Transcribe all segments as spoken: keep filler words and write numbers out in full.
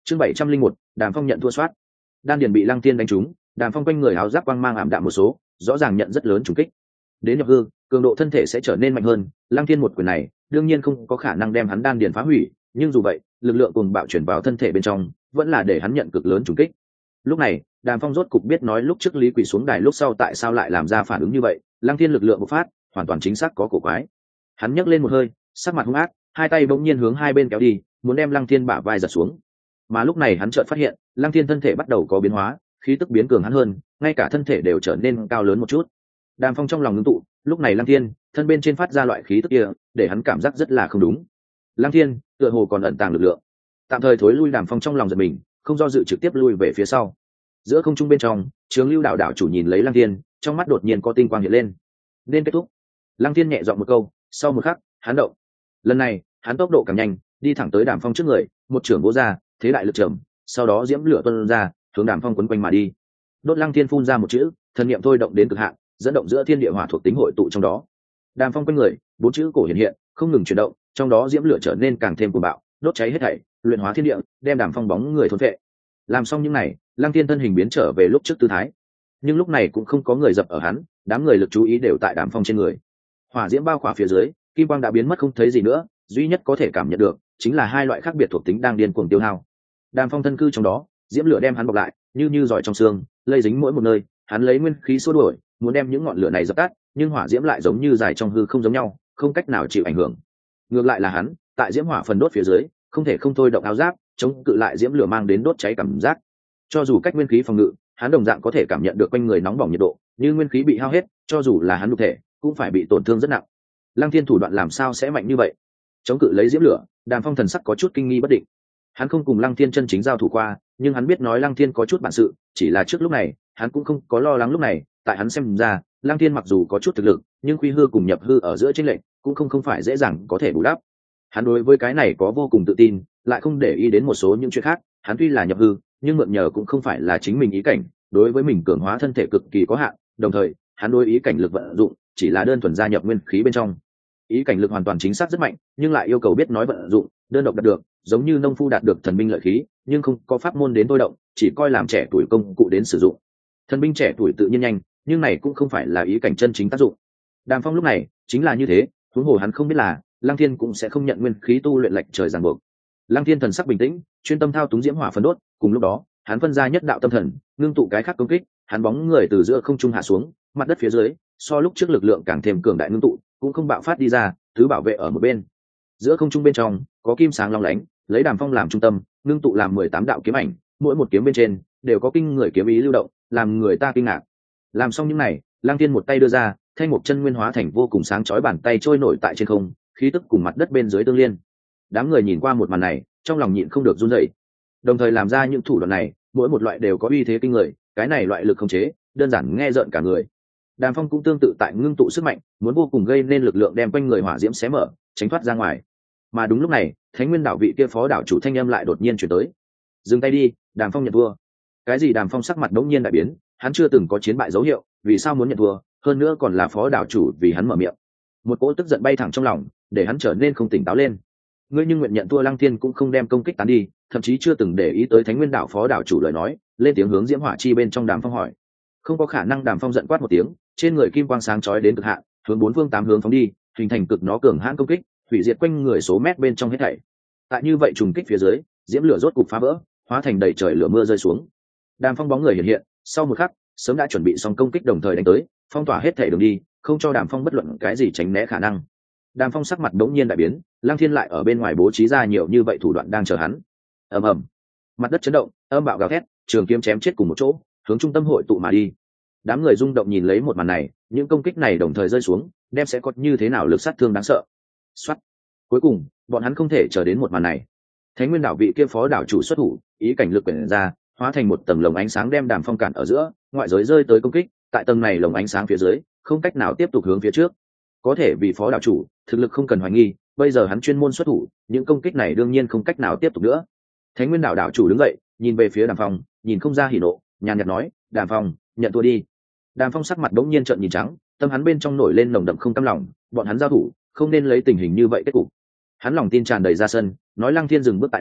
chương bảy trăm linh một, Đàm Phong nhận thua soát. Đan điền bị Lăng Thiên đánh trúng, Đàm Phong quanh người áo giáp quang mang ảm đạm một số, rõ ràng nhận rất lớn trùng kích. Đến nhập hư, cường độ thân thể sẽ trở nên mạnh hơn, Lăng Thiên một quyền này, đương nhiên không có khả năng đem hắn đan điền phá hủy, nhưng dù vậy, lực lượng cùng bạo chuyển vào thân thể bên trong, vẫn là để hắn nhận cực lớn trùng kích. Lúc này, Đàm Phong rốt cục biết nói lúc trước Lý Quỳ xuống đài lúc sau tại sao lại làm ra phản ứng như vậy, Lăng Thiên lực lượng bộc phát, hoàn toàn chính xác có cổ quái. Hắn nhấc lên một hơi, sắc mặt hung ác, hai tay bỗng nhiên hướng hai bên kéo đi, muốn đem Lăng Thiên bả vai giật xuống. Mà lúc này hắn chợt phát hiện, Lăng Thiên thân thể bắt đầu có biến hóa, khí tức biến cường hắn hơn, ngay cả thân thể đều trở nên cao lớn một chút. Đàm Phong trong lòng ngưng tụ, lúc này Lăng Thiên, thân bên trên phát ra loại khí tức kia, để hắn cảm giác rất là không đúng. Lăng Thiên, tựa hồ còn ẩn tàng lực lượng. Tạm thời thối lui Đàm Phong trong lòng giật mình, không do dự trực tiếp lui về phía sau. Giữa không trung bên trong, Trướng Lưu đạo đạo chủ nhìn lấy Lăng Thiên, trong mắt đột nhiên có tinh quang hiện lên. Nên kết thúc. Lăng Thiên nhẹ giọng một câu, sau một khắc, hắn động. Lần này, hắn tốc độ càng nhanh, đi thẳng tới Đàm Phong trước người, một trưởng vỗ ra, thế đại lực trầm, sau đó diễm lửa tuôn ra, hướng Đàm Phong quấn quanh mà đi. Đốt Lăng Thiên phun ra một chữ, thần niệm thôi động đến cực hạn, dẫn động giữa thiên địa hỏa thuộc tính hội tụ trong đó. Đàm Phong quanh người, bốn chữ cổ hiện hiện, không ngừng chuyển động, trong đó diễm lửa trở nên càng thêm cuồng bạo, đốt cháy hết thảy, luyện hóa thiên địa, đem Đàm Phong bóng người thôn phệ. Làm xong những này, Lăng Thiên thân hình biến trở về lúc trước tư thái. Nhưng lúc này cũng không có người dập ở hắn, đám người lực chú ý đều tại Đàm Phong trên người. Hỏa diễm bao khỏa phía dưới, kim quang đã biến mất không thấy gì nữa, duy nhất có thể cảm nhận được chính là hai loại khác biệt thuộc tính đang điên cuồng tiêu hao. Đàm Phong thân cư trong đó, diễm lửa đem hắn bọc lại, như như giỏi trong xương, lây dính mỗi một nơi, hắn lấy nguyên khí xua đuổi, muốn đem những ngọn lửa này dập tắt, nhưng hỏa diễm lại giống như dài trong hư không giống nhau, không cách nào chịu ảnh hưởng. Ngược lại là hắn, tại diễm hỏa phần đốt phía dưới, không thể không thôi động áo giáp, chống cự lại diễm lửa mang đến đốt cháy cảm giác. Cho dù cách nguyên khí phòng ngự, hắn đồng dạng có thể cảm nhận được quanh người nóng bỏng nhiệt độ, như nguyên khí bị hao hết, cho dù là hắn nhục thể, cũng phải bị tổn thương rất nặng. Lăng Thiên thủ đoạn làm sao sẽ mạnh như vậy? Chống cự lấy diễm lửa, Đàm Phong thần sắc có chút kinh nghi bất định. Hắn không cùng Lăng Thiên chân chính giao thủ qua, nhưng hắn biết nói Lăng Thiên có chút bản sự, chỉ là trước lúc này, hắn cũng không có lo lắng lúc này, tại hắn xem ra, Lăng Thiên mặc dù có chút thực lực, nhưng quy hư cùng nhập hư ở giữa chênh lệch, cũng không không phải dễ dàng có thể bù đắp. Hắn đối với cái này có vô cùng tự tin, lại không để ý đến một số những chuyện khác, hắn tuy là nhập hư, nhưng mượn nhờ cũng không phải là chính mình ý cảnh, đối với mình cường hóa thân thể cực kỳ có hạn, đồng thời, hắn đối ý cảnh lực vận dụng, chỉ là đơn thuần gia nhập nguyên khí bên trong. Ý cảnh lực hoàn toàn chính xác rất mạnh, nhưng lại yêu cầu biết nói vận dụng, đơn độc đạt được, giống như nông phu đạt được thần binh lợi khí, nhưng không có pháp môn đến thôi động, chỉ coi làm trẻ tuổi công cụ đến sử dụng. Thần binh trẻ tuổi tự nhiên nhanh, nhưng này cũng không phải là ý cảnh chân chính tác dụng. Đàm Phong lúc này chính là như thế, huống hồ hắn không biết là Lăng Thiên cũng sẽ không nhận nguyên khí tu luyện lệch trời ràng buộc. Lăng Thiên thần sắc bình tĩnh, chuyên tâm thao túng diễm hỏa phân đốt, cùng lúc đó, hắn phân ra nhất đạo tâm thần, ngưng tụ cái khác công kích, hắn bóng người từ giữa không trung hạ xuống, mặt đất phía dưới, so lúc trước lực lượng càng thêm cường đại ngưng tụ, cũng không bạo phát đi ra, thứ bảo vệ ở một bên. Giữa không trung bên trong, có kim sáng long lánh, lấy Đàm Phong làm trung tâm, ngưng tụ làm mười tám đạo kiếm ảnh, mỗi một kiếm bên trên đều có kinh người kiếm ý lưu động, làm người ta kinh ngạc. Làm xong những này, Lăng Thiên một tay đưa ra, thanh mục chân nguyên hóa thành vô cùng sáng chói bàn tay trôi nổi tại trên không, khí tức cùng mặt đất bên dưới tương liên. Đám người nhìn qua một màn này, trong lòng nhịn không được run rẩy. Đồng thời làm ra những thủ đoạn này, mỗi một loại đều có uy thế kinh người, cái này loại lực khống chế, đơn giản nghe rợn cả người. Đàm Phong cũng tương tự tại ngưng tụ sức mạnh, muốn vô cùng gây nên lực lượng đem quanh người hỏa diễm xé mở, tránh thoát ra ngoài. Mà đúng lúc này, Thánh Nguyên đảo vị kia phó đảo chủ thanh âm lại đột nhiên truyền tới. Dừng tay đi, Đàm Phong nhận thua. Cái gì? Đàm Phong sắc mặt đống nhiên đại biến, hắn chưa từng có chiến bại dấu hiệu, vì sao muốn nhận thua, hơn nữa còn là phó đảo chủ vì hắn mở miệng. Một cỗ tức giận bay thẳng trong lòng, để hắn trở nên không tỉnh táo lên. Ngươi nhưng nguyện nhận thua, Lăng Thiên cũng không đem công kích tán đi, thậm chí chưa từng để ý tới Thánh Nguyên đảo phó đảo chủ lời nói, lên tiếng hướng diễm hỏa chi bên trong Đàm Phong hỏi. Không có khả năng. Đàm Phong giận quát một tiếng, trên người kim quang sáng chói đến cực hạn, hướng bốn phương tám hướng phóng đi, hình thành cực nó cường hãn công kích, hủy diệt quanh người số mét bên trong hết thảy. Tại như vậy trùng kích phía dưới, diễm lửa rốt cục phá vỡ, hóa thành đầy trời lửa mưa rơi xuống. Đàm Phong bóng người hiện hiện, sau một khắc, sớm đã chuẩn bị xong công kích đồng thời đánh tới, phong tỏa hết thảy đường đi, không cho Đàm Phong bất luận cái gì tránh né khả năng. Đàm Phong sắc mặt đống nhiên đại biến, Lăng Thiên lại ở bên ngoài bố trí ra nhiều như vậy thủ đoạn đang chờ hắn. Ầm ầm, mặt đất chấn động, âm bạo gào thét, trường kiếm chém chết cùng một chỗ, hướng trung tâm hội tụ mà đi. Đám người rung động nhìn lấy một màn này, những công kích này đồng thời rơi xuống, đem sẽ có như thế nào lực sát thương đáng sợ. Soát. Cuối cùng, bọn hắn không thể chờ đến một màn này. Thánh Nguyên đảo vị kia phó đảo chủ xuất thủ, ý cảnh lực quyển ra, hóa thành một tầng lồng ánh sáng đem Đàm Phong cản ở giữa, ngoại giới rơi tới công kích, tại tầng này lồng ánh sáng phía dưới, không cách nào tiếp tục hướng phía trước. Có thể vì phó đảo chủ, thực lực không cần hoài nghi, bây giờ hắn chuyên môn xuất thủ, những công kích này đương nhiên không cách nào tiếp tục nữa. Thánh Nguyên đảo đảo chủ đứng dậy, nhìn về phía Đàm Phong, nhìn không ra hỉ nộ, nhàn nhạt nói, "Đàm Phong, nhận thua đi." Đàm Phong sắc mặt đống nhiên trợn nhìn trắng, tâm hắn bên trong nổi lên nồng đậm không cam lòng, bọn hắn giao thủ, không nên lấy tình hình như vậy kết cục. Hắn lòng tin tràn đầy ra sân, nói Lăng Thiên dừng bước tại này,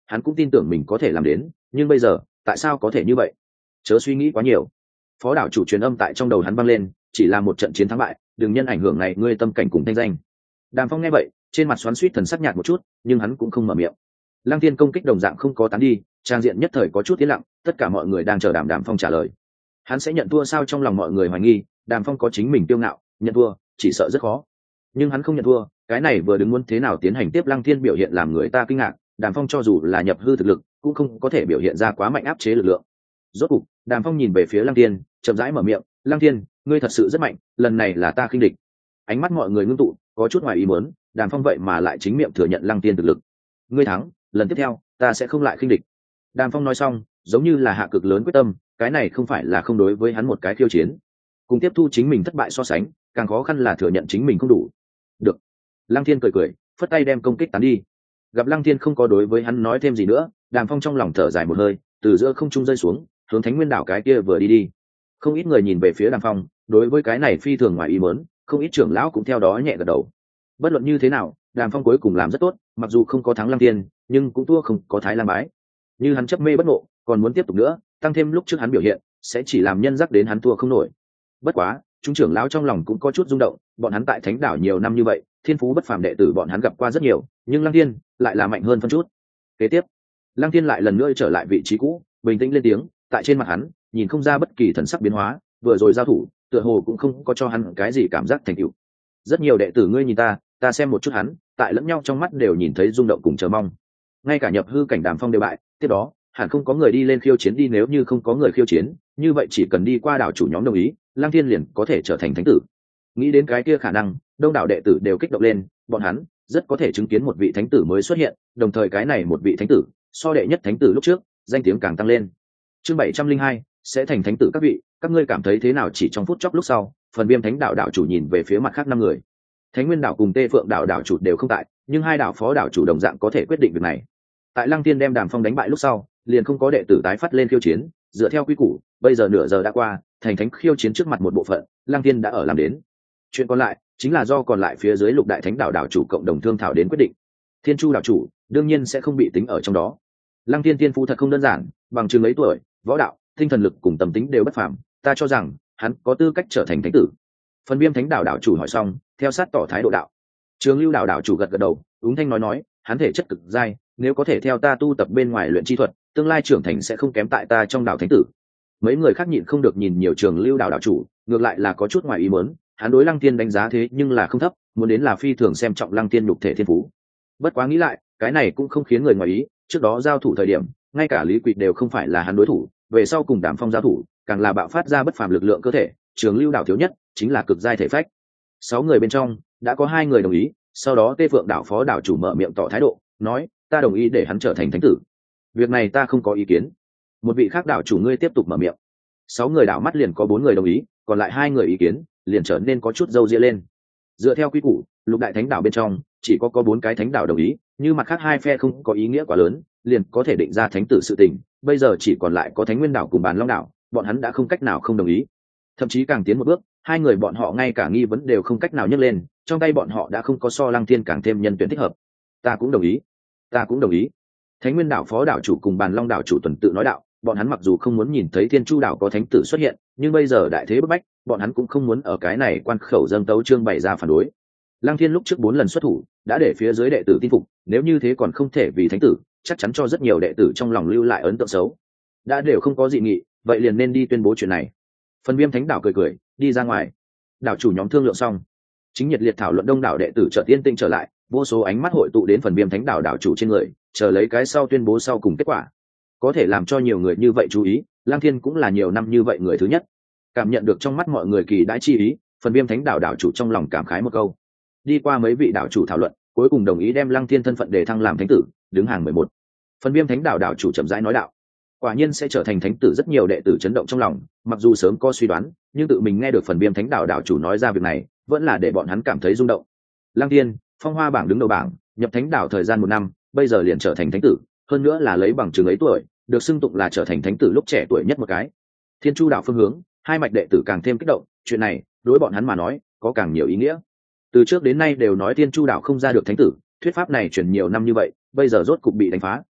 hắn cũng tin tưởng mình có thể làm đến, nhưng bây giờ tại sao có thể như vậy? Chớ suy nghĩ quá nhiều. Phó đảo chủ truyền âm tại trong đầu hắn vang lên, chỉ là một trận chiến thắng bại, đừng nhân ảnh hưởng này ngươi tâm cảnh cùng thanh danh. Đàm Phong nghe vậy, trên mặt xoắn xuýt thần sắc nhạt một chút, nhưng hắn cũng không mở miệng. Lăng Thiên công kích đồng dạng không có tán đi, trang diện nhất thời có chút yên lặng, tất cả mọi người đang chờ Đàm Đàm Phong trả lời. Hắn sẽ nhận thua sao? Trong lòng mọi người hoài nghi, Đàm Phong có chính mình kiêu ngạo, nhận thua chỉ sợ rất khó. Nhưng hắn không nhận thua, cái này vừa đứng muốn thế nào tiến hành tiếp Lăng Thiên biểu hiện làm người ta kinh ngạc, Đàm Phong cho dù là nhập hư thực lực, cũng không có thể biểu hiện ra quá mạnh áp chế lực lượng. Rốt cục, Đàm Phong nhìn về phía Lăng Thiên, chậm rãi mở miệng, "Lăng Thiên, ngươi thật sự rất mạnh, lần này là ta khinh địch." Ánh mắt mọi người ngưng tụ, có chút ngoài ý muốn, Đàm Phong vậy mà lại chính miệng thừa nhận Lăng Thiên thực lực. "Ngươi thắng, lần tiếp theo, ta sẽ không lại khinh địch." Đàm Phong nói xong, giống như là hạ cực lớn quyết tâm, cái này không phải là không đối với hắn một cái khiêu chiến. Cùng tiếp thu chính mình thất bại so sánh, càng khó khăn là thừa nhận chính mình không đủ. "Được." Lăng Thiên cười cười, phất tay đem công kích tán đi. Gặp Lăng Thiên không có đối với hắn nói thêm gì nữa, Đàm Phong trong lòng thở dài một hơi, từ giữa không trung rơi xuống, hướng Thánh Nguyên đảo cái kia vừa đi đi. Không ít người nhìn về phía Đàm Phong, đối với cái này phi thường ngoài ý muốn, không ít trưởng lão cũng theo đó nhẹ gật đầu. Bất luận như thế nào, Đàm Phong cuối cùng làm rất tốt, mặc dù không có thắng Lăng Thiên, nhưng cũng thua không có Thái Lam bái. Như hắn chấp mê bất ngộ, còn muốn tiếp tục nữa, tăng thêm lúc trước hắn biểu hiện, sẽ chỉ làm nhân dắt đến hắn thua không nổi. Bất quá, chúng trưởng lão trong lòng cũng có chút rung động, bọn hắn tại Thánh đảo nhiều năm như vậy, thiên phú bất phàm đệ tử bọn hắn gặp qua rất nhiều, nhưng Lăng Thiên lại là mạnh hơn phân chút. Kế tiếp, Lăng Thiên lại lần nữa trở lại vị trí cũ, bình tĩnh lên tiếng, tại trên mặt hắn, nhìn không ra bất kỳ thần sắc biến hóa, vừa rồi giao thủ, tựa hồ cũng không có cho hắn cái gì cảm giác thành tựu. Rất nhiều đệ tử ngươi nhìn ta, ta xem một chút hắn, tại lẫn nhau trong mắt đều nhìn thấy rung động cùng chờ mong. Ngay cả nhập hư cảnh Đàm Phong đều bại, tiếp đó, hẳn không có người đi lên khiêu chiến đi, nếu như không có người khiêu chiến, như vậy chỉ cần đi qua đảo chủ nhóm đồng ý, Lăng Thiên liền có thể trở thành thánh tử. Nghĩ đến cái kia khả năng, đông đảo đệ tử đều kích động lên, bọn hắn rất có thể chứng kiến một vị thánh tử mới xuất hiện, đồng thời cái này một vị thánh tử, so đệ nhất thánh tử lúc trước, danh tiếng càng tăng lên. Chương bảy trăm linh hai sẽ thành thánh tử các vị, các ngươi cảm thấy thế nào? Chỉ trong phút chốc lúc sau, phần Viêm Thánh đảo đảo chủ nhìn về phía mặt khác năm người. Thánh Nguyên đảo cùng Tê Phượng đảo đảo chủ đều không tại, nhưng hai đảo phó đảo chủ đồng dạng có thể quyết định việc này. Tại Lăng Tiên đem Đàm Phong đánh bại lúc sau, liền không có đệ tử tái phát lên khiêu chiến, dựa theo quy củ, bây giờ nửa giờ đã qua, thành thánh khiêu chiến trước mặt một bộ phận, Lăng Tiên đã ở làm đến. Chuyện còn lại chính là do còn lại phía dưới lục đại thánh đảo đảo chủ cộng đồng thương thảo đến quyết định. Thiên Chu đảo chủ đương nhiên sẽ không bị tính ở trong đó. Lăng Tiên tiên phu thật không đơn giản, bằng chừng ấy tuổi, võ đạo, tinh thần lực cùng tâm tính đều bất phàm, ta cho rằng hắn có tư cách trở thành thánh tử. Phần Viêm Thánh đảo đảo chủ hỏi xong, theo sát tỏ thái độ đạo. Trường Lưu đảo đảo chủ gật gật đầu, ứng thanh nói nói, hắn thể chất cực dai, nếu có thể theo ta tu tập bên ngoài luyện chi thuật, tương lai trưởng thành sẽ không kém tại ta trong đảo thánh tử. Mấy người khác nhịn không được nhìn nhiều Trường Lưu đảo đảo chủ, ngược lại là có chút ngoài ý muốn, hắn đối Lăng Tiên đánh giá thế nhưng là không thấp, muốn đến là phi thường xem trọng Lăng Tiên nhục thể thiên phú. Bất quá nghĩ lại, cái này cũng không khiến người ngoài ý, trước đó giao thủ thời điểm, ngay cả Lý Quỳ đều không phải là hắn đối thủ, về sau cùng Đàm Phong giao thủ, càng là bạo phát ra bất phàm lực lượng cơ thể, Trường Lưu đảo thiếu nhất chính là cực giai thể phách. Sáu người bên trong, đã có hai người đồng ý, sau đó Tê Phượng đảo phó đảo chủ mở miệng tỏ thái độ, nói, ta đồng ý để hắn trở thành thánh tử. Việc này ta không có ý kiến. Một vị khác đảo chủ ngươi tiếp tục mở miệng. Sáu người đảo mắt liền có bốn người đồng ý, còn lại hai người ý kiến liền trở nên có chút dâu ria lên. Dựa theo quy củ, lục đại thánh đảo bên trong chỉ có có bốn cái thánh đảo đồng ý, như mặt khác hai phe không có ý nghĩa quá lớn, liền có thể định ra thánh tử sự tình. Bây giờ chỉ còn lại có Thánh Nguyên đảo cùng Bàn Long đảo, bọn hắn đã không cách nào không đồng ý. Thậm chí càng tiến một bước, hai người bọn họ ngay cả nghi vấn đều không cách nào nhấc lên, trong tay bọn họ đã không có so Lăng Thiên càng thêm nhân tuyển thích hợp. Ta cũng đồng ý, ta cũng đồng ý. Thánh Nguyên đảo phó đảo chủ cùng Bàn Long đảo chủ tuần tự nói đạo, bọn hắn mặc dù không muốn nhìn thấy Thiên Chu đảo có thánh tử xuất hiện, nhưng bây giờ đại thế bức bách, bọn hắn cũng không muốn ở cái này quan khẩu dâng tấu chương bày ra phản đối. Lăng Thiên lúc trước bốn lần xuất thủ, đã để phía dưới đệ tử tin phục, nếu như thế còn không thể vì thánh tử, chắc chắn cho rất nhiều đệ tử trong lòng lưu lại ấn tượng xấu. Đã đều không có dị nghị, vậy liền nên đi tuyên bố chuyện này. Phần Viêm Thánh đảo cười cười, đi ra ngoài. Đảo chủ nhóm thương lượng xong, chính nhiệt liệt thảo luận, đông đảo đệ tử chợt yên tĩnh trở lại, vô số ánh mắt hội tụ đến Phần Viêm Thánh đảo đảo chủ trên người, chờ lấy cái sau tuyên bố sau cùng kết quả. Có thể làm cho nhiều người như vậy chú ý, Lăng Thiên cũng là nhiều năm như vậy người thứ nhất. Cảm nhận được trong mắt mọi người kỳ đãi chi ý, Phần Viêm Thánh đảo đảo chủ trong lòng cảm khái một câu. Đi qua mấy vị đảo chủ thảo luận, cuối cùng đồng ý đem Lăng Thiên thân phận đề thăng làm thánh tử, đứng hàng mười một. Phần Viêm Thánh đảo đảo chủ chậm rãi nói đạo, quả nhiên sẽ trở thành thánh tử, rất nhiều đệ tử chấn động trong lòng, mặc dù sớm có suy đoán, nhưng tự mình nghe được Phần Viêm Thánh đảo đảo chủ nói ra việc này, vẫn là để bọn hắn cảm thấy rung động. Lăng Thiên, phong hoa bảng đứng đầu bảng, nhập thánh đảo thời gian một năm, bây giờ liền trở thành thánh tử, hơn nữa là lấy bằng chứng ấy tuổi, được xưng tụng là trở thành thánh tử lúc trẻ tuổi nhất một cái. Thiên Chu đảo phương hướng, hai mạch đệ tử càng thêm kích động, chuyện này đối bọn hắn mà nói có càng nhiều ý nghĩa. Từ trước đến nay đều nói Thiên Chu đảo không ra được thuyết pháp này truyền nhiều năm như vậy, bây giờ rốt cục bị đánh phá,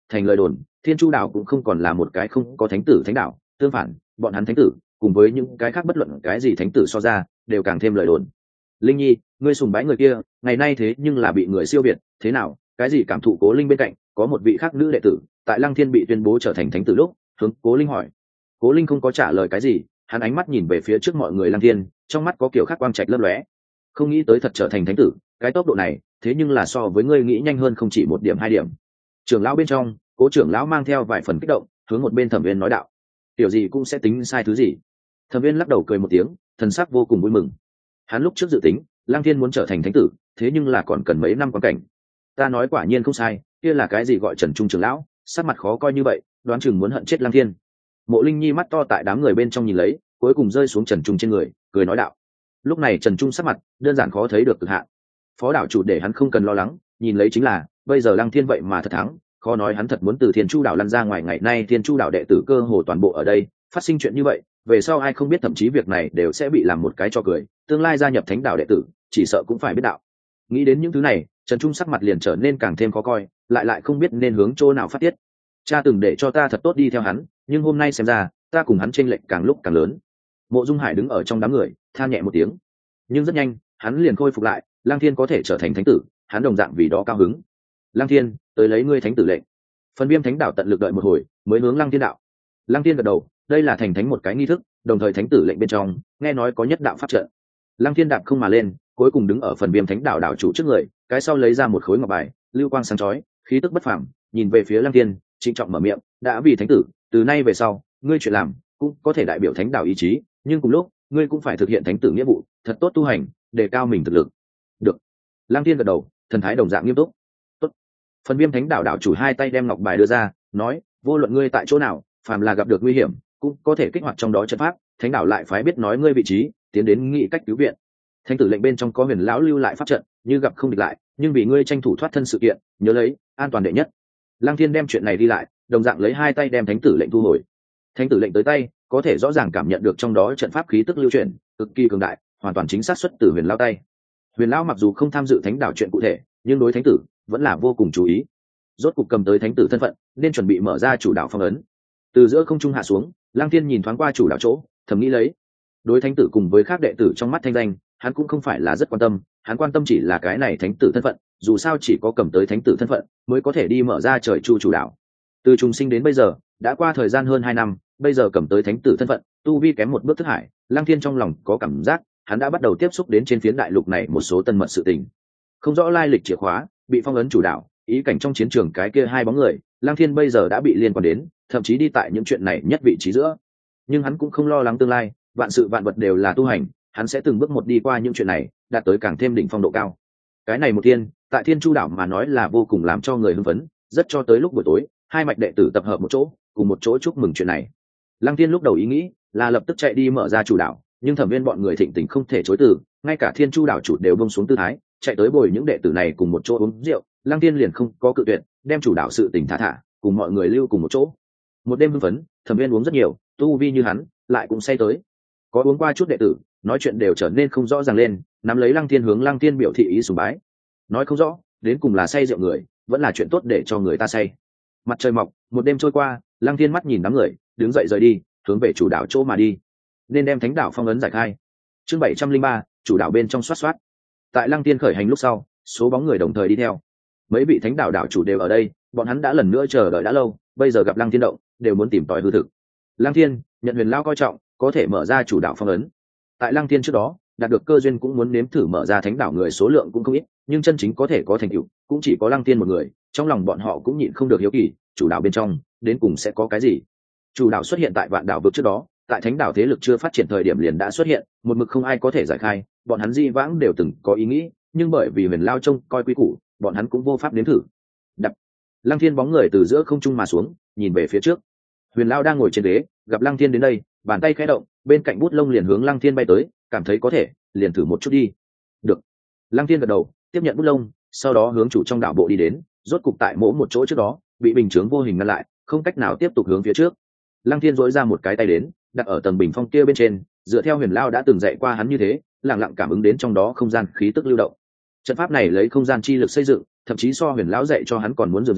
thành lời đồn thiên chu đảo cũng không còn là một cái không có thánh tử thánh đảo, tương phản bọn hắn thánh tử cùng với những cái khác bất luận cái gì thánh tử so ra đều càng thêm lời đồn. Linh nhi, ngươi sùng bái người kia ngày nay thế nhưng là bị người siêu việt, thế nào, cái gì cảm thụ Cố Linh bên cạnh có một vị khác nữ đệ tử tại Lăng Thiên bị tuyên bố trở thành thánh tử lúc hướng Cố Linh hỏi. Cố Linh không có trả lời cái gì, hắn ánh mắt nhìn về phía trước mọi người Lăng Thiên, trong mắt có kiểu khác quang trạch lấp lóe. Không nghĩ tới thật trở thành thánh tử, cái tốc độ này thế nhưng là so với ngươi nghĩ nhanh hơn không chỉ một điểm hai điểm. Trưởng lão bên trong, Cố trưởng lão mang theo vài phần kích động hướng một bên Thẩm Viên nói đạo. Tiểu gì cũng sẽ tính sai thứ gì. Thẩm Viên lắc đầu cười một tiếng, thần sắc vô cùng vui mừng. Hắn lúc trước dự tính Lăng Thiên muốn trở thành thánh tử, thế nhưng là còn cần mấy năm quan cảnh. Ta nói quả nhiên không sai, kia là cái gì gọi Trần Trung trưởng lão, sắc mặt khó coi như vậy, đoán chừng muốn hận chết Lăng Thiên. Mộ Linh Nhi mắt to tại đám người bên trong nhìn lấy, cuối cùng rơi xuống Trần Trung trên người, cười nói đạo. Lúc này Trần Trung sắc mặt đơn giản khó thấy được cực hạn. Phó đảo chủ để hắn không cần lo lắng, nhìn lấy chính là bây giờ Lăng Thiên vậy mà thật thắng, khó nói hắn thật muốn từ Thiên Chu đảo lăn ra ngoài. Ngày nay Thiên Chu đảo đệ tử cơ hồ toàn bộ ở đây, phát sinh chuyện như vậy, về sau ai không biết, thậm chí việc này đều sẽ bị làm một cái cho cười, tương lai gia nhập thánh đảo đệ tử chỉ sợ cũng phải biết đạo. Nghĩ đến những thứ này, Trần Trung sắc mặt liền trở nên càng thêm khó coi, lại lại không biết nên hướng chỗ nào phát tiết. Cha từng để cho ta thật tốt đi theo hắn, nhưng hôm nay xem ra ta cùng hắn chênh lệch càng lúc càng lớn. Mộ Dung Hải đứng ở trong đám người than nhẹ một tiếng, nhưng rất nhanh hắn liền khôi phục lại. Lăng Thiên có thể trở thành thánh tử, hắn đồng dạng vì đó cao hứng. Lăng Thiên, tới lấy ngươi thánh tử lệnh. Phần Viêm thánh đảo tận lực đợi một hồi mới hướng Lăng Thiên đạo. Lăng Thiên gật đầu, đây là thành thánh một cái nghi thức, đồng thời thánh tử lệnh bên trong nghe nói có nhất đạo pháp trận. Lăng Thiên đạp không mà lên, cuối cùng đứng ở Phần Viêm thánh đảo đảo chủ trước người, cái sau lấy ra một khối ngọc bài, lưu quang sáng chói, khí tức bất phàm, nhìn về phía Lăng Thiên, trịnh trọng mở miệng, đã vì thánh tử, từ nay về sau ngươi chuyện làm cũng có thể đại biểu thánh đảo ý chí, nhưng cùng lúc ngươi cũng phải thực hiện thánh tử nghĩa vụ, thật tốt tu hành, đề cao mình thực lực. Được. Lăng Thiên gật đầu, thần thái đồng dạng nghiêm túc. Tốt. Phần Viêm thánh đảo đảo chủ hai tay đem ngọc bài đưa ra, nói, vô luận ngươi tại chỗ nào, phàm là gặp được nguy hiểm cũng có thể kích hoạt trong đó trận pháp, thánh đảo lại phái biết nói ngươi vị trí, tiến đến nghị cách cứu viện. Thánh tử lệnh bên trong có Huyền lão lưu lại pháp trận, như gặp không địch lại, nhưng vì ngươi tranh thủ thoát thân sự kiện, nhớ lấy, an toàn đệ nhất. Lăng Thiên đem chuyện này đi lại, đồng dạng lấy hai tay đem thánh tử lệnh thu hồi. Thánh tử lệnh tới tay, có thể rõ ràng cảm nhận được trong đó trận pháp khí tức lưu chuyển, cực kỳ cường đại, hoàn toàn chính xác xuất từ Huyền lão tay. Huyền lão mặc dù không tham dự thánh đảo chuyện cụ thể, nhưng đối thánh tử vẫn là vô cùng chú ý. Rốt cục cầm tới thánh tử thân phận, nên chuẩn bị mở ra chủ đạo phong ấn. Từ giữa không trung hạ xuống, Lăng Thiên nhìn thoáng qua chủ đạo chỗ, thầm nghĩ lấy, đối thánh tử cùng với các đệ tử trong mắt thanh danh, hắn cũng không phải là rất quan tâm, hắn quan tâm chỉ là cái này thánh tử thân phận, dù sao chỉ có cầm tới thánh tử thân phận mới có thể đi mở ra trời chu chủ đạo. Từ trùng sinh đến bây giờ đã qua thời gian hơn hai năm, bây giờ cầm tới thánh tử thân phận, tu vi kém một bước thất hải. Lăng Thiên trong lòng có cảm giác hắn đã bắt đầu tiếp xúc đến trên phiến đại lục này một số tân mật sự tình. Không rõ lai lịch chìa khóa, bị phong ấn chủ đạo, ý cảnh trong chiến trường cái kia hai bóng người, Lăng Thiên bây giờ đã bị liên quan đến, thậm chí đi tại những chuyện này nhất vị trí giữa. Nhưng hắn cũng không lo lắng tương lai, vạn sự vạn vật đều là tu hành, hắn sẽ từng bước một đi qua những chuyện này, đạt tới càng thêm đỉnh phong độ cao. Cái này một thiên, tại Thiên Chu đảo mà nói là vô cùng làm cho người hưng phấn, rất cho tới lúc buổi tối, hai mạch đệ tử tập hợp một chỗ, cùng một chỗ chúc mừng chuyện này. Lăng Thiên lúc đầu ý nghĩ là lập tức chạy đi mở ra chủ đảo, nhưng Thẩm Viên bọn người thịnh tình không thể chối từ, ngay cả Thiên Chu đảo chủ đều buông xuống tư thái, chạy tới bồi những đệ tử này cùng một chỗ uống rượu. Lăng Thiên liền không có cự tuyệt, đem chủ đảo sự tình thả thả, cùng mọi người lưu cùng một chỗ. Một đêm hưng phấn, Thẩm Viên uống rất nhiều, tu vi như hắn, lại cũng say tới. Có uống qua chút đệ tử, nói chuyện đều trở nên không rõ ràng lên, nắm lấy Lăng Thiên hướng Lăng Thiên biểu thị ý sùng bái. Nói không rõ, đến cùng là say rượu người, vẫn là chuyện tốt để cho người ta say. Mặt trời mọc, một đêm trôi qua, Lăng Thiên mắt nhìn đám người, đứng dậy rời đi, hướng về chủ đảo chỗ mà đi. Nên đem thánh đảo phong ấn giải khai. Chương bảy trăm linh ba, chủ đảo bên trong soát soát. Tại Lăng Thiên khởi hành lúc sau, số bóng người đồng thời đi theo. Mấy vị thánh đảo đảo chủ đều ở đây, bọn hắn đã lần nữa chờ đợi đã lâu, bây giờ gặp Lăng Thiên động, đều muốn tìm tòi hư thực. Lăng Thiên nhận Huyền lão coi trọng, có thể mở ra chủ đảo phong ấn. Tại Lăng Thiên trước đó, đạt được cơ duyên cũng muốn nếm thử mở ra thánh đảo người số lượng cũng không ít, nhưng chân chính có thể có thành tựu, cũng chỉ có Lăng Thiên một người. Trong lòng bọn họ cũng nhịn không được hiếu kỳ, chủ đảo bên trong đến cùng sẽ có cái gì. Chủ đảo xuất hiện tại Vạn Đảo vực trước đó, tại thánh đảo thế lực chưa phát triển thời điểm liền đã xuất hiện, một mực không ai có thể giải khai, bọn hắn di vãng đều từng có ý nghĩ, nhưng bởi vì Huyền lão trông coi quy củ, bọn hắn cũng vô pháp nếm thử. Đập. Lăng Thiên bóng người từ giữa không trung mà xuống, nhìn về phía trước. Huyền lão đang ngồi trên ghế, gặp Lăng Thiên đến đây, bàn tay khẽ động, bên cạnh bút lông liền hướng Lăng Thiên bay tới, cảm thấy có thể, liền thử một chút đi. Được. Lăng Thiên gật đầu, tiếp nhận bút lông, sau đó hướng chủ trong đảo bộ đi đến, rốt cục tại mỗ một chỗ trước đó, bị bình chướng vô hình ngăn lại, không cách nào tiếp tục hướng phía trước. Lăng Thiên duỗi ra một cái tay đến, đặt ở tầng bình phong kia bên trên, dựa theo Huyền lão đã từng dạy qua hắn như thế, lặng lặng cảm ứng đến trong đó không gian khí tức lưu động. Trận pháp này lấy không gian chi lực xây dựng, thậm chí so Huyền lão dạy cho hắn còn muốn dườm già,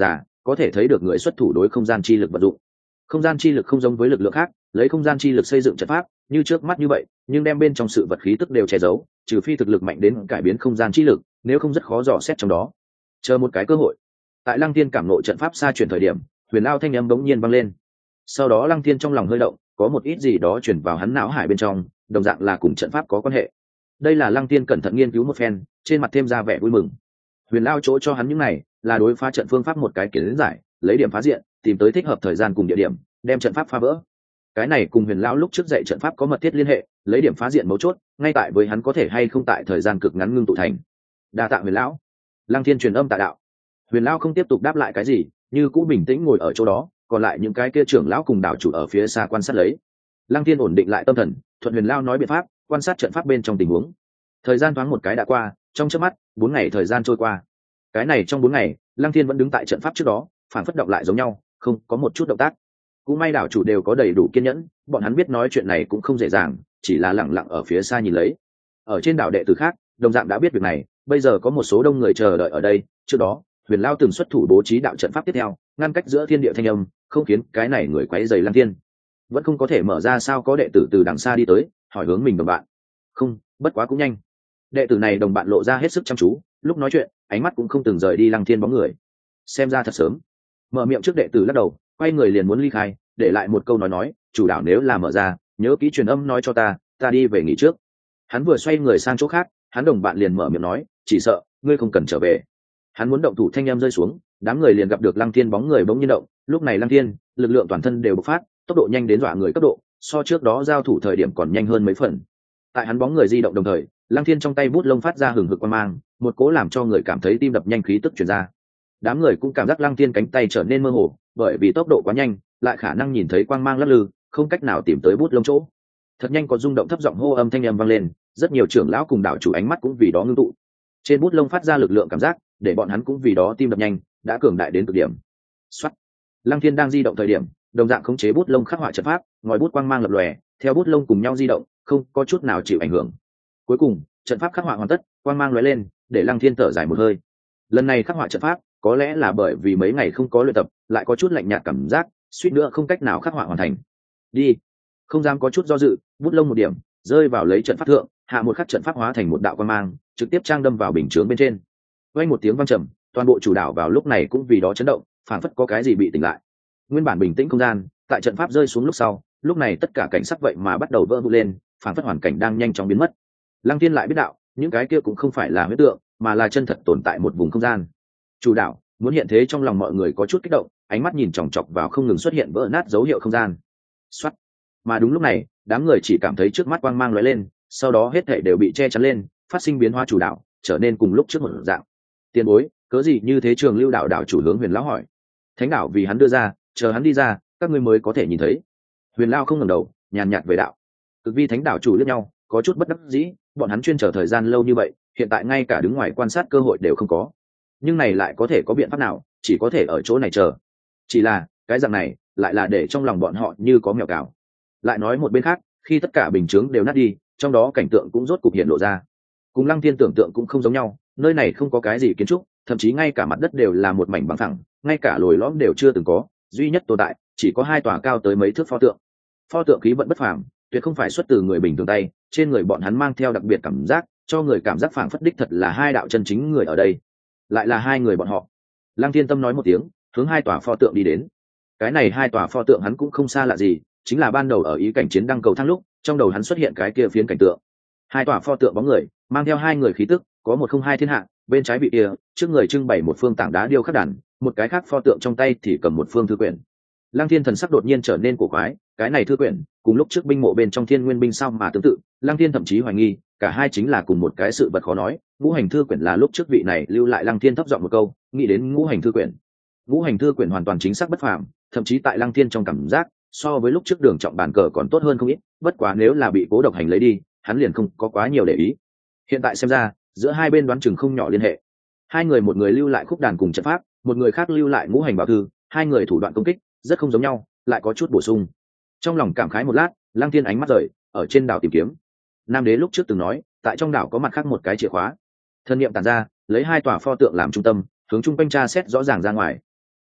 có thể thấy được người xuất thủ đối không gian chi lực vận dụng. Không gian chi lực không giống với lực lượng khác, lấy không gian chi lực xây dựng trận pháp như trước mắt như vậy, nhưng đem bên trong sự vật khí tức đều che giấu, trừ phi thực lực mạnh đến cải biến không gian chi lực, nếu không rất khó dò xét trong đó. Chờ một cái cơ hội. Tại Lăng Thiên cảm ngộ trận pháp xa chuyển thời điểm, huyền lao thanh âm bỗng nhiên vang lên. Sau đó Lăng Thiên trong lòng hơi động, có một ít gì đó chuyển vào hắn não hải bên trong, đồng dạng là cùng trận pháp có quan hệ. Đây là Lăng Thiên cẩn thận nghiên cứu một phen, trên mặt thêm ra vẻ vui mừng. Huyền lao chỗ cho hắn những này, là đối phá trận phương pháp một cái kiến giải, lấy điểm phá diện, tìm tới thích hợp thời gian cùng địa điểm, đem trận pháp phá vỡ. Cái này cùng huyền lão lúc trước dạy trận pháp có mật thiết liên hệ, lấy điểm phá diện mấu chốt, ngay tại với hắn có thể hay không tại thời gian cực ngắn ngưng tụ thành. Đa tạ huyền lão. Lăng Thiên truyền âm tạ đạo. Huyền lão không tiếp tục đáp lại cái gì, như cũ bình tĩnh ngồi ở chỗ đó, còn lại những cái kia trưởng lão cùng đảo chủ ở phía xa quan sát lấy. Lăng Thiên ổn định lại tâm thần, thuận huyền lão nói biện pháp, quan sát trận pháp bên trong tình huống. Thời gian thoáng một cái đã qua, trong chớp mắt, bốn ngày thời gian trôi qua. Cái này trong bốn ngày, Lăng Thiên vẫn đứng tại trận pháp trước đó, phản phất động lại giống nhau, không có một chút động tác. Cũng may đảo chủ đều có đầy đủ kiên nhẫn, bọn hắn biết nói chuyện này cũng không dễ dàng, chỉ là lặng lặng ở phía xa nhìn lấy. Ở trên đảo đệ tử khác, đồng dạng đã biết việc này, bây giờ có một số đông người chờ đợi ở đây. Trước đó, huyền lao từng xuất thủ bố trí đạo trận pháp tiếp theo, ngăn cách giữa thiên địa thanh âm, không khiến cái này người quấy rầy Lăng Thiên. Vẫn không có thể mở ra sao có đệ tử từ đằng xa đi tới, hỏi hướng mình đồng bạn. Không, bất quá cũng nhanh. Đệ tử này đồng bạn lộ ra hết sức chăm chú, lúc nói chuyện, ánh mắt cũng không từng rời đi Lăng Thiên bóng người. Xem ra thật sớm. Mở miệng trước đệ tử lắc đầu, quay người liền muốn ly khai, để lại một câu nói nói, chủ đảo nếu là mở ra, nhớ kỹ truyền âm nói cho ta, ta đi về nghỉ trước. Hắn vừa xoay người sang chỗ khác, hắn đồng bạn liền mở miệng nói, chỉ sợ ngươi không cần trở về. Hắn muốn động thủ, thanh em rơi xuống, đám người liền gặp được Lăng Thiên bóng người bỗng nhiên động. Lúc này Lăng Thiên lực lượng toàn thân đều bộc phát, tốc độ nhanh đến dọa người cấp độ, so trước đó giao thủ thời điểm còn nhanh hơn mấy phần. Tại hắn bóng người di động đồng thời, Lăng Thiên trong tay bút lông phát ra hừng hực quang mang, một cố làm cho người cảm thấy tim đập nhanh khí tức truyền ra. Đám người cũng cảm giác Lăng Thiên cánh tay trở nên mơ hồ, bởi vì tốc độ quá nhanh, lại khả năng nhìn thấy quang mang lắc lư, không cách nào tìm tới bút lông chỗ. Thật nhanh có rung động thấp giọng hô âm thanh âm vang lên, rất nhiều trưởng lão cùng đảo chủ ánh mắt cũng vì đó ngưng tụ. Trên bút lông phát ra lực lượng cảm giác, để bọn hắn cũng vì đó tim đập nhanh, đã cường đại đến cực điểm. Soát. Lăng Thiên đang di động thời điểm, đồng dạng khống chế bút lông khắc họa trận pháp, ngòi bút quang mang lập lòe, theo bút lông cùng nhau di động, không có chút nào chịu ảnh hưởng. Cuối cùng, trận pháp khắc họa hoàn tất, quang mang lóe lên, để Lăng Thiên thở dài một hơi. Lần này khắc họa trận pháp, có lẽ là bởi vì mấy ngày không có luyện tập, lại có chút lạnh nhạt cảm giác, suýt nữa không cách nào khắc họa hoàn thành. Đi. Không dám có chút do dự, bút lông một điểm, rơi vào lấy trận pháp thượng, hạ một khắc trận pháp hóa thành một đạo quang mang, trực tiếp trang đâm vào bình chướng bên trên. Vang một tiếng vang trầm, toàn bộ chủ đảo vào lúc này cũng vì đó chấn động, phảng phất có cái gì bị tỉnh lại. Nguyên bản bình tĩnh không gian, tại trận pháp rơi xuống lúc sau, lúc này tất cả cảnh sắc vậy mà bắt đầu vỡ vụn lên, phảng phất hoàn cảnh đang nhanh chóng biến mất. Lăng Thiên lại biết đạo, những cái kia cũng không phải là huyễn tượng, mà là chân thật tồn tại một vùng không gian. Chủ đảo muốn hiện thế, trong lòng mọi người có chút kích động, ánh mắt nhìn chòng chọc vào không ngừng xuất hiện vỡ nát dấu hiệu không gian. Soát. Mà đúng lúc này, đám người chỉ cảm thấy trước mắt quang mang lóe lên, sau đó hết thảy đều bị che chắn lên, phát sinh biến hóa chủ đảo, trở nên cùng lúc trước một dạng. Tiền bối, cớ gì như thế? Trường Lưu đảo đảo chủ hướng Huyền lão hỏi. Thánh đảo vì hắn đưa ra, chờ hắn đi ra, các ngươi mới có thể nhìn thấy. Huyền lão không ngẩng đầu, nhàn nhạt về đạo. Cực vi thánh đảo chủ liếc nhau, có chút bất đắc dĩ, bọn hắn chuyên chờ thời gian lâu như vậy, hiện tại ngay cả đứng ngoài quan sát cơ hội đều không có. Nhưng này lại có thể có biện pháp nào, chỉ có thể ở chỗ này chờ. Chỉ là cái dạng này lại là để trong lòng bọn họ như có mèo cào. Lại nói một bên khác, khi tất cả bình chướng đều nát đi, trong đó cảnh tượng cũng rốt cục hiện lộ ra. Cùng Lăng Thiên tưởng tượng cũng không giống nhau, nơi này không có cái gì kiến trúc, thậm chí ngay cả mặt đất đều là một mảnh bằng phẳng, ngay cả lồi lõm đều chưa từng có, duy nhất tồn tại chỉ có hai tòa cao tới mấy thước pho tượng. Pho tượng khí vận bất phàm, tuyệt không phải xuất từ người bình thường tay, trên người bọn hắn mang theo đặc biệt cảm giác, cho người cảm giác phảng phất đích thật là hai đạo chân chính người ở đây. Lại là hai người bọn họ. Lăng Thiên Tâm nói một tiếng, hướng hai tòa pho tượng đi đến. Cái này hai tòa pho tượng hắn cũng không xa lạ gì, chính là ban đầu ở ý cảnh chiến đăng cầu thang lúc, trong đầu hắn xuất hiện cái kia phiến cảnh tượng. Hai tòa pho tượng bóng người, mang theo hai người khí tức, có một không hai thiên hạ, bên trái vị kia, trước người trưng bày một phương tảng đá điêu khắc đàn, một cái khác pho tượng trong tay thì cầm một phương thư quyển. Lăng Thiên thần sắc đột nhiên trở nên cổ quái, cái này thư quyển, cùng lúc trước binh mộ bên trong Thiên Nguyên binh sao mà tương tự, Lăng Thiên thậm chí hoài nghi, cả hai chính là cùng một cái sự vật khó nói. Ngũ hành thư quyển là lúc trước vị này lưu lại. Lăng Thiên thấp giọng một câu, nghĩ đến ngũ hành thư quyển. Ngũ hành thư quyển hoàn toàn chính xác bất phàm, thậm chí tại Lăng Thiên trong cảm giác, so với lúc trước Đường Trọng bàn cờ còn tốt hơn không ít, bất quá nếu là bị Cố Độc Hành lấy đi, hắn liền không có quá nhiều để ý. Hiện tại xem ra, giữa hai bên đoán chừng không nhỏ liên hệ. Hai người, một người lưu lại khúc đàn cùng trận pháp, một người khác lưu lại ngũ hành bảo thư, hai người thủ đoạn công kích rất không giống nhau, lại có chút bổ sung. Trong lòng cảm khái một lát, Lăng Thiên ánh mắt rời ở trên đảo tìm kiếm. Nam Đế lúc trước từng nói, tại trong đảo có mặt khác một cái chìa khóa. Thân niệm tản ra, lấy hai tòa pho tượng làm trung tâm, hướng trung quanh tra xét rõ ràng ra ngoài.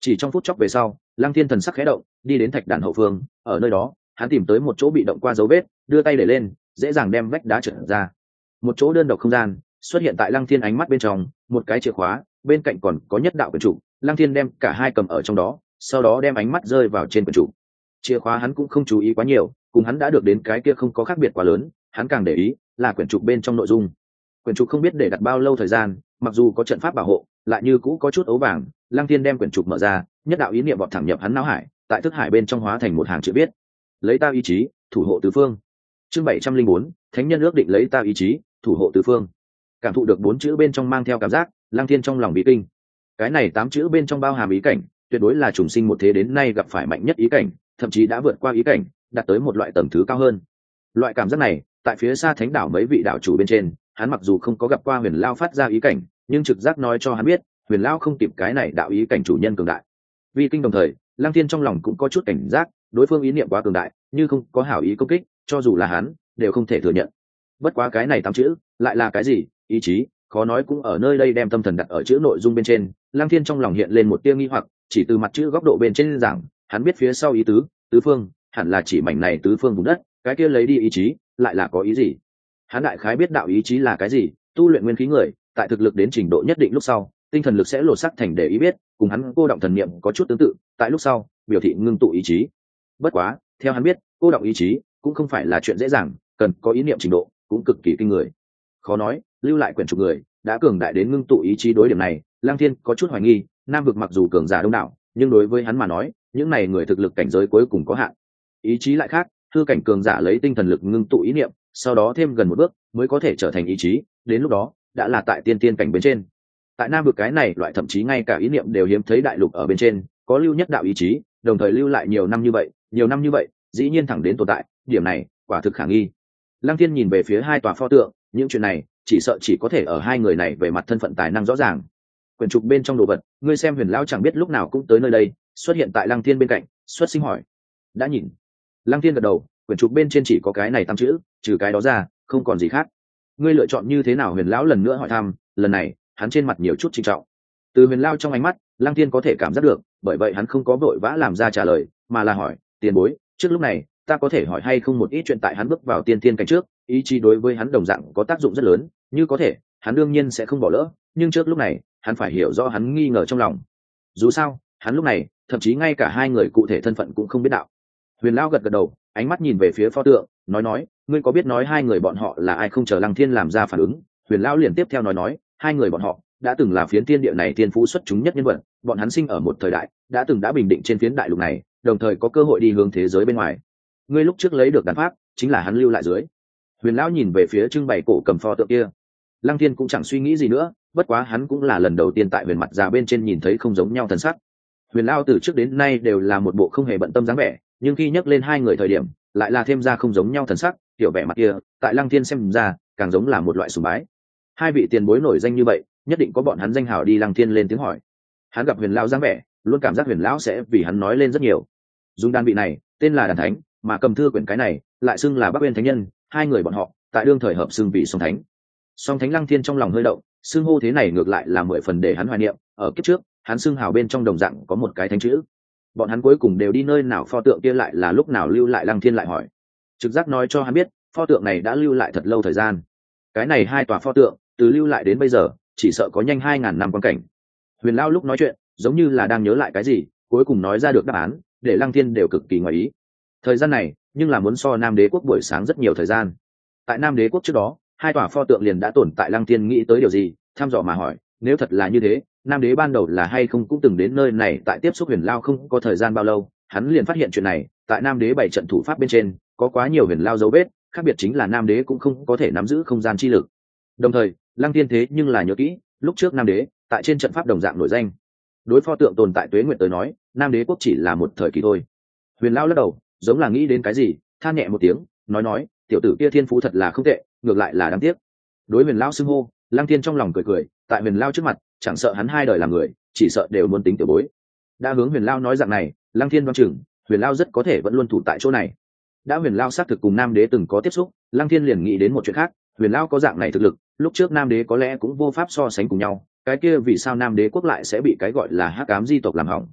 Chỉ trong phút chốc về sau, Lăng Thiên thần sắc khẽ động, đi đến thạch đàn hậu phương, ở nơi đó hắn tìm tới một chỗ bị động qua dấu vết, đưa tay để lên, dễ dàng đem vách đá trượt ra. Một chỗ đơn độc không gian xuất hiện tại Lăng Thiên ánh mắt bên trong, một cái chìa khóa, bên cạnh còn có nhất đạo quyển trục. Lăng Thiên đem cả hai cầm ở trong đó, sau đó đem ánh mắt rơi vào trên quyển trục. Chìa khóa hắn cũng không chú ý quá nhiều, cùng hắn đã được đến cái kia không có khác biệt quá lớn, hắn càng để ý là quyển trục bên trong nội dung. Quyển trục không biết để đặt bao lâu thời gian, mặc dù có trận pháp bảo hộ, lại như cũ có chút ấu vàng. Lăng Thiên đem quyển trục mở ra, nhất đạo ý niệm vọt thẳng nhập hắn não hải, tại thức hải bên trong hóa thành một hàng chữ viết: lấy ta ý chí thủ hộ tứ phương. Chương bảy trăm linh bốn, thánh nhân ước định lấy ta ý chí thủ hộ tứ phương. Cảm thụ được bốn chữ bên trong mang theo cảm giác, Lăng Thiên trong lòng bị kinh. Cái này tám chữ bên trong bao hàm ý cảnh, tuyệt đối là trùng sinh một thế đến nay gặp phải mạnh nhất ý cảnh, thậm chí đã vượt qua ý cảnh, đạt tới một loại tầng thứ cao hơn. Loại cảm giác này, tại phía xa thánh đảo mấy vị đạo chủ bên trên, hắn mặc dù không có gặp qua Huyền Lao phát ra ý cảnh, nhưng trực giác nói cho hắn biết, Huyền Lao không kịp cái này đạo ý cảnh chủ nhân cường đại. Vì kinh đồng thời, Lăng Thiên trong lòng cũng có chút cảnh giác, đối phương ý niệm quá cường đại, như không có hảo ý công kích, cho dù là hắn, đều không thể thừa nhận. Bất quá cái này tám chữ, lại là cái gì? Ý chí, khó nói cũng ở nơi đây đem tâm thần đặt ở chữ nội dung bên trên. Lăng Thiên trong lòng hiện lên một tia nghi hoặc, chỉ từ mặt chữ góc độ bên trên giảng, hắn biết phía sau ý tứ, tứ phương, hẳn là chỉ mảnh này tứ phương vùng đất, cái kia lấy đi ý chí, lại là có ý gì? Hắn đại khái biết đạo ý chí là cái gì, tu luyện nguyên khí người, tại thực lực đến trình độ nhất định lúc sau, tinh thần lực sẽ lột sắc thành để ý biết, cùng hắn cô động thần niệm có chút tương tự, tại lúc sau, biểu thị ngưng tụ ý chí. Bất quá, theo hắn biết, cô động ý chí cũng không phải là chuyện dễ dàng, cần có ý niệm trình độ cũng cực kỳ kinh người. Khó nói, lưu lại quyển trục người đã cường đại đến ngưng tụ ý chí. Đối điểm này, Lăng Thiên có chút hoài nghi, Nam vực mặc dù cường giả đông đảo, nhưng đối với hắn mà nói, những này người thực lực cảnh giới cuối cùng có hạn. Ý chí lại khác, hư cảnh cường giả lấy tinh thần lực ngưng tụ ý niệm, sau đó thêm gần một bước mới có thể trở thành ý chí, đến lúc đó đã là tại tiên tiên cảnh bên trên. Tại Nam vực cái này loại thậm chí ngay cả ý niệm đều hiếm thấy đại lục ở bên trên, có lưu nhất đạo ý chí, đồng thời lưu lại nhiều năm như vậy, nhiều năm như vậy, dĩ nhiên thẳng đến tồn tại, điểm này quả thực khả nghi. Lăng Thiên nhìn về phía hai tòa pho tượng, những chuyện này chỉ sợ chỉ có thể ở hai người này về mặt thân phận tài năng rõ ràng. Quyển trục bên trong đồ vật, ngươi xem Huyền lão chẳng biết lúc nào cũng tới nơi đây, xuất hiện tại Lăng Thiên bên cạnh, xuất sinh hỏi: đã nhìn? Lăng Thiên gật đầu, quyển trục bên trên chỉ có cái này tám chữ, trừ cái đó ra không còn gì khác. Ngươi lựa chọn như thế nào? Huyền lão lần nữa hỏi thăm, lần này hắn trên mặt nhiều chút trinh trọng. Từ Huyền lão trong ánh mắt, Lăng Thiên có thể cảm giác được, bởi vậy hắn không có vội vã làm ra trả lời, mà là hỏi: tiền bối, trước lúc này ta có thể hỏi hay không một ít chuyện? Tại hắn bước vào tiên tiên cảnh trước, ý chí đối với hắn đồng dạng có tác dụng rất lớn, như có thể, hắn đương nhiên sẽ không bỏ lỡ, nhưng trước lúc này hắn phải hiểu rõ hắn nghi ngờ trong lòng. Dù sao, hắn lúc này thậm chí ngay cả hai người cụ thể thân phận cũng không biết đạo. Huyền lão gật gật đầu, ánh mắt nhìn về phía pho tượng, nói nói: ngươi có biết nói hai người bọn họ là ai không? Chờ Lăng Thiên làm ra phản ứng, Huyền lão liền tiếp theo nói nói: hai người bọn họ đã từng là phiến tiên địa này tiên phú xuất chúng nhất nhân vật, bọn hắn sinh ở một thời đại đã từng đã bình định trên phiến đại lục này, đồng thời có cơ hội đi hướng thế giới bên ngoài. Ngươi lúc trước lấy được đàn pháp chính là hắn lưu lại dưới. Huyền lão nhìn về phía trưng bày cổ cầm pho tượng kia. Lăng Thiên cũng chẳng suy nghĩ gì nữa, bất quá hắn cũng là lần đầu tiên tại Huyền mặt già bên trên nhìn thấy không giống nhau thần sắc. Huyền lão từ trước đến nay đều là một bộ không hề bận tâm dáng vẻ, nhưng khi nhắc lên hai người thời điểm, lại là thêm ra không giống nhau thần sắc, tiểu vẻ mặt kia, tại Lăng Thiên xem ra, càng giống là một loại sùng bái. Hai vị tiền bối nổi danh như vậy, nhất định có bọn hắn danh hào đi. Lăng Thiên lên tiếng hỏi. Hắn gặp Huyền lão dáng vẻ, luôn cảm giác Huyền lão sẽ vì hắn nói lên rất nhiều. Dung đan vị này tên là Đàn Thánh, mà cầm thư quyển cái này lại xưng là Bắc Uyên Thánh Nhân, hai người bọn họ tại đương thời hợp xưng vị Song Thánh. Song Thánh, Lăng Thiên trong lòng hơi động, xưng hô thế này ngược lại là mười phần để hắn hoài niệm, ở kiếp trước, hắn xưng hào bên trong đồng dạng có một cái thánh chữ. Bọn hắn cuối cùng đều đi nơi nào? Pho tượng kia lại là lúc nào lưu lại? Lăng Thiên lại hỏi. Trực giác nói cho hắn biết, pho tượng này đã lưu lại thật lâu thời gian. Cái này hai tòa pho tượng, từ lưu lại đến bây giờ, chỉ sợ có nhanh hai ngàn năm quan cảnh. Huyền lão lúc nói chuyện, giống như là đang nhớ lại cái gì, cuối cùng nói ra được đáp án, để Lăng Thiên đều cực kỳ ngoài ý. Thời gian này, nhưng là muốn so Nam Đế quốc buổi sáng rất nhiều thời gian. Tại Nam Đế quốc trước đó, hai tòa pho tượng liền đã tồn tại. Lăng Thiên nghĩ tới điều gì, thăm dò mà hỏi: nếu thật là như thế, Nam Đế ban đầu là hay không cũng từng đến nơi này? Tại tiếp xúc Huyền Lao không có thời gian bao lâu, hắn liền phát hiện chuyện này. Tại Nam Đế bảy trận thủ pháp bên trên, có quá nhiều Huyền Lao dấu vết, khác biệt chính là Nam Đế cũng không có thể nắm giữ không gian chi lực. Đồng thời, Lăng Thiên thế nhưng là nhớ kỹ, lúc trước Nam Đế tại trên trận pháp đồng dạng nổi danh. Đối pho tượng tồn tại tuế nguyện tới nói, Nam Đế quốc chỉ là một thời kỳ thôi. Huyền Lao lắc đầu, giống là nghĩ đến cái gì, than nhẹ một tiếng, nói nói: tiểu tử kia thiên phú thật là không tệ, ngược lại là đáng tiếc. Đối Huyền Lao xưng hô, Lăng Thiên trong lòng cười cười, tại Huyền Lao trước mặt, chẳng sợ hắn hai đời làm người, chỉ sợ đều muốn tính tiểu bối. Đã hướng Huyền Lao nói dạng này, Lăng Thiên đoán chừng Huyền Lao rất có thể vẫn luôn thủ tại chỗ này. Đã Huyền Lao xác thực cùng Nam Đế từng có tiếp xúc, Lăng Thiên liền nghĩ đến một chuyện khác. Huyền Lao có dạng này thực lực, lúc trước Nam Đế có lẽ cũng vô pháp so sánh cùng nhau, cái kia vì sao Nam Đế quốc lại sẽ bị cái gọi là hắc ám di tộc làm hỏng?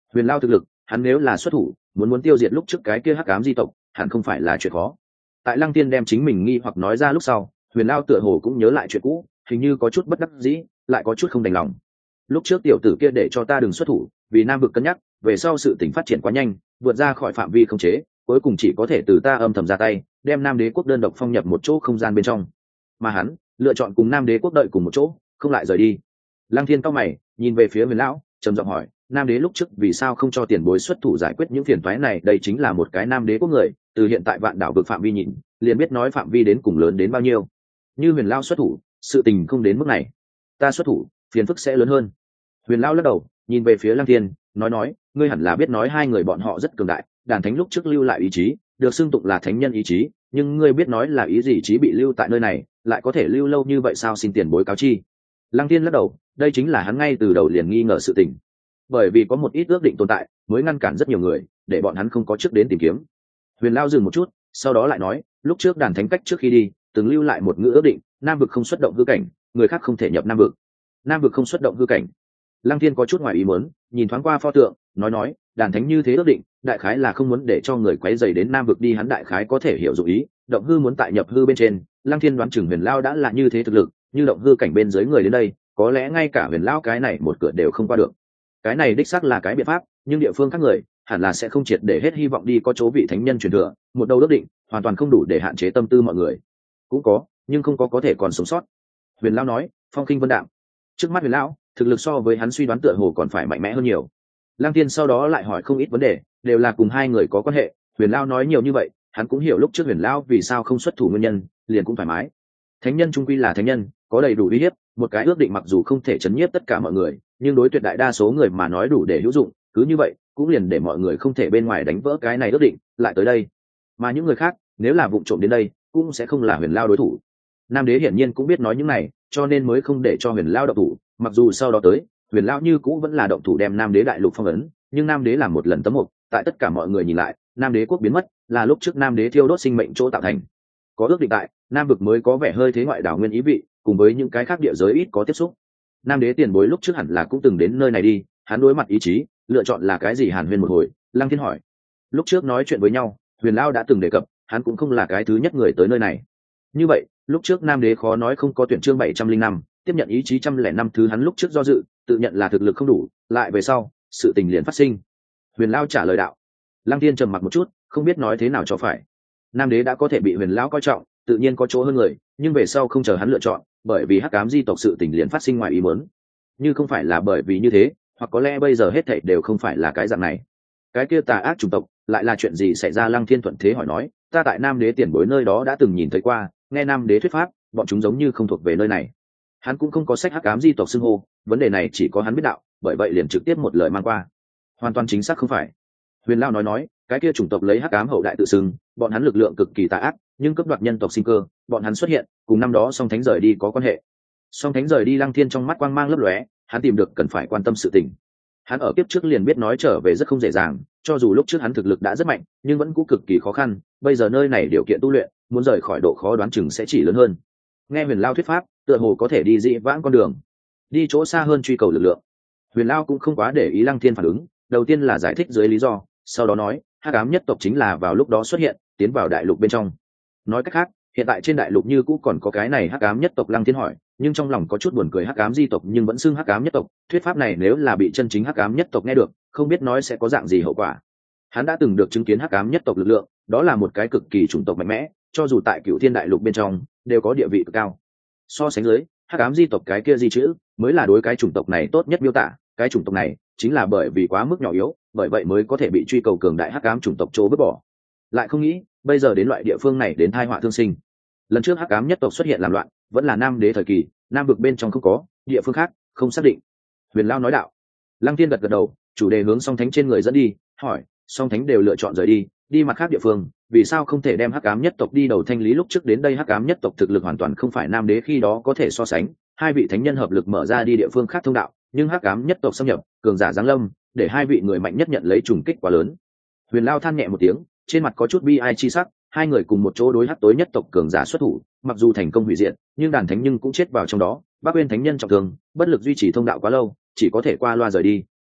Huyền Lao thực lực, hắn nếu là xuất thủ muốn muốn tiêu diệt lúc trước cái kia hắc ám di tộc hẳn không phải là chuyện khó. Tại Lăng Tiên đem chính mình nghi hoặc nói ra lúc sau, Huyền Lao tựa hồ cũng nhớ lại chuyện cũ, hình như có chút bất đắc dĩ, lại có chút không đành lòng. Lúc trước tiểu tử kia để cho ta đừng xuất thủ, vì Nam vực cân nhắc, về sau sự tình phát triển quá nhanh, vượt ra khỏi phạm vi khống chế, cuối cùng chỉ có thể từ ta âm thầm ra tay, đem Nam Đế quốc đơn độc phong nhập một chỗ không gian bên trong. Mà hắn lựa chọn cùng Nam Đế quốc đợi cùng một chỗ, không lại rời đi. Lăng Thiên cau mày, nhìn về phía Huyền Lão, trầm giọng hỏi, Nam Đế lúc trước vì sao không cho tiền bối xuất thủ giải quyết những phiền toái này? Đây chính là một cái Nam Đế quốc người, từ hiện tại vạn đảo vực phạm vi nhìn, liền biết nói phạm vi đến cùng lớn đến bao nhiêu. Như Huyền Lão xuất thủ, sự tình không đến mức này. Ta xuất thủ, phiền phức sẽ lớn hơn. Huyền Lão lắc đầu, nhìn về phía Lăng Thiên, nói nói, ngươi hẳn là biết nói hai người bọn họ rất cường đại, đàn thánh lúc trước lưu lại ý chí, được xưng tụng là thánh nhân ý chí, nhưng ngươi biết nói là ý gì ý chí bị lưu tại nơi này, lại có thể lưu lâu như vậy sao? Xin tiền bối cáo chi. Lăng Thiên lắc đầu, đây chính là hắn ngay từ đầu liền nghi ngờ sự tình, bởi vì có một ít ước định tồn tại mới ngăn cản rất nhiều người, để bọn hắn không có trước đến tìm kiếm. Huyền Lao dừng một chút, sau đó lại nói, lúc trước đàn thánh cách trước khi đi từng lưu lại một ngữ ước định, Nam vực không xuất động hư cảnh, người khác không thể nhập Nam vực. Nam vực không xuất động hư cảnh. Lăng Thiên có chút ngoài ý muốn, nhìn thoáng qua pho tượng, nói nói, đàn thánh như thế ước định, đại khái là không muốn để cho người quấy rầy đến Nam vực đi. Hắn đại khái có thể hiểu dụng ý, động hư muốn tại nhập hư bên trên. Lăng Thiên đoán chừng Huyền Lao đã là như thế thực lực, như động hư cảnh bên dưới người đến đây, có lẽ ngay cả Huyền Lao cái này một cửa đều không qua được. Cái này đích xác là cái biện pháp, nhưng địa phương khác người hẳn là sẽ không triệt để hết hy vọng đi có chỗ vị thánh nhân truyền thừa, một đầu ước định hoàn toàn không đủ để hạn chế tâm tư mọi người. Cũng có, nhưng không có có thể còn sống sót. Huyền Lão nói, phong khinh vân đạm. Trước mắt Huyền Lão, thực lực so với hắn suy đoán tựa hồ còn phải mạnh mẽ hơn nhiều. Lăng Tiên sau đó lại hỏi không ít vấn đề, đều là cùng hai người có quan hệ. Huyền Lão nói nhiều như vậy, hắn cũng hiểu lúc trước Huyền Lão vì sao không xuất thủ nguyên nhân, liền cũng thoải mái. Thánh nhân trung quy là thánh nhân, có đầy đủ uy hiếp, một cái ước định mặc dù không thể chấn nhiếp tất cả mọi người, nhưng đối tuyệt đại đa số người mà nói đủ để hữu dụng, cứ như vậy cũng liền để mọi người không thể bên ngoài đánh vỡ cái này ước định lại tới đây. Mà những người khác nếu là vụng trộm đến đây cũng sẽ không là Huyền Lao đối thủ. Nam Đế hiển nhiên cũng biết nói những này, cho nên mới không để cho Huyền Lao động thủ, mặc dù sau đó tới Huyền Lao như cũ vẫn là động thủ đem Nam Đế đại lục phong ấn, nhưng Nam Đế làm một lần tấm mục, tại tất cả mọi người nhìn lại, Nam Đế quốc biến mất là lúc trước Nam Đế thiêu đốt sinh mệnh chỗ tạo thành. Có ước định tại, Nam vực mới có vẻ hơi thế ngoại đảo nguyên ý vị, cùng với những cái khác địa giới ít có tiếp xúc. Nam Đế tiền bối lúc trước hẳn là cũng từng đến nơi này đi, hắn đối mặt ý chí lựa chọn là cái gì? Hàn Huyên một hồi, Lăng Thiên hỏi. Lúc trước nói chuyện với nhau, Huyền Lao đã từng đề cập, hắn cũng không là cái thứ nhất người tới nơi này. Như vậy, lúc trước Nam Đế khó nói không có tuyển chương bảy trăm linh năm, tiếp nhận ý chí trăm lẻ năm thứ hắn lúc trước do dự, tự nhận là thực lực không đủ, lại về sau, sự tình liền phát sinh. Huyền Lao trả lời đạo. Lăng Thiên trầm mặc một chút, không biết nói thế nào cho phải. Nam Đế đã có thể bị Huyền Lao coi trọng, tự nhiên có chỗ hơn người, nhưng về sau không chờ hắn lựa chọn, bởi vì hắc ám di tộc sự tình liền phát sinh ngoài ý muốn. Như không phải là bởi vì như thế, hoặc có lẽ bây giờ hết thảy đều không phải là cái dạng này. Cái kia tà ác chủng tộc lại là chuyện gì xảy ra? Lăng Thiên thuận thế hỏi nói, ta tại Nam Đế tiền bối nơi đó đã từng nhìn thấy qua, nghe Nam Đế thuyết pháp, bọn chúng giống như không thuộc về nơi này. Hắn cũng không có sách hắc ám di tộc xưng hô, vấn đề này chỉ có hắn biết đạo, bởi vậy liền trực tiếp một lời mang qua. Hoàn toàn chính xác không phải. Huyền Lao nói nói, cái kia chủng tộc lấy hắc ám hậu đại tự xưng, bọn hắn lực lượng cực kỳ tà ác, nhưng cấp đoạt nhân tộc sinh cơ, bọn hắn xuất hiện cùng năm đó song thánh rời đi có quan hệ. Song thánh rời đi, Lăng Thiên trong mắt quang mang lấp lóe, hắn tìm được cần phải quan tâm sự tình. Hắn ở kiếp trước liền biết nói trở về rất không dễ dàng, cho dù lúc trước hắn thực lực đã rất mạnh, nhưng vẫn cũng cực kỳ khó khăn, bây giờ nơi này điều kiện tu luyện, muốn rời khỏi độ khó đoán chừng sẽ chỉ lớn hơn. Nghe Huyền Lao thuyết pháp, tựa hồ có thể đi dị vãng con đường, đi chỗ xa hơn truy cầu lực lượng. Huyền Lao cũng không quá để ý Lăng Thiên phản ứng, đầu tiên là giải thích dưới lý do, sau đó nói, hắc ám nhất tộc chính là vào lúc đó xuất hiện, tiến vào đại lục bên trong. Nói cách khác, hiện tại trên đại lục như cũ còn có cái này hắc ám nhất tộc. Lăng Thiên hỏi, nhưng trong lòng có chút buồn cười, hắc ám di tộc nhưng vẫn xưng hắc ám nhất tộc, thuyết pháp này nếu là bị chân chính hắc ám nhất tộc nghe được, không biết nói sẽ có dạng gì hậu quả. Hắn đã từng được chứng kiến hắc ám nhất tộc lực lượng, đó là một cái cực kỳ chủng tộc mạnh mẽ, cho dù tại Cửu Thiên đại lục bên trong đều có địa vị cực cao. So sánh dưới, hắc ám di tộc cái kia di chữ mới là đối cái chủng tộc này tốt nhất miêu tả. Cái chủng tộc này chính là bởi vì quá mức nhỏ yếu, bởi vậy mới có thể bị truy cầu cường đại hắc ám chủng tộc chỗ vứt bỏ. Lại không nghĩ bây giờ đến loại địa phương này đến tai họa thương sinh. Lần trước hắc ám nhất tộc xuất hiện làm loạn vẫn là Nam Đế thời kỳ, Nam vực bên trong không có, địa phương khác không xác định. Huyền Lao nói đạo. Lăng Tiên gật gật đầu, chủ đề hướng song thánh trên người dẫn đi, hỏi, song thánh đều lựa chọn rời đi, đi mặt khác địa phương, vì sao không thể đem hắc ám nhất tộc đi đầu thanh lý? Lúc trước đến đây hắc ám nhất tộc thực lực hoàn toàn không phải Nam Đế khi đó có thể so sánh, hai vị thánh nhân hợp lực mở ra đi địa phương khác thông đạo, nhưng hắc ám nhất tộc xâm nhập, cường giả giáng lâm, để hai vị người mạnh nhất nhận lấy trùng kích quá lớn. Huyền Lao than nhẹ một tiếng, trên mặt có chút bi ai chi sắc, hai người cùng một chỗ đối hắc tối nhất tộc cường giả xuất thủ, mặc dù thành công hủy diệt, nhưng đàn thánh nhưng cũng chết vào trong đó. Bác Uyên thánh nhân trọng thương, bất lực duy trì thông đạo quá lâu, chỉ có thể qua loa rời đi.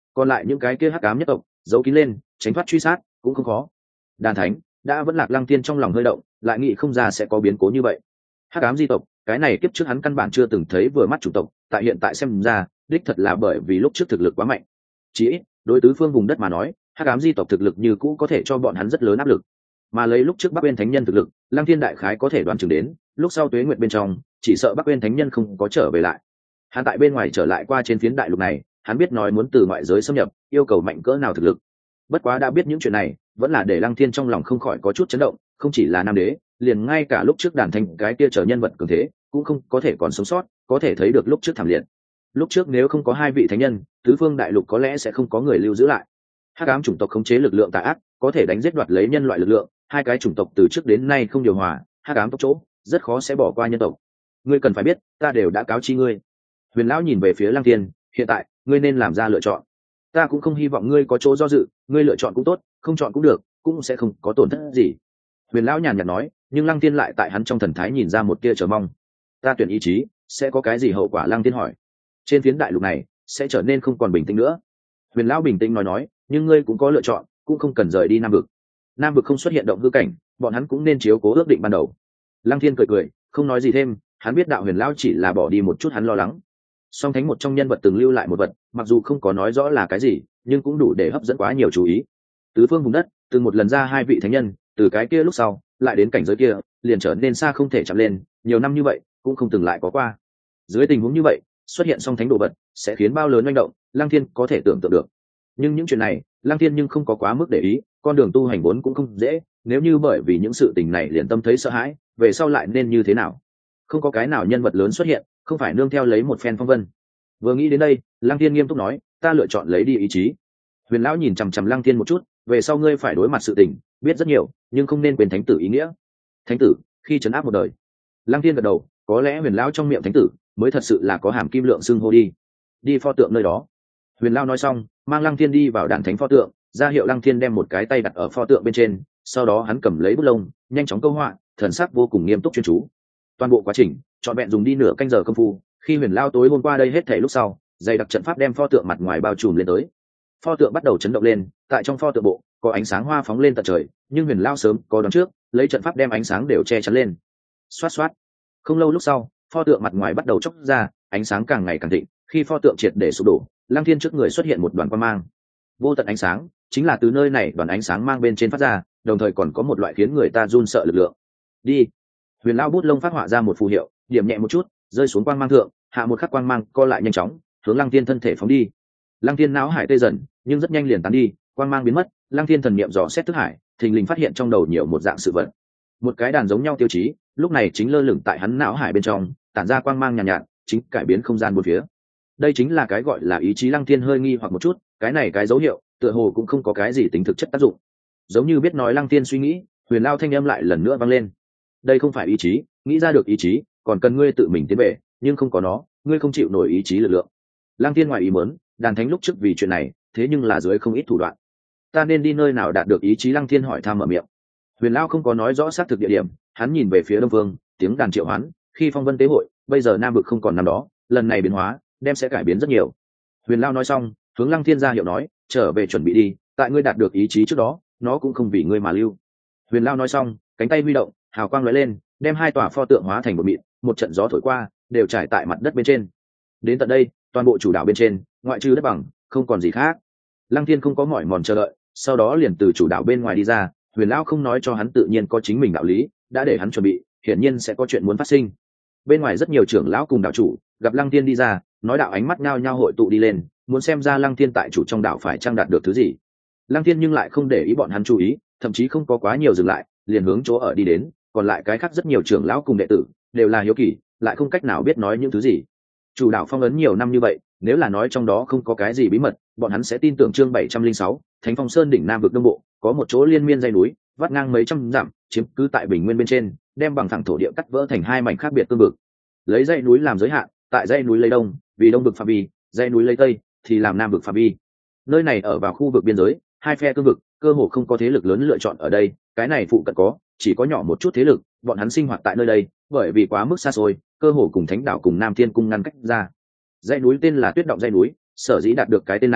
còn lại những cái kia hắc ám nhất tộc giấu kín lên tránh thoát truy sát cũng không khó. Đàn thánh đã vẫn lạc Lăng Thiên trong lòng hơi động, lại nghĩ không ra sẽ có biến cố như vậy. Hắc ám di tộc, cái này kiếp trước hắn căn bản chưa từng thấy vừa mắt chủng tộc, tại hiện tại xem ra đích thật là bởi vì lúc trước thực lực quá mạnh. Chỉ ít đối tứ phương vùng đất mà nói, hắc ám di tộc thực lực như cũ có thể cho bọn hắn rất lớn áp lực. Mà lấy lúc trước Bắc Uyên Thánh Nhân thực lực, Lăng Thiên đại khái có thể đoán chừng đến, lúc sau Tuế Nguyệt bên trong, chỉ sợ Bắc Uyên Thánh Nhân không có trở về lại. Hắn tại bên ngoài trở lại qua trên phiến đại lục này, hắn biết nói muốn từ ngoại giới xâm nhập, yêu cầu mạnh cỡ nào thực lực. Bất quá đã biết những chuyện này, vẫn là để Lăng Thiên trong lòng không khỏi có chút chấn động, không chỉ là Nam Đế, liền ngay cả lúc trước Đàn Thanh cái kia trở nhân vật cường thế, cũng không có thể còn sống sót, có thể thấy được lúc trước thảm liệt. Lúc trước nếu không có hai vị thánh nhân, tứ phương đại lục có lẽ sẽ không có người lưu giữ lại. Hắc ám chủng tộc khống chế lực lượng tà ác, có thể đánh giết đoạt lấy nhân loại lực lượng, hai cái chủng tộc từ trước đến nay không điều hòa, hắc ám tốc chỗ, rất khó sẽ bỏ qua nhân tộc. Ngươi cần phải biết, ta đều đã cáo chi ngươi. Huyền lão nhìn về phía Lăng Thiên, hiện tại, ngươi nên làm ra lựa chọn. Ta cũng không hy vọng ngươi có chỗ do dự, ngươi lựa chọn cũng tốt, không chọn cũng được, cũng sẽ không có tổn thất gì. Huyền lão nhàn nhạt nói, nhưng Lăng Thiên lại tại hắn trong thần thái nhìn ra một tia chờ mong. Ta tuyển ý chí, sẽ có cái gì hậu quả? Lăng Thiên hỏi. Trên phiến đại lục này, sẽ trở nên không còn bình tĩnh nữa. Huyền lão bình tĩnh nói nói, nhưng ngươi cũng có lựa chọn, cũng không cần rời đi Nam vực. Nam vực không xuất hiện động hư cảnh, bọn hắn cũng nên chiếu cố ước định ban đầu. Lăng Thiên cười cười, không nói gì thêm, hắn biết đạo Huyền lão chỉ là bỏ đi một chút hắn lo lắng. Song thánh một trong nhân vật từng lưu lại một vật, mặc dù không có nói rõ là cái gì, nhưng cũng đủ để hấp dẫn quá nhiều chú ý. Tứ phương vùng đất, từng một lần ra hai vị thánh nhân, từ cái kia lúc sau, lại đến cảnh giới kia, liền trở nên xa không thể chạm lên, nhiều năm như vậy, cũng không từng lại có qua. Dưới tình huống như vậy, xuất hiện song thánh đồ vật, sẽ khiến bao lớn manh động, Lăng Thiên có thể tưởng tượng được. Nhưng những chuyện này, Lăng Thiên nhưng không có quá mức để ý, con đường tu hành vốn cũng không dễ, nếu như bởi vì những sự tình này liền tâm thấy sợ hãi, về sau lại nên như thế nào? Không có cái nào nhân vật lớn xuất hiện, không phải nương theo lấy một phen phong vân. Vừa nghĩ đến đây, Lăng Thiên nghiêm túc nói, ta lựa chọn lấy đi ý chí. Huyền lão nhìn chằm chằm Lăng Thiên một chút, về sau ngươi phải đối mặt sự tình, biết rất nhiều, nhưng không nên quên thánh tử ý nghĩa. Thánh tử, khi trấn áp một đời. Lăng Thiên gật đầu, có lẽ Huyền lão trong miệng thánh tử, mới thật sự là có hàm kim lượng xưng hô đi. Đi pho tượng nơi đó. Huyền lão nói xong, mang Lăng Thiên đi vào đàn thánh pho tượng, ra hiệu Lăng Thiên đem một cái tay đặt ở pho tượng bên trên, sau đó hắn cầm lấy bút lông, nhanh chóng câu họa, thần sắc vô cùng nghiêm túc chuyên chú. Toàn bộ quá trình, trọn vẹn dùng đi nửa canh giờ công phu. Khi Huyền lão tối hôm qua đây hết thảy lúc sau, dày đặc trận pháp đem pho tượng mặt ngoài bao trùm lên tới. Pho tượng bắt đầu chấn động lên, tại trong pho tượng bộ có ánh sáng hoa phóng lên tận trời, nhưng Huyền lão sớm có đoán trước, lấy trận pháp đem ánh sáng đều che chắn lên. Xoát xoát. Không lâu lúc sau, pho tượng mặt ngoài bắt đầu chốc ra, ánh sáng càng ngày càng thịnh. Khi pho tượng triệt để sụp đổ, Lăng Thiên trước người xuất hiện một đoàn quang mang. Vô tận ánh sáng, chính là từ nơi này đoàn ánh sáng mang bên trên phát ra, đồng thời còn có một loại khiến người ta run sợ lực lượng. Đi. Huyền lão bút lông phát họa ra một phù hiệu, điểm nhẹ một chút, rơi xuống quang mang thượng, hạ một khắc quang mang co lại nhanh chóng, hướng Lăng Thiên thân thể phóng đi. Lăng Thiên não hải tê dần, nhưng rất nhanh liền tán đi, quang mang biến mất. Lăng Thiên thần niệm dò xét thức hải, thình lình phát hiện trong đầu nhiều một dạng sự vật. Một cái đàn giống nhau tiêu chí, lúc này chính lơ lửng tại hắn não hải bên trong, tản ra quang mang nhàn nhạt, nhạt, chính cải biến không gian bốn phía. Đây chính là cái gọi là ý chí. Lăng Thiên hơi nghi hoặc một chút, cái này cái dấu hiệu, tựa hồ cũng không có cái gì tính thực chất tác dụng. Giống như biết nói Lăng Thiên suy nghĩ, Huyền lão thanh âm lại lần nữa vang lên. Đây không phải ý chí, nghĩ ra được ý chí, còn cần ngươi tự mình tiến về, nhưng không có nó, ngươi không chịu nổi ý chí lực lượng. Lăng Thiên ngoài ý muốn, đàn thánh lúc trước vì chuyện này, thế nhưng là dưới không ít thủ đoạn. Ta nên đi nơi nào đạt được ý chí? Lăng Thiên hỏi thăm mở miệng. Huyền lão không có nói rõ xác thực địa điểm, hắn nhìn về phía đông phương, tiếng đàn triệu hoán, khi phong vân tế hội, bây giờ Nam vực không còn năm đó, lần này biến hóa, đem sẽ cải biến rất nhiều. Huyền lão nói xong, hướng Lăng Thiên ra hiệu nói, trở về chuẩn bị đi, tại ngươi đạt được ý chí trước đó, nó cũng không vì ngươi mà lưu. Huyền lão nói xong, cánh tay huy động, hào quang lóe lên, đem hai tòa pho tượng hóa thành một mịn, một trận gió thổi qua, đều trải tại mặt đất bên trên. Đến tận đây, toàn bộ chủ đảo bên trên, ngoại trừ đất bằng, không còn gì khác. Lăng Thiên không có mỏi mòn chờ đợi, sau đó liền từ chủ đảo bên ngoài đi ra. Huyền lão không nói cho hắn tự nhiên có chính mình đạo lý, đã để hắn chuẩn bị, hiển nhiên sẽ có chuyện muốn phát sinh. Bên ngoài rất nhiều trưởng lão cùng đạo chủ gặp Lăng Thiên đi ra, nói đạo ánh mắt nhao nhao hội tụ đi lên, muốn xem ra Lăng Thiên tại chủ trong đảo phải trang đạt được thứ gì. Lăng Thiên nhưng lại không để ý bọn hắn chú ý, thậm chí không có quá nhiều dừng lại, liền hướng chỗ ở đi đến. Còn lại cái khác rất nhiều trưởng lão cùng đệ tử đều là hiếu kỳ, lại không cách nào biết nói những thứ gì. Chủ đảo phong ấn nhiều năm như vậy, nếu là nói trong đó không có cái gì bí mật, bọn hắn sẽ tin tưởng. Chương bảy trăm linh sáu, Thánh Phong Sơn đỉnh Nam vực đông bộ, có một chỗ liên miên dãy núi, vắt ngang mấy trăm dặm, chiếm cứ tại bình nguyên bên trên, đem bằng phẳng thổ địa cắt vỡ thành hai mảnh khác biệt cương vực. Lấy dãy núi làm giới hạn, tại dãy núi lấy đông, vì đông vực phạm vi, dãy núi lấy tây thì làm nam vực phạm vi. Nơi này ở vào khu vực biên giới, hai phe cương vực, cơ hồ không có thế lực lớn lựa chọn ở đây, cái này phụ cận có, chỉ có nhỏ một chút thế lực, bọn hắn sinh hoạt tại nơi đây, bởi vì quá mức xa xôi, cơ hồ cùng Thánh đảo cùng Nam Thiên cung ngăn cách ra. Dãy núi tên là Tuyết Động dãy núi, sở dĩ đạt được cái tên này,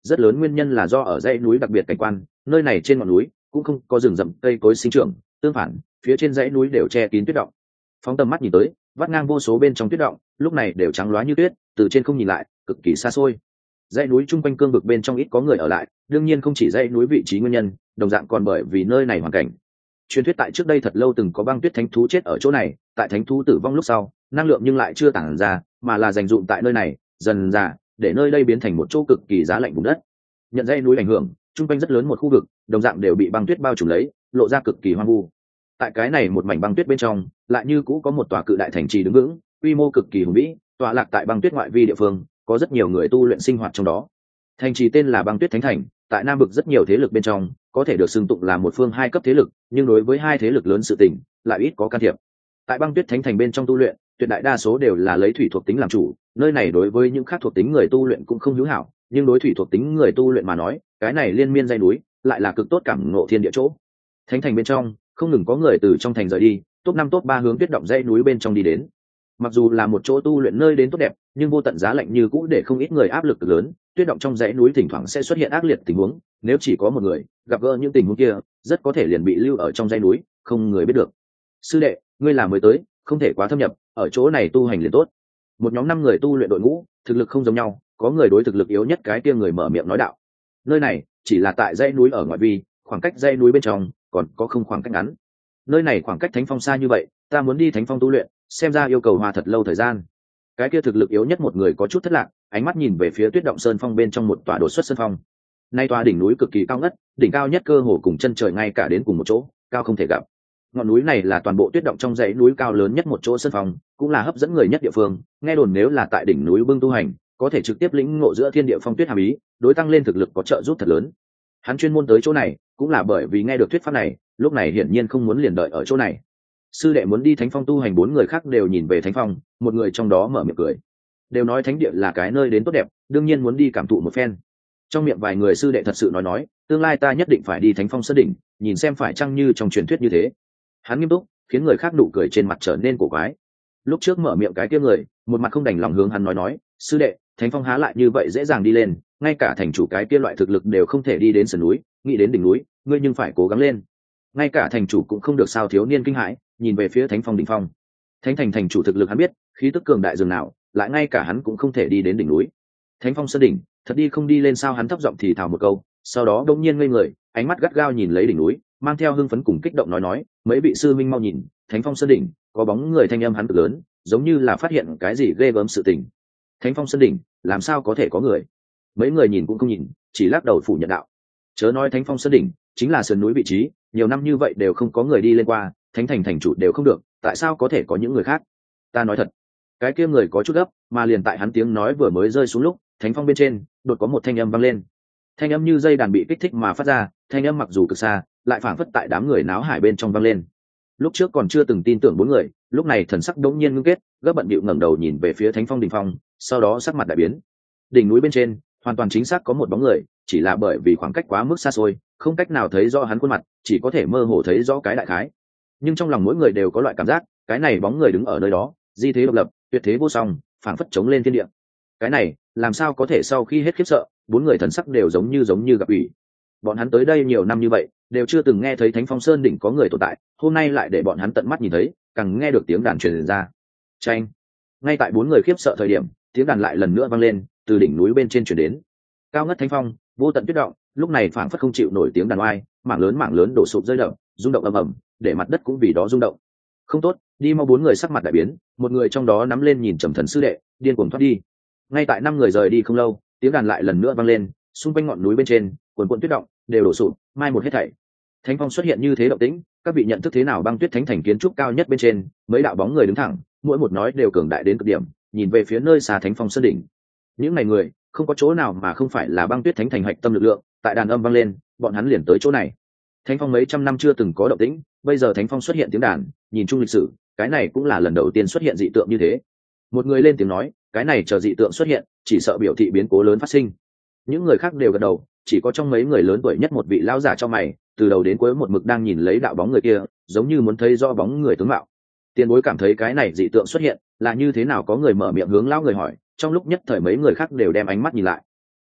rất lớn nguyên nhân là do ở dãy núi đặc biệt cảnh quan, nơi này trên ngọn núi cũng không có rừng rậm cây cối sinh trưởng, tương phản phía trên dãy núi đều che kín tuyết động. Phóng tầm mắt nhìn tới, vắt ngang vô số bên trong tuyết động lúc này đều trắng loá như tuyết, từ trên không nhìn lại cực kỳ xa xôi. Dãy núi chung quanh cương vực bên trong ít có người ở lại, đương nhiên không chỉ dãy núi vị trí nguyên nhân, đồng dạng còn bởi vì nơi này hoàn cảnh. Truyền thuyết tại trước đây thật lâu từng có băng tuyết thánh thú chết ở chỗ này, tại thánh thú tử vong lúc sau, năng lượng nhưng lại chưa tản ra, mà là dành dụm tại nơi này, dần dà để nơi đây biến thành một chỗ cực kỳ giá lạnh vùng đất. Nhận dãy núi ảnh hưởng, chung quanh rất lớn một khu vực, đồng dạng đều bị băng tuyết bao trùm lấy, lộ ra cực kỳ hoang vu. Tại cái này một mảnh băng tuyết bên trong, lại như cũ có một tòa cự đại thành trì đứng vững, quy mô cực kỳ hùng vĩ, tọa lạc tại băng tuyết ngoại vi địa phương, có rất nhiều người tu luyện sinh hoạt trong đó. Thành trì tên là Băng Tuyết Thánh Thành, tại Nam Vực rất nhiều thế lực bên trong, có thể được xưng tụng là một phương hai cấp thế lực, nhưng đối với hai thế lực lớn sự tình, lại ít có can thiệp. Tại Băng Tuyết Thánh Thành bên trong tu luyện, tuyệt đại đa số đều là lấy thủy thuộc tính làm chủ, nơi này đối với những khác thuộc tính người tu luyện cũng không hữu hảo, nhưng đối thủy thuộc tính người tu luyện mà nói, cái này liên miên dãy núi, lại là cực tốt cảm ngộ thiên địa chỗ. Thánh thành bên trong, không ngừng có người từ trong thành rời đi, top năm top ba hướng tuyết động dãy núi bên trong đi đến. Mặc dù là một chỗ tu luyện nơi đến tốt đẹp, nhưng vô tận giá lạnh như cũ để không ít người áp lực lớn, tuyết động trong dãy núi thỉnh thoảng sẽ xuất hiện ác liệt tình huống, nếu chỉ có một người gặp gỡ những tình huống kia, rất có thể liền bị lưu ở trong dãy núi, không người biết được. Sư đệ, ngươi là mới tới, không thể quá thâm nhập, ở chỗ này tu hành liền tốt. Một nhóm năm người tu luyện đội ngũ, thực lực không giống nhau, có người đối thực lực yếu nhất cái kia người mở miệng nói đạo. Nơi này chỉ là tại dãy núi ở ngoại vi, khoảng cách dãy núi bên trong còn có không khoảng cách ngắn. Nơi này khoảng cách thánh phong xa như vậy, ta muốn đi thánh phong tu luyện, xem ra yêu cầu hoa thật lâu thời gian. Cái kia thực lực yếu nhất một người có chút thất lạc, ánh mắt nhìn về phía tuyết động sơn phong bên trong một tòa đột xuất sơn phong. Nay tòa đỉnh núi cực kỳ cao ngất, đỉnh cao nhất cơ hồ cùng chân trời ngay cả đến cùng một chỗ, cao không thể gặp. Ngọn núi này là toàn bộ tuyết động trong dãy núi cao lớn nhất một chỗ sơn phong, cũng là hấp dẫn người nhất địa phương. Nghe đồn nếu là tại đỉnh núi bưng tu hành, có thể trực tiếp lĩnh ngộ giữa thiên địa phong tuyết hàm ý, đối tăng lên thực lực có trợ giúp thật lớn. Hắn chuyên môn tới chỗ này, cũng là bởi vì nghe được thuyết pháp này, lúc này hiển nhiên không muốn liền đợi ở chỗ này. Sư đệ muốn đi thánh phong tu hành, bốn người khác đều nhìn về thánh phong, một người trong đó mở miệng cười. Đều nói thánh địa là cái nơi đến tốt đẹp, đương nhiên muốn đi cảm thụ một phen. Trong miệng vài người sư đệ thật sự nói nói, tương lai ta nhất định phải đi thánh phong sơn đỉnh, nhìn xem phải chăng như trong truyền thuyết như thế. Hắn nghiêm túc, khiến người khác nụ cười trên mặt trở nên cổ quái. Lúc trước mở miệng cái kia người, một mặt không đành lòng hướng hắn nói nói, sư đệ, thánh phong há lại như vậy dễ dàng đi lên, ngay cả thành chủ cái kia loại thực lực đều không thể đi đến sườn núi, nghĩ đến đỉnh núi, ngươi nhưng phải cố gắng lên. Ngay cả thành chủ cũng không được sao thiếu niên kinh hãi, nhìn về phía thánh phong đỉnh phong. Thánh thành thành chủ thực lực hắn biết, khí tức cường đại dường nào, lại ngay cả hắn cũng không thể đi đến đỉnh núi. Thánh phong sơn đỉnh, thật đi không đi lên sao? Hắn thấp giọng thì thào một câu, sau đó đột nhiên ngây người, ánh mắt gắt gao nhìn lấy đỉnh núi, mang theo hưng phấn cùng kích động nói nói, mấy vị sư minh mau nhìn, thánh phong sơn đỉnh, có bóng người. Thanh âm hắn cực lớn, giống như là phát hiện cái gì ghê gớm sự tình. Thánh phong sơn đỉnh, làm sao có thể có người? Mấy người nhìn cũng không nhìn, chỉ lắc đầu phủ nhận đạo. Chớ nói thánh phong sơn đỉnh, chính là sườn núi vị trí, nhiều năm như vậy đều không có người đi lên qua, thánh thành thành chủ đều không được, tại sao có thể có những người khác? Ta nói thật. Cái kia người có chút gấp, mà liền tại hắn tiếng nói vừa mới rơi xuống lúc, thánh phong bên trên đột có một thanh âm vang lên. Thanh âm như dây đàn bị kích thích mà phát ra, thanh âm mặc dù cực xa, lại phảng phất tại đám người náo hải bên trong vang lên. Lúc trước còn chưa từng tin tưởng bốn người, lúc này thần sắc đống nhiên ngưng kết, gấp bận bịu ngẩng đầu nhìn về phía thánh phong đỉnh phong, sau đó sắc mặt đại biến. Đỉnh núi bên trên, hoàn toàn chính xác có một bóng người, chỉ là bởi vì khoảng cách quá mức xa xôi, không cách nào thấy rõ hắn khuôn mặt, chỉ có thể mơ hồ thấy rõ cái đại khái. Nhưng trong lòng mỗi người đều có loại cảm giác, cái này bóng người đứng ở nơi đó, di thế độc lập, tuyệt thế vô song, phảng phất chống lên thiên địa. Cái này, làm sao có thể? Sau khi hết khiếp sợ, bốn người thần sắc đều giống như giống như gặp ủy. Bọn hắn tới đây nhiều năm như vậy, đều chưa từng nghe thấy Thánh Phong Sơn đỉnh có người tồn tại, hôm nay lại để bọn hắn tận mắt nhìn thấy, càng nghe được tiếng đàn truyền ra. Chanh! Ngay tại bốn người khiếp sợ thời điểm, tiếng đàn lại lần nữa vang lên, từ đỉnh núi bên trên truyền đến. Cao ngất thánh phong, vô tận tuyết động, lúc này phảng phất không chịu nổi tiếng đàn oai, mảng lớn mảng lớn đổ sụp rơi đập, rung động ầm ầm, để mặt đất cũng vì đó rung động. Không tốt, đi mau! Bốn người sắc mặt đại biến, một người trong đó nắm lên nhìn Trầm Thần sư đệ, điên cuồng thoát đi. Ngay tại năm người rời đi không lâu, tiếng đàn lại lần nữa vang lên, xung quanh ngọn núi bên trên, cuồn cuộn tuyết động đều đổ sụp, mai một hết thảy. Thánh phong xuất hiện như thế động tĩnh, các vị nhận thức thế nào? Băng Tuyết Thánh Thành kiến trúc cao nhất bên trên, mấy đạo bóng người đứng thẳng, mỗi một nói đều cường đại đến cực điểm, nhìn về phía nơi xa Thánh Phong sơn đỉnh. Những này người, không có chỗ nào mà không phải là Băng Tuyết Thánh Thành hạch tâm lực lượng, tại đàn âm vang lên, bọn hắn liền tới chỗ này. Thánh Phong mấy trăm năm chưa từng có động tĩnh, bây giờ Thánh Phong xuất hiện tiếng đàn, nhìn chung lịch sử, cái này cũng là lần đầu tiên xuất hiện dị tượng như thế. Một người lên tiếng nói, cái này chờ dị tượng xuất hiện, chỉ sợ biểu thị biến cố lớn phát sinh. Những người khác đều gật đầu, chỉ có trong mấy người lớn tuổi nhất một vị lão giả cho mày, từ đầu đến cuối một mực đang nhìn lấy đạo bóng người kia, giống như muốn thấy rõ bóng người tướng mạo. Tiền bối cảm thấy cái này dị tượng xuất hiện là như thế nào? Có người mở miệng hướng lão người hỏi, trong lúc nhất thời mấy người khác đều đem ánh mắt nhìn lại.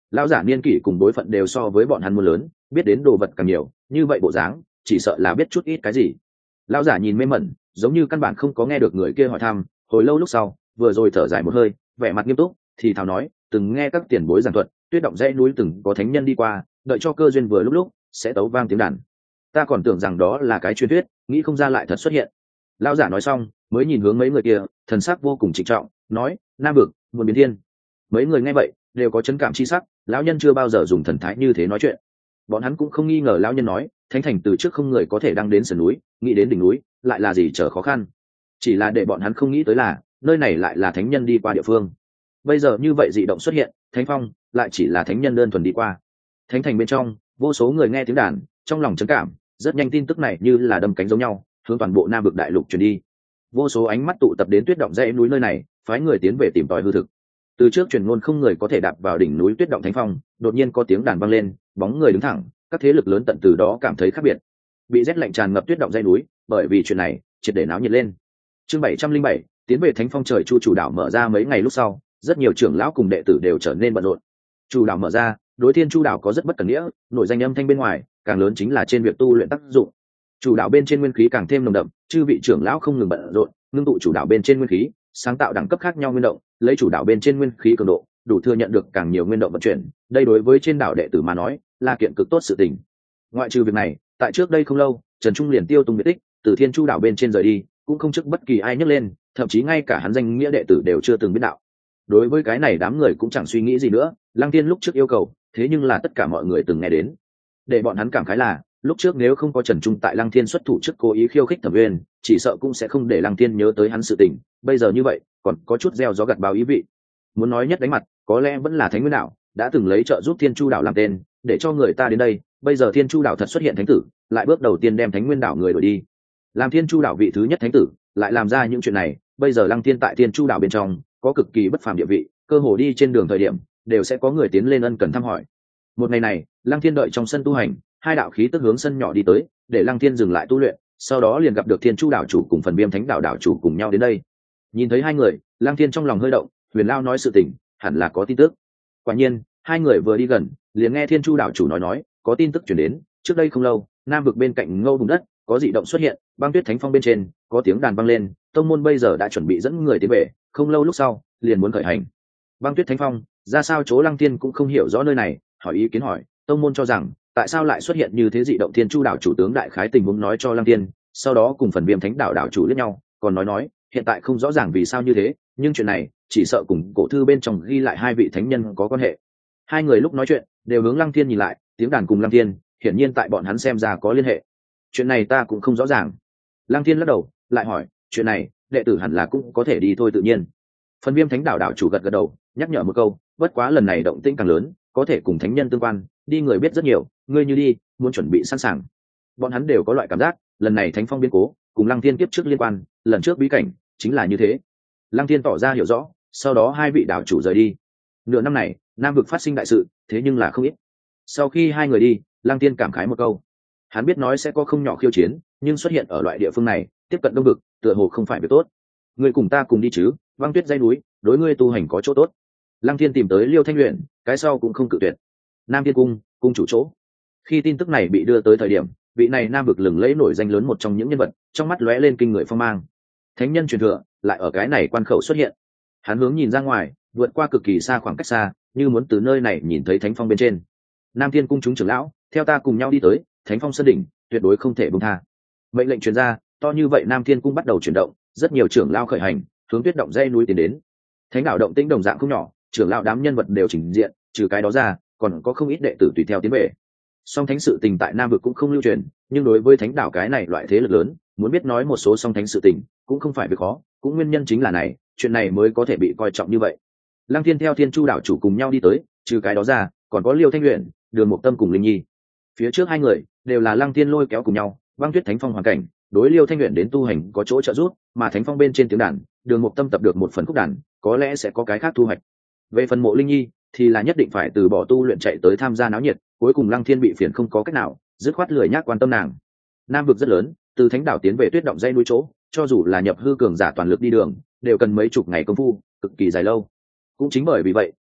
Lão giả niên kỷ cùng đối phận đều so với bọn hắn muốn lớn, biết đến đồ vật càng nhiều, như vậy bộ dáng chỉ sợ là biết chút ít cái gì. Lão giả nhìn mê mẩn, giống như căn bản không có nghe được người kia hỏi thăm. Hồi lâu lúc sau, vừa rồi thở dài một hơi, vẻ mặt nghiêm túc thì thào nói, từng nghe các tiền bối giảng thuật, Tuyết Động dãy núi từng có thánh nhân đi qua, đợi cho cơ duyên vừa lúc lúc sẽ tấu vang tiếng đàn. Ta còn tưởng rằng đó là cái truyền thuyết, nghĩ không ra lại thật xuất hiện. Lão giả nói xong, mới nhìn hướng mấy người kia, thần sắc vô cùng trịnh trọng, nói, Nam Vực muốn biến thiên. Mấy người nghe vậy đều có chấn cảm chi sắc, lão nhân chưa bao giờ dùng thần thái như thế nói chuyện. Bọn hắn cũng không nghi ngờ lão nhân nói, thánh thành từ trước không người có thể đăng đến sườn núi, nghĩ đến đỉnh núi lại là gì trở khó khăn. Chỉ là để bọn hắn không nghĩ tới là nơi này lại là thánh nhân đi qua địa phương. Bây giờ như vậy dị động xuất hiện, thánh phong lại chỉ là thánh nhân đơn thuần đi qua. Thánh thành bên trong vô số người nghe tiếng đàn, trong lòng chấn cảm, rất nhanh tin tức này như là đâm cánh giống nhau hướng toàn bộ Nam Vực đại lục truyền đi. Vô số ánh mắt tụ tập đến Tuyết Động dãy núi nơi này, phái người tiến về tìm tòi hư thực. Từ trước truyền ngôn không người có thể đạp vào đỉnh núi Tuyết Động thánh phong, đột nhiên có tiếng đàn vang lên, bóng người đứng thẳng, các thế lực lớn tận từ đó cảm thấy khác biệt. Bị rét lạnh tràn ngập Tuyết Động dãy núi, bởi vì chuyện này triệt để náo nhiệt lên. Chương bảy trăm linh bảy, tiến về thánh phong trời chu chủ đảo mở ra mấy ngày lúc sau, rất nhiều trưởng lão cùng đệ tử đều trở nên bận rộn. Chủ đảo mở ra, đối thiên chu đảo có rất bất cần nghĩa, nổi danh âm thanh bên ngoài, càng lớn chính là trên việc tu luyện tác dụng. Chủ đảo bên trên nguyên khí càng thêm nồng đậm, chư vị trưởng lão không ngừng bận rộn, ngưng tụ chủ đảo bên trên nguyên khí, sáng tạo đẳng cấp khác nhau nguyên động, lấy chủ đảo bên trên nguyên khí cường độ, đủ thừa nhận được càng nhiều nguyên động vận chuyển. Đây đối với trên đảo đệ tử mà nói, là kiện cực tốt sự tình. Ngoại trừ việc này, tại trước đây không lâu, Trần Trung liền tiêu tung biệt tích, từ thiên chu đảo bên trên rời đi, cũng không trước bất kỳ ai nhắc lên, thậm chí ngay cả hắn danh nghĩa đệ tử đều chưa từng biết đạo. Đối với cái này đám người cũng chẳng suy nghĩ gì nữa, Lăng Tiên lúc trước yêu cầu, thế nhưng là tất cả mọi người từng nghe đến. Để bọn hắn cảm khái là, lúc trước nếu không có Trần Trung tại Lăng Thiên xuất thủ trước cố ý khiêu khích Thẩm Uyên, chỉ sợ cũng sẽ không để Lăng Thiên nhớ tới hắn sự tình. Bây giờ như vậy, còn có chút gieo gió gặt bão ý vị. Muốn nói nhất đánh mặt, có lẽ vẫn là Thánh Nguyên đảo, đã từng lấy trợ giúp Thiên Chu đảo làm tên, để cho người ta đến đây. Bây giờ Thiên Chu đảo thật xuất hiện thánh tử, lại bước đầu tiên đem Thánh Nguyên đảo người đuổi đi. Làm Thiên Chu đảo vị thứ nhất thánh tử, lại làm ra những chuyện này. Bây giờ Lăng Thiên tại Thiên Chu đảo bên trong có cực kỳ bất phàm địa vị, cơ hồ đi trên đường thời điểm đều sẽ có người tiến lên ân cần thăm hỏi. Một ngày này, Lăng Thiên đợi trong sân tu hành, hai đạo khí tức hướng sân nhỏ đi tới, để Lăng Thiên dừng lại tu luyện, sau đó liền gặp được Thiên Chu đảo chủ cùng Phần Viêm Thánh đảo đảo chủ cùng nhau đến đây. Nhìn thấy hai người, Lăng Thiên trong lòng hơi động, Huyền Lao nói sự tình, hẳn là có tin tức. Quả nhiên, hai người vừa đi gần, liền nghe Thiên Chu đảo chủ nói nói, có tin tức truyền đến, trước đây không lâu, Nam Vực bên cạnh Ngâu vùng đất, có dị động xuất hiện, Băng Tuyết Thánh Phong bên trên, có tiếng đàn vang lên, tông môn bây giờ đã chuẩn bị dẫn người tiến về, không lâu lúc sau, liền muốn khởi hành. Băng Tuyết Thánh Phong, ra sao chỗ Lăng Thiên cũng không hiểu rõ nơi này, hỏi ý kiến hỏi, tông môn cho rằng, tại sao lại xuất hiện như thế dị động. Thiên Chu đảo chủ tướng đại khái tình huống nói cho Lăng Thiên, sau đó cùng Phần Viêm Thánh đảo đảo chủ liếc nhau, còn nói nói, hiện tại không rõ ràng vì sao như thế, nhưng chuyện này chỉ sợ cùng cổ thư bên trong ghi lại hai vị thánh nhân có quan hệ. Hai người lúc nói chuyện đều hướng Lăng Thiên nhìn lại, tiếng đàn cùng Lăng Thiên, hiển nhiên tại bọn hắn xem ra có liên hệ. Chuyện này ta cũng không rõ ràng. Lăng Thiên lắc đầu, lại hỏi, chuyện này, đệ tử hẳn là cũng có thể đi thôi tự nhiên. Phần Viêm Thánh đảo đảo chủ gật gật đầu, nhắc nhở một câu, bất quá lần này động tĩnh càng lớn, có thể cùng thánh nhân tương quan, đi người biết rất nhiều, ngươi như đi, muốn chuẩn bị sẵn sàng. Bọn hắn đều có loại cảm giác, lần này Thánh Phong biến cố, cùng Lăng Thiên kiếp trước liên quan, lần trước bí cảnh chính là như thế. Lăng Thiên tỏ ra hiểu rõ, sau đó hai vị đảo chủ rời đi. Nửa năm này, Nam Vực phát sinh đại sự, thế nhưng là không ít. Sau khi hai người đi, Lăng Thiên cảm khái một câu. Hắn biết nói sẽ có không nhỏ khiêu chiến, nhưng xuất hiện ở loại địa phương này, tiếp cận Đông Vực, tựa hồ không phải việc tốt. Ngươi cùng ta cùng đi chứ? Băng Tuyết dãy núi, đối ngươi tu hành có chỗ tốt. Lăng Thiên tìm tới Liêu Thanh Luyện, cái sau cũng không cự tuyệt. Nam Thiên cung, cung chủ chỗ. Khi tin tức này bị đưa tới thời điểm, vị này Nam Vực lừng lẫy nổi danh lớn một trong những nhân vật, trong mắt lóe lên kinh người phong mang. Thánh nhân truyền thừa, lại ở cái này quan khẩu xuất hiện. Hắn hướng nhìn ra ngoài, vượt qua cực kỳ xa khoảng cách xa, như muốn từ nơi này nhìn thấy Thánh Phong bên trên. Nam Thiên cung chúng trưởng lão, theo ta cùng nhau đi tới, Thánh Phong sơn đỉnh, tuyệt đối không thể buông tha. Mệnh lệnh truyền ra, to như vậy Nam Thiên cung bắt đầu chuyển động, rất nhiều trưởng lão khởi hành, hướng Tuyết Động dãy núi tiến đến. Thánh đảo động tĩnh đồng dạng không nhỏ, trưởng lão đám nhân vật đều trình diện, trừ cái đó ra, còn có không ít đệ tử tùy theo tiến về. Song thánh sự tình tại Nam Vực cũng không lưu truyền, nhưng đối với thánh đảo cái này loại thế lực lớn, muốn biết nói một số song thánh sự tình, cũng không phải việc khó, cũng nguyên nhân chính là này, chuyện này mới có thể bị coi trọng như vậy. Lăng Thiên theo Thiên Chu đảo chủ cùng nhau đi tới, trừ cái đó ra, còn có Liêu Thanh Luyện, Đường Mục Tâm cùng Linh Nhi. Phía trước hai người đều là Lăng Thiên lôi kéo cùng nhau, Băng Tuyết Thánh Phong hoàn cảnh, đối Liêu Thanh Luyện đến tu hành có chỗ trợ giúp, mà Thánh Phong bên trên tiếng đàn, Đường Mục Tâm tập được một phần khúc đàn, có lẽ sẽ có cái khác thu hoạch. Về phần Mộ Linh Nhi, thì là nhất định phải từ bỏ tu luyện chạy tới tham gia náo nhiệt, cuối cùng Lăng Thiên bị phiền không có cách nào, dứt khoát lười nhác quan tâm nàng. Nam Vực rất lớn, từ Thánh đảo tiến về Tuyết Động dãy núi chỗ, cho dù là nhập hư cường giả toàn lực đi đường, đều cần mấy chục ngày công phu, cực kỳ dài lâu. Cũng chính bởi vì vậy,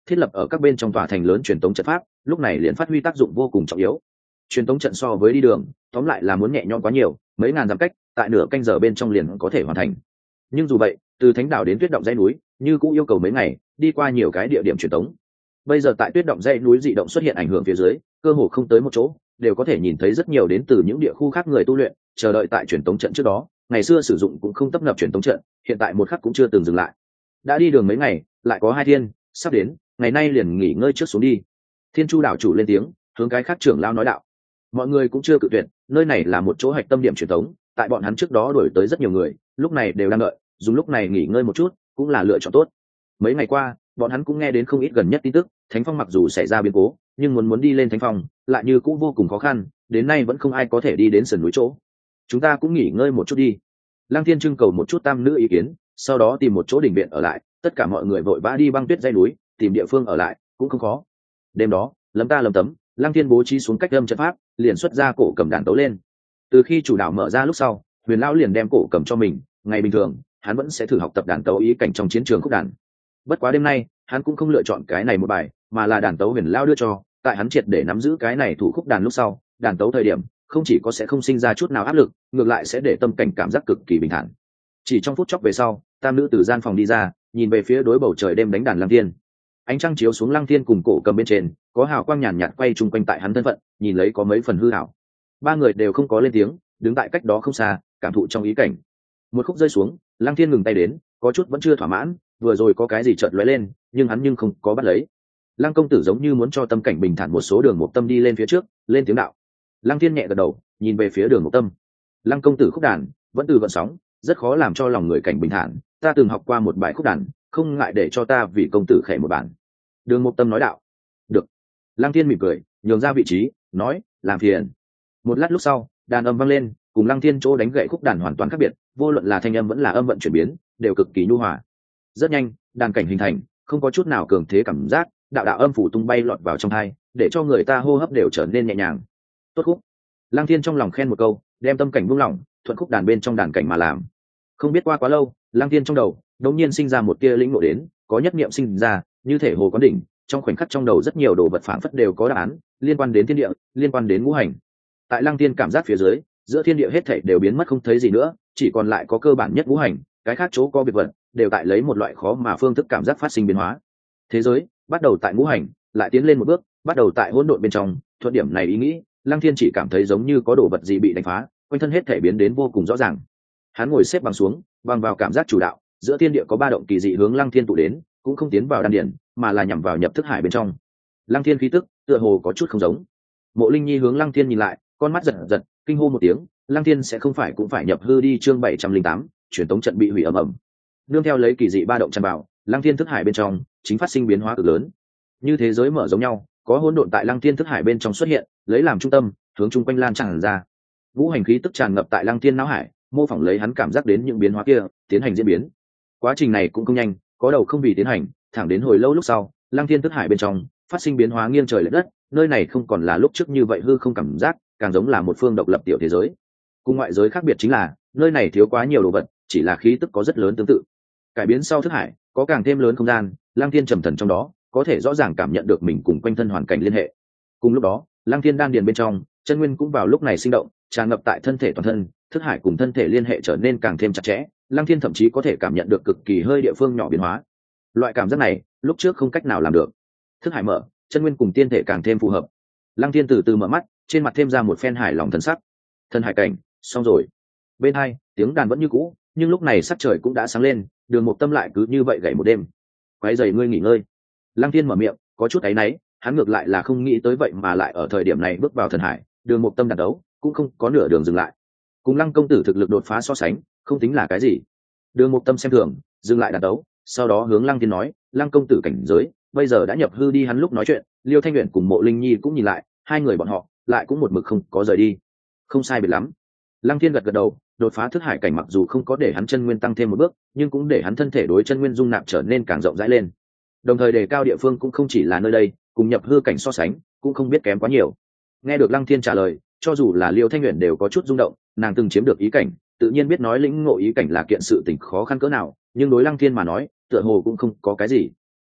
thiết lập ở các bên trong tòa thành lớn truyền tống trận pháp lúc này liền phát huy tác dụng vô cùng trọng yếu. Truyền tống trận so với đi đường tóm lại là muốn nhẹ nhõm quá nhiều, mấy ngàn dặm cách tại nửa canh giờ bên trong liền có thể hoàn thành. Nhưng dù vậy, từ thánh đảo đến tuyết động dãy núi như cũng yêu cầu mấy ngày, đi qua nhiều cái địa điểm truyền tống. Bây giờ tại tuyết động dãy núi dị động xuất hiện ảnh hưởng phía dưới, cơ hồ không tới một chỗ đều có thể nhìn thấy rất nhiều đến từ những địa khu khác người tu luyện chờ đợi tại truyền tống trận trước đó. Ngày xưa sử dụng cũng không tấp nập truyền tống trận, hiện tại một khắc cũng chưa từng dừng lại. Đã đi đường mấy ngày, lại có hai thiên sắp đến, ngày nay liền nghỉ ngơi trước xuống đi. Thiên Chu đảo chủ lên tiếng, hướng cái khác trưởng lao nói đạo. Mọi người cũng chưa cự tuyệt, nơi này là một chỗ hạch tâm điểm truyền tống, tại bọn hắn trước đó đuổi tới rất nhiều người, lúc này đều đang đợi, dùng lúc này nghỉ ngơi một chút cũng là lựa chọn tốt. Mấy ngày qua, bọn hắn cũng nghe đến không ít gần nhất tin tức, Thánh Phong mặc dù xảy ra biến cố, nhưng muốn muốn đi lên Thánh Phong, lại như cũng vô cùng khó khăn, đến nay vẫn không ai có thể đi đến sườn núi chỗ. Chúng ta cũng nghỉ ngơi một chút đi. Lăng Thiên trưng cầu một chút tam nữ ý kiến, sau đó tìm một chỗ đình viện ở lại, tất cả mọi người vội vã đi băng tuyết dãy núi, tìm địa phương ở lại cũng không khó. Đêm đó, lấm ta lấm tấm, Lăng Thiên bố trí xuống cách âm trận pháp, liền xuất ra cổ cầm đàn tấu lên. Từ khi chủ đảo mở ra lúc sau, Huyền lão liền đem cổ cầm cho mình, ngày bình thường, hắn vẫn sẽ thử học tập đàn tấu ý cảnh trong chiến trường khúc đàn. Bất quá đêm nay, hắn cũng không lựa chọn cái này một bài, mà là đàn tấu Huyền lão đưa cho, tại hắn triệt để nắm giữ cái này thủ khúc đàn lúc sau, đàn tấu thời điểm, không chỉ có sẽ không sinh ra chút nào áp lực, ngược lại sẽ để tâm cảnh cảm giác cực kỳ bình thản. Chỉ trong phút chốc về sau, tam nữ từ gian phòng đi ra, nhìn về phía đối bầu trời đêm đánh đàn Lăng Thiên. Ánh trăng chiếu xuống Lăng Thiên cùng cổ cầm bên trên, có hào quang nhàn nhạt quay chung quanh tại hắn thân phận, nhìn lấy có mấy phần hư ảo. Ba người đều không có lên tiếng, đứng tại cách đó không xa, cảm thụ trong ý cảnh. Một khúc rơi xuống, Lăng Thiên ngừng tay đến, có chút vẫn chưa thỏa mãn, vừa rồi có cái gì chợt lóe lên, nhưng hắn nhưng không có bắt lấy. Lăng công tử giống như muốn cho tâm cảnh bình thản một số đường một tâm đi lên phía trước, lên tiếng đạo. Lăng Thiên nhẹ gật đầu, nhìn về phía đường một tâm. Lăng công tử khúc đàn vẫn từ vận sóng, rất khó làm cho lòng người cảnh bình thản, ta từng học qua một bài khúc đàn, không ngại để cho ta vì công tử khẽ một bản. Đường một tâm nói đạo. Được. Lăng Thiên mỉm cười, nhường ra vị trí, nói, làm phiền. Một lát lúc sau, đàn âm vang lên, cùng Lăng Thiên chỗ đánh gậy khúc đàn hoàn toàn khác biệt, vô luận là thanh âm vẫn là âm vận chuyển biến, đều cực kỳ nhu hòa. Rất nhanh, đàn cảnh hình thành, không có chút nào cường thế cảm giác, đạo đạo âm phủ tung bay lọt vào trong tai, để cho người ta hô hấp đều trở nên nhẹ nhàng. Tốt khúc. Lăng Thiên trong lòng khen một câu, đem tâm cảnh buông lỏng, thuận khúc đàn bên trong đàn cảnh mà làm. Không biết qua quá lâu, Lăng Thiên trong đầu đột nhiên sinh ra một tia lĩnh ngộ đến, có nhất niệm sinh ra, như thể hồ quán đỉnh, trong khoảnh khắc trong đầu rất nhiều đồ vật phảng phất đều có đáp án, liên quan đến thiên địa, liên quan đến ngũ hành. Tại Lăng Thiên cảm giác phía dưới, giữa thiên địa hết thảy đều biến mất không thấy gì nữa, chỉ còn lại có cơ bản nhất ngũ hành, cái khác chỗ có biệt vật đều tại lấy một loại khó mà phương thức cảm giác phát sinh biến hóa. Thế giới bắt đầu tại ngũ hành, lại tiến lên một bước, bắt đầu tại hỗn độn bên trong, thuận điểm này ý nghĩ, Lăng Thiên chỉ cảm thấy giống như có đồ vật gì bị đánh phá, quanh thân hết thảy biến đến vô cùng rõ ràng. Hắn ngồi xếp bằng xuống, bằng vào cảm giác chủ đạo, giữa thiên địa có ba động kỳ dị hướng Lăng Thiên tụ đến, cũng không tiến vào đan điển, mà là nhằm vào nhập thức hải bên trong. Lăng Thiên khí tức, tựa hồ có chút không giống. Mộ Linh Nhi hướng Lăng Thiên nhìn lại, con mắt giật giật, kinh hô một tiếng, Lăng Thiên sẽ không phải cũng phải nhập hư đi chương bảy trăm linh tám, truyền tống trận bị hủy ầm ầm. Nương theo lấy kỳ dị ba động tràn vào, Lăng Thiên thức hải bên trong chính phát sinh biến hóa cực lớn. Như thế giới mở giống nhau, có hỗn độn tại Lăng Thiên thức hải bên trong xuất hiện, lấy làm trung tâm, hướng chung quanh lan tràn ra. Vũ hành khí tức tràn ngập tại Lăng Thiên não hải, mô phỏng lấy hắn cảm giác đến những biến hóa kia, tiến hành diễn biến. Quá trình này cũng không nhanh, có đầu không vì tiến hành, thẳng đến hồi lâu lúc sau, Lăng Thiên thức hải bên trong phát sinh biến hóa nghiêng trời lệch đất, nơi này không còn là lúc trước như vậy hư không cảm giác, càng giống là một phương độc lập tiểu thế giới. Cùng ngoại giới khác biệt chính là, nơi này thiếu quá nhiều đồ vật, chỉ là khí tức có rất lớn tương tự. Cải biến sau thức hải, có càng thêm lớn không gian, Lăng Thiên trầm thần trong đó, có thể rõ ràng cảm nhận được mình cùng quanh thân hoàn cảnh liên hệ. Cùng lúc đó, Lăng Thiên đan điền bên trong, chân nguyên cũng vào lúc này sinh động, tràn ngập tại thân thể toàn thân, thức hải cùng thân thể liên hệ trở nên càng thêm chặt chẽ, Lăng Thiên thậm chí có thể cảm nhận được cực kỳ hơi địa phương nhỏ biến hóa. Loại cảm giác này, lúc trước không cách nào làm được. Thức hải mở, chân nguyên cùng tiên thể càng thêm phù hợp. Lăng Thiên từ từ mở mắt, trên mặt thêm ra một phen hài lòng thần sắc. Thân hải cảnh, xong rồi. Bên hai, tiếng đàn vẫn như cũ, nhưng lúc này sắc trời cũng đã sáng lên, Đường Mục Tâm lại cứ như vậy gảy một đêm. Quấy rầy ngươi nghỉ ngơi. Lăng Thiên mở miệng, có chút áy náy, hắn ngược lại là không nghĩ tới vậy mà lại ở thời điểm này bước vào thần hải, Đường Mục Tâm đàn đấu, cũng không có nửa đường dừng lại. Cùng Lăng công tử thực lực đột phá so sánh, không tính là cái gì. Đường Mục Tâm xem thường, dừng lại đàn đấu, sau đó hướng Lăng Thiên nói, Lăng công tử cảnh giới, bây giờ đã nhập hư đi. Hắn lúc nói chuyện, Liêu Thanh Uyển cùng Mộ Linh Nhi cũng nhìn lại, hai người bọn họ lại cũng một mực không có rời đi. Không sai biệt lắm. Lăng Thiên gật gật đầu, đột phá thức hải cảnh mặc dù không có để hắn chân nguyên tăng thêm một bước, nhưng cũng để hắn thân thể đối chân nguyên dung nạp trở nên càng rộng rãi lên. Đồng thời đề cao địa phương cũng không chỉ là nơi đây, cùng nhập hư cảnh so sánh, cũng không biết kém quá nhiều. Nghe được Lăng Thiên trả lời, cho dù là Liêu Thanh Uyển đều có chút rung động, nàng từng chiếm được ý cảnh, tự nhiên biết nói lĩnh ngộ ý cảnh là kiện sự tình khó khăn cỡ nào, nhưng đối Lăng Thiên mà nói, tựa hồ cũng không có cái gì.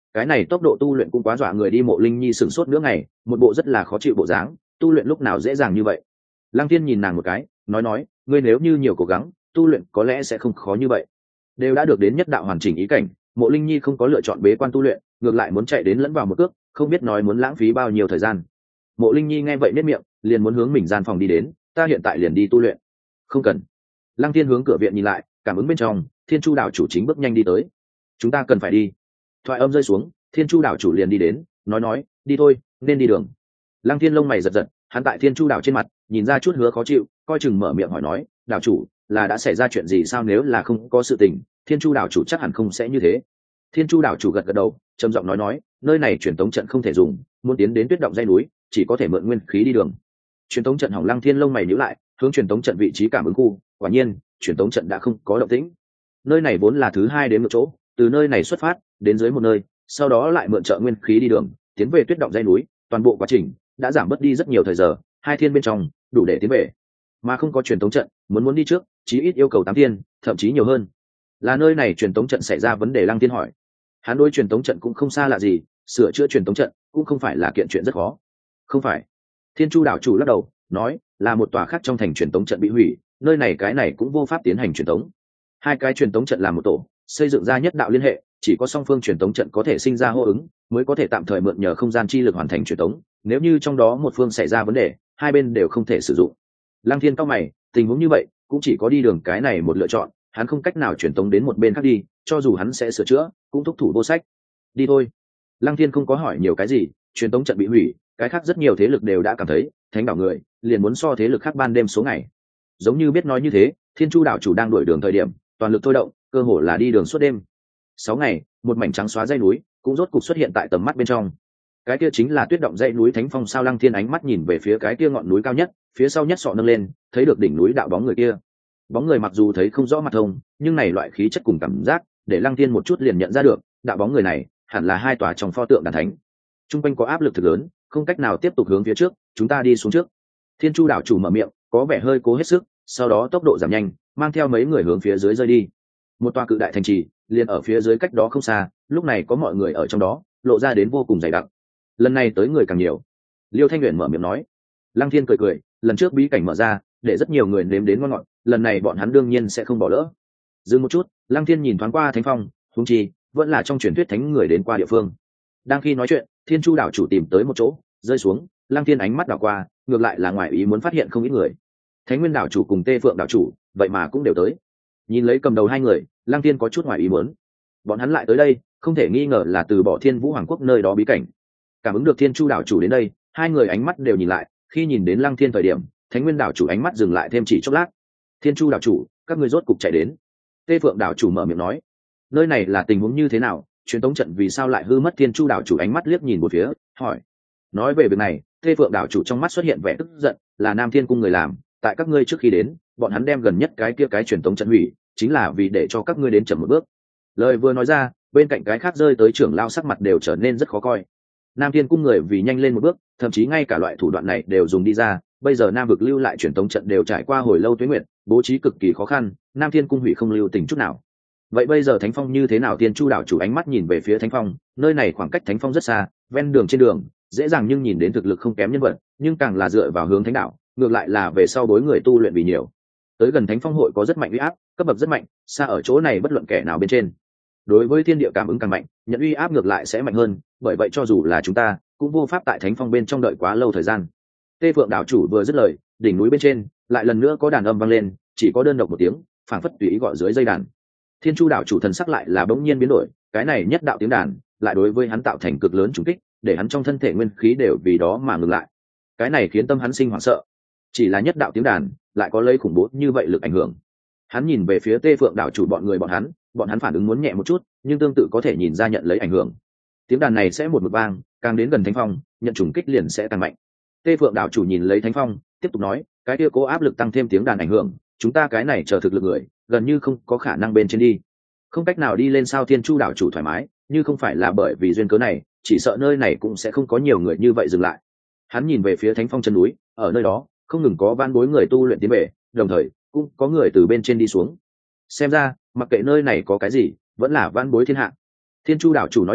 cái này tốc độ tu luyện cũng quá dọa người đi. Mộ Linh Nhi sửng sốt nửa ngày, một bộ rất là khó chịu bộ dáng. Tu luyện lúc nào dễ dàng như vậy? Lăng Thiên nhìn nàng một cái, nói nói, ngươi nếu như nhiều cố gắng, tu luyện có lẽ sẽ không khó như vậy. Đều đã được đến nhất đạo hoàn chỉnh ý cảnh, Mộ Linh Nhi không có lựa chọn bế quan tu luyện, ngược lại muốn chạy đến lẫn vào một cước, không biết nói muốn lãng phí bao nhiêu thời gian. Mộ Linh Nhi nghe vậy nét miệng, liền muốn hướng mình gian phòng đi đến, ta hiện tại liền đi tu luyện. Không cần. Lăng Thiên hướng cửa viện nhìn lại, cảm ứng bên trong, Thiên Chu đảo chủ chính bước nhanh đi tới. Chúng ta cần phải đi. Thoại âm rơi xuống, Thiên Chu đảo chủ liền đi đến, nói nói, đi thôi, nên đi đường. Lăng Thiên lông mày giật giật, hắn tại Thiên Chu đảo trên mặt, nhìn ra chút hứa khó chịu, coi chừng mở miệng hỏi nói, đảo chủ, là đã xảy ra chuyện gì sao? Nếu là không có sự tình, Thiên Chu đảo chủ chắc hẳn không sẽ như thế. Thiên Chu đảo chủ gật gật đầu, trầm giọng nói nói, nơi này truyền tống trận không thể dùng, muốn tiến đến tuyết động dây núi, chỉ có thể mượn nguyên khí đi đường. Truyền tống trận hỏng. Lăng Thiên lông mày nhíu lại, hướng truyền tống trận vị trí cảm ứng khu, quả nhiên, truyền tống trận đã không có động tĩnh. Nơi này vốn là thứ hai đến một chỗ, từ nơi này xuất phát, đến dưới một nơi, sau đó lại mượn trợ nguyên khí đi đường, tiến về tuyết động dây núi, toàn bộ quá trình đã giảm bớt đi rất nhiều thời giờ, hai thiên bên trong đủ để tiến về. Mà không có truyền tống trận, muốn muốn đi trước, chí ít yêu cầu tám thiên, thậm chí nhiều hơn. Là nơi này truyền tống trận xảy ra vấn đề? Lăng Thiên hỏi. Hắn đối truyền tống trận cũng không xa lạ gì, sửa chữa truyền tống trận cũng không phải là kiện chuyện rất khó. Không phải. Thiên Chu đảo chủ lắc đầu, nói, là một tòa khác trong thành truyền tống trận bị hủy, nơi này cái này cũng vô pháp tiến hành truyền tống. Hai cái truyền tống trận làm một tổ, xây dựng ra nhất đạo liên hệ, chỉ có song phương truyền tống trận có thể sinh ra hô ứng, mới có thể tạm thời mượn nhờ không gian chi lực hoàn thành truyền tống. Nếu như trong đó một phương xảy ra vấn đề, hai bên đều không thể sử dụng. Lăng Thiên cao mày, tình huống như vậy, cũng chỉ có đi đường cái này một lựa chọn, hắn không cách nào truyền tống đến một bên khác đi, cho dù hắn sẽ sửa chữa, cũng thúc thủ vô sách. Đi thôi. Lăng Thiên không có hỏi nhiều cái gì, truyền tống trận bị hủy, cái khác rất nhiều thế lực đều đã cảm thấy, thánh đảo người liền muốn so thế lực khác ban đêm số ngày. Giống như biết nói như thế, Thiên Chu đảo chủ đang đuổi đường thời điểm, toàn lực thôi động, cơ hồ là đi đường suốt đêm. Sáu ngày, một mảnh trắng xóa dãy núi, cũng rốt cục xuất hiện tại tầm mắt bên trong. Cái kia chính là tuyết động dãy núi Thánh Phong sao? Lăng Thiên ánh mắt nhìn về phía cái kia ngọn núi cao nhất, phía sau nhất sọ nâng lên, thấy được đỉnh núi đạo bóng người kia. Bóng người mặc dù thấy không rõ mặt thông, nhưng này loại khí chất cùng cảm giác, để Lăng Thiên một chút liền nhận ra được, đạo bóng người này hẳn là hai tòa trong pho tượng đàn thánh. Trung quanh có áp lực thực lớn, không cách nào tiếp tục hướng phía trước, chúng ta đi xuống trước. Thiên Chu đảo chủ mở miệng, có vẻ hơi cố hết sức, sau đó tốc độ giảm nhanh, mang theo mấy người hướng phía dưới rơi đi. Một tòa cự đại thành trì liền ở phía dưới cách đó không xa, lúc này có mọi người ở trong đó, lộ ra đến vô cùng dày đặc. Lần này tới người càng nhiều. Liêu Thanh Uyển mở miệng nói. Lăng Thiên cười cười, lần trước bí cảnh mở ra, để rất nhiều người nếm đến ngon ngọt, lần này bọn hắn đương nhiên sẽ không bỏ lỡ. Dừng một chút, Lăng Thiên nhìn thoáng qua Thánh Phong, huống chi vẫn là trong truyền thuyết thánh người đến qua địa phương. Đang khi nói chuyện, Thiên Chu đảo chủ tìm tới một chỗ, rơi xuống, Lăng Thiên ánh mắt đảo qua, ngược lại là ngoài ý muốn phát hiện không ít người. Thánh Nguyên đảo chủ cùng Tê Phượng đảo chủ, vậy mà cũng đều tới. Nhìn lấy cầm đầu hai người, Lăng Thiên có chút ngoài ý muốn. Bọn hắn lại tới đây, không thể nghi ngờ là từ bỏ Thiên Vũ Hoàng quốc nơi đó bí cảnh. Cảm ứng được Thiên Chu đảo chủ đến đây, hai người ánh mắt đều nhìn lại, khi nhìn đến Lăng Thiên thời điểm, Thánh Nguyên đảo chủ ánh mắt dừng lại thêm chỉ chốc lát. Thiên Chu đảo chủ, các ngươi rốt cục chạy đến. Tê Phượng đảo chủ mở miệng nói, nơi này là tình huống như thế nào, truyền tống trận vì sao lại hư mất? Thiên Chu đảo chủ ánh mắt liếc nhìn một phía, hỏi. Nói về việc này, Tê Phượng đảo chủ trong mắt xuất hiện vẻ tức giận, là Nam Thiên cung người làm, tại các ngươi trước khi đến, bọn hắn đem gần nhất cái kia cái truyền tống trận hủy, chính là vì để cho các ngươi đến chậm một bước. Lời vừa nói ra, bên cạnh cái khác rơi tới trưởng lao sắc mặt đều trở nên rất khó coi. Nam Thiên cung người vì nhanh lên một bước, thậm chí ngay cả loại thủ đoạn này đều dùng đi ra, bây giờ Nam vực lưu lại truyền tống trận đều trải qua hồi lâu tuế nguyện, bố trí cực kỳ khó khăn, Nam Thiên cung hủy không lưu tình chút nào. Vậy bây giờ Thánh Phong như thế nào? Thiên Chu đảo chủ ánh mắt nhìn về phía Thánh Phong, nơi này khoảng cách Thánh Phong rất xa, ven đường trên đường, dễ dàng nhưng nhìn đến thực lực không kém nhân vật, nhưng càng là dựa vào hướng thánh đạo, ngược lại là về sau đối người tu luyện vì nhiều. Tới gần Thánh Phong hội có rất mạnh uy áp, cấp bậc rất mạnh, xa ở chỗ này bất luận kẻ nào bên trên. Đối với thiên địa cảm ứng càng mạnh, nhận uy áp ngược lại sẽ mạnh hơn, bởi vậy cho dù là chúng ta, cũng vô pháp tại Thánh Phong bên trong đợi quá lâu thời gian. Tê Phượng đảo chủ vừa dứt lời, đỉnh núi bên trên lại lần nữa có đàn âm vang lên, chỉ có đơn độc một tiếng, phảng phất tùy ý gọi dưới dây đàn. Thiên Chu đảo chủ thần sắc lại là bỗng nhiên biến đổi, cái này nhất đạo tiếng đàn, lại đối với hắn tạo thành cực lớn trùng kích, để hắn trong thân thể nguyên khí đều vì đó mà ngừng lại. Cái này khiến tâm hắn sinh hoảng sợ. Chỉ là nhất đạo tiếng đàn, lại có lấy khủng bố như vậy lực ảnh hưởng. Hắn nhìn về phía Tê Phượng đảo chủ bọn người bọn hắn, bọn hắn phản ứng muốn nhẹ một chút, nhưng tương tự có thể nhìn ra nhận lấy ảnh hưởng. Tiếng đàn này sẽ một mực vang, càng đến gần Thánh Phong, nhận trùng kích liền sẽ càng mạnh. Tê Phượng đảo chủ nhìn lấy Thánh Phong, tiếp tục nói, cái kia cố áp lực tăng thêm tiếng đàn ảnh hưởng, chúng ta cái này chờ thực lực người, gần như không có khả năng bên trên đi. Không cách nào đi lên sao? Thiên Chu đảo chủ thoải mái, như không phải là bởi vì duyên cớ này, chỉ sợ nơi này cũng sẽ không có nhiều người như vậy dừng lại. Hắn nhìn về phía Thánh Phong chân núi, ở nơi đó không ngừng có van bối người tu luyện tiến về, đồng thời cũng có người từ bên trên đi xuống. Xem ra, mặc kệ nơi này có cái gì, vẫn là van bối thiên hạ. Thiên Chu đảo chủ nói đạo,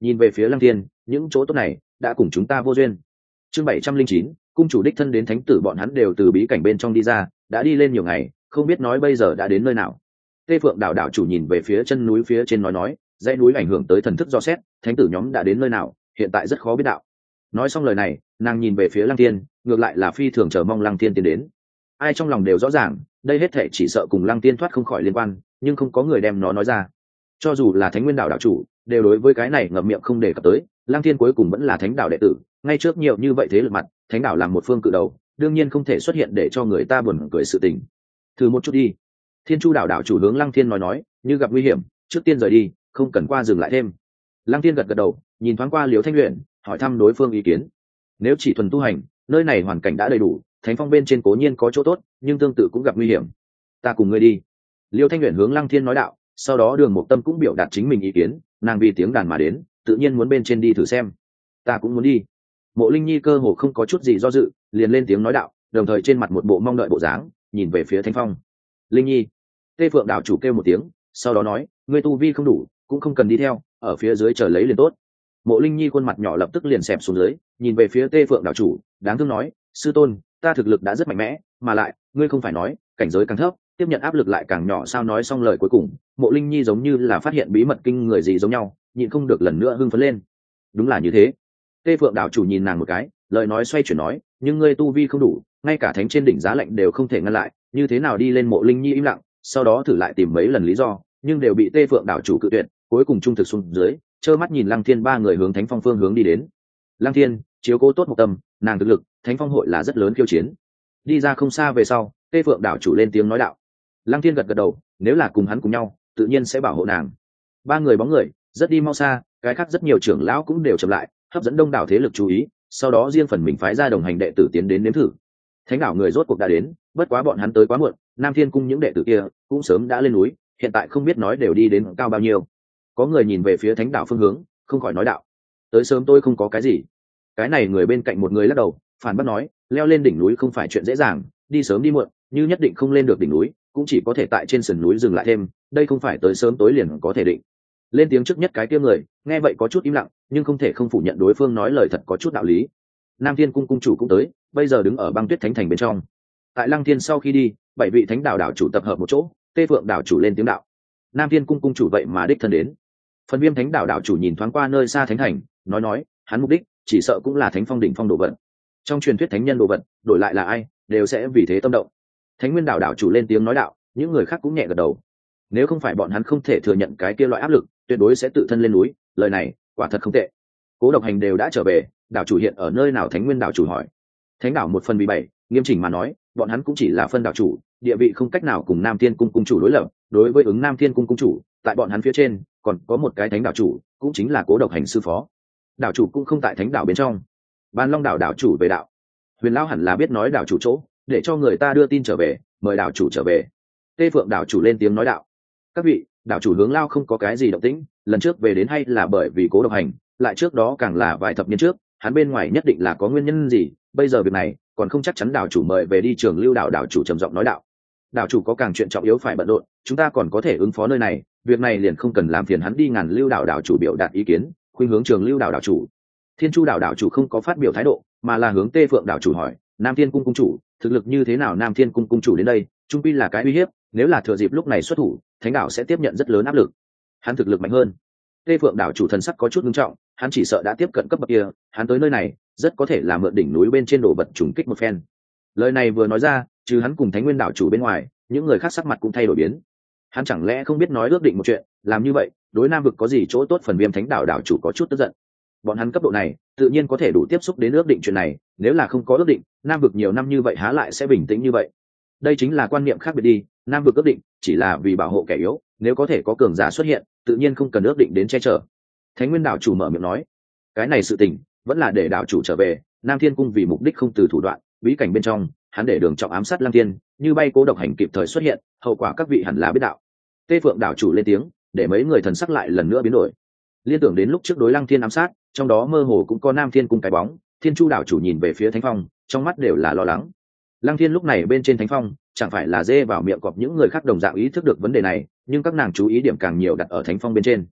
nhìn về phía Lăng Thiên, những chỗ tốt này đã cùng chúng ta vô duyên. Chương bảy trăm linh chín, cung chủ đích thân đến thánh tử, bọn hắn đều từ bí cảnh bên trong đi ra, đã đi lên nhiều ngày, không biết nói bây giờ đã đến nơi nào. Tê Phượng đảo đảo chủ nhìn về phía chân núi phía trên nói nói, dãy núi ảnh hưởng tới thần thức do xét, thánh tử nhóm đã đến nơi nào, hiện tại rất khó biết đạo. Nói xong lời này, nàng nhìn về phía Lăng Thiên, ngược lại là phi thường chờ mong Lăng Thiên tiến đến. Ai trong lòng đều rõ ràng, đây hết thảy chỉ sợ cùng Lăng Thiên thoát không khỏi liên quan, nhưng không có người đem nó nói ra. Cho dù là Thánh Nguyên đảo đảo chủ, đều đối với cái này ngậm miệng không đề cập tới. Lăng Thiên cuối cùng vẫn là thánh đảo đệ tử, ngay trước nhiều như vậy thế lực mặt, thánh đảo làm một phương cự đầu, đương nhiên không thể xuất hiện để cho người ta buồn cười sự tình. Thử một chút đi. Thiên Chu đảo đảo chủ hướng Lăng Thiên nói nói, như gặp nguy hiểm, trước tiên rời đi, không cần qua dừng lại thêm. Lăng Thiên gật gật đầu, nhìn thoáng qua Liễu Thanh Luyện, hỏi thăm đối phương ý kiến. Nếu chỉ thuần tu hành, nơi này hoàn cảnh đã đầy đủ, thánh phong bên trên cố nhiên có chỗ tốt, nhưng tương tự cũng gặp nguy hiểm. Ta cùng ngươi đi. Liễu Thanh Luyện hướng Lăng Thiên nói đạo, sau đó Đường Mộc Tâm cũng biểu đạt chính mình ý kiến, nàng vì tiếng đàn mà đến, tự nhiên muốn bên trên đi thử xem. Ta cũng muốn đi. Mộ Linh Nhi cơ hồ không có chút gì do dự, liền lên tiếng nói đạo, đồng thời trên mặt một bộ mong đợi bộ dáng, nhìn về phía thánh phong. Linh Nhi. Tê Phượng đảo chủ kêu một tiếng, sau đó nói, ngươi tu vi không đủ, cũng không cần đi theo, ở phía dưới chờ lấy liền tốt. Mộ Linh Nhi khuôn mặt nhỏ lập tức liền xẹp xuống dưới, nhìn về phía Tê Phượng đảo chủ, đáng thương nói, sư tôn, ta thực lực đã rất mạnh mẽ, mà lại, ngươi không phải nói, cảnh giới càng thấp, tiếp nhận áp lực lại càng nhỏ sao? Nói xong lời cuối cùng, Mộ Linh Nhi giống như là phát hiện bí mật kinh người gì giống nhau, nhịn không được lần nữa hưng phấn lên. Đúng là như thế. Tê Phượng đảo chủ nhìn nàng một cái, lời nói xoay chuyển nói, nhưng ngươi tu vi không đủ, ngay cả thánh trên đỉnh giá lạnh đều không thể ngăn lại, như thế nào đi lên? Mộ Linh Nhi im lặng, sau đó thử lại tìm mấy lần lý do, nhưng đều bị Tê Phượng đảo chủ cự tuyệt, cuối cùng trung thực xuống dưới, trơ mắt nhìn Lăng Thiên ba người hướng Thánh Phong phương hướng đi đến. Lăng Thiên, chiếu cố tốt một tâm, nàng thực lực, Thánh Phong hội là rất lớn khiêu chiến. Đi ra không xa về sau, Tê Phượng đảo chủ lên tiếng nói đạo. Lăng Thiên gật gật đầu, nếu là cùng hắn cùng nhau, tự nhiên sẽ bảo hộ nàng. Ba người bóng người, rất đi mau xa, cái khác rất nhiều trưởng lão cũng đều chậm lại, hấp dẫn đông đảo thế lực chú ý, sau đó riêng phần mình phái ra đồng hành đệ tử tiến đến nếm thử. Thánh đảo người rốt cuộc đã đến, bất quá bọn hắn tới quá muộn, Nam Thiên cung những đệ tử kia cũng sớm đã lên núi, hiện tại không biết nói đều đi đến cao bao nhiêu. Có người nhìn về phía thánh đảo phương hướng, không khỏi nói đạo, tới sớm tôi không có cái gì. Cái này người bên cạnh một người lắc đầu, phản bác nói, leo lên đỉnh núi không phải chuyện dễ dàng, đi sớm đi muộn, như nhất định không lên được đỉnh núi, cũng chỉ có thể tại trên sườn núi dừng lại thêm, đây không phải tới sớm tối liền có thể định. Lên tiếng trước nhất cái kia người, nghe vậy có chút im lặng, nhưng không thể không phủ nhận đối phương nói lời thật có chút đạo lý. Nam Thiên cung cung chủ cũng tới, bây giờ đứng ở Băng Tuyết Thánh thành bên trong. Tại Lăng Thiên sau khi đi, bảy vị thánh đảo đảo chủ tập hợp một chỗ, Tê Phượng đảo chủ lên tiếng đạo, Nam Thiên cung cung chủ vậy mà đích thân đến. Phần Viêm thánh đảo đảo chủ nhìn thoáng qua nơi xa thánh thành, nói nói, hắn mục đích chỉ sợ cũng là thánh phong đỉnh phong đồ vật. Trong truyền thuyết thánh nhân đồ vật, đổi lại là ai, đều sẽ vì thế tâm động. Thánh Nguyên đảo đảo chủ lên tiếng nói đạo, những người khác cũng nhẹ gật đầu. Nếu không phải bọn hắn không thể thừa nhận cái kia loại áp lực, tuyệt đối sẽ tự thân lên núi, lời này quả thật không tệ. Cố Độc Hành đều đã trở về, đảo chủ hiện ở nơi nào? Thánh Nguyên đảo chủ hỏi. Thánh đảo một phần bị bảy, nghiêm chỉnh mà nói, bọn hắn cũng chỉ là phân đảo chủ, địa vị không cách nào cùng Nam Thiên cung cung chủ đối lập. Đối với ứng Nam Thiên cung cung chủ, tại bọn hắn phía trên còn có một cái thánh đảo chủ, cũng chính là Cố Độc Hành sư phó. Đảo chủ cũng không tại thánh đảo bên trong. Ban Long đảo đảo chủ về đạo. Huyền Lão hẳn là biết nói đảo chủ chỗ, để cho người ta đưa tin trở về, mời đảo chủ trở về. Tê Phượng đảo chủ lên tiếng nói đạo, các vị, đảo chủ hướng Lao không có cái gì động tĩnh, lần trước về đến hay là bởi vì Cố Độc Hành, lại trước đó càng là vài thập niên trước, hắn bên ngoài nhất định là có nguyên nhân gì, bây giờ việc này còn không chắc chắn. Đảo chủ mời về đi. Trường Lưu đảo đảo chủ trầm giọng nói đạo, đảo chủ có càng chuyện trọng yếu phải bận rộn, chúng ta còn có thể ứng phó nơi này, việc này liền không cần làm phiền hắn đi. Ngàn Lưu đảo đảo chủ biểu đạt ý kiến, khuynh hướng Trường Lưu đảo đảo chủ. Thiên Chu đảo đảo chủ không có phát biểu thái độ, mà là hướng Tê Phượng đảo chủ hỏi, Nam Thiên cung cung chủ thực lực như thế nào? Nam Thiên cung cung chủ đến đây trung quy là cái uy hiếp, nếu là thừa dịp lúc này xuất thủ, thánh đảo sẽ tiếp nhận rất lớn áp lực. Hắn thực lực mạnh hơn. Tê Phượng đảo chủ thần sắc có chút nghiêm trọng, hắn chỉ sợ đã tiếp cận cấp bậc kia, hắn tới nơi này rất có thể là mượn đỉnh núi bên trên đồ vật trùng kích một phen. Lời này vừa nói ra, trừ hắn cùng Thánh Nguyên đảo chủ bên ngoài, những người khác sắc mặt cũng thay đổi biến. Hắn chẳng lẽ không biết nói ước định một chuyện, làm như vậy đối Nam vực có gì chỗ tốt? Phần Viêm thánh đảo đảo chủ có chút tức giận. Bọn hắn cấp độ này tự nhiên có thể đủ tiếp xúc đến ước định chuyện này, nếu là không có ước định, Nam vực nhiều năm như vậy há lại sẽ bình tĩnh như vậy? Đây chính là quan niệm khác biệt đi. Nam vực ước định chỉ là vì bảo hộ kẻ yếu, nếu có thể có cường giả xuất hiện, tự nhiên không cần ước định đến che chở. Thánh Nguyên đảo chủ mở miệng nói, cái này sự tình vẫn là để đảo chủ trở về. Nam Thiên cung vì mục đích không từ thủ đoạn, bí cảnh bên trong hắn để đường trọng ám sát Lăng Thiên, như bay Cố Độc Hành kịp thời xuất hiện, hậu quả các vị hẳn là biết đạo. Tê Phượng đảo chủ lên tiếng, để mấy người thần sắc lại lần nữa biến đổi. Liên tưởng đến lúc trước đối Lăng Thiên ám sát, trong đó mơ hồ cũng có Nam Thiên cung cái bóng. Thiên Chu đảo chủ nhìn về phía Thánh Phong, trong mắt đều là lo lắng. Lăng Thiên lúc này bên trên Thánh Phong, chẳng phải là dê vào miệng cọp. Những người khác đồng dạng ý thức được vấn đề này, nhưng các nàng chú ý điểm càng nhiều đặt ở Thánh Phong bên trên.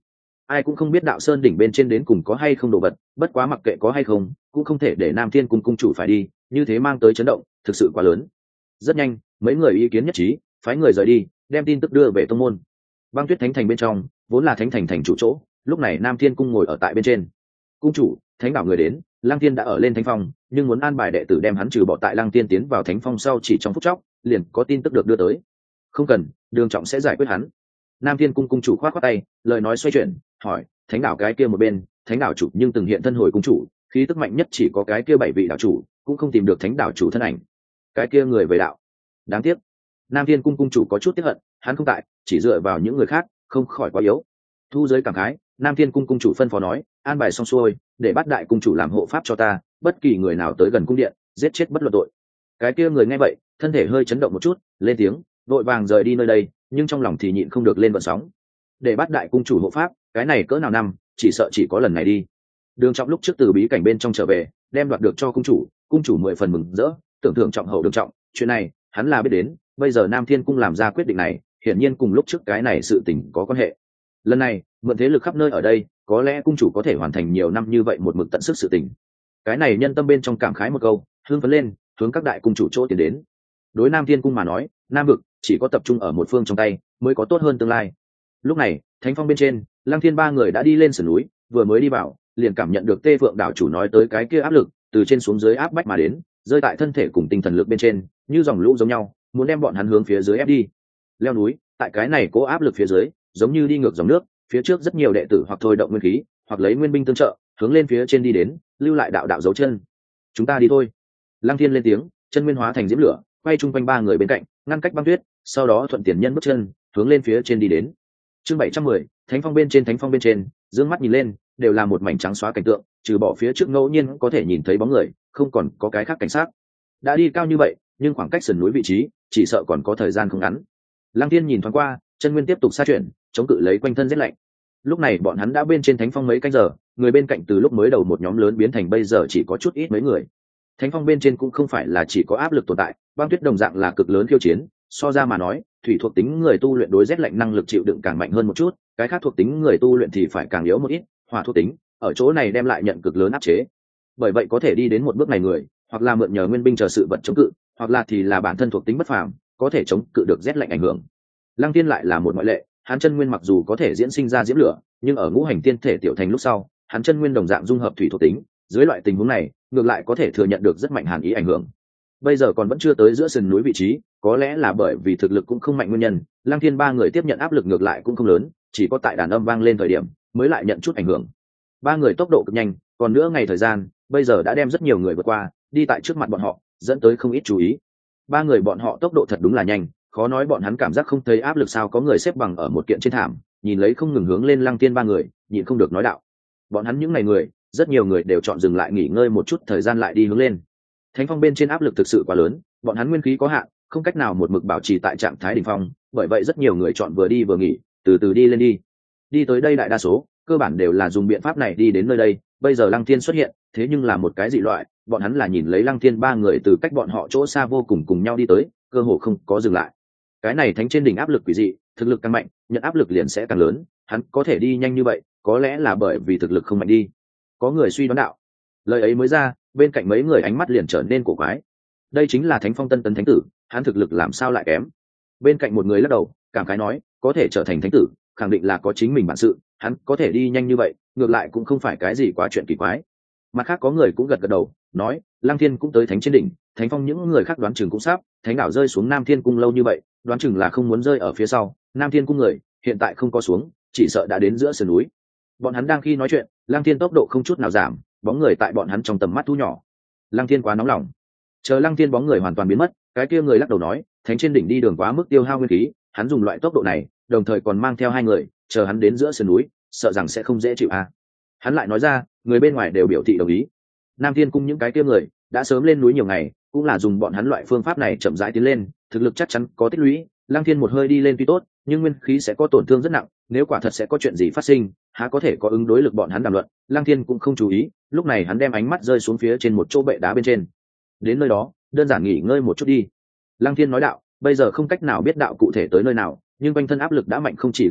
ai cũng không biết đạo sơn đỉnh bên trên đến cùng có hay không đồ vật, bất quá mặc kệ có hay không cũng không thể để Nam Thiên cung cung chủ phải đi, như thế mang tới chấn động thực sự quá lớn. Rất nhanh mấy người ý kiến nhất trí, phái người rời đi đem tin tức đưa về tông môn. Băng Tuyết Thánh thành bên trong vốn là thánh thành thành chủ chỗ, lúc này Nam Thiên cung ngồi ở tại bên trên. Cung chủ, thánh bảo người đến, Lăng Thiên đã ở lên thánh phong, nhưng muốn an bài đệ tử đem hắn trừ bỏ tại Lăng Thiên tiến vào thánh phong sau chỉ trong phút chốc liền có tin tức được đưa tới. Không cần, Đường Trọng sẽ giải quyết hắn. Nam Thiên cung cung chủ khoát khoát tay, lời nói xoay chuyển, hỏi, thánh đảo cái kia một bên, thánh đảo chủ nhưng từng hiện thân hồi cung chủ, khí tức mạnh nhất chỉ có cái kia bảy vị đảo chủ, cũng không tìm được thánh đảo chủ thân ảnh. Cái kia người về đạo, đáng tiếc. Nam Thiên cung cung chủ có chút tiếc hận, hắn không tại, chỉ dựa vào những người khác, không khỏi quá yếu. Thu giới cảm khái, Nam Thiên cung cung chủ phân phó nói, an bài xong xuôi, để bắt đại cung chủ làm hộ pháp cho ta, bất kỳ người nào tới gần cung điện, giết chết bất luận tội. Cái kia người nghe vậy, thân thể hơi chấn động một chút, lên tiếng, vội vàng rời đi nơi đây, nhưng trong lòng thì nhịn không được lên vận sóng. Để bắt đại cung chủ hộ pháp, cái này cỡ nào năm, chỉ sợ chỉ có lần này đi. Đường Trọng lúc trước từ bí cảnh bên trong trở về, đem đoạt được cho cung chủ, cung chủ mười phần mừng rỡ, tưởng thưởng trọng hậu Đường Trọng, chuyện này hắn là biết đến, bây giờ Nam Thiên cung làm ra quyết định này, hiển nhiên cùng lúc trước cái này sự tình có quan hệ. Lần này mượn thế lực khắp nơi ở đây, có lẽ cung chủ có thể hoàn thành nhiều năm như vậy một mực tận sức sự tình. Cái này nhân tâm bên trong cảm khái một câu, hương phấn lên, hướng các đại cung chủ chỗ tiến đến. Đối Nam Thiên cung mà nói, Nam vực chỉ có tập trung ở một phương trong tay mới có tốt hơn tương lai. Lúc này thánh phong bên trên, Lăng Thiên ba người đã đi lên sườn núi, vừa mới đi vào liền cảm nhận được Tê Phượng đảo chủ nói tới cái kia áp lực từ trên xuống dưới áp bách mà đến, rơi tại thân thể cùng tinh thần lực bên trên như dòng lũ giống nhau, muốn đem bọn hắn hướng phía dưới ép đi. Leo núi tại cái này cố áp lực phía dưới giống như đi ngược dòng nước, phía trước rất nhiều đệ tử hoặc thôi động nguyên khí hoặc lấy nguyên binh tương trợ hướng lên phía trên đi đến, lưu lại đạo đạo dấu chân. Chúng ta đi thôi. Lăng Thiên lên tiếng, chân nguyên hóa thành diễm lửa, quay chung quanh ba người bên cạnh, ngăn cách băng tuyết, sau đó thuận tiền nhân bước chân hướng lên phía trên đi đến. Chương bảy trăm mười, thánh phong bên trên, thánh phong bên trên, dương mắt nhìn lên đều là một mảnh trắng xóa cảnh tượng, trừ bỏ phía trước ngẫu nhiên có thể nhìn thấy bóng người, không còn có cái khác cảnh sát. Đã đi cao như vậy, nhưng khoảng cách sườn núi vị trí chỉ sợ còn có thời gian không ngắn. Lăng Thiên nhìn thoáng qua, chân nguyên tiếp tục xa chuyển, chống cự lấy quanh thân rét lạnh. Lúc này bọn hắn đã bên trên thánh phong mấy canh giờ, người bên cạnh từ lúc mới đầu một nhóm lớn biến thành bây giờ chỉ có chút ít mấy người. Thánh phong bên trên cũng không phải là chỉ có áp lực tồn tại, băng tuyết đồng dạng là cực lớn khiêu chiến. So ra mà nói, thủy thuộc tính người tu luyện đối rét lạnh năng lực chịu đựng càng mạnh hơn một chút, cái khác thuộc tính người tu luyện thì phải càng yếu một ít. Hỏa thuộc tính ở chỗ này đem lại nhận cực lớn áp chế. Bởi vậy có thể đi đến một bước này người, hoặc là mượn nhờ nguyên binh chờ sự vật chống cự, hoặc là thì là bản thân thuộc tính bất phàm, có thể chống cự được rét lạnh ảnh hưởng. Lăng Thiên lại là một ngoại lệ, hắn chân nguyên mặc dù có thể diễn sinh ra diễm lửa, nhưng ở ngũ hành tiên thể tiểu thành lúc sau, hắn chân nguyên đồng dạng dung hợp thủy thuộc tính, dưới loại tình huống này, ngược lại có thể thừa nhận được rất mạnh hàn ý ảnh hưởng. Bây giờ còn vẫn chưa tới giữa sườn núi vị trí, có lẽ là bởi vì thực lực cũng không mạnh nguyên nhân, Lăng Thiên ba người tiếp nhận áp lực ngược lại cũng không lớn, chỉ có tại đàn âm vang lên thời điểm mới lại nhận chút ảnh hưởng. Ba người tốc độ cực nhanh, còn nữa ngày thời gian, bây giờ đã đem rất nhiều người vượt qua, đi tại trước mặt bọn họ, dẫn tới không ít chú ý. Ba người bọn họ tốc độ thật đúng là nhanh, khó nói bọn hắn cảm giác không thấy áp lực sao. Có người xếp bằng ở một kiện trên thảm, nhìn lấy không ngừng hướng lên Lăng Thiên ba người, nhịn không được nói đạo. Bọn hắn những ngày người, rất nhiều người đều chọn dừng lại nghỉ ngơi một chút thời gian lại đi hướng lên. Thánh phong bên trên áp lực thực sự quá lớn, bọn hắn nguyên khí có hạn, không cách nào một mực bảo trì tại trạng thái đỉnh phong, bởi vậy rất nhiều người chọn vừa đi vừa nghỉ, từ từ đi lên đi. Đi tới đây đại đa số, cơ bản đều là dùng biện pháp này đi đến nơi đây. Bây giờ Lăng Thiên xuất hiện, thế nhưng là một cái dị loại, bọn hắn là nhìn lấy Lăng Thiên ba người từ cách bọn họ chỗ xa vô cùng cùng nhau đi tới, cơ hồ không có dừng lại. Cái này thánh trên đỉnh áp lực quỷ dị, thực lực càng mạnh, nhận áp lực liền sẽ càng lớn, hắn có thể đi nhanh như vậy, có lẽ là bởi vì thực lực không mạnh đi. Có người suy đoán đạo. Lời ấy mới ra, bên cạnh mấy người ánh mắt liền trở nên cổ quái. Đây chính là Thánh Phong Tân Tấn thánh tử, hắn thực lực làm sao lại kém? Bên cạnh một người lắc đầu, cảm khái nói, có thể trở thành thánh tử, khẳng định là có chính mình bản sự, hắn có thể đi nhanh như vậy, ngược lại cũng không phải cái gì quá chuyện kỳ quái. Mặt khác có người cũng gật gật đầu, nói, Lăng Thiên cũng tới thánh trên đỉnh, Thánh Phong những người khác đoán chừng cũng sắp, thánh đảo rơi xuống Nam Thiên cung lâu như vậy, đoán chừng là không muốn rơi ở phía sau. Nam Thiên cung người hiện tại không có xuống, chỉ sợ đã đến giữa sườn núi. Bọn hắn đang khi nói chuyện, Lăng Thiên tốc độ không chút nào giảm, bóng người tại bọn hắn trong tầm mắt thu nhỏ. Lăng Thiên quá nóng lòng. Chờ Lăng Thiên bóng người hoàn toàn biến mất, cái kia người lắc đầu nói, thánh trên đỉnh đi đường quá mức tiêu hao nguyên khí, hắn dùng loại tốc độ này, đồng thời còn mang theo hai người, chờ hắn đến giữa sườn núi, sợ rằng sẽ không dễ chịu à. Hắn lại nói ra, người bên ngoài đều biểu thị đồng ý. Nam Thiên cung những cái kia người đã sớm lên núi nhiều ngày, cũng là dùng bọn hắn loại phương pháp này chậm rãi tiến lên, thực lực chắc chắn có tích lũy. Lăng Thiên một hơi đi lên tuy tốt, nhưng nguyên khí sẽ có tổn thương rất nặng, nếu quả thật sẽ có chuyện gì phát sinh, há có thể có ứng đối lực bọn hắn đàm luận. Lăng Thiên cũng không chú ý, lúc này hắn đem ánh mắt rơi xuống phía trên một chỗ bệ đá bên trên. Đến nơi đó, đơn giản nghỉ ngơi một chút đi. Lăng Thiên nói đạo, bây giờ không cách nào biết đạo cụ thể tới nơi nào, nhưng quanh thân áp lực đã mạnh không chỉ gấp đôi,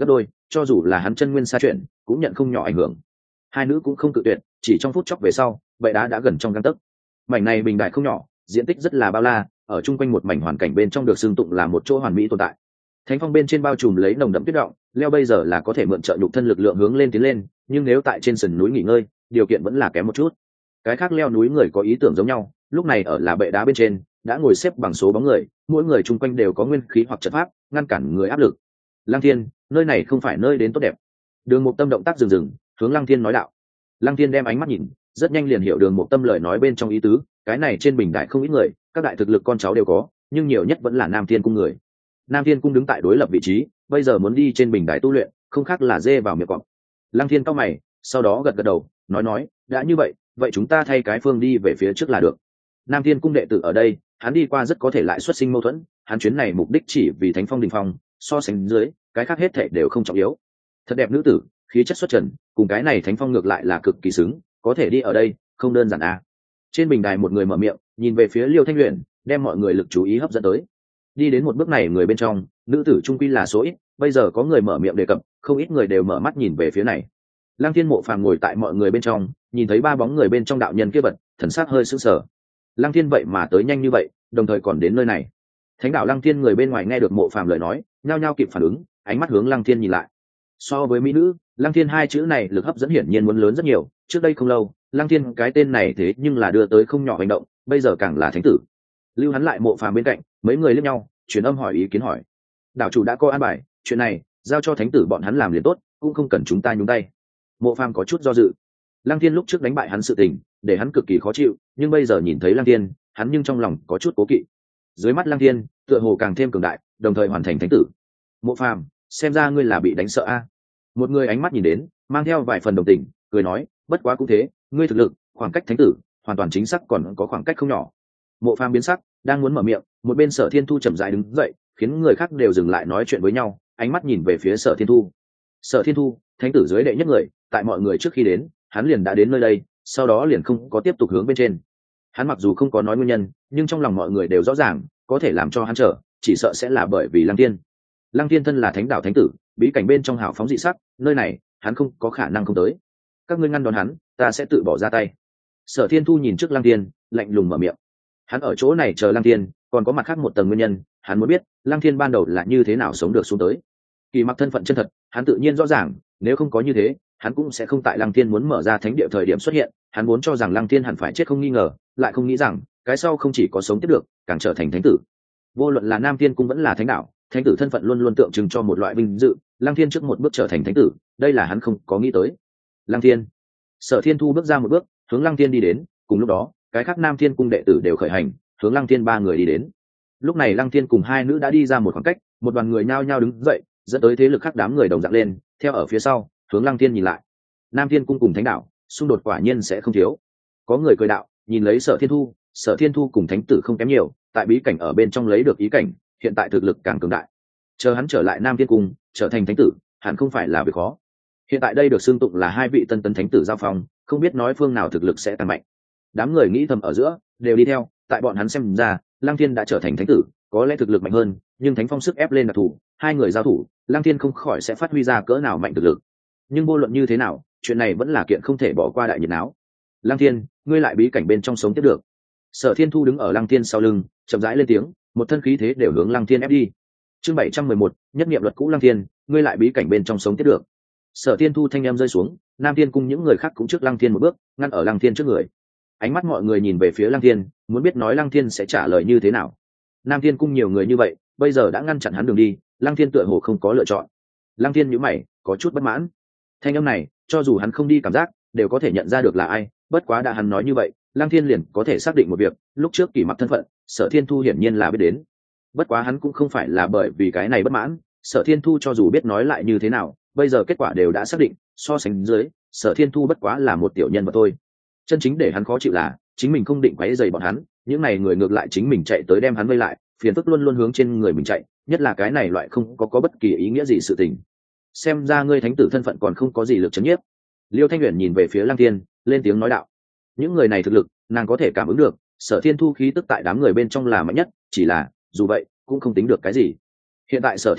cho dù là hắn chân nguyên xa chuyển cũng nhận không nhỏ ảnh hưởng. Hai nữ cũng không cự tuyệt, chỉ trong phút chốc về sau bệ đá đã gần trong gang tấc. Mảnh này bình đại không nhỏ, diện tích rất là bao la, ở chung quanh một mảnh hoàn cảnh bên trong được xưng tụng là một chỗ hoàn mỹ tồn tại. Thánh phong bên trên bao trùm lấy nồng đậm tuyết động, leo bây giờ là có thể mượn trợ nhục thân lực lượng hướng lên tiến lên, nhưng nếu tại trên sườn núi nghỉ ngơi điều kiện vẫn là kém một chút. Cái khác leo núi người có ý tưởng giống nhau, lúc này ở là bệ đá bên trên đã ngồi xếp bằng số bóng người, mỗi người chung quanh đều có nguyên khí hoặc trận pháp ngăn cản người áp lực. Lăng Thiên, nơi này không phải nơi đến tốt đẹp. Đường Mục Tâm động tác dừng dừng, hướng Lăng Thiên nói đạo. Lăng Thiên đem ánh mắt nhìn, rất nhanh liền hiểu Đường Mục Tâm lời nói bên trong ý tứ. Cái này trên bình đại không ít người, các đại thực lực con cháu đều có, nhưng nhiều nhất vẫn là Nam Thiên cung người. Nam Thiên cung đứng tại đối lập vị trí, bây giờ muốn đi trên bình đài tu luyện không khác là dê vào miệng cọp. Lăng Thiên cau mày, sau đó gật gật đầu, nói nói, đã như vậy, vậy chúng ta thay cái phương đi về phía trước là được. Nam Thiên cung đệ tử ở đây, hắn đi qua rất có thể lại xuất sinh mâu thuẫn, hắn chuyến này mục đích chỉ vì Thánh Phong đình phong, so sánh dưới, cái khác hết thảy đều không trọng yếu. Thật đẹp nữ tử, khí chất xuất trần, cùng cái này Thánh Phong ngược lại là cực kỳ xứng, có thể đi ở đây, không đơn giản à. Trên bình đài một người mở miệng, nhìn về phía Liêu Thanh Luyện, đem mọi người lực chú ý hấp dẫn tới. Đi đến một bước này người bên trong, nữ tử trung quy là số ít, bây giờ có người mở miệng đề cập, không ít người đều mở mắt nhìn về phía này. Lăng Thiên Mộ Phàm ngồi tại mọi người bên trong, nhìn thấy ba bóng người bên trong đạo nhân kia bật, thần sắc hơi sững sờ. Lăng Thiên vậy mà tới nhanh như vậy, đồng thời còn đến nơi này. Thánh đạo Lăng Thiên người bên ngoài nghe được Mộ Phàm lời nói, nhao nhao kịp phản ứng, ánh mắt hướng Lăng Thiên nhìn lại. So với mỹ nữ, Lăng Thiên hai chữ này lực hấp dẫn hiển nhiên muốn lớn rất nhiều, trước đây không lâu, Lăng Thiên cái tên này thế nhưng là đưa tới không nhỏ hành động, bây giờ càng là thánh tử. Lưu hắn lại Mộ Phàm bên cạnh, mấy người liếc nhau, truyền âm hỏi ý kiến hỏi. Đạo chủ đã có an bài, chuyện này giao cho thánh tử bọn hắn làm liền tốt, cũng không cần chúng ta nhúng tay. Mộ Phàm có chút do dự. Lăng Thiên lúc trước đánh bại hắn sự tình, để hắn cực kỳ khó chịu, nhưng bây giờ nhìn thấy Lăng Thiên, hắn nhưng trong lòng có chút cố kỵ. Dưới mắt Lăng Thiên, tựa hồ càng thêm cường đại, đồng thời hoàn thành thánh tử. Mộ Phàm, xem ra ngươi là bị đánh sợ a. Một người ánh mắt nhìn đến, mang theo vài phần đồng tình, cười nói, bất quá cũng thế, ngươi thực lực, khoảng cách thánh tử, hoàn toàn chính xác còn có khoảng cách không nhỏ. Mộ Phàm biến sắc, đang muốn mở miệng, một bên Sở Thiên Thu chậm rãi đứng dậy, khiến người khác đều dừng lại nói chuyện với nhau, ánh mắt nhìn về phía Sở Thiên Thu. Sở Thiên Thu, thánh tử dưới đệ nhất người, tại mọi người trước khi đến, hắn liền đã đến nơi đây, sau đó liền không có tiếp tục hướng bên trên. Hắn mặc dù không có nói nguyên nhân, nhưng trong lòng mọi người đều rõ ràng, có thể làm cho hắn trở, chỉ sợ sẽ là bởi vì Lăng Thiên. Lăng Thiên thân là thánh đạo thánh tử, bí cảnh bên trong hào phóng dị sắc, nơi này, hắn không có khả năng không tới. Các ngươi ngăn đón hắn, ta sẽ tự bỏ ra tay. Sở Thiên Thu nhìn trước Lăng Thiên, lạnh lùng mở miệng. Hắn ở chỗ này chờ Lăng Thiên, còn có mặt khác một tầng nguyên nhân, hắn muốn biết Lăng Thiên ban đầu là như thế nào sống được xuống tới. Kỳ Mặc thân phận chân thật, hắn tự nhiên rõ ràng, nếu không có như thế, hắn cũng sẽ không tại Lăng Thiên muốn mở ra thánh địa thời điểm xuất hiện, hắn vốn cho rằng Lăng Thiên hẳn phải chết không nghi ngờ, lại không nghĩ rằng, cái sau không chỉ có sống tiếp được, càng trở thành thánh tử. Vô luận là Nam Thiên cung vẫn là thánh đạo, thánh tử thân phận luôn luôn tượng trưng cho một loại vinh dự, Lăng Thiên trước một bước trở thành thánh tử, đây là hắn không có nghĩ tới. Lăng Thiên. Sở Thiên Thu bước ra một bước, hướng Lăng Thiên đi đến, cùng lúc đó, cái khác Nam Thiên cung đệ tử đều khởi hành, hướng Lăng Thiên ba người đi đến. Lúc này Lăng Thiên cùng hai nữ đã đi ra một khoảng cách, một đoàn người nhao nhao đứng dậy, dẫn tới thế lực khác đám người đồng dạng lên, theo ở phía sau, hướng Lăng Thiên nhìn lại. Nam Thiên cung cùng thánh đạo, xung đột quả nhiên sẽ không thiếu. Có người cười đạo, nhìn lấy Sở Thiên Thu, Sở Thiên Thu cùng thánh tử không kém nhiều, tại bí cảnh ở bên trong lấy được ý cảnh, hiện tại thực lực càng cường đại. Chờ hắn trở lại Nam Thiên cung, trở thành thánh tử, hẳn không phải là việc khó. Hiện tại đây được xưng tụng là hai vị tân tấn thánh tử giao phong, không biết nói phương nào thực lực sẽ càng mạnh. Đám người nghĩ thầm ở giữa, đều đi theo, tại bọn hắn xem ra, Lăng Thiên đã trở thành thánh tử, có lẽ thực lực mạnh hơn, nhưng thánh phong sức ép lên đặc thủ, hai người giao thủ, Lăng Thiên không khỏi sẽ phát huy ra cỡ nào mạnh thực lực. Nhưng vô luận như thế nào, chuyện này vẫn là kiện không thể bỏ qua đại nhiệt áo. Lăng Thiên, ngươi lại bí cảnh bên trong sống tiếp được. Sở Thiên Thu đứng ở Lăng Thiên sau lưng, chậm rãi lên tiếng, một thân khí thế đều hướng Lăng Thiên ép đi. Chương bảy trăm mười một, nhất niệm luật cũ Lăng Thiên, ngươi lại bí cảnh bên trong sống tiếp được. Sở Thiên Thu thanh em rơi xuống, Nam Thiên cung những người khác cũng trước Lăng Thiên một bước, ngăn ở Lăng Thiên trước người. Ánh mắt mọi người nhìn về phía Lăng Thiên, muốn biết nói Lăng Thiên sẽ trả lời như thế nào. Nam Thiên cung nhiều người như vậy, bây giờ đã ngăn chặn hắn đường đi, Lăng Thiên tựa hồ không có lựa chọn. Lăng Thiên nhíu mày, có chút bất mãn. Thanh âm này, cho dù hắn không đi cảm giác, đều có thể nhận ra được là ai, bất quá đã hắn nói như vậy, Lăng Thiên liền có thể xác định một việc, lúc trước Kỳ Mặc thân phận, Sở Thiên Thu hiển nhiên là biết đến. Bất quá hắn cũng không phải là bởi vì cái này bất mãn, Sở Thiên Thu cho dù biết nói lại như thế nào, bây giờ kết quả đều đã xác định, so sánh dưới, Sở Thiên Thu bất quá là một tiểu nhân mà thôi. Chân chính để hắn khó chịu là, chính mình không định quấy rầy bọn hắn, những này người ngược lại chính mình chạy tới đem hắn vây lại, phiền phức luôn luôn hướng trên người mình chạy, nhất là cái này loại không có có bất kỳ ý nghĩa gì sự tình. Xem ra ngươi thánh tử thân phận còn không có gì lực chấn nhiếp. Liêu Thanh Uyển nhìn về phía Lăng Thiên, lên tiếng nói đạo. Những người này thực lực, nàng có thể cảm ứng được, Sở Thiên Thu khí tức tại đám người bên trong là mạnh nhất, chỉ là, dù vậy, cũng không tính được cái gì. Hiện tại Sở Thiên Thu,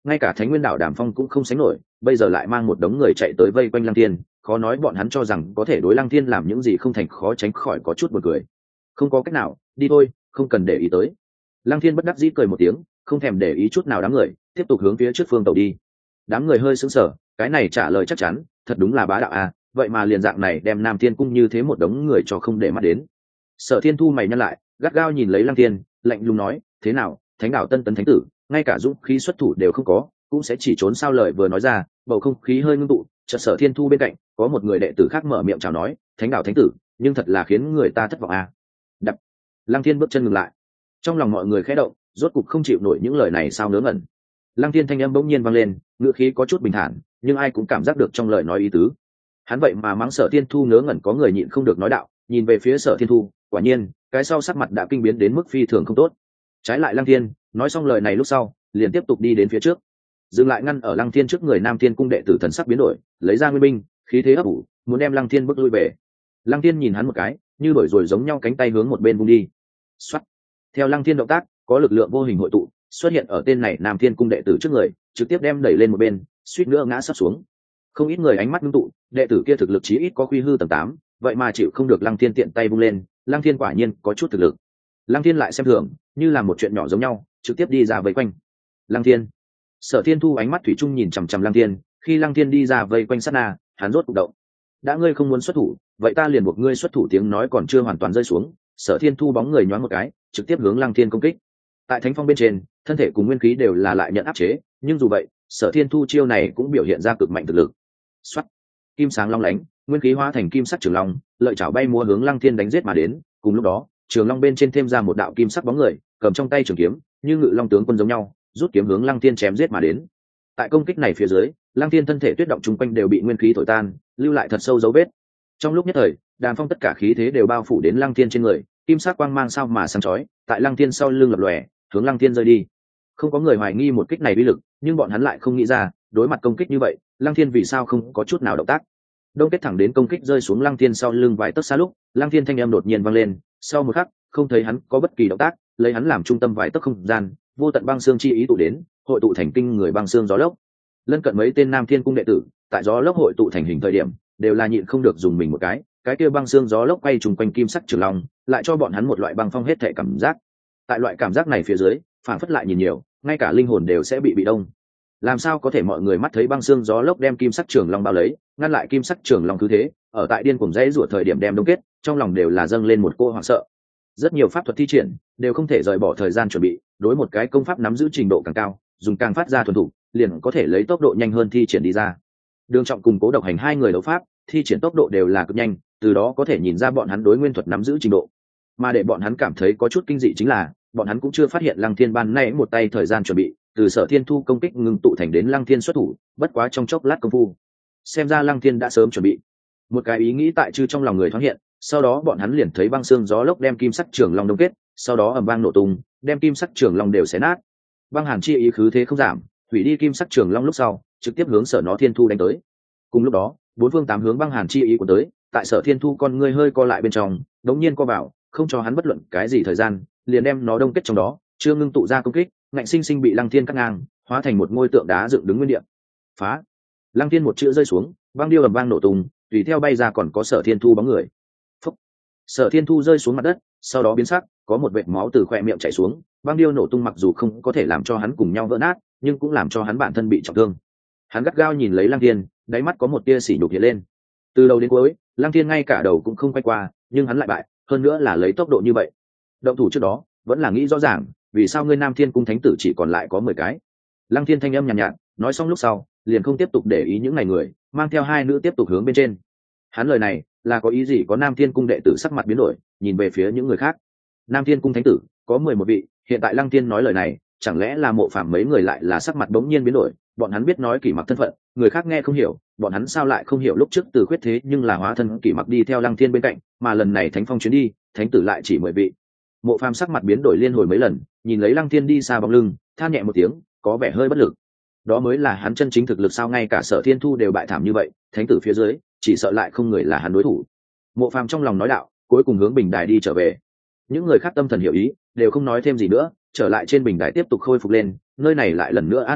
ngay cả Thánh Nguyên đảo Đàm Phong cũng không sánh nổi, bây giờ lại mang một đống người chạy tới vây quanh Lăng Thiên, khó nói bọn hắn cho rằng có thể đối Lăng Thiên làm những gì không thành, khó tránh khỏi có chút buồn cười. Không có cách nào, đi thôi, không cần để ý tới. Lăng Thiên bất đắc dĩ cười một tiếng, không thèm để ý chút nào đám người, tiếp tục hướng phía trước phương tàu đi. Đám người hơi sững sờ, cái này trả lời chắc chắn, thật đúng là bá đạo à, vậy mà liền dạng này đem Nam Thiên cung như thế một đống người cho không để mắt đến. Sở Thiên Thu mày nhăn lại, gắt gao nhìn lấy Lăng Thiên, lạnh lùng nói, thế nào, Thánh đảo Tân Tấn thánh tử, ngay cả dũng khí xuất thủ đều không có, cũng sẽ chỉ trốn sao? Lời vừa nói ra, bầu không khí hơi ngưng tụ, chợt Sở Thiên Thu bên cạnh có một người đệ tử khác mở miệng chào nói, Thánh đảo thánh tử, nhưng thật là khiến người ta thất vọng à. Đập. Lăng Thiên bước chân ngừng lại, trong lòng mọi người khẽ động, rốt cục không chịu nổi những lời này sao ngớ ngẩn. Lăng Thiên thanh âm bỗng nhiên vang lên, ngữ khí có chút bình thản, nhưng ai cũng cảm giác được trong lời nói ý tứ. Hắn vậy mà mắng Sở Thiên Thu ngớ ngẩn, có người nhịn không được nói đạo, nhìn về phía Sở Thiên Thu, quả nhiên, cái sau sắc mặt đã kinh biến đến mức phi thường không tốt. Trái lại Lăng Thiên, nói xong lời này lúc sau, liền tiếp tục đi đến phía trước, dừng lại ngăn ở Lăng Thiên trước người. Nam Thiên cung đệ tử thần sắc biến đổi, lấy ra nguyên binh, khí thế ấp ủ, muốn đem Lăng Thiên bước lui về. Lăng Thiên nhìn hắn một cái, như đổi rồi giống nhau cánh tay hướng một bên vung đi. Soát. Theo Lăng Thiên động tác, có lực lượng vô hình hội tụ, xuất hiện ở tên này Nam Thiên cung đệ tử trước người, trực tiếp đem đẩy lên một bên, suýt nữa ngã sắp xuống. Không ít người ánh mắt ngưng tụ, đệ tử kia thực lực chí ít có quy hư tầng tám, vậy mà chịu không được Lăng Thiên tiện tay vung lên, Lăng Thiên quả nhiên có chút thực lực. Lăng Thiên lại xem thường, như là một chuyện nhỏ giống nhau, trực tiếp đi ra vây quanh. Lăng Thiên. Sở Thiên Thu ánh mắt thủy chung nhìn chằm chằm Lăng Thiên, khi Lăng Thiên đi ra vây quanh sát na, hắn rốt cục động. Đã ngươi không muốn xuất thủ, vậy ta liền buộc ngươi xuất thủ. Tiếng nói còn chưa hoàn toàn rơi xuống, Sở Thiên Thu bóng người nhoáng một cái, trực tiếp hướng Lăng Thiên công kích. Tại thánh phong bên trên, thân thể cùng nguyên khí đều là lại nhận áp chế, nhưng dù vậy, Sở Thiên Thu chiêu này cũng biểu hiện ra cực mạnh thực lực. Soát. Kim sáng long lánh, nguyên khí hóa thành kim sắc trường long, lợi chảo bay múa hướng Lăng Thiên đánh giết mà đến. Cùng lúc đó, trường long bên trên thêm ra một đạo kim sắc bóng người, cầm trong tay trường kiếm, như ngự long tướng quân giống nhau, rút kiếm hướng Lăng Thiên chém giết mà đến. Tại công kích này phía dưới, Lăng Thiên thân thể tuyết động chung quanh đều bị nguyên khí thổi tan, lưu lại thật sâu dấu vết. Trong lúc nhất thời, Đàm Phong tất cả khí thế đều bao phủ đến Lăng Thiên trên người, kim sắc quang mang sao mà sáng chói, tại Lăng Thiên sau lưng lập lòe, hướng Lăng Thiên rơi đi. Không có người hoài nghi một kích này uy lực, nhưng bọn hắn lại không nghĩ ra, đối mặt công kích như vậy, Lăng Thiên vì sao không có chút nào động tác. Đông kết thẳng đến công kích rơi xuống Lăng Thiên sau lưng vài tấc xa lúc, Lăng Thiên thanh âm đột nhiên vang lên, sau một khắc, không thấy hắn có bất kỳ động tác, lấy hắn làm trung tâm vài tấc không gian, vô tận băng xương chi ý tụ đến, hội tụ thành kinh người băng xương gió lốc. Lân cận mấy tên Nam Thiên cung đệ tử, tại gió lốc hội tụ thành hình thời điểm, đều là nhịn không được dùng mình một cái, cái kia băng xương gió lốc quay trùng quanh kim sắc trường long, lại cho bọn hắn một loại băng phong hết thể cảm giác. Tại loại cảm giác này phía dưới, phản phất lại nhìn nhiều, ngay cả linh hồn đều sẽ bị bị đông. Làm sao có thể mọi người mắt thấy băng xương gió lốc đem kim sắc trường long bao lấy, ngăn lại kim sắc trường long cứ thế, ở tại điên cuồng dãy rủa thời điểm đem đông kết, trong lòng đều là dâng lên một cô hoảng sợ. Rất nhiều pháp thuật thi triển đều không thể rời bỏ thời gian chuẩn bị, đối một cái công pháp nắm giữ trình độ càng cao, dùng càng phát ra thuần thủ, liền có thể lấy tốc độ nhanh hơn thi triển đi ra. Đường Trọng cùng Cố Độc Hành hai người đấu pháp, thi triển tốc độ đều là cực nhanh, từ đó có thể nhìn ra bọn hắn đối nguyên thuật nắm giữ trình độ. Mà để bọn hắn cảm thấy có chút kinh dị chính là, bọn hắn cũng chưa phát hiện Lăng Thiên ban nay một tay thời gian chuẩn bị, từ Sở Thiên Thu công kích ngưng tụ thành đến Lăng Thiên xuất thủ, bất quá trong chốc lát công phu. Xem ra Lăng Thiên đã sớm chuẩn bị. Một cái ý nghĩ tại chư trong lòng người thoáng hiện, sau đó bọn hắn liền thấy băng xương gió lốc đem kim sắc trường long đông kết, sau đó ầm vang nổ tung, đem kim sắc trường long đều xé nát. Băng hàn chi ý khứ thế không giảm, hủy đi kim sắc trường long lúc sau, trực tiếp hướng Sở nó Thiên Thu đánh tới. Cùng lúc đó, bốn phương tám hướng băng hàn chi ý của tới, tại Sở Thiên Thu con ngươi hơi co lại bên trong, đống nhiên co vào, không cho hắn bất luận cái gì thời gian, liền đem nó đông kết trong đó, chưa ngưng tụ ra công kích, ngạnh sinh sinh bị Lăng Thiên cắt ngang, hóa thành một ngôi tượng đá dựng đứng nguyên địa. Phá! Lăng Thiên một chữ rơi xuống, băng điêu ầm vang nổ tung, tùy theo bay ra còn có Sở Thiên Thu bóng người. Phúc! Sở Thiên Thu rơi xuống mặt đất, sau đó biến sắc, có một vệt máu từ khóe miệng chảy xuống, băng điêu nổ tung mặc dù không có thể làm cho hắn cùng nhau vỡ nát, nhưng cũng làm cho hắn bản thân bị trọng thương. Hắn gắt gao nhìn lấy Lăng Thiên, đáy mắt có một tia sỉ nhục hiện lên. Từ đầu đến cuối, Lăng Thiên ngay cả đầu cũng không quay qua, nhưng hắn lại bại, hơn nữa là lấy tốc độ như vậy. Động thủ trước đó, vẫn là nghĩ rõ ràng, vì sao ngươi Nam Thiên cung thánh tử chỉ còn lại có mười cái. Lăng Thiên thanh âm nhàn nhạt, nhạt, nói xong lúc sau, liền không tiếp tục để ý những này người, mang theo hai nữ tiếp tục hướng bên trên. Hắn lời này là có ý gì? Có Nam Thiên cung đệ tử sắc mặt biến đổi, nhìn về phía những người khác. Nam Thiên cung thánh tử có mười một vị, hiện tại Lăng Thiên nói lời này, chẳng lẽ là Mộ Phàm mấy người lại là sắc mặt bỗng nhiên biến đổi? Bọn hắn biết nói Kỷ Mặc thân phận, người khác nghe không hiểu, bọn hắn sao lại không hiểu lúc trước Từ Khuyết thế nhưng là hóa thân Kỷ Mặc đi theo Lăng Thiên bên cạnh, mà lần này Thánh Phong chuyến đi, thánh tử lại chỉ mười vị. Mộ Phàm sắc mặt biến đổi liên hồi mấy lần, nhìn lấy Lăng Thiên đi xa bóng lưng, than nhẹ một tiếng, có vẻ hơi bất lực. Đó mới là hắn chân chính thực lực sao? Ngay cả Sở Thiên Thu đều bại thảm như vậy, thánh tử phía dưới, chỉ sợ lại không người là hắn đối thủ. Mộ Phàm trong lòng nói đạo, cuối cùng hướng bình đài đi trở về. Những người khác tâm thần hiểu ý, đều không nói thêm gì nữa, trở lại trên bình đài tiếp tục khôi phục lên, nơi này lại lần nữa an tĩnh lại,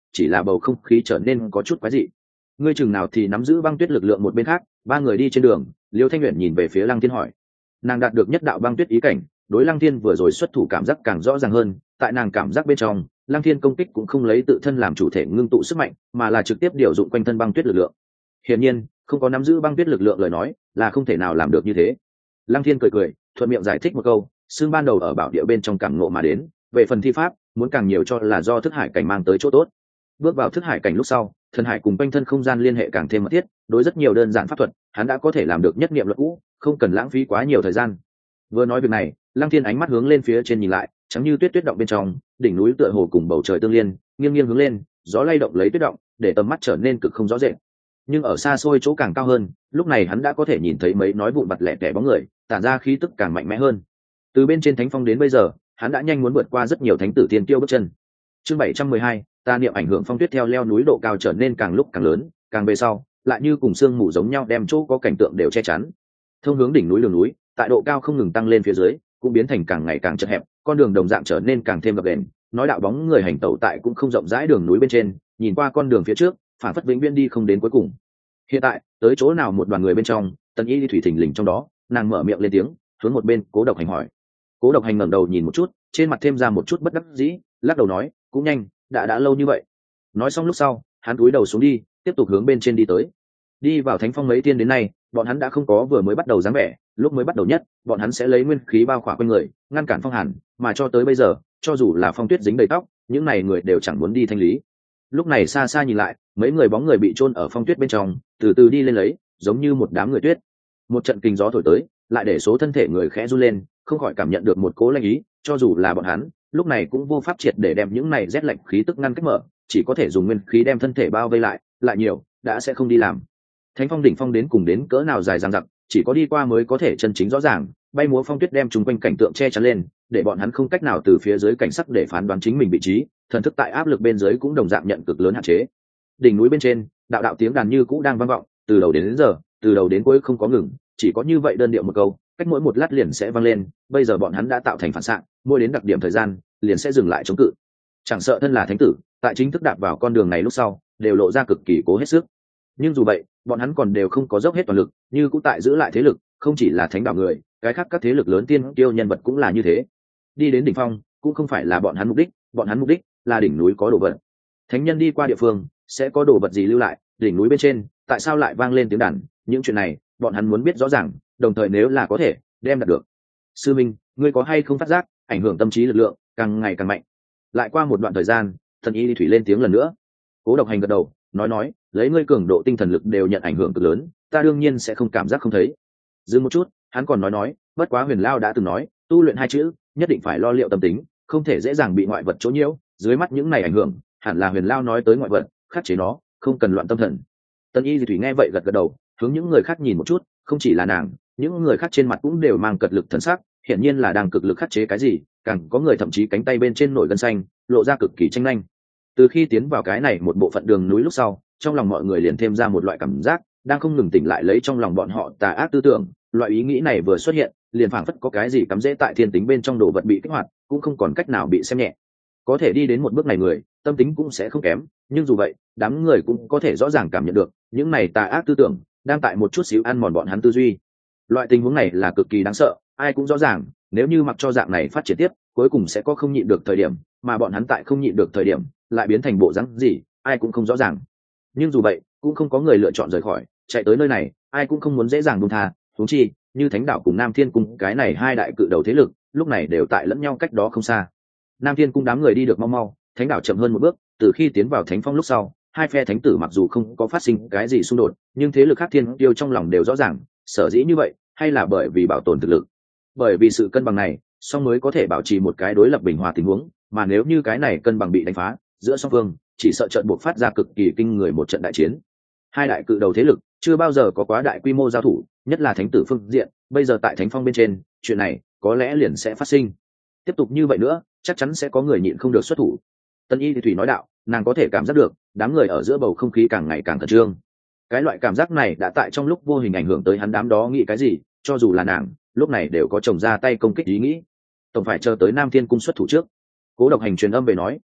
chỉ là bầu không khí trở nên có chút quái dị. Ngươi chừng nào thì nắm giữ băng tuyết lực lượng một bên khác. Ba người đi trên đường, Liêu Thanh Uyển nhìn về phía Lăng Thiên hỏi. Nàng đạt được nhất đạo băng tuyết ý cảnh, đối Lăng Thiên vừa rồi xuất thủ cảm giác càng rõ ràng hơn. Tại nàng cảm giác bên trong, Lăng Thiên công kích cũng không lấy tự thân làm chủ thể ngưng tụ sức mạnh, mà là trực tiếp điều dụng quanh thân băng tuyết lực lượng. Hiển nhiên, không có nắm giữ băng tuyết lực lượng lời nói, là không thể nào làm được như thế. Lăng Thiên cười cười, thuận miệng giải thích một câu, xương ban đầu ở bảo địa bên trong cảm ngộ mà đến, về phần thi pháp, muốn càng nhiều cho là do thức hải cảnh mang tới chỗ tốt. Bước vào thức hải cảnh lúc sau, thần hải cùng quanh thân không gian liên hệ càng thêm mật thiết, đối rất nhiều đơn giản pháp thuật, hắn đã có thể làm được nhất niệm luật cũ, không cần lãng phí quá nhiều thời gian. Vừa nói việc này, Lăng Thiên ánh mắt hướng lên phía trên nhìn lại, trắng như tuyết tuyết động bên trong, đỉnh núi tựa hồ cùng bầu trời tương liên, nghiêng nghiêng hướng lên, gió lay động lấy tuyết động, để tầm mắt trở nên cực không rõ rệt. Nhưng ở xa xôi chỗ càng cao hơn, lúc này hắn đã có thể nhìn thấy mấy nói vụn vặt lẻ tẻ bóng người, tản ra khí tức càng mạnh mẽ hơn. Từ bên trên thánh phong đến bây giờ, hắn đã nhanh muốn vượt qua rất nhiều thánh tử tiên tiêu bước chân. Chương bảy trăm mười hai, ta niệm ảnh hưởng phong tuyết theo leo núi độ cao trở nên càng lúc càng lớn, càng về sau, lại như cùng sương mù giống nhau đem chỗ có cảnh tượng đều che chắn. Thông hướng đỉnh núi đường núi, tại độ cao không ngừng tăng lên phía dưới, cũng biến thành càng ngày càng chật hẹp, con đường đồng dạng trở nên càng thêm gập ghềnh, nói đạo bóng người hành tẩu tại cũng không rộng rãi đường núi bên trên, nhìn qua con đường phía trước, phản phất vĩnh viễn đi không đến cuối cùng. Hiện tại, tới chỗ nào một đoàn người bên trong, Tần Y Đi thủy thình lình trong đó, nàng mở miệng lên tiếng, hướng một bên Cố Độc Hành hỏi. Cố Độc Hành ngẩng đầu nhìn một chút, trên mặt thêm ra một chút bất đắc dĩ, lắc đầu nói, cũng nhanh, đã đã lâu như vậy. Nói xong lúc sau, hắn cúi đầu xuống đi, tiếp tục hướng bên trên đi tới. Đi vào thánh phong mấy tiên đến nay, bọn hắn đã không có vừa mới bắt đầu dáng vẻ, lúc mới bắt đầu nhất, bọn hắn sẽ lấy nguyên khí bao khỏa quanh người, ngăn cản phong hàn, mà cho tới bây giờ, cho dù là phong tuyết dính đầy tóc, những này người đều chẳng muốn đi thanh lý. Lúc này xa xa nhìn lại, mấy người bóng người bị chôn ở phong tuyết bên trong, từ từ đi lên lấy, giống như một đám người tuyết. Một trận kinh gió thổi tới, lại để số thân thể người khẽ run lên, không khỏi cảm nhận được một cố lạnh ý, cho dù là bọn hắn, lúc này cũng vô pháp triệt để đem những này rét lạnh khí tức ngăn cách mở, chỉ có thể dùng nguyên khí đem thân thể bao vây lại, lại nhiều, đã sẽ không đi làm. Thánh phong đỉnh phong đến cùng đến cỡ nào dài dằng dặc, chỉ có đi qua mới có thể chân chính rõ ràng, bay múa phong tuyết đem chúng quanh cảnh tượng che chắn lên, để bọn hắn không cách nào từ phía dưới cảnh sắc để phán đoán chính mình vị trí, thần thức tại áp lực bên dưới cũng đồng dạng nhận cực lớn hạn chế. Đỉnh núi bên trên, đạo đạo tiếng đàn như cũ đang vang vọng, từ đầu đến, đến giờ, từ đầu đến cuối không có ngừng, chỉ có như vậy đơn điệu một câu, cách mỗi một lát liền sẽ vang lên, bây giờ bọn hắn đã tạo thành phản xạ, mỗi đến đặc điểm thời gian, liền sẽ dừng lại chống cự. Chẳng sợ thân là thánh tử, tại chính thức đạp vào con đường này lúc sau, đều lộ ra cực kỳ cố hết sức. Nhưng dù vậy, bọn hắn còn đều không có dốc hết toàn lực, như cũng tại giữ lại thế lực, không chỉ là thánh đạo người, cái khác các thế lực lớn tiên tiêu nhân vật cũng là như thế. Đi đến đỉnh phong, cũng không phải là bọn hắn mục đích, bọn hắn mục đích là đỉnh núi có đồ vật. Thánh nhân đi qua địa phương, sẽ có đồ vật gì lưu lại, đỉnh núi bên trên, tại sao lại vang lên tiếng đàn, những chuyện này, bọn hắn muốn biết rõ ràng, đồng thời nếu là có thể, đem đạt được. Sư Minh, ngươi có hay không phát giác, ảnh hưởng tâm trí lực lượng, càng ngày càng mạnh. Lại qua một đoạn thời gian, Thần Y Đi thủy lên tiếng lần nữa. Cố Độc Hành gật đầu, nói nói, lấy ngươi cường độ tinh thần lực đều nhận ảnh hưởng cực lớn, ta đương nhiên sẽ không cảm giác không thấy. Dừng một chút, hắn còn nói nói, bất quá Huyền Lao đã từng nói, tu luyện hai chữ, nhất định phải lo liệu tâm tính, không thể dễ dàng bị ngoại vật chỗ nhiễu, dưới mắt những này ảnh hưởng, hẳn là Huyền Lao nói tới ngoại vật, khắc chế nó, không cần loạn tâm thần. Tân Y Di thủy nghe vậy gật gật đầu, hướng những người khác nhìn một chút, không chỉ là nàng, những người khác trên mặt cũng đều mang cật lực thần sắc, hiển nhiên là đang cực lực khắc chế cái gì, càng có người thậm chí cánh tay bên trên nổi gân xanh, lộ ra cực kỳ tranh nhanh. Từ khi tiến vào cái này một bộ phận đường núi lúc sau, trong lòng mọi người liền thêm ra một loại cảm giác, đang không ngừng tỉnh lại lấy trong lòng bọn họ tà ác tư tưởng, loại ý nghĩ này vừa xuất hiện, liền phảng phất có cái gì cắm rễ tại thiên tính bên trong đồ vật bị kích hoạt, cũng không còn cách nào bị xem nhẹ. Có thể đi đến một bước này người, tâm tính cũng sẽ không kém, nhưng dù vậy, đám người cũng có thể rõ ràng cảm nhận được, những này tà ác tư tưởng đang tại một chút xíu ăn mòn bọn hắn tư duy. Loại tình huống này là cực kỳ đáng sợ, ai cũng rõ ràng, nếu như mặc cho dạng này phát triển tiếp, cuối cùng sẽ có không nhịn được thời điểm, mà bọn hắn tại không nhịn được thời điểm, lại biến thành bộ dáng gì, ai cũng không rõ ràng. Nhưng dù vậy, cũng không có người lựa chọn rời khỏi, chạy tới nơi này, ai cũng không muốn dễ dàng buông tha, huống chi, như Thánh đạo cùng Nam Thiên cung cái này hai đại cự đầu thế lực, lúc này đều tại lẫn nhau cách đó không xa. Nam Thiên cung đám người đi được mau mau, Thánh đạo chậm hơn một bước, từ khi tiến vào Thánh phong lúc sau, hai phe thánh tử mặc dù không có phát sinh cái gì xung đột, nhưng thế lực khác thiên tiêu trong lòng đều rõ ràng, sở dĩ như vậy, hay là bởi vì bảo tồn thực lực. Bởi vì sự cân bằng này, song mới có thể bảo trì một cái đối lập bình hòa tình huống, mà nếu như cái này cân bằng bị đánh phá, giữa song phương chỉ sợ trận buộc phát ra cực kỳ kinh người một trận đại chiến. Hai đại cự đầu thế lực chưa bao giờ có quá đại quy mô giao thủ, nhất là thánh tử phương diện, bây giờ tại Thánh phong bên trên, chuyện này có lẽ liền sẽ phát sinh. Tiếp tục như vậy nữa, chắc chắn sẽ có người nhịn không được xuất thủ. Tân Y thì thủy nói đạo, nàng có thể cảm giác được, đám người ở giữa bầu không khí càng ngày càng khẩn trương. Cái loại cảm giác này đã tại trong lúc vô hình ảnh hưởng tới hắn đám đó nghĩ cái gì, cho dù là nàng, lúc này đều có chồng ra tay công kích ý nghĩ. Tổng phải chờ tới Nam Thiên cung xuất thủ trước. Cố Độc Hành truyền âm về nói,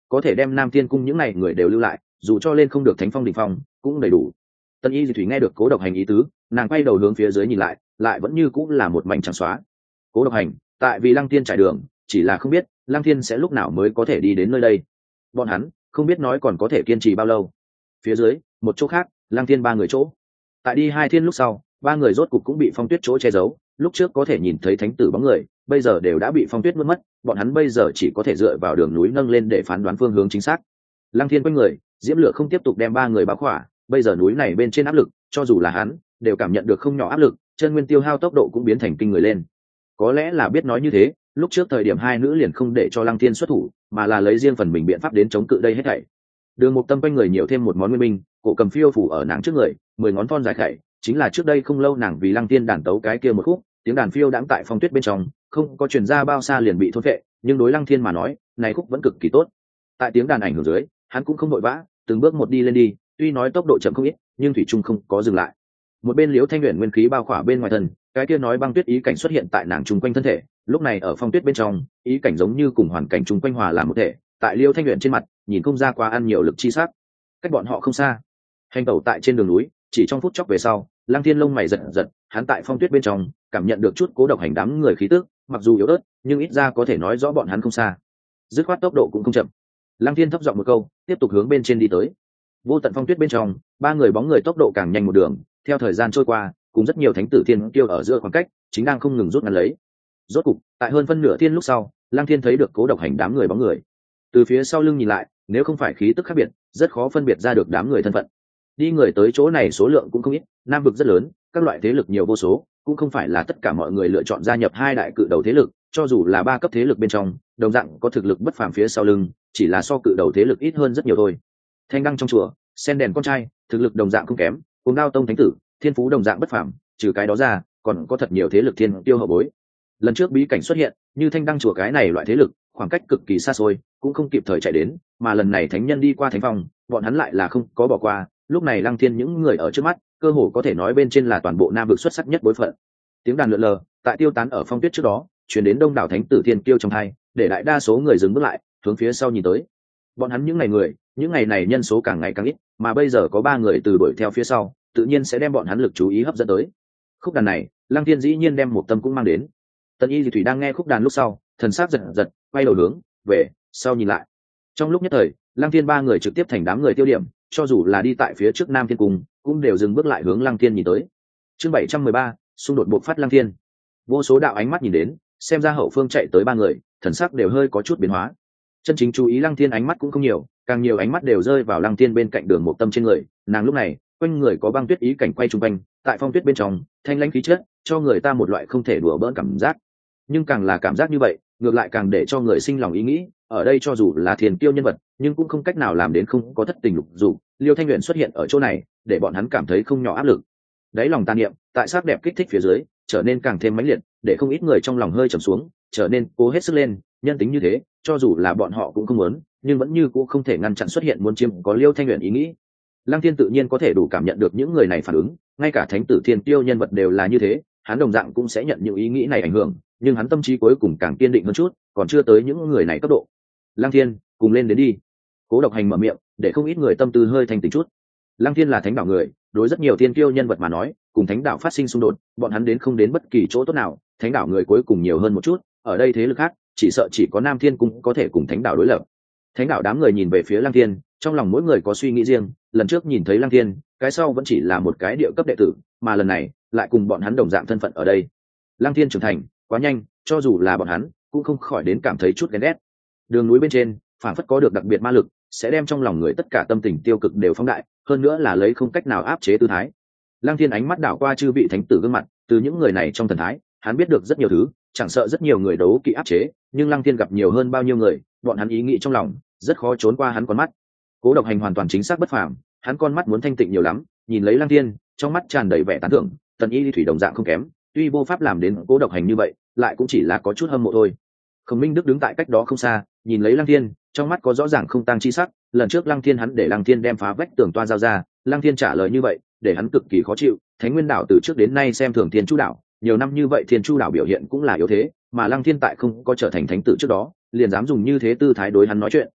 có thể đem Nam Thiên cung những này người đều lưu lại, dù cho lên không được thánh phong đỉnh phong cũng đầy đủ. Tân Y Di Thủy nghe được Cố Độc Hành ý tứ, nàng quay đầu hướng phía dưới nhìn lại, lại vẫn như cũng là một mảnh trắng xóa. Cố Độc Hành, tại vì Lăng Thiên trải đường, chỉ là không biết Lăng Thiên sẽ lúc nào mới có thể đi đến nơi đây. Bọn hắn không biết nói còn có thể kiên trì bao lâu. Phía dưới, một chỗ khác, Lăng Thiên ba người chỗ. Tại đi hai thiên lúc sau, ba người rốt cục cũng bị phong tuyết chỗ che giấu. Lúc trước có thể nhìn thấy thánh tử bóng người, bây giờ đều đã bị phong tuyết mất mất. Bọn hắn bây giờ chỉ có thể dựa vào đường núi nâng lên để phán đoán phương hướng chính xác. Lăng Thiên quanh người, diễm lửa không tiếp tục đem ba người bao khỏa. Bây giờ núi này bên trên áp lực, cho dù là hắn, đều cảm nhận được không nhỏ áp lực. Chân nguyên tiêu hao tốc độ cũng biến thành kinh người lên. Có lẽ là biết nói như thế, lúc trước thời điểm hai nữ liền không để cho Lăng Thiên xuất thủ, mà là lấy riêng phần mình biện pháp đến chống cự đây hết thảy. Đường Mục Tâm quanh người nhiều thêm một món nguyên binh, cổ cầm phiêu phủ ở nàng trước người, mười ngón thon dài khẩy, chính là trước đây không lâu nàng vì Lăng Thiên đàn tấu cái kia một khúc, tiếng đàn phiêu đãng tại phong tuyết bên trong, không có truyền ra bao xa liền bị thôn phệ, nhưng đối Lăng Thiên mà nói, này khúc vẫn cực kỳ tốt. Tại tiếng đàn ảnh hưởng dưới, hắn cũng không vội vã, từng bước một đi lên đi, tuy nói tốc độ chậm không ít, nhưng thủy trung không có dừng lại. Một bên Liễu Thanh Uyển nguyên khí bao khỏa bên ngoài thân, cái kia nói băng tuyết ý cảnh xuất hiện tại nàng trung quanh thân thể, lúc này ở phong tuyết bên trong, ý cảnh giống như cùng hoàn cảnh trung quanh hòa làm một thể, tại Liễu Thanh Uyển trên mặt, nhìn không ra quá ăn nhiều lực chi sắc. Cách bọn họ không xa, hành tẩu tại trên đường núi, chỉ trong phút chốc về sau, Lăng Thiên lông mày giật giật, hắn tại phong tuyết bên trong, cảm nhận được chút Cố Độc Hành đám người khí tức, mặc dù yếu ớt, nhưng ít ra có thể nói rõ bọn hắn không xa. Dứt khoát tốc độ cũng không chậm. Lăng Thiên thấp giọng một câu, tiếp tục hướng bên trên đi tới. Vô tận phong tuyết bên trong, ba người bóng người tốc độ càng nhanh một đường, theo thời gian trôi qua, cùng rất nhiều thánh tử thiên tiêu ở giữa khoảng cách, chính đang không ngừng rút ngắn lấy. Rốt cục, tại hơn phân nửa thiên lúc sau, Lăng Thiên thấy được Cố Độc Hành đám người bóng người. Từ phía sau lưng nhìn lại, nếu không phải khí tức khác biệt, rất khó phân biệt ra được đám người thân phận. Đi người tới chỗ này số lượng cũng không ít, nam vực rất lớn, các loại thế lực nhiều vô số, cũng không phải là tất cả mọi người lựa chọn gia nhập hai đại cự đầu thế lực, cho dù là ba cấp thế lực bên trong, đồng dạng có thực lực bất phàm phía sau lưng, chỉ là so cự đầu thế lực ít hơn rất nhiều thôi. Thanh đăng trong chùa, sen đèn con trai, thực lực đồng dạng không kém, cùng đao tông thánh tử, thiên phú đồng dạng bất phàm, trừ cái đó ra, còn có thật nhiều thế lực thiên tiêu hậu bối. Lần trước bí cảnh xuất hiện, như thanh đăng chùa cái này loại thế lực, khoảng cách cực kỳ xa xôi, cũng không kịp thời chạy đến, mà lần này thánh nhân đi qua thánh phòng, bọn hắn lại là không có bỏ qua. Lúc này Lăng Thiên những người ở trước mắt, cơ hồ có thể nói bên trên là toàn bộ nam vực xuất sắc nhất bối phận. Tiếng đàn lượn lờ, tại tiêu tán ở phong tuyết trước đó, truyền đến đông đảo thánh tử thiên kiêu trong hai, để đại đa số người dừng bước lại, hướng phía sau nhìn tới. Bọn hắn những ngày người, những ngày này nhân số càng ngày càng ít, mà bây giờ có ba người từ đuổi theo phía sau, tự nhiên sẽ đem bọn hắn lực chú ý hấp dẫn tới. Khúc đàn này, Lăng Thiên dĩ nhiên đem một tâm cũng mang đến. Tân Y Di Thủy đang nghe khúc đàn lúc sau, thần sắc giật giật, quay đầu hướng về sau nhìn lại. Trong lúc nhất thời, Lăng Thiên ba người trực tiếp thành đám người tiêu điểm, cho dù là đi tại phía trước Nam Thiên Cung, cũng đều dừng bước lại hướng Lăng Thiên nhìn tới. Chương bảy trăm mười ba, xung đột bộc phát Lăng Thiên. Vô số đạo ánh mắt nhìn đến, xem ra hậu phương chạy tới ba người, thần sắc đều hơi có chút biến hóa. Chân chính chú ý Lăng Thiên ánh mắt cũng không nhiều, càng nhiều ánh mắt đều rơi vào Lăng Thiên bên cạnh Đường Một Tâm trên người. Nàng lúc này, quanh người có băng tuyết ý cảnh quay trung quanh, tại phong tuyết bên trong, thanh lãnh khí chất, cho người ta một loại không thể đùa bỡn cảm giác. Nhưng càng là cảm giác như vậy, ngược lại càng để cho người sinh lòng ý nghĩ, ở đây cho dù là thiền kiêu nhân vật, nhưng cũng không cách nào làm đến không có thất tình lục dục. Liêu Thanh Uyển xuất hiện ở chỗ này, để bọn hắn cảm thấy không nhỏ áp lực. Đáy lòng tàn niệm, tại sắc đẹp kích thích phía dưới, trở nên càng thêm mãnh liệt, để không ít người trong lòng hơi trầm xuống, trở nên cố hết sức lên. Nhân tính như thế, cho dù là bọn họ cũng không muốn, nhưng vẫn như cũng không thể ngăn chặn xuất hiện muốn chiếm có Liêu Thanh Uyển ý nghĩ. Lăng Thiên tự nhiên có thể đủ cảm nhận được những người này phản ứng, ngay cả thánh tử thiên tiêu nhân vật đều là như thế, hắn đồng dạng cũng sẽ nhận những ý nghĩ này ảnh hưởng, nhưng hắn tâm trí cuối cùng càng kiên định hơn chút, còn chưa tới những người này cấp độ. Lăng Thiên, cùng lên đến đi. Cố Độc Hành mở miệng, để không ít người tâm tư hơi thanh tỉnh chút. Lăng Thiên là thánh đạo người, đối rất nhiều thiên kiêu nhân vật mà nói, cùng thánh đạo phát sinh xung đột, bọn hắn đến không đến bất kỳ chỗ tốt nào, thánh đạo người cuối cùng nhiều hơn một chút, ở đây thế lực khác, chỉ sợ chỉ có Nam Thiên Cung có thể cùng thánh đạo đối lập. Thánh đạo đám người nhìn về phía Lăng Thiên, trong lòng mỗi người có suy nghĩ riêng, lần trước nhìn thấy Lăng Thiên, cái sau vẫn chỉ là một cái địa cấp đệ tử, mà lần này, lại cùng bọn hắn đồng dạng thân phận ở đây. Lăng Thiên trưởng thành, quá nhanh, cho dù là bọn hắn, cũng không khỏi đến cảm thấy chút ghen ghét. Đường núi bên trên, phản phất có được đặc biệt ma lực, sẽ đem trong lòng người tất cả tâm tình tiêu cực đều phóng đại, hơn nữa là lấy không cách nào áp chế tư thái. Lăng Thiên ánh mắt đảo qua chư vị thánh tử gương mặt, từ những người này trong thần thái, hắn biết được rất nhiều thứ, chẳng sợ rất nhiều người đấu kỵ áp chế, nhưng Lăng Thiên gặp nhiều hơn bao nhiêu người, bọn hắn ý nghĩ trong lòng, rất khó trốn qua hắn con mắt. Cố Độc Hành hoàn toàn chính xác bất phàm, hắn con mắt muốn thanh tịnh nhiều lắm, nhìn lấy Lăng Thiên, trong mắt tràn đầy vẻ tán thưởng. Tần Y Thủy đồng dạng không kém, tuy vô pháp làm đến Cố Độc Hành như vậy, lại cũng chỉ là có chút hâm mộ thôi. Khổng Minh Đức đứng tại cách đó không xa, nhìn lấy Lăng Thiên, trong mắt có rõ ràng không tăng chi sắc. Lần trước Lăng Thiên hắn để Lăng Thiên đem phá vách tường toa giao ra, Lăng Thiên trả lời như vậy, để hắn cực kỳ khó chịu. Thánh Nguyên Đảo từ trước đến nay xem thường Thiên Chu Đảo, nhiều năm như vậy Thiên Chu Đảo biểu hiện cũng là yếu thế, mà Lăng Thiên tại không có trở thành thánh tử trước đó, liền dám dùng như thế tư thái đối hắn nói chuyện,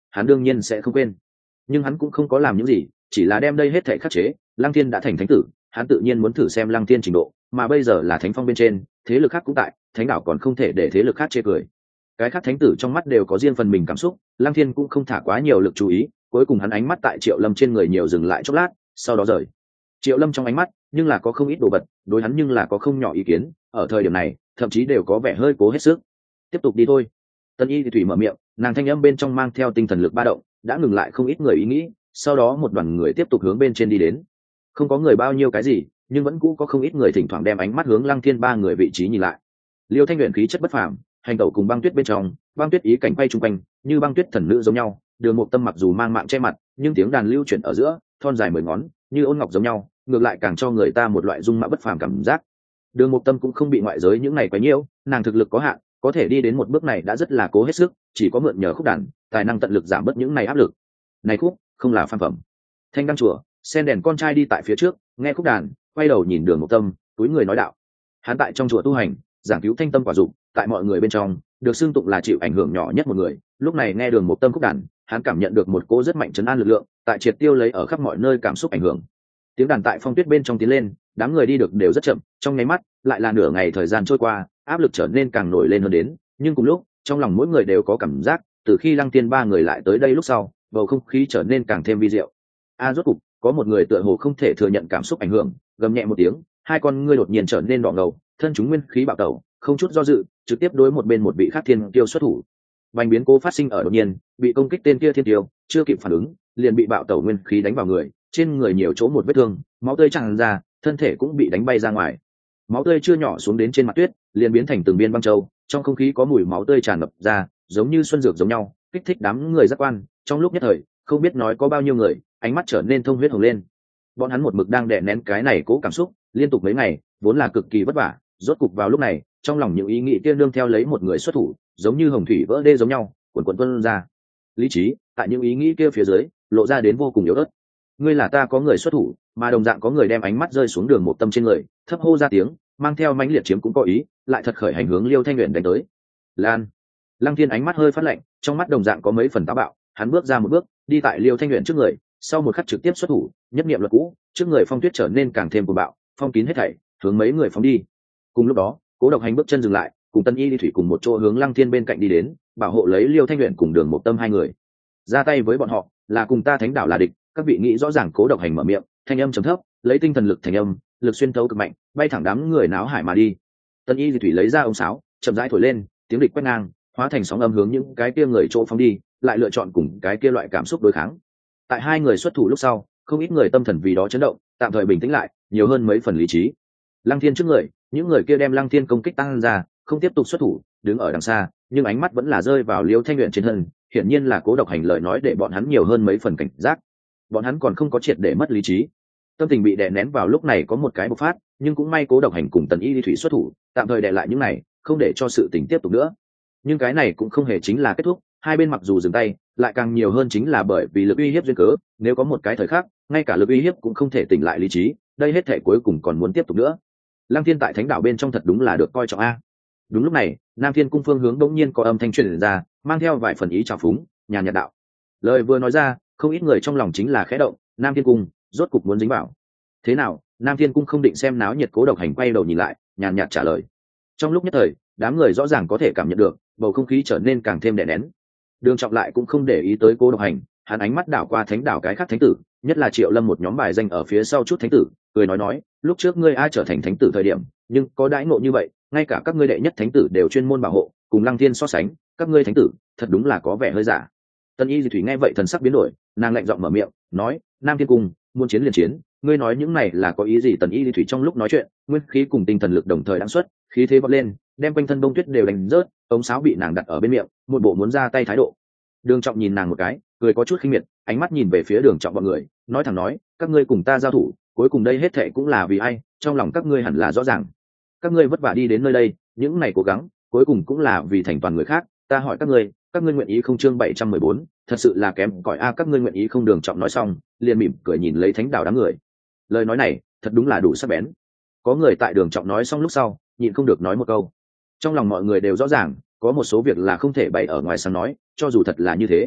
hắn đương nhiên sẽ không quên. Nhưng hắn cũng không có làm những gì, chỉ là đem đây hết thể khắc chế. Lăng Thiên đã thành thánh tử, hắn tự nhiên muốn thử xem Lăng Thiên trình độ, mà bây giờ là thánh phong bên trên, thế lực khác cũng tại, thánh đảo còn không thể để thế lực khác chê cười. Cái khác thánh tử trong mắt đều có riêng phần mình cảm xúc, Lăng Thiên cũng không thả quá nhiều lực chú ý, cuối cùng hắn ánh mắt tại Triệu Lâm trên người nhiều dừng lại chốc lát, sau đó rời. Triệu Lâm trong ánh mắt nhưng là có không ít đồ vật, đối hắn nhưng là có không nhỏ ý kiến, ở thời điểm này thậm chí đều có vẻ hơi cố hết sức. Tiếp tục đi thôi. Tân Y thì thủy mở miệng, nàng thanh âm bên trong mang theo tinh thần lực ba động, đã ngừng lại không ít người ý nghĩ, sau đó một đoàn người tiếp tục hướng bên trên đi đến. Không có người bao nhiêu cái gì, nhưng vẫn cũ có không ít người thỉnh thoảng đem ánh mắt hướng Lăng Thiên ba người vị trí nhìn lại. Liêu Thanh Uyển khí chất bất phàm, hành tẩu cùng băng tuyết bên trong, băng tuyết ý cảnh quay trung quanh, như băng tuyết thần nữ giống nhau. Đường Mục Tâm mặc dù mang mạng che mặt, nhưng tiếng đàn lưu chuyển ở giữa, thon dài mười ngón, như ôn ngọc giống nhau, ngược lại càng cho người ta một loại dung mạo bất phàm cảm giác. Đường Mục Tâm cũng không bị ngoại giới những này quấy nhiễu, nàng thực lực có hạn, có thể đi đến một bước này đã rất là cố hết sức, chỉ có mượn nhờ khúc đàn, tài năng tận lực giảm bớt những này áp lực. Này khúc, không là phàm phẩm. Thanh đăng chùa, sen đèn con trai đi tại phía trước, nghe khúc đàn, quay đầu nhìn Đường Mục Tâm, túi người nói đạo. Hắn tại trong chùa tu hành, giảng cứu thanh tâm quả dụng, tại mọi người bên trong, được xưng tụng là chịu ảnh hưởng nhỏ nhất một người. Lúc này nghe Đường Mục Tâm khúc đàn, hắn cảm nhận được một cỗ rất mạnh trấn an lực lượng, tại triệt tiêu lấy ở khắp mọi nơi cảm xúc ảnh hưởng. Tiếng đàn tại phong tuyết bên trong tiến lên, đám người đi được đều rất chậm, trong nháy mắt, lại là nửa ngày thời gian trôi qua, áp lực trở nên càng nổi lên hơn đến, nhưng cùng lúc, trong lòng mỗi người đều có cảm giác, từ khi Lăng Tiên ba người lại tới đây lúc sau, bầu không khí trở nên càng thêm vi diệu. A rốt cục, có một người tựa hồ không thể thừa nhận cảm xúc ảnh hưởng, gầm nhẹ một tiếng, hai con ngươi đột nhiên trở nên đỏ ngầu, thân chúng nguyên khí bạo tẩu, không chút do dự, trực tiếp đối một bên một vị khác thiên tiêu xuất thủ. Bành biến cố phát sinh ở đột nhiên, bị công kích tên kia thiên tiêu, chưa kịp phản ứng, liền bị bạo tẩu nguyên khí đánh vào người, trên người nhiều chỗ một vết thương, máu tươi tràn ra, thân thể cũng bị đánh bay ra ngoài. Máu tươi chưa nhỏ xuống đến trên mặt tuyết, liền biến thành từng viên băng châu, trong không khí có mùi máu tươi tràn ngập ra, giống như xuân dược giống nhau, kích thích đám người giác quan. Trong lúc nhất thời, không biết nói có bao nhiêu người, ánh mắt trở nên thông huyết hồng lên. Bọn hắn một mực đang đè nén cái này cố cảm xúc, liên tục mấy ngày, vốn là cực kỳ vất vả, rốt cục vào lúc này, trong lòng những ý nghĩ kia nương theo lấy một người xuất thủ, giống như hồng thủy vỡ đê giống nhau, cuồn cuộn tuôn ra. Lý trí, tại những ý nghĩ kia phía dưới, lộ ra đến vô cùng yếu ớt. Ngươi là ta có người xuất thủ, mà đồng dạng có người đem ánh mắt rơi xuống Đường Mục Tâm trên người, thấp hô ra tiếng, mang theo mãnh liệt chiếm cũng có ý, lại thật khởi hành hướng Liêu Thanh Uyển đánh tới. Lan. Lăng Thiên ánh mắt hơi phát lạnh, trong mắt đồng dạng có mấy phần táo bạo, hắn bước ra một bước, đi tại Liêu Thanh Uyển trước người, sau một khắc trực tiếp xuất thủ, nhất niệm luật cũ, trước người phong tuyết trở nên càng thêm cuồng bạo, phong kín hết thảy, hướng mấy người phóng đi. Cùng lúc đó, Cố Độc Hành bước chân dừng lại, cùng Tân Y Đi Thủy cùng một chỗ hướng Lăng Thiên bên cạnh đi đến, bảo hộ lấy Liêu Thanh Uyển cùng Đường Mục Tâm hai người. Ra tay với bọn họ, là cùng ta Thánh Đảo là địch, các vị nghĩ rõ ràng. Cố Độc Hành mở miệng, thanh âm trầm thấp, lấy tinh thần lực thành âm, lực xuyên thấu cực mạnh, bay thẳng đám người náo hải mà đi. Tân Y Di Thủy lấy ra ống sáo, chậm rãi thổi lên, tiếng địch quét ngang, hóa thành sóng âm hướng những cái kia người chỗ phóng đi, lại lựa chọn cùng cái kia loại cảm xúc đối kháng. Tại hai người xuất thủ lúc sau, không ít người tâm thần vì đó chấn động, tạm thời bình tĩnh lại, nhiều hơn mấy phần lý trí. Lăng Thiên trước người, những người kia đem Lăng Thiên công kích tăng ra, không tiếp tục xuất thủ, đứng ở đằng xa, nhưng ánh mắt vẫn là rơi vào Liêu Thanh Uyển trên thân, hiển nhiên là Cố Độc Hành lời nói để bọn hắn nhiều hơn mấy phần cảnh giác. Bọn hắn còn không có triệt để mất lý trí, tâm tình bị đè nén vào lúc này có một cái bộc phát, nhưng cũng may Cố Độc Hành cùng Tần Y Đi Thủy xuất thủ, tạm thời đè lại những này, không để cho sự tình tiếp tục nữa. Nhưng cái này cũng không hề chính là kết thúc, hai bên mặc dù dừng tay, lại càng nhiều hơn chính là bởi vì lực uy hiếp duyên cớ, nếu có một cái thời khắc, ngay cả lực uy hiếp cũng không thể tỉnh lại lý trí, đây hết thể cuối cùng còn muốn tiếp tục nữa. Lăng Thiên tại Thánh Đảo bên trong thật đúng là được coi trọng a. Đúng lúc này, Nam Thiên cung phương hướng đột nhiên có âm thanh truyền ra, mang theo vài phần ý trào phúng, nhàn nhạt đạo. Lời vừa nói ra, không ít người trong lòng chính là khẽ động, Nam Thiên cung rốt cục muốn dính vào. Thế nào? Nam Thiên cung không định xem náo nhiệt, Cố Độc Hành quay đầu nhìn lại, nhàn nhạt trả lời. Trong lúc nhất thời, đám người rõ ràng có thể cảm nhận được bầu không khí trở nên càng thêm đè nén. Đường Trọng lại cũng không để ý tới Cố Độc Hành, hắn ánh mắt đảo qua Thánh Đảo cái khác thánh tử, nhất là Triệu Lâm một nhóm bài danh ở phía sau chút thánh tử, cười nói nói, lúc trước ngươi ai trở thành thánh tử thời điểm, nhưng có đãi ngộ như vậy, ngay cả các ngươi đệ nhất thánh tử đều chuyên môn bảo hộ, cùng Lăng Thiên so sánh, các ngươi thánh tử thật đúng là có vẻ hơi giả. Tân Y Di Thủy nghe vậy thần sắc biến đổi, nàng lạnh giọng mở miệng, nói, Nam Thiên cung, muốn chiến liền chiến, ngươi nói những này là có ý gì? Tần Y Di Thủy trong lúc nói chuyện, nguyên khí cùng tinh thần lực đồng thời đang xuất, khí thế bật lên, đem quanh thân bông tuyết đều đánh rớt, ống sáo bị nàng đặt ở bên miệng, một bộ muốn ra tay thái độ. Đường Trọng nhìn nàng một cái, cười có chút khinh miệt, ánh mắt nhìn về phía Đường Trọng bọn người, nói thẳng nói, các ngươi cùng ta giao thủ, cuối cùng đây hết thệ cũng là vì ai? Trong lòng các ngươi hẳn là rõ ràng. Các ngươi vất vả đi đến nơi đây, những này cố gắng, cuối cùng cũng là vì thành toàn người khác. Ta hỏi các ngươi, các ngươi nguyện ý không? Chương bảy trăm mười bốn, thật sự là kém cỏi a, các ngươi nguyện ý không? Đường Trọng nói xong, liền mỉm cười nhìn lấy Thánh Đảo đám người. Lời nói này, thật đúng là đủ sắc bén. Có người tại Đường Trọng nói xong lúc sau, nhịn không được nói một câu. Trong lòng mọi người đều rõ ràng, có một số việc là không thể bày ở ngoài sáng nói, cho dù thật là như thế.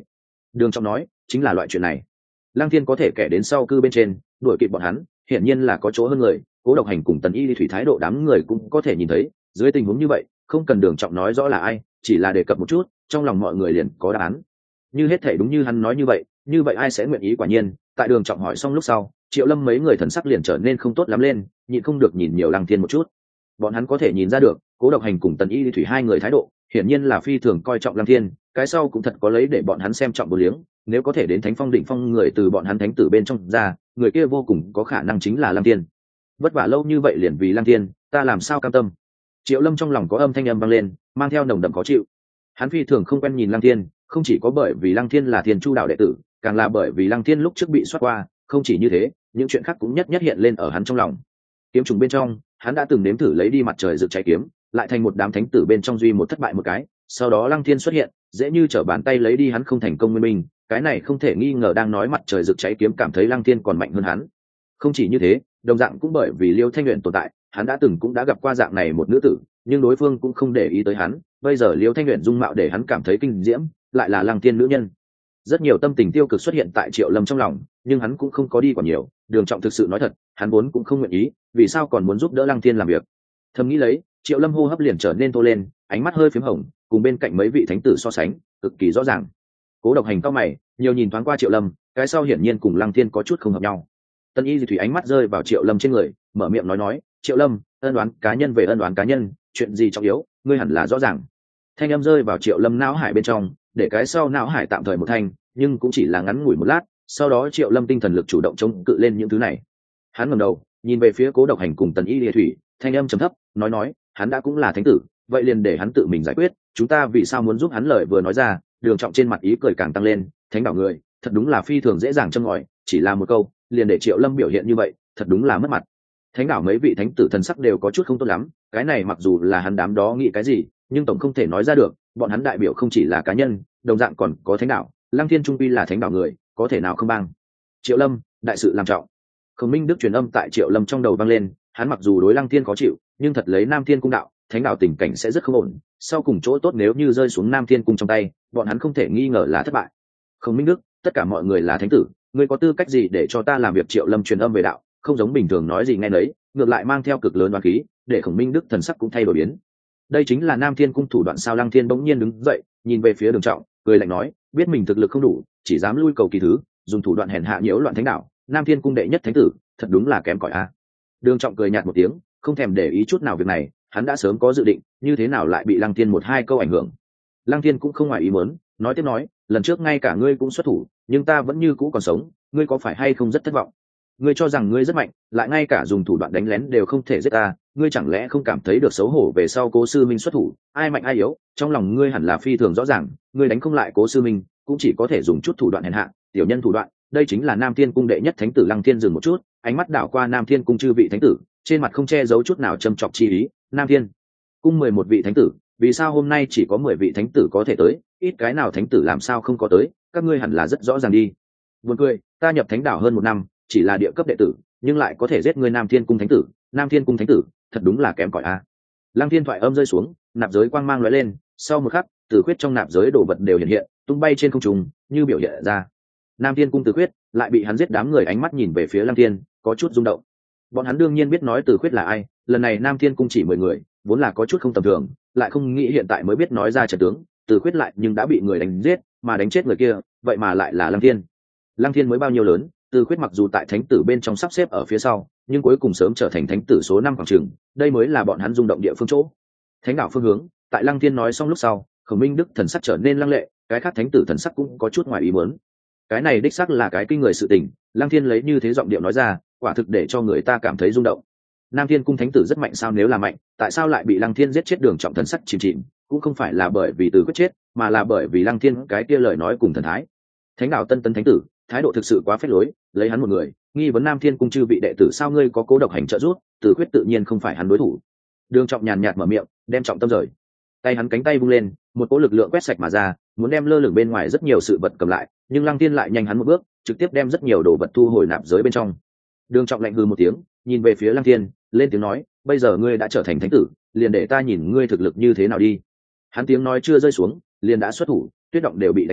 Đường Trọng nói, chính là loại chuyện này. Lăng Thiên có thể kẻ đến sau cư bên trên, đuổi kịp bọn hắn, hiển nhiên là có chỗ hơn người. Cố Độc Hành cùng Tần Y Thủy thái độ đám người cũng có thể nhìn thấy. Dưới tình huống như vậy, không cần Đường Trọng nói rõ là ai, chỉ là đề cập một chút, trong lòng mọi người liền có đáp án. Như hết thể đúng như hắn nói như vậy, như vậy ai sẽ nguyện ý? Quả nhiên, tại Đường Trọng hỏi xong lúc sau, Triệu Lâm mấy người thần sắc liền trở nên không tốt lắm lên, nhịn không được nhìn nhiều Lăng Thiên một chút. Bọn hắn có thể nhìn ra được, Cố Độc Hành cùng Tần Y Thủy hai người thái độ, hiển nhiên là phi thường coi trọng Lăng Thiên, cái sau cũng thật có lấy để bọn hắn xem trọng vô liếng. Nếu có thể đến Thánh Phong Định Phong người từ bọn hắn thánh tử bên trong ra, người kia vô cùng có khả năng chính là Lăng Thiên. Vất vả lâu như vậy liền vì Lăng Thiên, ta làm sao cam tâm? Triệu Lâm trong lòng có âm thanh âm vang lên, mang theo nồng đậm khó chịu. Hắn phi thường không quen nhìn Lăng Thiên, không chỉ có bởi vì Lăng Thiên là Thiên Chu đạo đệ tử, càng là bởi vì Lăng Thiên lúc trước bị soát qua. Không chỉ như thế, những chuyện khác cũng nhất nhất hiện lên ở hắn trong lòng. Kiếm trùng bên trong, hắn đã từng nếm thử lấy đi mặt trời rực cháy kiếm, lại thành một đám thánh tử bên trong duy một thất bại một cái. Sau đó Lăng Thiên xuất hiện, dễ như trở bàn tay lấy đi hắn không thành công nguyên minh. Cái này không thể nghi ngờ đang nói mặt trời rực cháy kiếm cảm thấy Lăng Thiên còn mạnh hơn hắn. Không chỉ như thế, đồng dạng cũng bởi vì Liêu Thanh Uyển tồn tại, hắn đã từng cũng đã gặp qua dạng này một nữ tử, nhưng đối phương cũng không để ý tới hắn. Bây giờ Liêu Thanh Uyển dung mạo để hắn cảm thấy kinh diễm, lại là Lăng Thiên nữ nhân. Rất nhiều tâm tình tiêu cực xuất hiện tại Triệu Lâm trong lòng, nhưng hắn cũng không có đi quá nhiều. Đường Trọng thực sự nói thật, hắn vốn cũng không nguyện ý, vì sao còn muốn giúp đỡ Lăng Thiên làm việc? Thầm nghĩ lấy, Triệu Lâm hô hấp liền trở nên tô lên, ánh mắt hơi phím hồng, cùng bên cạnh mấy vị thánh tử so sánh, cực kỳ rõ ràng. Cố Độc Hành cao mày, nhiều nhìn thoáng qua Triệu Lâm, cái sau hiển nhiên cùng Lăng Thiên có chút không hợp nhau. Tân Y Dị Thủy ánh mắt rơi vào Triệu Lâm trên người, mở miệng nói nói, Triệu Lâm, ân oán cá nhân về ân oán cá nhân, chuyện gì trọng yếu, ngươi hẳn là rõ ràng. Thanh âm rơi vào Triệu Lâm não hải bên trong, để cái sau não hải tạm thời một thanh, nhưng cũng chỉ là ngắn ngủi một lát. Sau đó Triệu Lâm tinh thần lực chủ động chống cự lên những thứ này. Hắn ngẩng đầu, nhìn về phía Cố Độc Hành cùng Tần Y Lìa Thủy, thanh âm trầm thấp, nói nói, hắn đã cũng là thánh tử, vậy liền để hắn tự mình giải quyết, chúng ta vì sao muốn giúp hắn? Lời vừa nói ra, Đường Trọng trên mặt ý cười càng tăng lên, thánh đảo người, thật đúng là phi thường dễ dàng châm ngòi, chỉ là một câu, liền để Triệu Lâm biểu hiện như vậy, thật đúng là mất mặt. Thánh đảo mấy vị thánh tử thần sắc đều có chút không tốt lắm, cái này mặc dù là hắn đám đó nghĩ cái gì, nhưng tổng không thể nói ra được, bọn hắn đại biểu không chỉ là cá nhân, đồng dạng còn có thánh đảo. Lăng Thiên trung quy là thánh đảo người, có thể nào không bang? Triệu Lâm, đại sự làm trọng. Khổng Minh Đức truyền âm tại Triệu Lâm trong đầu vang lên, hắn mặc dù đối Lăng Thiên khó chịu, nhưng thật lấy Nam Thiên cung đạo, thánh đạo tình cảnh sẽ rất không ổn, sau cùng chỗ tốt nếu như rơi xuống Nam Thiên cung trong tay, bọn hắn không thể nghi ngờ là thất bại. Khổng Minh Đức, tất cả mọi người là thánh tử, ngươi có tư cách gì để cho ta làm việc? Triệu Lâm truyền âm về đạo, không giống bình thường nói gì nghe nấy, ngược lại mang theo cực lớn oán khí, để Khổng Minh Đức thần sắc cũng thay đổi biến. Đây chính là Nam Thiên cung thủ đoạn sao? Lăng Thiên bỗng nhiên đứng dậy, nhìn về phía Đường Trọng, cười lạnh nói, biết mình thực lực không đủ, chỉ dám lui cầu kỳ thứ, dùng thủ đoạn hèn hạ nhiễu loạn thánh đạo, Nam Thiên cung đệ nhất thánh tử, thật đúng là kém cỏi a. Đường Trọng cười nhạt một tiếng, không thèm để ý chút nào việc này, hắn đã sớm có dự định, như thế nào lại bị Lăng Thiên một hai câu ảnh hưởng. Lăng Thiên cũng không ngoài ý muốn, nói tiếp nói, lần trước ngay cả ngươi cũng xuất thủ, nhưng ta vẫn như cũ còn sống, ngươi có phải hay không rất thất vọng? Ngươi cho rằng ngươi rất mạnh, lại ngay cả dùng thủ đoạn đánh lén đều không thể giết ta, ngươi chẳng lẽ không cảm thấy được xấu hổ về sau Cố sư minh xuất thủ, ai mạnh ai yếu, trong lòng ngươi hẳn là phi thường rõ ràng, ngươi đánh không lại Cố sư minh, cũng chỉ có thể dùng chút thủ đoạn hèn hạ, tiểu nhân thủ đoạn, đây chính là Nam Thiên cung đệ nhất thánh tử. Lăng Thiên dừng một chút, ánh mắt đảo qua Nam Thiên cung chư vị thánh tử, trên mặt không che giấu chút nào châm chọc chi ý. Nam Thiên cung mười một vị thánh tử, vì sao hôm nay chỉ có mười vị thánh tử có thể tới, ít cái nào thánh tử làm sao không có tới, các ngươi hẳn là rất rõ ràng đi. Buồn cười, ta nhập thánh đảo hơn một năm, chỉ là địa cấp đệ tử, nhưng lại có thể giết ngươi Nam Thiên cung thánh tử, Nam Thiên cung thánh tử, thật đúng là kém cỏi a. Lăng Thiên thoại âm rơi xuống, nạp giới quang mang lóe lên, sau một khắc, tử quyết trong nạp giới đồ vật đều hiện hiện, tung bay trên không trung, như biểu hiện ra. Nam Thiên cung tử quyết lại bị hắn giết. Đám người ánh mắt nhìn về phía Lăng Thiên, có chút rung động. Bọn hắn đương nhiên biết nói tử quyết là ai, lần này Nam Thiên cung chỉ mười người, vốn là có chút không tầm thường, lại không nghĩ hiện tại mới biết nói ra trận tướng, tử quyết lại nhưng đã bị người đánh giết, mà đánh chết người kia, vậy mà lại là Lăng Thiên. Lăng Thiên mới bao nhiêu lớn, tử quyết mặc dù tại thánh tử bên trong sắp xếp ở phía sau, nhưng cuối cùng sớm trở thành thánh tử số năm khoảng trường, đây mới là bọn hắn rung động địa phương chỗ. Thánh đảo phương hướng, tại Lăng Thiên nói xong lúc sau, Khổng Minh Đức thần sắc trở nên lăng lệ, cái khác thánh tử thần sắc cũng có chút ngoài ý muốn. Cái này đích xác là cái kinh người sự tình, Lăng Thiên lấy như thế giọng điệu nói ra, quả thực để cho người ta cảm thấy rung động. Nam Thiên cung thánh tử rất mạnh sao? Nếu là mạnh, tại sao lại bị Lăng Thiên giết chết? Đường Trọng thần sắc chìm chìm, cũng không phải là bởi vì Từ quyết chết, mà là bởi vì Lăng Thiên cái kia lời nói cùng thần thái. Thánh đảo tân tấn thánh tử, thái độ thực sự quá phết lối, lấy hắn một người, nghi vấn Nam Thiên cung chư vị đệ tử sao? Ngươi có Cố Độc Hành trợ giúp, Từ quyết tự nhiên không phải hắn đối thủ. Đường Trọng nhàn nhạt mở miệng, đem trọng tâm rời. Tay hắn cánh tay vung lên, một cỗ lực lượng quét sạch mà ra, muốn đem lơ lửng bên ngoài rất nhiều sự vật cầm lại, nhưng Lăng Thiên lại nhanh hắn một bước, trực tiếp đem rất nhiều đồ vật thu hồi nạp giới bên trong. Đường Trọng lạnh hừ một tiếng, nhìn về phía Lăng Thiên, lên tiếng nói, bây giờ ngươi đã trở thành thánh tử, liền để ta nhìn ngươi thực lực như thế nào đi. Hắn tiếng nói chưa rơi xuống, liền đã xuất thủ, tuyết động đều bị đánh bay,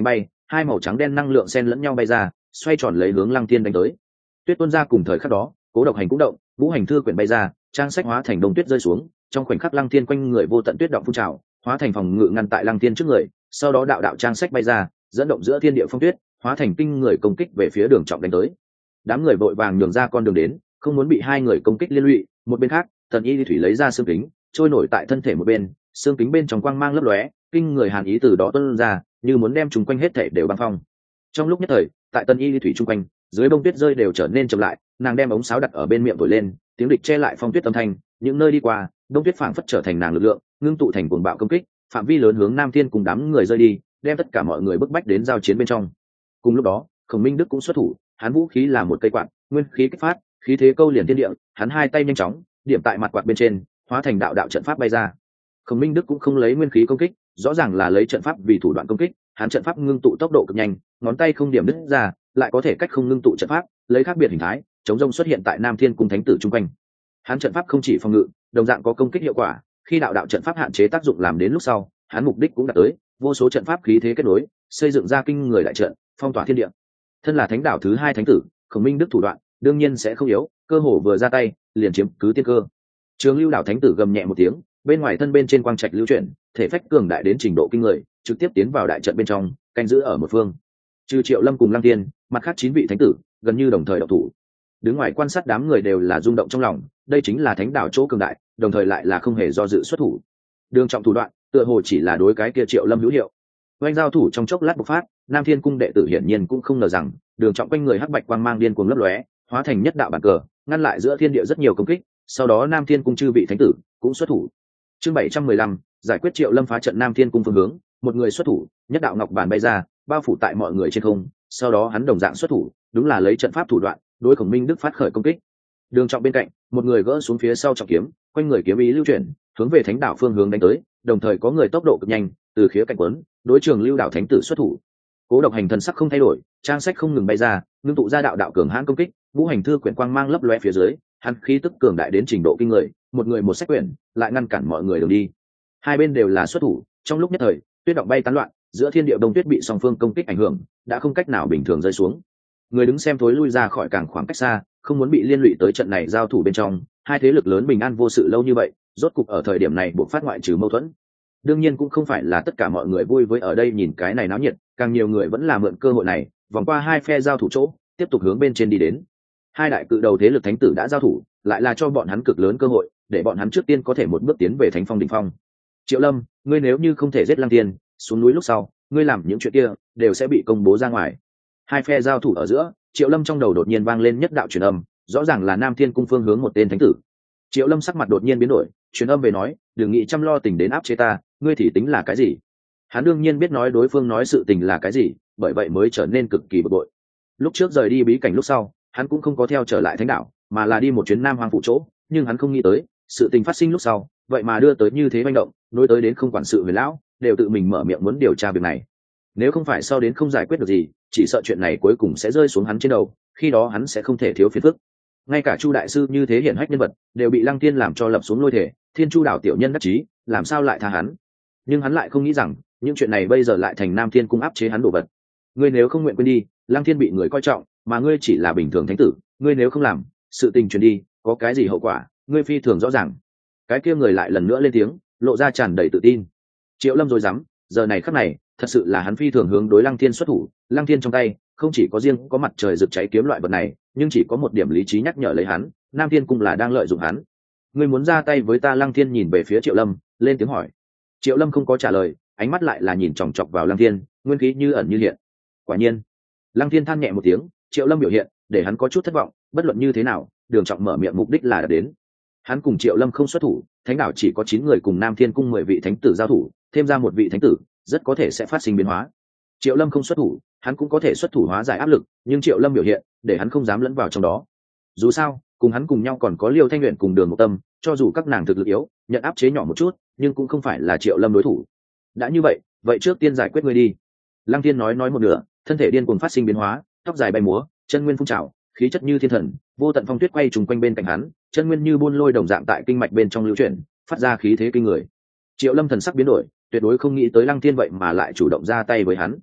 hai màu trắng đen năng lượng xen lẫn nhau bay ra, xoay tròn lấy hướng Lăng Thiên đánh tới. Tuyết tuôn ra cùng thời khắc đó, Cố Độc Hành cũng động, ngũ hành thư quyển bay ra, trang sách hóa thành đông tuyết rơi xuống, trong khoảnh khắc Lăng Thiên quanh người vô tận tuyết động phun trào, hóa thành phòng ngự ngăn tại Lăng Thiên trước người, sau đó đạo đạo trang sách bay ra, dẫn động giữa thiên địa phong tuyết, hóa thành kinh người công kích về phía Đường Trọng đánh tới. Đám người vội vàng nhường ra con đường đến, không muốn bị hai người công kích liên lụy. Một bên khác, Tần Y Thủy lấy ra xương kính, trôi nổi tại thân thể một bên, xương kính bên trong quang mang lấp lóe, kinh người hàn ý từ đó tuôn ra, như muốn đem chúng quanh hết thể đều băng phong. Trong lúc nhất thời, tại Tần Y Thủy trung quanh, dưới bông tuyết rơi đều trở nên chậm lại, nàng đem ống sáo đặt ở bên miệng thổi lên, tiếng địch che lại phong tuyết âm thanh, những nơi đi qua, bông tuyết phảng phất trở thành nàng lực lượng, ngưng tụ thành cuồng bạo công kích, phạm vi lớn hướng Nam Thiên cùng đám người rơi đi, đem tất cả mọi người bức bách đến giao chiến bên trong. Cùng lúc đó, Khổng Minh Đức cũng xuất thủ, hắn vũ khí là một cây quạt, nguyên khí kích phát, khí thế câu liền thiên địa, hắn hai tay nhanh chóng điểm tại mặt quạt bên trên, hóa thành đạo đạo trận pháp bay ra. Khổng Minh Đức cũng không lấy nguyên khí công kích, rõ ràng là lấy trận pháp vì thủ đoạn công kích, hắn trận pháp ngưng tụ tốc độ cực nhanh, ngón tay không điểm đứt ra, lại có thể cách không ngưng tụ trận pháp, lấy khác biệt hình thái, chống rông xuất hiện tại Nam Thiên cung thánh tử trung quanh. Hắn trận pháp không chỉ phòng ngự, đồng dạng có công kích hiệu quả, khi đạo đạo trận pháp hạn chế tác dụng làm đến lúc sau, hắn mục đích cũng đạt tới, vô số trận pháp khí thế kết nối, xây dựng ra kinh người đại trận, phong tỏa thiên địa. Thân là thánh đảo thứ hai thánh tử, Khổng Minh Đức thủ đoạn đương nhiên sẽ không yếu, cơ hồ vừa ra tay liền chiếm cứ tiên cơ. Trường Lưu đảo thánh tử gầm nhẹ một tiếng, bên ngoài thân bên trên quang trạch lưu chuyển, thể phách cường đại đến trình độ kinh người, trực tiếp tiến vào đại trận bên trong, canh giữ ở một phương. Trừ Triệu Lâm cùng Lăng Tiên, mặt khác chín vị thánh tử gần như đồng thời động thủ. Đứng ngoài quan sát đám người đều là rung động trong lòng, đây chính là thánh đảo chỗ cường đại, đồng thời lại là không hề do dự xuất thủ. Đường Trọng thủ đoạn, tựa hồ chỉ là đối cái kia Triệu Lâm hữu hiệu. Oanh giao thủ trong chốc lát bộc phát, Nam Thiên cung đệ tử hiển nhiên cũng không ngờ rằng, Đường Trọng quanh người hắc bạch quang mang điên cuồng lấp lóe, hóa thành nhất đạo bản cờ, ngăn lại giữa thiên địa rất nhiều công kích. Sau đó Nam Thiên cung chư vị thánh tử cũng xuất thủ. Chương bảy trăm mười lăm, giải quyết Triệu Lâm phá trận Nam Thiên cung phương hướng, một người xuất thủ, nhất đạo ngọc bàn bay ra, bao phủ tại mọi người trên không. Sau đó hắn đồng dạng xuất thủ, đúng là lấy trận pháp thủ đoạn, đối Khổng Minh Đức phát khởi công kích. Đường Trọng bên cạnh, một người gỡ xuống phía sau trọng kiếm, quanh người kiếm ý lưu chuyển, hướng về thánh đảo phương hướng đánh tới, đồng thời có người tốc độ cực nhanh, từ khía cạnh quấn, đối Trường Lưu đảo thánh tử xuất thủ. Cố Độc Hành thần sắc không thay đổi, trang sách không ngừng bay ra, ngưng tụ ra đạo đạo cường hãn công kích, ngũ hành thư quyển quang mang lấp lóe phía dưới, hắn khí tức cường đại đến trình độ kinh người, một người một sách quyển, lại ngăn cản mọi người đường đi. Hai bên đều là xuất thủ, trong lúc nhất thời, tuyết động bay tán loạn, giữa thiên địa đông tuyết bị song phương công kích ảnh hưởng, đã không cách nào bình thường rơi xuống. Người đứng xem thối lui ra khỏi càng khoảng cách xa, không muốn bị liên lụy tới trận này giao thủ bên trong. Hai thế lực lớn bình an vô sự lâu như vậy, rốt cục ở thời điểm này buộc phát ngoại trừ mâu thuẫn. Đương nhiên cũng không phải là tất cả mọi người vui với ở đây nhìn cái này náo nhiệt, càng nhiều người vẫn là mượn cơ hội này, vòng qua hai phe giao thủ chỗ, tiếp tục hướng bên trên đi đến. Hai đại cự đầu thế lực thánh tử đã giao thủ, lại là cho bọn hắn cực lớn cơ hội, để bọn hắn trước tiên có thể một bước tiến về thánh phong đỉnh phong. Triệu Lâm, ngươi nếu như không thể giết Lăng Tiên, xuống núi lúc sau, ngươi làm những chuyện kia đều sẽ bị công bố ra ngoài. Hai phe giao thủ ở giữa, Triệu Lâm trong đầu đột nhiên vang lên nhất đạo truyền âm, rõ ràng là Nam Thiên cung phương hướng một tên thánh tử. Triệu Lâm sắc mặt đột nhiên biến đổi, truyền âm về nói, đừng nghĩ chăm lo tình đến áp chế ta, ngươi thì tính là cái gì? Hắn đương nhiên biết nói đối phương nói sự tình là cái gì, bởi vậy mới trở nên cực kỳ bực bội. Lúc trước rời đi bí cảnh lúc sau, hắn cũng không có theo trở lại thánh đạo, mà là đi một chuyến Nam Hoang phụ chỗ, nhưng hắn không nghĩ tới, sự tình phát sinh lúc sau, vậy mà đưa tới như thế manh động, nối tới đến không quản sự Huyền lão, đều tự mình mở miệng muốn điều tra việc này. Nếu không phải sau đến không giải quyết được gì, chỉ sợ chuyện này cuối cùng sẽ rơi xuống hắn trên đầu, khi đó hắn sẽ không thể thiếu phiền phức. Ngay cả Chu đại sư như thế hiển hách nhân vật, đều bị Lăng Tiên làm cho lập xuống lôi thể, Thiên Chu đảo tiểu nhân đắc chí, làm sao lại tha hắn? Nhưng hắn lại không nghĩ rằng, những chuyện này bây giờ lại thành Nam Thiên cung áp chế hắn đồ vật. Ngươi nếu không nguyện quên đi, Lăng Thiên bị người coi trọng, mà ngươi chỉ là bình thường thánh tử, ngươi nếu không làm, sự tình truyền đi, có cái gì hậu quả, ngươi phi thường rõ ràng. Cái kia người lại lần nữa lên tiếng, lộ ra tràn đầy tự tin. Triệu Lâm rồi dám, giờ này khắc này, thật sự là hắn phi thường hướng đối Lăng Thiên xuất thủ. Lăng Thiên trong tay không chỉ có riêng có mặt trời rực cháy kiếm loại vật này, nhưng chỉ có một điểm lý trí nhắc nhở lấy hắn, Nam Thiên cung là đang lợi dụng hắn. Ngươi muốn ra tay với ta? Lăng Thiên nhìn về phía Triệu Lâm, lên tiếng hỏi. Triệu Lâm không có trả lời, ánh mắt lại là nhìn chòng chọc vào Lăng Thiên, nguyên khí như ẩn như hiện. Quả nhiên, Lăng Thiên than nhẹ một tiếng, Triệu Lâm biểu hiện để hắn có chút thất vọng, bất luận như thế nào, Đường Trọng mở miệng mục đích là đạt đến. Hắn cùng Triệu Lâm không xuất thủ, thánh đảo chỉ có chín người cùng Nam Thiên cung mười vị thánh tử giao thủ, thêm ra một vị thánh tử, rất có thể sẽ phát sinh biến hóa. Triệu Lâm không xuất thủ, hắn cũng có thể xuất thủ hóa giải áp lực, nhưng Triệu Lâm biểu hiện để hắn không dám lẫn vào trong đó. Dù sao, cùng hắn cùng nhau còn có Liêu Thanh Luyện cùng Đường Mộc Tâm, cho dù các nàng thực lực yếu, nhận áp chế nhỏ một chút, nhưng cũng không phải là Triệu Lâm đối thủ. Đã như vậy, vậy trước tiên giải quyết ngươi đi. Lăng Thiên nói nói một nửa, thân thể điên cuồng phát sinh biến hóa, tóc dài bay múa, chân nguyên phun trào, khí chất như thiên thần, vô tận phong tuyết quay trùng quanh bên cạnh hắn, chân nguyên như buôn lôi đồng dạng tại kinh mạch bên trong lưu chuyển, phát ra khí thế kinh người. Triệu Lâm thần sắc biến đổi, tuyệt đối không nghĩ tới Lăng Thiên vậy mà lại chủ động ra tay với hắn.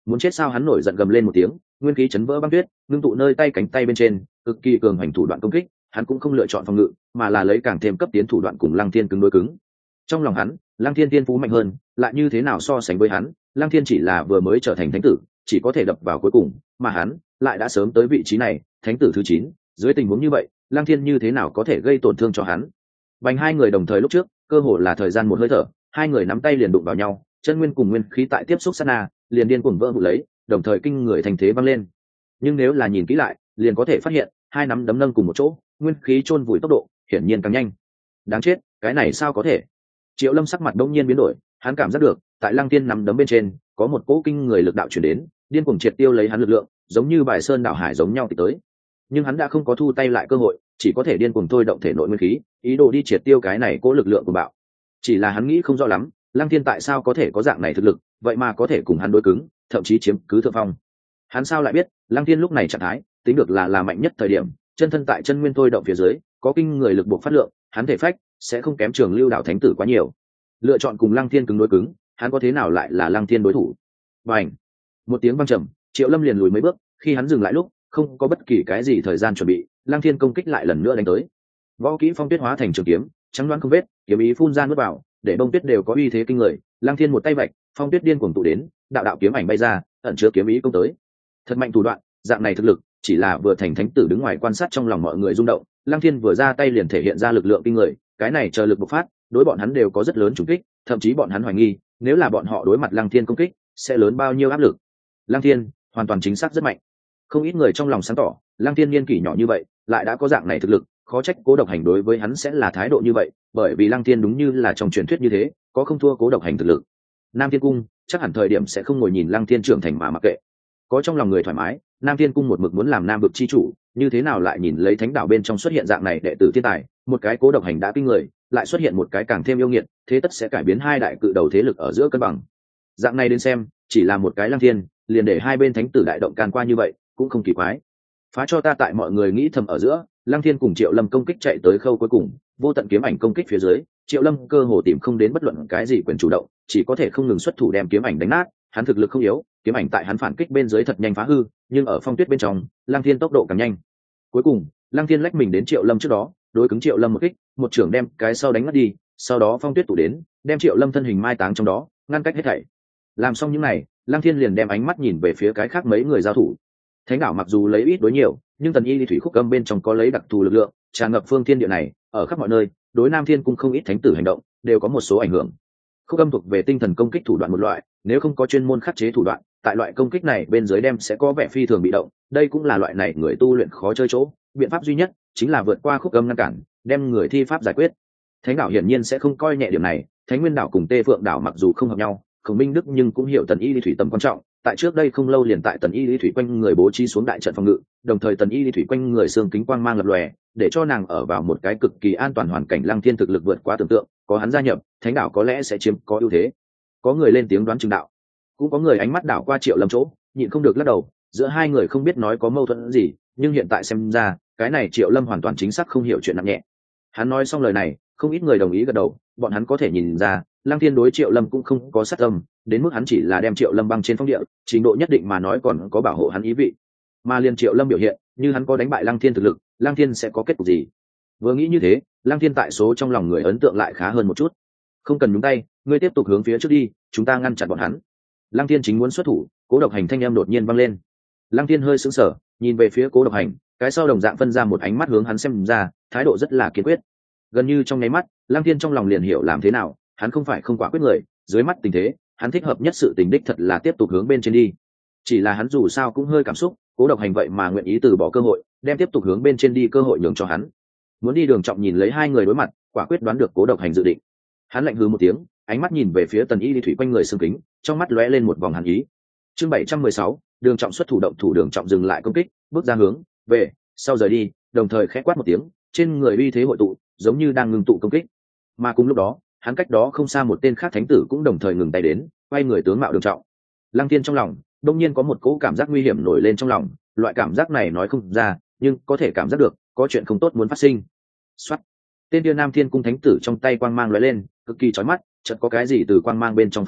Muốn chết sao? Hắn nổi giận gầm lên một tiếng, nguyên khí chấn vỡ băng tuyết, ngưng tụ nơi tay cánh tay bên trên, cực kỳ cường hành thủ đoạn công kích. Hắn cũng không lựa chọn phòng ngự, mà là lấy càng thêm cấp tiến thủ đoạn cùng Lăng Thiên cứng đối cứng. Trong lòng hắn, Lăng Thiên thiên phú mạnh hơn, lại như thế nào so sánh với hắn? Lăng Thiên chỉ là vừa mới trở thành thánh tử, chỉ có thể đập vào cuối cùng, mà hắn lại đã sớm tới vị trí này, thánh tử thứ chín. Dưới tình huống như vậy, Lăng Thiên như thế nào có thể gây tổn thương cho hắn? Bành hai người đồng thời lúc trước, cơ hồ là thời gian một hơi thở, hai người nắm tay liền đụng vào nhau, chân nguyên cùng nguyên khí tại tiếp xúc sát na, liền điên cuồng vỡ vụn lấy, đồng thời kinh người thành thế văng lên. Nhưng nếu là nhìn kỹ lại, liền có thể phát hiện, hai nắm đấm nâng cùng một chỗ, nguyên khí chôn vùi tốc độ hiển nhiên càng nhanh. Đáng chết, cái này sao có thể? Triệu Lâm sắc mặt đột nhiên biến đổi, hắn cảm giác được, tại Lăng Thiên nắm đấm bên trên, có một cỗ kinh người lực đạo truyền đến, điên cuồng triệt tiêu lấy hắn lực lượng, giống như bài sơn đảo hải giống nhau tịch tới. Nhưng hắn đã không có thu tay lại cơ hội, chỉ có thể điên cuồng thôi động thể nội nguyên khí, ý đồ đi triệt tiêu cái này cỗ lực lượng của bạo. Chỉ là hắn nghĩ không rõ lắm, Lăng Thiên tại sao có thể có dạng này thực lực, vậy mà có thể cùng hắn đối cứng, thậm chí chiếm cứ thượng phong. Hắn sao lại biết, Lăng Thiên lúc này trạng thái, tính được là là mạnh nhất thời điểm, chân thân tại chân nguyên thôi động phía dưới, có kinh người lực buộc phát lượng, hắn thể phách sẽ không kém Trường Lưu đạo thánh tử quá nhiều. Lựa chọn cùng Lăng Thiên cứng đối cứng, hắn có thế nào lại là Lăng Thiên đối thủ? Bành! Một tiếng vang trầm, Triệu Lâm liền lùi mấy bước, khi hắn dừng lại lúc, không có bất kỳ cái gì thời gian chuẩn bị, Lăng Thiên công kích lại lần nữa đánh tới. Võ kỹ Phong Tuyết hóa thành trường kiếm, trắng đoán không vết, kiếm ý phun ra nuốt vào, để bông tuyết đều có uy thế kinh người. Lăng Thiên một tay vạch, phong tuyết điên cuồng tụ đến, đạo đạo kiếm ảnh bay ra, ẩn chứa kiếm ý công tới. Thật mạnh thủ đoạn, dạng này thực lực, chỉ là vừa thành thánh tử đứng ngoài quan sát trong lòng mọi người rung động. Lăng Thiên vừa ra tay liền thể hiện ra lực lượng kinh người, cái này chờ lực bộc phát, đối bọn hắn đều có rất lớn trùng kích, thậm chí bọn hắn hoài nghi, nếu là bọn họ đối mặt Lăng Thiên công kích, sẽ lớn bao nhiêu áp lực. Lăng Thiên, hoàn toàn chính xác rất mạnh. Không ít người trong lòng sáng tỏ, Lăng Thiên niên kỷ nhỏ như vậy, lại đã có dạng này thực lực, khó trách Cố Độc Hành đối với hắn sẽ là thái độ như vậy, bởi vì Lăng Thiên đúng như là trong truyền thuyết như thế, có không thua Cố Độc Hành thực lực. Nam Thiên Cung chắc hẳn thời điểm sẽ không ngồi nhìn Lăng Thiên trưởng thành mà mặc kệ. Có trong lòng người thoải mái, Nam Thiên Cung một mực muốn làm Nam vực chi chủ, như thế nào lại nhìn lấy thánh đạo bên trong xuất hiện dạng này đệ tử thiên tài, một cái Cố Độc Hành đã kinh người, lại xuất hiện một cái càng thêm yêu nghiệt, thế tất sẽ cải biến hai đại cự đầu thế lực ở giữa cân bằng. Dạng này đến xem, chỉ là một cái Lăng Thiên, liền để hai bên thánh tử đại động can qua như vậy, cũng không kỳ quái. Phá cho ta! Tại mọi người nghĩ thầm ở giữa, Lăng Thiên cùng Triệu Lâm công kích chạy tới khâu cuối cùng, vô tận kiếm ảnh công kích phía dưới, Triệu Lâm cơ hồ tìm không đến bất luận cái gì quyền chủ động, chỉ có thể không ngừng xuất thủ đem kiếm ảnh đánh nát. Hắn thực lực không yếu, kiếm ảnh tại hắn phản kích bên dưới thật nhanh phá hư, nhưng ở phong tuyết bên trong, Lăng Thiên tốc độ càng nhanh. Cuối cùng, Lăng Thiên lách mình đến Triệu Lâm trước đó, đối cứng Triệu Lâm một kích, một trưởng đem cái sau đánh ngất đi, sau đó phong tuyết tụ đến, đem Triệu Lâm thân hình mai táng trong đó, ngăn cách hết thảy. Làm xong những này, Lăng Thiên liền đem ánh mắt nhìn về phía cái khác mấy người giao thủ. Thánh đảo mặc dù lấy ít đối nhiều, nhưng Tần Y Ly Thủy Khúc Âm bên trong có lấy đặc thù lực lượng, tràn ngập phương thiên địa này, ở khắp mọi nơi, đối Nam Thiên Cung không ít thánh tử hành động, đều có một số ảnh hưởng. Khúc Âm thuộc về tinh thần công kích thủ đoạn một loại, nếu không có chuyên môn khắc chế thủ đoạn, tại loại công kích này bên dưới đem sẽ có vẻ phi thường bị động, đây cũng là loại này người tu luyện khó chơi chỗ, biện pháp duy nhất chính là vượt qua Khúc Âm ngăn cản, đem người thi pháp giải quyết. Thánh đảo hiển nhiên sẽ không coi nhẹ điểm này, Thánh Nguyên đảo cùng Tê Phượng đảo mặc dù không hợp nhau, Khổng Minh Đức nhưng cũng hiểu Tần Y Ly Thủy tầm quan trọng, tại trước đây không lâu liền tại Tần Y Ly Thủy quanh người bố trí xuống đại trận phòng ngự, đồng thời Tần Y Ly Thủy quanh người xương kính quang mang lập lòe, để cho nàng ở vào một cái cực kỳ an toàn hoàn cảnh. Lăng Thiên thực lực vượt quá tưởng tượng, có hắn gia nhập, thánh đảo có lẽ sẽ chiếm có ưu thế. Có người lên tiếng đoán chừng đạo, cũng có người ánh mắt đảo qua Triệu Lâm chỗ, nhịn không được lắc đầu, giữa hai người không biết nói có mâu thuẫn gì, nhưng hiện tại xem ra, cái này Triệu Lâm hoàn toàn chính xác không hiểu chuyện nặng nhẹ. Hắn nói xong lời này, không ít người đồng ý gật đầu, bọn hắn có thể nhìn ra, Lăng Thiên đối Triệu Lâm cũng không có sát tâm, đến mức hắn chỉ là đem Triệu Lâm băng trên phong địa, trình độ nhất định mà nói còn có bảo hộ hắn ý vị. Mà liên Triệu Lâm biểu hiện, như hắn có đánh bại Lăng Thiên thực lực, Lăng Thiên sẽ có kết cục gì? Vừa nghĩ như thế, Lăng Thiên tại số trong lòng người ấn tượng lại khá hơn một chút. Không cần nhúng tay, ngươi tiếp tục hướng phía trước đi, chúng ta ngăn chặn bọn hắn. Lăng Thiên chính muốn xuất thủ, Cố Độc Hành thanh em đột nhiên vang lên. Lăng Thiên hơi sững sờ, nhìn về phía Cố Độc Hành, cái sau đồng dạng phân ra một ánh mắt hướng hắn xem ra, thái độ rất là kiên quyết. Gần như trong nháy mắt, Lăng Thiên trong lòng liền hiểu làm thế nào, hắn không phải không quả quyết người, dưới mắt tình thế, hắn thích hợp nhất sự tình đích thật là tiếp tục hướng bên trên đi. Chỉ là hắn dù sao cũng hơi cảm xúc, Cố Độc Hành vậy mà nguyện ý từ bỏ cơ hội, đem tiếp tục hướng bên trên đi cơ hội nhường cho hắn. Muốn đi Đường Trọng nhìn lấy hai người đối mặt, quả quyết đoán được Cố Độc Hành dự định. Hắn lạnh hừ một tiếng, ánh mắt nhìn về phía Tần Y Ly Thủy quanh người xương kính, trong mắt lóe lên một vòng hàn ý. Chương bảy trăm mười sáu, Đường Trọng xuất thủ động thủ. Đường Trọng dừng lại công kích, bước ra hướng về sau rời đi, đồng thời khẽ quát một tiếng, trên người uy thế hội tụ, giống như đang ngừng tụ công kích. Mà cùng lúc đó, hắn cách đó không xa một tên khác thánh tử cũng đồng thời ngừng tay đến, quay người tướng mạo Đường Trọng. Lăng Thiên trong lòng đông nhiên có một cỗ cảm giác nguy hiểm nổi lên trong lòng, loại cảm giác này nói không ra, nhưng có thể cảm giác được có chuyện không tốt muốn phát sinh. Soát. Tên Điên Nam Thiên Cung thánh tử trong tay quang mang lóe lên, cực kỳ chói mắt, chợt có cái gì từ quang mang bên trong phóng đại,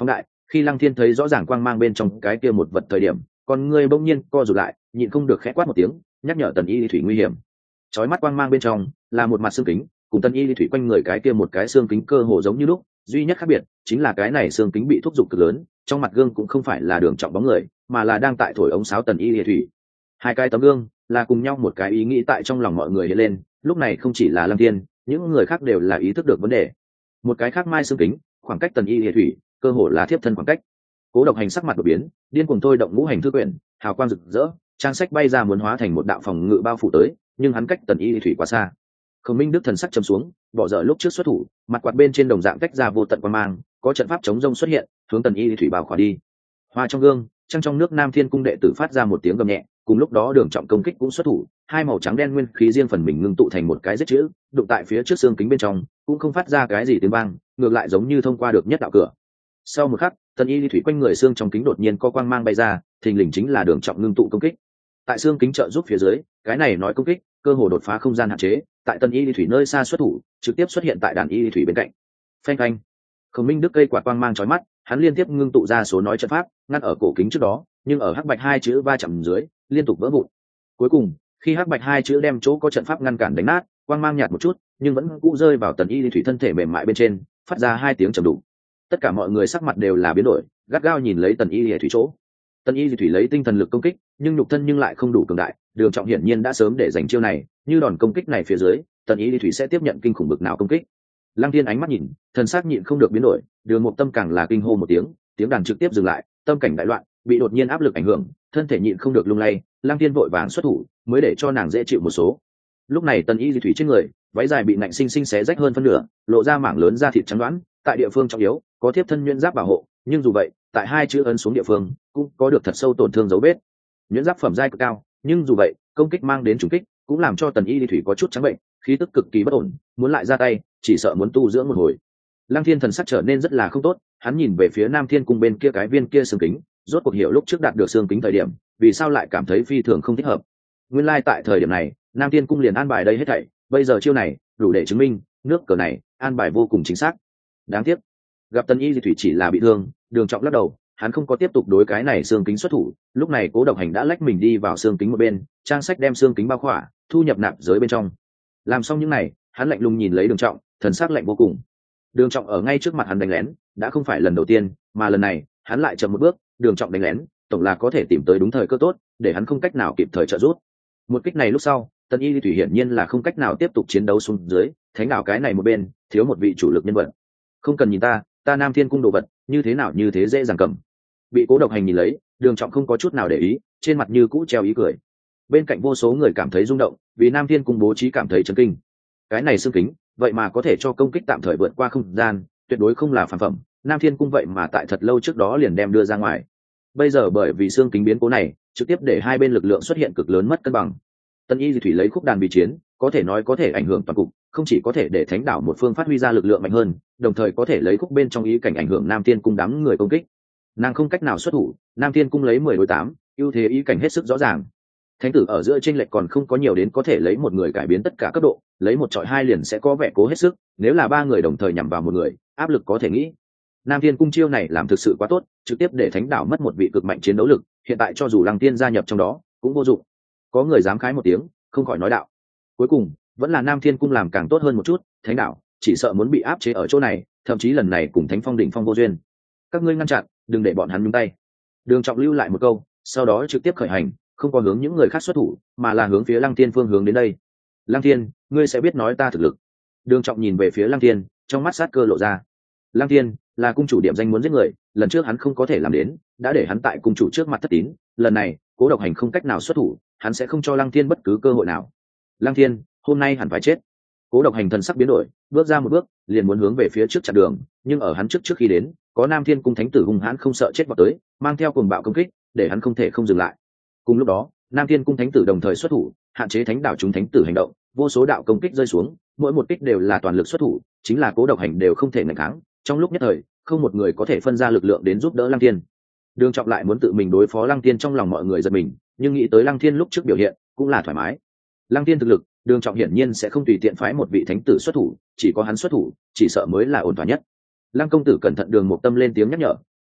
Khi Lăng Thiên thấy rõ ràng quang mang bên trong cái kia một vật thời điểm, con ngươi bỗng nhiên co rụt lại, nhịn không được khẽ quát một tiếng, nhắc nhở Tần Y Lý Thủy nguy hiểm. Chói mắt quang mang bên trong là một mặt xương kính, cùng Tần Y Lý Thủy quanh người cái kia một cái xương kính cơ hồ giống như lúc, duy nhất khác biệt chính là cái này xương kính bị thúc giục cực lớn, trong mặt gương cũng không phải là Đường Trọng bóng người, mà là đang tại thổi ống sáo Tần Y Lý Thủy. Hai cái tấm gương là cùng nhau một cái ý nghĩ tại trong lòng mọi người hiện lên, lúc này không chỉ là Lăng Thiên, những người khác đều là ý thức được vấn đề. Một cái khác mai xương kính, khoảng cách Tần Y Lý Thủy cơ hồ là thiếp thân khoảng cách. Cố Độc Hành sắc mặt đột biến, điên cuồng thôi động ngũ hành thư quyển, hào quang rực rỡ, trang sách bay ra muốn hóa thành một đạo phòng ngự bao phủ tới, nhưng hắn cách Tần Y Lý Thủy quá xa. Khổng Minh Đức thần sắc trầm xuống, bỏ dở lúc trước xuất thủ, mặt quạt bên trên đồng dạng tách ra vô tận quang mang, có trận pháp chống rông xuất hiện, hướng Tần Y Lý Thủy bao khỏa đi. Hoa trong gương, trăng trong nước Nam Thiên cung đệ tử phát ra một tiếng gầm nhẹ, cùng lúc đó Đường Trọng công kích cũng xuất thủ, hai màu trắng đen nguyên khí riêng phần mình ngưng tụ thành một cái giết chữ, đụng tại phía trước xương kính bên trong, cũng không phát ra cái gì tiếng vang, ngược lại giống như thông qua được nhất đạo cửa. Sau một khắc, Tần Y Lý Thủy quanh người xương trong kính đột nhiên có quang mang bay ra, thình lình chính là Đường Trọng ngưng tụ công kích. Tại xương kính trợ giúp phía dưới, cái này nói công kích, cơ hồ đột phá không gian hạn chế, tại Tần Y Lý Thủy nơi xa xuất thủ, trực tiếp xuất hiện tại đàn Y Lý Thủy bên cạnh. Phanh phanh. Khổng Minh Đức cây quạt quang mang chói mắt, hắn liên tiếp ngưng tụ ra số nói trận pháp, ngăn ở cổ kính trước đó, nhưng ở hắc bạch hai chữ va chạm dưới, liên tục vỡ vụn. Cuối cùng, khi hắc bạch hai chữ đem chỗ có trận pháp ngăn cản đánh nát, quang mang nhạt một chút, nhưng vẫn cũ rơi vào Tần Y Lý Thủy thân thể mềm mại bên trên, phát ra hai tiếng trầm đục. Tất cả mọi người sắc mặt đều là biến đổi, gắt gao nhìn lấy Tần Y Lý Thủy chỗ. Tần Y Lý Thủy lấy tinh thần lực công kích, nhưng nhục thân nhưng lại không đủ cường đại, Đường Trọng hiển nhiên đã sớm để dành chiêu này, như đòn công kích này phía dưới, Tần Y Lý Thủy sẽ tiếp nhận kinh khủng bực nào công kích. Lăng Thiên ánh mắt nhìn, thần sắc nhịn không được biến đổi, Đường Mục Tâm càng là kinh hô một tiếng, tiếng đàn trực tiếp dừng lại, tâm cảnh đại loạn, bị đột nhiên áp lực ảnh hưởng, thân thể nhịn không được lung lay, Lăng Thiên vội vàng xuất thủ, mới để cho nàng dễ chịu một số. Lúc này Tần Y Lý Thủy trên người, váy dài bị nạnh sinh sinh xé rách hơn phân nửa, lộ ra mảng lớn da thịt trắng đoán, tại địa phương trọng yếu, có tiếp thân nhuyễn giáp bảo hộ, nhưng dù vậy, tại hai chữ ấn xuống địa phương, cũng có được thật sâu tổn thương dấu vết. Nhuyễn giáp phẩm giai cực cao, nhưng dù vậy, công kích mang đến trùng kích, cũng làm cho Tần Y Lý Thủy có chút trắng bệnh, khí tức cực kỳ bất ổn, muốn lại ra tay, chỉ sợ muốn tu dưỡng một hồi. Lăng Thiên thần sắc trở nên rất là không tốt, hắn nhìn về phía Nam Thiên cung bên kia cái viên kia xương kính, rốt cuộc hiểu lúc trước đạt được xương kính thời điểm, vì sao lại cảm thấy phi thường không thích hợp. Nguyên lai like tại thời điểm này, Nam Thiên cung liền an bài đây hết thảy, bây giờ chiêu này, đủ để chứng minh, nước cờ này, an bài vô cùng chính xác. Đáng tiếc, gặp Tần Y Lý Thủy chỉ là bị thương, Đường Trọng lắc đầu, hắn không có tiếp tục đối cái này xương kính xuất thủ, lúc này Cố Độc Hành đã lách mình đi vào xương kính một bên, trang sách đem xương kính bao khỏa, thu nhập nạp giới bên trong. Làm xong những này, hắn lạnh lùng nhìn lấy Đường Trọng, thần sắc lạnh vô cùng. Đường Trọng ở ngay trước mặt hắn đánh lén, đã không phải lần đầu tiên, mà lần này, hắn lại chậm một bước, Đường Trọng đánh lén, tổng là có thể tìm tới đúng thời cơ tốt, để hắn không cách nào kịp thời trợ giúp. Một kích này lúc sau, Tần Y Lý Thủy hiển nhiên là không cách nào tiếp tục chiến đấu xuống dưới, thánh đạo cái này một bên, thiếu một vị chủ lực nhân vật. Không cần nhìn ta, ta Nam Thiên cung đồ vật, như thế nào như thế dễ dàng cầm. Bị Cố Độc Hành nhìn lấy, Đường Trọng không có chút nào để ý, trên mặt như cũ treo ý cười. Bên cạnh vô số người cảm thấy rung động, vì Nam Thiên cung bố trí cảm thấy chấn kinh. Cái này xương kính, vậy mà có thể cho công kích tạm thời vượt qua không gian, tuyệt đối không là phản phẩm. Nam Thiên cung vậy mà tại thật lâu trước đó liền đem đưa ra ngoài. Bây giờ bởi vì xương kính biến cố này, trực tiếp để hai bên lực lượng xuất hiện cực lớn mất cân bằng. Tần Y Lý Thủy lấy khúc đàn bị chiến, có thể nói có thể ảnh hưởng toàn cục, không chỉ có thể để thánh đảo một phương phát huy ra lực lượng mạnh hơn, đồng thời có thể lấy khúc bên trong ý cảnh ảnh hưởng Nam Thiên cung đám người công kích. Nàng không cách nào xuất thủ, Nam Thiên cung lấy mười đối tám, ưu thế ý cảnh hết sức rõ ràng. Thánh tử ở giữa chênh lệch còn không có nhiều đến có thể lấy một người cải biến tất cả cấp độ, lấy một chọi hai liền sẽ có vẻ cố hết sức, nếu là ba người đồng thời nhằm vào một người, áp lực có thể nghĩ. Nam Thiên cung chiêu này làm thực sự quá tốt, trực tiếp để thánh đảo mất một vị cực mạnh chiến đấu lực, hiện tại cho dù Lăng Tiên gia nhập trong đó, cũng vô dụng. Có người dám khái một tiếng, không khỏi nói đạo. Cuối cùng, vẫn là Nam Thiên cung làm càng tốt hơn một chút, thánh đảo chỉ sợ muốn bị áp chế ở chỗ này, thậm chí lần này cùng Thánh Phong đỉnh phong vô duyên. Các ngươi ngăn chặn, đừng để bọn hắn nhúng tay. Đường Trọng lưu lại một câu, sau đó trực tiếp khởi hành, không có hướng những người khác xuất thủ, mà là hướng phía Lăng Thiên phương hướng đến đây. Lăng Thiên, ngươi sẽ biết nói ta thực lực. Đường Trọng nhìn về phía Lăng Thiên, trong mắt sát cơ lộ ra. Lăng Thiên là cung chủ điểm danh muốn giết người, lần trước hắn không có thể làm đến, đã để hắn tại cung chủ trước mặt thất tín, lần này Cố Độc Hành không cách nào xuất thủ, hắn sẽ không cho Lăng Thiên bất cứ cơ hội nào. Lăng Thiên, hôm nay hẳn phải chết. Cố Độc Hành thần sắc biến đổi, bước ra một bước, liền muốn hướng về phía trước chặn đường, nhưng ở hắn trước trước khi đến, có Nam Thiên cung thánh tử hung hãn không sợ chết vào tới, mang theo cuồng bạo công kích, để hắn không thể không dừng lại. Cùng lúc đó, Nam Thiên cung thánh tử đồng thời xuất thủ, hạn chế thánh đạo chúng thánh tử hành động, vô số đạo công kích rơi xuống, mỗi một kích đều là toàn lực xuất thủ, chính là Cố Độc Hành đều không thể ngăn kháng, trong lúc nhất thời, không một người có thể phân ra lực lượng đến giúp đỡ Lăng Thiên. Đường Trọng lại muốn tự mình đối phó Lăng Thiên, trong lòng mọi người giật mình, nhưng nghĩ tới Lăng Thiên lúc trước biểu hiện, cũng là thoải mái. Lăng Thiên thực lực, Đường Trọng hiển nhiên sẽ không tùy tiện phái một vị thánh tử xuất thủ, chỉ có hắn xuất thủ, chỉ sợ mới là ổn thỏa nhất. Lăng công tử cẩn thận, Đường Mục Tâm lên tiếng nhắc nhở,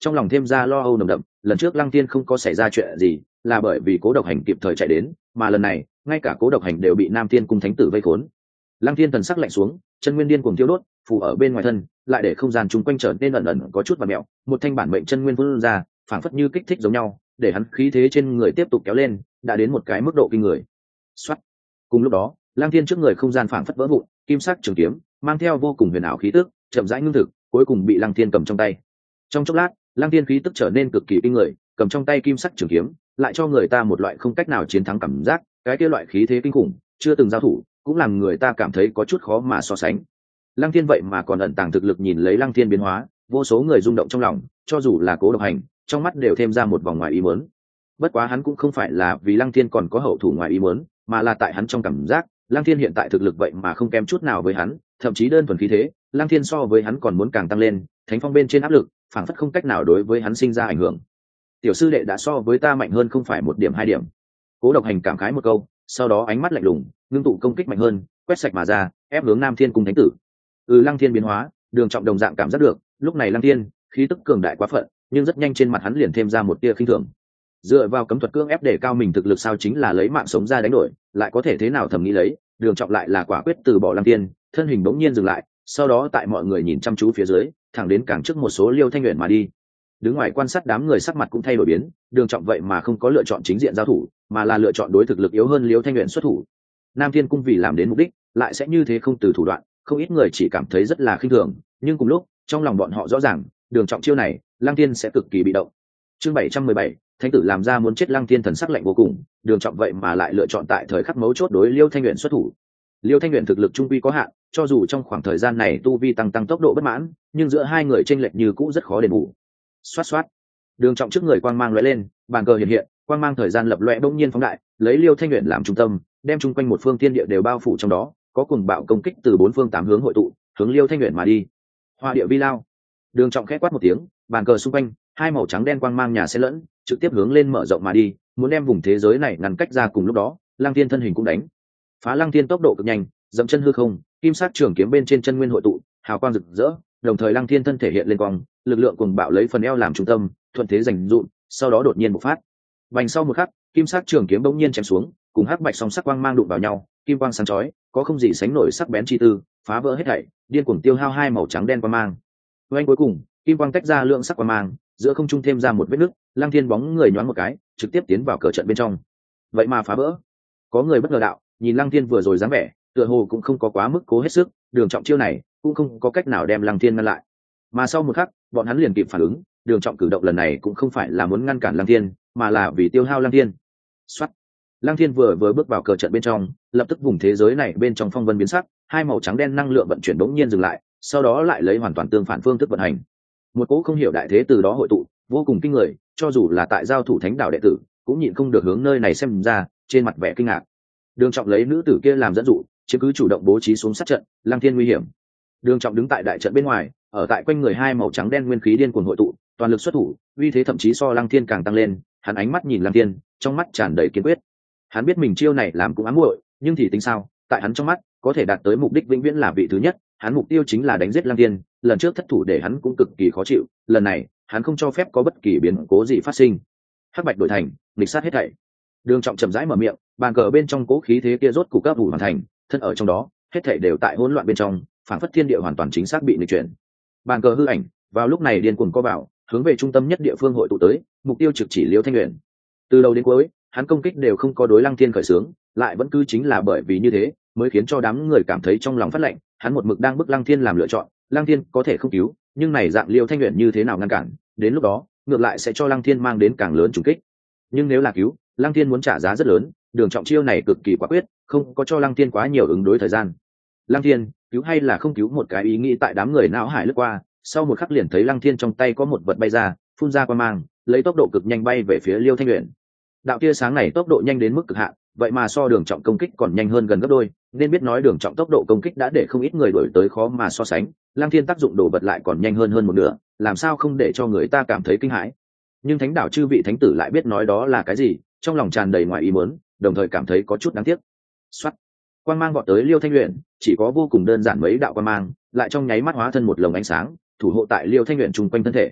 trong lòng thêm ra lo âu nồng đậm. Lần trước Lăng Tiên không có xảy ra chuyện gì là bởi vì Cố Độc Hành kịp thời chạy đến, mà lần này ngay cả Cố Độc Hành đều bị Nam Tiên cung thánh tử vây khốn. Lăng Tiên thần sắc lạnh xuống, chân nguyên điên cuồng tiêu đốt, phủ ở bên ngoài thân, lại để không gian chung quanh trở nên ẩn ẩn có chút vặn mèo, một thanh bản mệnh chân nguyên vươn ra, phảng phất như kích thích giống nhau, để hắn khí thế trên người tiếp tục kéo lên, đã đến một cái mức độ kinh người. Soát. Cùng lúc đó, Lăng Tiên trước người không gian phảng phất vỡ vụn, kim sắc trường kiếm mang theo vô cùng huyền ảo khí tức, chậm rãi ngưng thực, cuối cùng bị Lăng Tiên cầm trong tay. Trong chốc lát, Lăng Tiên khí tức trở nên cực kỳ kinh người, cầm trong tay kim sắc trường kiếm, lại cho người ta một loại không cách nào chiến thắng cảm giác, cái kia loại khí thế kinh khủng, chưa từng giao thủ, cũng làm người ta cảm thấy có chút khó mà so sánh. Lăng Thiên vậy mà còn ẩn tàng thực lực, nhìn lấy Lăng Thiên biến hóa, vô số người rung động trong lòng, cho dù là Cố Độc Hành, trong mắt đều thêm ra một vòng ngoài ý muốn. Bất quá hắn cũng không phải là vì Lăng Thiên còn có hậu thủ ngoài ý muốn, mà là tại hắn trong cảm giác, Lăng Thiên hiện tại thực lực vậy mà không kém chút nào với hắn, thậm chí đơn thuần khí thế, Lăng Thiên so với hắn còn muốn càng tăng lên, thánh phong bên trên áp lực, phảng phất không cách nào đối với hắn sinh ra ảnh hưởng. Tiểu sư đệ đã so với ta mạnh hơn không phải một điểm hai điểm. Cố Độc Hành cảm khái một câu, sau đó ánh mắt lạnh lùng, ngưng tụ công kích mạnh hơn, quét sạch mà ra, ép hướng Nam Thiên cung thánh tử. Ừ, Lăng Thiên biến hóa, Đường Trọng đồng dạng cảm giác được, lúc này Lăng Thiên khí tức cường đại quá phận, nhưng rất nhanh trên mặt hắn liền thêm ra một tia khinh thường. Dựa vào cấm thuật cưỡng ép để cao mình thực lực sao chính là lấy mạng sống ra đánh đổi, lại có thể thế nào thầm nghĩ lấy, Đường Trọng lại là quả quyết từ bỏ Lăng Thiên, thân hình bỗng nhiên dừng lại, sau đó tại mọi người nhìn chăm chú phía dưới, thẳng đến càng trước một số Liêu Thanh Uyển mà đi. Đứng ngoài quan sát, đám người sắc mặt cũng thay đổi biến, Đường Trọng vậy mà không có lựa chọn chính diện giao thủ, mà là lựa chọn đối thực lực yếu hơn Liêu Thanh Uyển xuất thủ. Nam Thiên cung vì làm đến mục đích, lại sẽ như thế không từ thủ đoạn, không ít người chỉ cảm thấy rất là khinh thường, nhưng cùng lúc, trong lòng bọn họ rõ ràng, Đường Trọng chiêu này, Lăng Thiên sẽ cực kỳ bị động. Chương bảy trăm mười bảy, thánh tử làm ra muốn chết, Lăng Thiên thần sắc lạnh vô cùng, Đường Trọng vậy mà lại lựa chọn tại thời khắc mấu chốt đối Liêu Thanh Uyển xuất thủ. Liêu Thanh Uyển thực lực trung quy có hạn, cho dù trong khoảng thời gian này tu vi tăng tăng tốc độ bất mãn, nhưng giữa hai người chênh lệch như cũ rất khó đền bù. Xoát xoát. Đường Trọng trước người quang mang lóe lên, bàn cờ hiện hiện, quang mang thời gian lập lóe bỗng nhiên phóng đại, lấy Liêu Thanh Uyển làm trung tâm, đem chung quanh một phương thiên địa đều bao phủ trong đó, có cuồng bạo công kích từ bốn phương tám hướng hội tụ, hướng Liêu Thanh Uyển mà đi. Hoa địa vi lao. Đường Trọng khẽ quát một tiếng, bàn cờ xung quanh, hai màu trắng đen quang mang nhà xen lẫn, trực tiếp hướng lên mở rộng mà đi, muốn đem vùng thế giới này ngăn cách ra. Cùng lúc đó, Lăng Thiên thân hình cũng đánh. Phá Lăng Thiên tốc độ cực nhanh, dậm chân hư không, kim sắc trường kiếm bên trên chân nguyên hội tụ, hào quang rực rỡ, đồng thời Lăng Thiên thân thể hiện lên quang, lực lượng cuồng bạo lấy phần eo làm trung tâm, thuận thế giành dụm, sau đó đột nhiên bộc phát. Vành sau một khắc, kim sắc trường kiếm bỗng nhiên chém xuống, cùng hắc bạch song sắc quang mang đụng vào nhau, kim quang sáng chói, có không gì sánh nổi sắc bén chi tư, phá vỡ hết thảy, điên cuồng tiêu hao hai màu trắng đen quang mang. Với cuối cùng, kim quang tách ra lượng sắc quang mang, giữa không trung thêm ra một vết nứt, Lăng Thiên bóng người nhoáng một cái, trực tiếp tiến vào cờ trận bên trong. Vậy mà phá vỡ. Có người bất ngờ đạo, nhìn Lăng Thiên vừa rồi dáng vẻ, tựa hồ cũng không có quá mức cố hết sức, Đường Trọng chiêu này cũng không có cách nào đem Lăng Thiên ngăn lại. Mà sau một khắc, bọn hắn liền kịp phản ứng, Đường Trọng cử động lần này cũng không phải là muốn ngăn cản Lăng Thiên, mà là vì tiêu hao Lăng Thiên. Soát. Lăng Thiên vừa vừa bước vào cờ trận bên trong, lập tức vùng thế giới này bên trong phong vân biến sắc, hai màu trắng đen năng lượng vận chuyển bỗng nhiên dừng lại, sau đó lại lấy hoàn toàn tương phản phương thức vận hành. Một cỗ không hiểu đại thế từ đó hội tụ, vô cùng kinh người, cho dù là tại giao thủ thánh đạo đệ tử, cũng nhịn không được hướng nơi này xem ra, trên mặt vẻ kinh ngạc. Đường Trọng lấy nữ tử kia làm dẫn dụ, chứ cứ chủ động bố trí xuống sát trận, Lăng Thiên nguy hiểm. Đường Trọng đứng tại đại trận bên ngoài, ở tại quanh người hai màu trắng đen nguyên khí điên cuồng hội tụ, toàn lực xuất thủ, uy thế thậm chí so Lăng Thiên càng tăng lên. Hắn ánh mắt nhìn Lăng Thiên, trong mắt tràn đầy kiên quyết. Hắn biết mình chiêu này làm cũng ám muội, nhưng thì tính sao? Tại hắn trong mắt, có thể đạt tới mục đích vĩnh viễn là vị thứ nhất. Hắn mục tiêu chính là đánh giết Lăng Thiên. Lần trước thất thủ để hắn cũng cực kỳ khó chịu, lần này hắn không cho phép có bất kỳ biến cố gì phát sinh. Hắc bạch đổi thành, nghịch sát hết thảy. Đường Trọng chậm rãi mở miệng, bàn cờ bên trong cố khí thế kia rốt cục cấp đủ hoàn thành, thân ở trong đó, hết thảy đều tại hỗn loạn bên trong, phản phất thiên địa hoàn toàn chính xác bị nghịch chuyển. Bàn cờ hư ảnh, vào lúc này điên cuồng co vào, hướng về trung tâm nhất địa phương hội tụ tới, mục tiêu trực chỉ Liêu Thanh Uyển. Từ đầu đến cuối, hắn công kích đều không có đối Lăng Thiên khởi xướng, lại vẫn cứ chính là bởi vì như thế, mới khiến cho đám người cảm thấy trong lòng phát lạnh. Hắn một mực đang bức Lăng Thiên làm lựa chọn, Lăng Thiên có thể không cứu, nhưng này dạng Liêu Thanh Uyển như thế nào ngăn cản, đến lúc đó, ngược lại sẽ cho Lăng Thiên mang đến càng lớn trùng kích. Nhưng nếu là cứu, Lăng Thiên muốn trả giá rất lớn, Đường Trọng chiêu này cực kỳ quả quyết, không có cho Lăng Thiên quá nhiều ứng đối thời gian. Lăng Thiên, cứu hay là không cứu, một cái ý nghĩ tại đám người não hải lướt qua, sau một khắc liền thấy Lăng Thiên trong tay có một vật bay ra, phun ra quang mang, lấy tốc độ cực nhanh bay về phía Liêu Thanh Uyển. Đạo tia sáng này tốc độ nhanh đến mức cực hạn, vậy mà so Đường Trọng công kích còn nhanh hơn gần gấp đôi, nên biết nói Đường Trọng tốc độ công kích đã để không ít người đuổi tới khó mà so sánh, Lăng Thiên tác dụng đồ vật lại còn nhanh hơn hơn một nửa, làm sao không để cho người ta cảm thấy kinh hãi. Nhưng thánh đảo chư vị thánh tử lại biết nói đó là cái gì, trong lòng tràn đầy ngoài ý muốn, đồng thời cảm thấy có chút đáng tiếc. Soát. Quang mang vọt tới Liêu Thanh Uyển, chỉ có vô cùng đơn giản mấy đạo quang mang, lại trong nháy mắt hóa thân một lồng ánh sáng, thủ hộ tại Liêu Thanh Uyển chung quanh thân thể.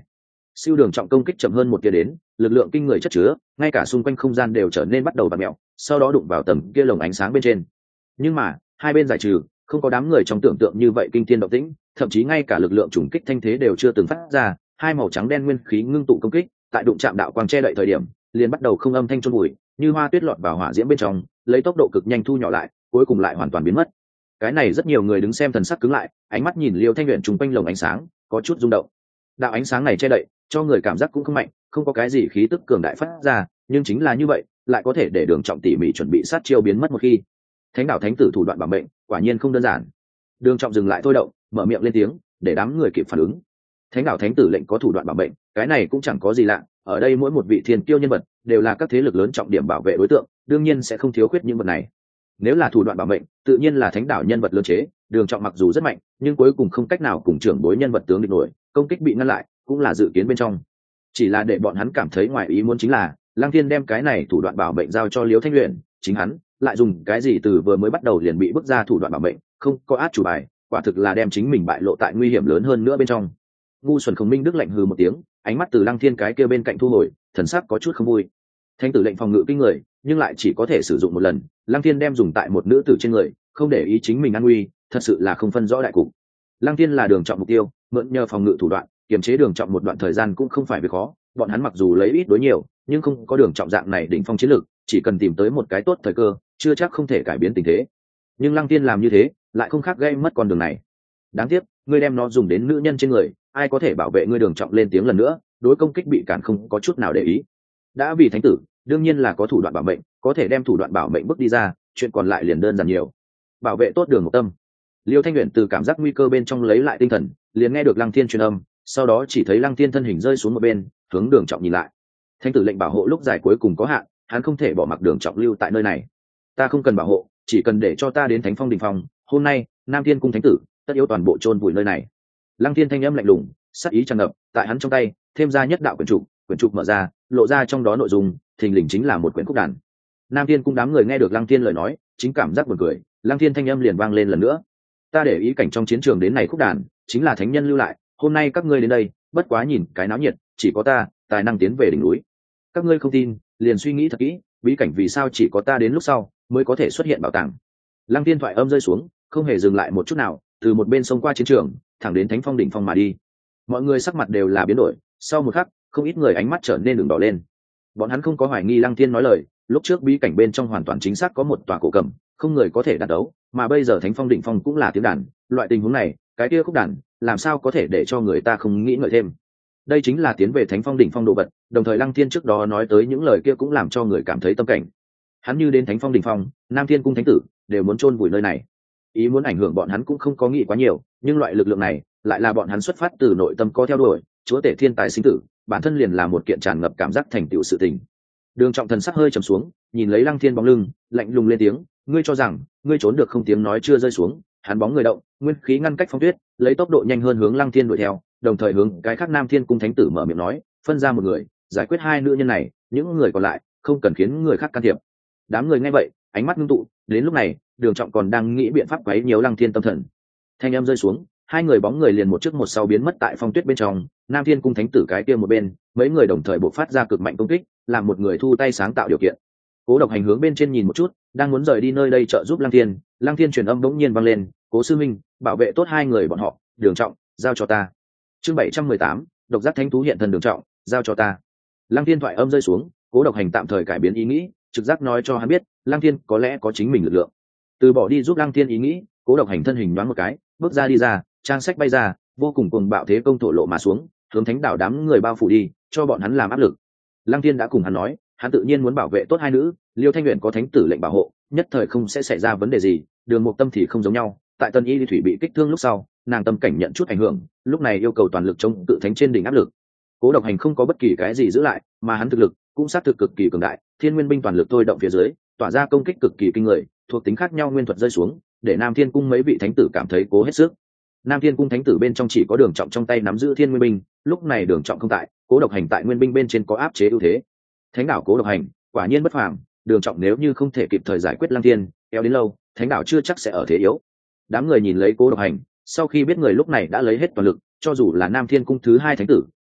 siêu đường trọng công kích chậm hơn một tia đến, lực lượng kinh người chất chứa, ngay cả xung quanh không gian đều trở nên bắt đầu bạt mẹo, sau đó đụng vào tầm kia lồng ánh sáng bên trên. Nhưng mà hai bên giải trừ, không có đám người trong tưởng tượng như vậy kinh thiên động tĩnh, thậm chí ngay cả lực lượng trùng kích thanh thế đều chưa từng phát ra. Hai màu trắng đen nguyên khí ngưng tụ công kích, tại đụng chạm đạo quang che đậy thời điểm, liền bắt đầu không âm thanh chôn bụi, như hoa tuyết lọt vào hỏa diễm bên trong, lấy tốc độ cực nhanh thu nhỏ lại, cuối cùng lại hoàn toàn biến mất. Cái này rất nhiều người đứng xem thần sắc cứng lại, ánh mắt nhìn Liêu Thanh Uyển trùng quanh lồng ánh sáng, có chút rung động. Đạo ánh sáng này che đậy, cho người cảm giác cũng không mạnh, không có cái gì khí tức cường đại phát ra, nhưng chính là như vậy, lại có thể để Đường Trọng tỉ mỉ chuẩn bị sát chiêu biến mất một khi. Thánh đạo thánh tử thủ đoạn bảo mệnh, quả nhiên không đơn giản. Đường Trọng dừng lại thôi động, mở miệng lên tiếng, để đám người kịp phản ứng. Thánh đạo thánh tử lệnh có thủ đoạn bảo mệnh, cái này cũng chẳng có gì lạ, ở đây mỗi một vị thiên kiêu nhân vật đều là các thế lực lớn trọng điểm bảo vệ đối tượng, đương nhiên sẽ không thiếu khuyết những vật này. Nếu là thủ đoạn bảo mệnh, tự nhiên là thánh đạo nhân vật lớn chế, Đường Trọng mặc dù rất mạnh, nhưng cuối cùng không cách nào cùng trưởng bối nhân vật tướng địch nổi, công kích bị ngăn lại, cũng là dự kiến bên trong. Chỉ là để bọn hắn cảm thấy ngoài ý muốn chính là, Lăng Thiên đem cái này thủ đoạn bảo mệnh giao cho Liễu Thanh Uyển, chính hắn lại dùng cái gì từ vừa mới bắt đầu liền bị bức ra thủ đoạn bảo mệnh, không có át chủ bài, quả thực là đem chính mình bại lộ tại nguy hiểm lớn hơn nữa bên trong. Ngu xuẩn Khổng Minh Đức lạnh hừ một tiếng, ánh mắt từ Lăng Thiên cái kia bên cạnh thu hồi, thần sắc có chút không vui. Thánh tử lệnh phòng ngự kinh người, nhưng lại chỉ có thể sử dụng một lần, Lăng Thiên đem dùng tại một nữ tử trên người, không để ý chính mình an nguy, thật sự là không phân rõ đại cục. Lăng Thiên là Đường Trọng mục tiêu, mượn nhờ phòng ngự thủ đoạn, kiềm chế Đường Trọng một đoạn thời gian cũng không phải việc khó, bọn hắn mặc dù lấy ít đối nhiều, nhưng không có Đường Trọng dạng này đỉnh phong chiến lực, chỉ cần tìm tới một cái tốt thời cơ, chưa chắc không thể cải biến tình thế. Nhưng Lăng Thiên làm như thế, lại không khác gây mất con đường này. Đáng tiếc, ngươi đem nó dùng đến nữ nhân trên người, ai có thể bảo vệ ngươi? Đường Trọng lên tiếng lần nữa, đối công kích bị cản không có chút nào để ý. Đã vì thánh tử, đương nhiên là có thủ đoạn bảo mệnh, có thể đem thủ đoạn bảo mệnh bước đi ra, chuyện còn lại liền đơn giản nhiều. Bảo vệ tốt Đường Mộc Tâm. Liêu Thanh Uyển từ cảm giác nguy cơ bên trong lấy lại tinh thần, liền nghe được Lăng Thiên truyền âm, sau đó chỉ thấy Lăng Thiên thân hình rơi xuống một bên, hướng Đường Trọng nhìn lại. Thánh tử lệnh bảo hộ lúc dài cuối cùng có hạn, hắn không thể bỏ mặc Đường Trọng lưu tại nơi này. Ta không cần bảo hộ, chỉ cần để cho ta đến Thánh Phong đỉnh phong, hôm nay, Nam Thiên cung thánh tử, tất yếu toàn bộ chôn vùi nơi này. Lăng Thiên thanh âm lạnh lùng, sát ý tràn ngập, tại hắn trong tay, thêm ra nhất đạo quyển trục, quyển trục mở ra, lộ ra trong đó nội dung, thình lình chính là một quyển khúc đàn. Nam Thiên cung đám người nghe được Lăng Thiên lời nói, chính cảm giác buồn cười, Lăng Thiên thanh âm liền vang lên lần nữa. Ta để ý cảnh trong chiến trường đến này khúc đàn, chính là thánh nhân lưu lại, hôm nay các ngươi đến đây, bất quá nhìn cái náo nhiệt, chỉ có ta, tài năng tiến về đỉnh núi. Các ngươi không tin, liền suy nghĩ thật kỹ, bí cảnh vì sao chỉ có ta đến lúc sau mới có thể xuất hiện bảo tàng. Lăng Thiên thoại âm rơi xuống, không hề dừng lại một chút nào, từ một bên sông qua chiến trường, thẳng đến Thánh Phong đỉnh phong mà đi. Mọi người sắc mặt đều là biến đổi, sau một khắc, không ít người ánh mắt trở nên đường đỏ lên. Bọn hắn không có hoài nghi Lăng Thiên nói lời, lúc trước bí cảnh bên trong hoàn toàn chính xác có một tòa cổ cầm, không người có thể đàn đấu, mà bây giờ Thánh Phong đỉnh phong cũng là tiếng đàn, loại tình huống này, cái kia khúc đàn, làm sao có thể để cho người ta không nghĩ ngợi thêm. Đây chính là tiến về Thánh Phong đỉnh phong đồ vật, đồng thời Lăng Thiên trước đó nói tới những lời kia cũng làm cho người cảm thấy tâm cảnh. Hắn như đến Thánh Phong đỉnh phong, Nam Thiên cung thánh tử đều muốn chôn vùi nơi này. Ý muốn ảnh hưởng bọn hắn cũng không có nghĩ quá nhiều, nhưng loại lực lượng này lại là bọn hắn xuất phát từ nội tâm có theo đuổi, chúa tể thiên tài sinh tử, bản thân liền là một kiện tràn ngập cảm giác thành tựu sự tình. Đường Trọng thần sắc hơi trầm xuống, nhìn lấy Lăng Thiên bóng lưng, lạnh lùng lên tiếng, ngươi cho rằng ngươi trốn được không? Tiếng nói chưa rơi xuống, hắn bóng người động, nguyên khí ngăn cách phong tuyết, lấy tốc độ nhanh hơn hướng Lăng Thiên đuổi theo, đồng thời hướng cái khác Nam Thiên cung thánh tử mở miệng nói, phân ra một người, giải quyết hai nữ nhân này, những người còn lại không cần khiến người khác can thiệp. Đám người nghe vậy, ánh mắt ngưng tụ, đến lúc này, Đường Trọng còn đang nghĩ biện pháp quấy nhiễu Lăng Thiên tâm thần. Thanh âm rơi xuống, hai người bóng người liền một trước một sau biến mất tại phong tuyết bên trong, Nam Thiên cung thánh tử cái kia một bên, mấy người đồng thời bộc phát ra cực mạnh công kích, làm một người thu tay sáng tạo điều kiện. Cố Độc Hành hướng bên trên nhìn một chút, đang muốn rời đi nơi đây trợ giúp Lăng Thiên, Lăng Thiên truyền âm bỗng nhiên vang lên, "Cố sư minh, bảo vệ tốt hai người bọn họ, Đường Trọng, giao cho ta." Chương bảy trăm mười tám, độc giác thánh thú hiện thân. Đường Trọng, giao cho ta. Lăng Thiên thoại âm rơi xuống, Cố Độc Hành tạm thời cải biến ý nghĩ, trực giác nói cho hắn biết, Lăng Thiên có lẽ có chính mình lực lượng. Từ bỏ đi giúp Lăng Thiên ý nghĩ, Cố Độc Hành thân hình nhoáng một cái, bước ra đi ra, trang sách bay ra, vô cùng cuồng bạo thế công thổ lộ mà xuống, hướng Thánh đảo đám người bao phủ đi, cho bọn hắn làm áp lực. Lăng Thiên đã cùng hắn nói, hắn tự nhiên muốn bảo vệ tốt hai nữ, Liêu Thanh Uyển có thánh tử lệnh bảo hộ, nhất thời không sẽ xảy ra vấn đề gì, Đường Mộc Tâm thì không giống nhau, tại Tân Y Đi Thủy bị kích thương lúc sau, nàng tâm cảnh nhận chút ảnh hưởng, lúc này yêu cầu toàn lực chống tự thánh trên đỉnh áp lực. Cố Độc Hành không có bất kỳ cái gì giữ lại, mà hắn thực lực cũng xác thực cực kỳ cường đại, Thiên Nguyên binh toàn lực thôi động phía dưới, tỏa ra công kích cực kỳ kinh người, thuộc tính khác nhau nguyên thuật rơi xuống, để Nam Thiên cung mấy vị thánh tử cảm thấy cố hết sức. Nam Thiên cung thánh tử bên trong chỉ có Đường Trọng trong tay nắm giữ Thiên Nguyên binh, lúc này Đường Trọng không tại, Cố Độc Hành tại Nguyên binh bên trên có áp chế ưu thế. Thánh đảo Cố Độc Hành quả nhiên bất phàm, Đường Trọng nếu như không thể kịp thời giải quyết Lăng Thiên, kéo đến lâu, Thánh đảo chưa chắc sẽ ở thế yếu. Đám người nhìn lấy Cố Độc Hành, sau khi biết người lúc này đã lấy hết toàn lực, cho dù là Nam Thiên cung thứ hai thánh tử,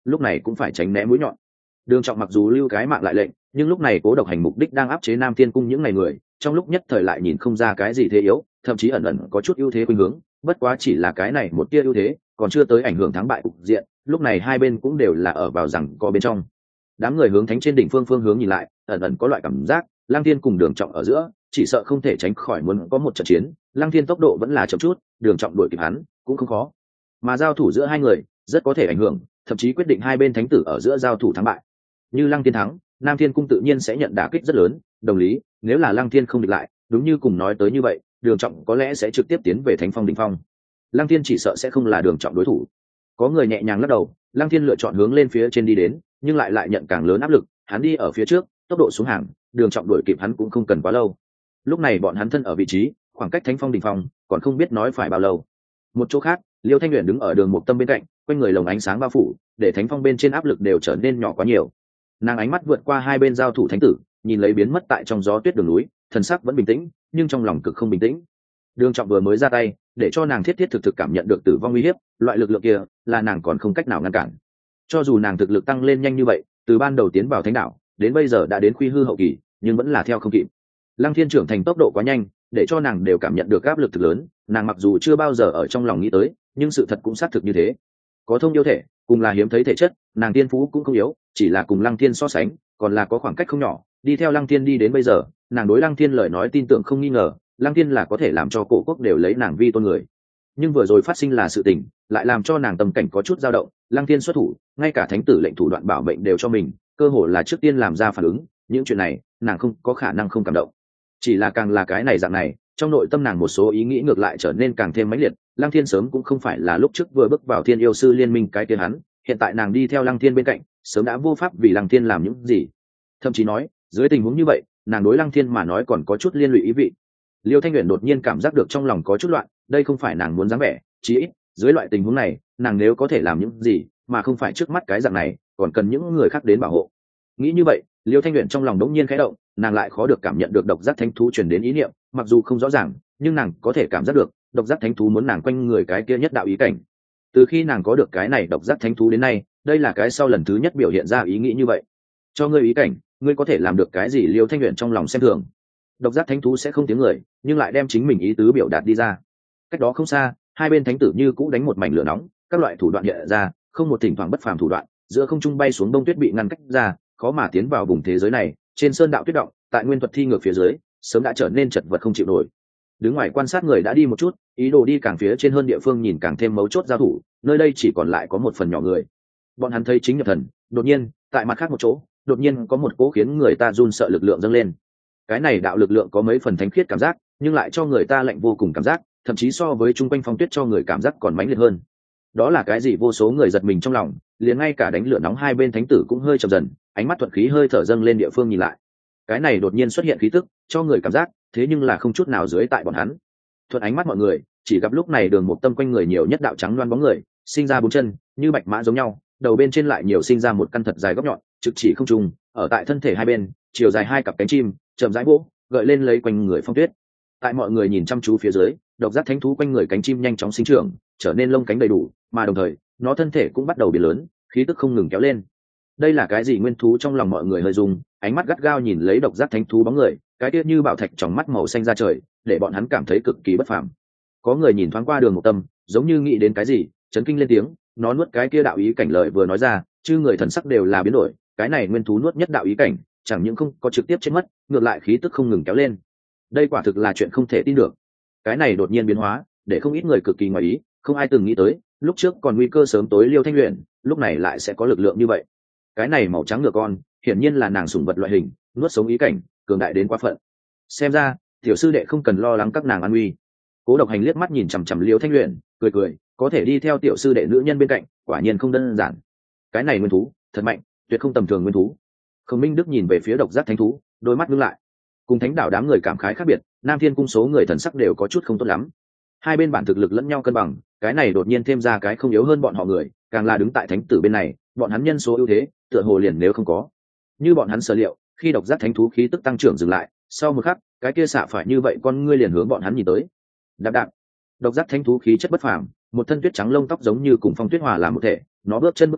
lúc này cũng phải tránh né mũi nhọn. Đường Trọng mặc dù lưu cái mạng lại lệnh, nhưng lúc này Cố Độc Hành mục đích đang áp chế Nam Thiên cung những ngày người, trong lúc nhất thời lại nhìn không ra cái gì thế yếu, thậm chí ẩn ẩn có chút ưu thế khuynh hướng, bất quá chỉ là cái này một tia ưu thế, còn chưa tới ảnh hưởng thắng bại cục diện, lúc này hai bên cũng đều là ở vào rằng có bên trong. Đám người hướng thánh trên đỉnh phương phương hướng nhìn lại, ẩn ẩn có loại cảm giác, Lăng Thiên cùng Đường Trọng ở giữa, chỉ sợ không thể tránh khỏi muốn có một trận chiến. Lăng Thiên tốc độ vẫn là chậm chút, Đường Trọng đuổi kịp hắn cũng không khó, mà giao thủ giữa hai người rất có thể ảnh hưởng, thậm chí quyết định hai bên thánh tử ở giữa giao thủ thắng bại. Như Lăng Thiên thắng, Nam Thiên cung tự nhiên sẽ nhận đả kích rất lớn, đồng lý, nếu là Lăng Thiên không địch lại, đúng như cùng nói tới như vậy, Đường Trọng có lẽ sẽ trực tiếp tiến về Thánh Phong đỉnh phong. Lăng Thiên chỉ sợ sẽ không là Đường Trọng đối thủ. Có người nhẹ nhàng lắc đầu, Lăng Thiên lựa chọn hướng lên phía trên đi đến, nhưng lại lại nhận càng lớn áp lực, hắn đi ở phía trước, tốc độ xuống hàng, Đường Trọng đuổi kịp hắn cũng không cần quá lâu. Lúc này bọn hắn thân ở vị trí, khoảng cách Thánh Phong đỉnh phong, còn không biết nói phải bao lâu. Một chỗ khác, Liêu Thanh Uyển đứng ở Đường Mục Tâm bên cạnh, quanh người lồng ánh sáng bao phủ, để Thánh Phong bên trên áp lực đều trở nên nhỏ quá nhiều. Nàng ánh mắt vượt qua hai bên giao thủ thánh tử, nhìn lấy biến mất tại trong gió tuyết đường núi, thần sắc vẫn bình tĩnh, nhưng trong lòng cực không bình tĩnh. Đường Trọng vừa mới ra tay, để cho nàng thiết thiết thực thực cảm nhận được tử vong uy hiếp, loại lực lượng kia là nàng còn không cách nào ngăn cản. Cho dù nàng thực lực tăng lên nhanh như vậy, từ ban đầu tiến vào thánh đạo, đến bây giờ đã đến khuy hư hậu kỳ, nhưng vẫn là theo không kịp. Lăng Thiên trưởng thành tốc độ quá nhanh, để cho nàng đều cảm nhận được áp lực thực lớn, nàng mặc dù chưa bao giờ ở trong lòng nghĩ tới, nhưng sự thật cũng xác thực như thế. Có thông yêu thể, cùng là hiếm thấy thể chất, nàng tiên phú cũng không yếu, chỉ là cùng Lăng Thiên so sánh, còn là có khoảng cách không nhỏ. Đi theo Lăng Thiên đi đến bây giờ, nàng đối Lăng Thiên lời nói tin tưởng không nghi ngờ, Lăng Thiên là có thể làm cho cổ quốc đều lấy nàng vi tôn người. Nhưng vừa rồi phát sinh là sự tình, lại làm cho nàng tâm cảnh có chút dao động. Lăng Thiên xuất thủ, ngay cả thánh tử lệnh thủ đoạn bảo mệnh đều cho mình, cơ hồ là trước tiên làm ra phản ứng. Những chuyện này, nàng không có khả năng không cảm động. Chỉ là càng là cái này dạng này, trong nội tâm nàng một số ý nghĩ ngược lại trở nên càng thêm mãnh liệt. Lăng Thiên sớm cũng không phải là lúc trước vừa bước vào Thiên Yêu Sư Liên Minh cái kia hắn, hiện tại nàng đi theo Lăng Thiên bên cạnh, sớm đã vô pháp vì Lăng Thiên làm những gì. Thậm chí nói, dưới tình huống như vậy, nàng đối Lăng Thiên mà nói còn có chút liên lụy ý vị. Liêu Thanh Uyển đột nhiên cảm giác được trong lòng có chút loạn, đây không phải nàng muốn dáng vẻ, chí ít, dưới loại tình huống này, nàng nếu có thể làm những gì, mà không phải trước mắt cái dạng này, còn cần những người khác đến bảo hộ. Nghĩ như vậy, Liêu Thanh Uyển trong lòng đống nhiên khẽ động, nàng lại khó được cảm nhận được độc giác thánh thú truyền đến ý niệm, mặc dù không rõ ràng, nhưng nàng có thể cảm giác được, độc giác thánh thú muốn nàng quanh người cái kia nhất đạo ý cảnh. Từ khi nàng có được cái này độc giác thánh thú đến nay, đây là cái sau lần thứ nhất biểu hiện ra ý nghĩ như vậy. Cho ngươi ý cảnh, ngươi có thể làm được cái gì? Liêu Thanh Uyển trong lòng xem thường. Độc giác thánh thú sẽ không tiếng người, nhưng lại đem chính mình ý tứ biểu đạt đi ra. Cách đó không xa, hai bên thánh tử như cũ đánh một mảnh lửa nóng, các loại thủ đoạn hiện ra, không một thỉnh thoảng bất phàm thủ đoạn, giữa không trung bay xuống đông tuyết bị ngăn cách ra, khó mà tiến vào vùng thế giới này. Trên sơn đạo tuyết động, tại nguyên thuật thi ngược phía dưới, sớm đã trở nên chật vật không chịu nổi. Đứng ngoài quan sát người đã đi một chút, ý đồ đi càng phía trên hơn địa phương nhìn càng thêm mấu chốt giao thủ, nơi đây chỉ còn lại có một phần nhỏ người. Bọn hắn thấy chính nhập thần, đột nhiên, tại mặt khác một chỗ, đột nhiên có một cỗ khiến người ta run sợ lực lượng dâng lên. Cái này đạo lực lượng có mấy phần thánh khiết cảm giác, nhưng lại cho người ta lạnh vô cùng cảm giác, thậm chí so với trung quanh phong tuyết cho người cảm giác còn mãnh liệt hơn. Đó là cái gì? Vô số người giật mình trong lòng, liền ngay cả đánh lửa nóng hai bên thánh tử cũng hơi chậm dần, ánh mắt thuận khí hơi thở dâng lên địa phương nhìn lại. Cái này đột nhiên xuất hiện khí tức, cho người cảm giác, thế nhưng là không chút nào dưới tại bọn hắn. Thuận ánh mắt mọi người, chỉ gặp lúc này Đường Mục Tâm quanh người nhiều nhất đạo trắng loan bóng người, sinh ra bốn chân, như bạch mã giống nhau, đầu bên trên lại nhiều sinh ra một căn thật dài góc nhọn, trực chỉ không trung, ở tại thân thể hai bên, chiều dài hai cặp cánh chim, chậm rãi vỗ, gợi lên lấy quanh người phong tuyết. Tại mọi người nhìn chăm chú phía dưới, độc giác thánh thú quanh người cánh chim nhanh chóng sinh trưởng, trở nên lông cánh đầy đủ, mà đồng thời, nó thân thể cũng bắt đầu biến lớn, khí tức không ngừng kéo lên. Đây là cái gì? Nguyên thú trong lòng mọi người hơi rung, ánh mắt gắt gao nhìn lấy độc giác thánh thú bóng người, cái tiết như bảo thạch trong mắt màu xanh ra trời, để bọn hắn cảm thấy cực kỳ bất phàm. Có người nhìn thoáng qua Đường Mục Tâm, giống như nghĩ đến cái gì, chấn kinh lên tiếng, nó nuốt cái kia đạo ý cảnh lời vừa nói ra, chư người thần sắc đều là biến đổi, cái này nguyên thú nuốt nhất đạo ý cảnh, chẳng những không có trực tiếp chết mất, ngược lại khí tức không ngừng kéo lên. Đây quả thực là chuyện không thể tin được. Cái này đột nhiên biến hóa, để không ít người cực kỳ ngoài ý, không ai từng nghĩ tới, lúc trước còn nguy cơ sớm tối Liêu Thanh Uyển, lúc này lại sẽ có lực lượng như vậy. Cái này màu trắng ngựa con, hiển nhiên là nàng sủng vật loại hình, nuốt sống ý cảnh, cường đại đến quá phận. Xem ra, tiểu sư đệ không cần lo lắng các nàng an nguy. Cố Độc Hành liếc mắt nhìn chằm chằm Liêu Thanh Uyển, cười cười, có thể đi theo tiểu sư đệ nữ nhân bên cạnh, quả nhiên không đơn giản. Cái này nguyên thú, thật mạnh, tuyệt không tầm thường nguyên thú. Khổng Minh Đức nhìn về phía độc giác thánh thú, đôi mắt ngưng lại. Cùng thánh đảo đám người cảm khái khác biệt, Nam Thiên cung số người thần sắc đều có chút không tốt lắm. Hai bên bản thực lực lẫn nhau cân bằng, cái này đột nhiên thêm ra cái không yếu hơn bọn họ người, càng là đứng tại thánh tử bên này, bọn hắn nhân số ưu thế, tựa hồ liền nếu không có. Như bọn hắn sở liệu, khi độc giác thánh thú khí tức tăng trưởng dừng lại, sau một khắc, cái kia xạ phải như vậy con ngươi liền hướng bọn hắn nhìn tới. Đạp đạp. Độc giác thánh thú khí chất bất phàm, một thân tuyết trắng lông tóc giống như cùng phong tuyết hòa làm một thể, nó bước chân bước qua,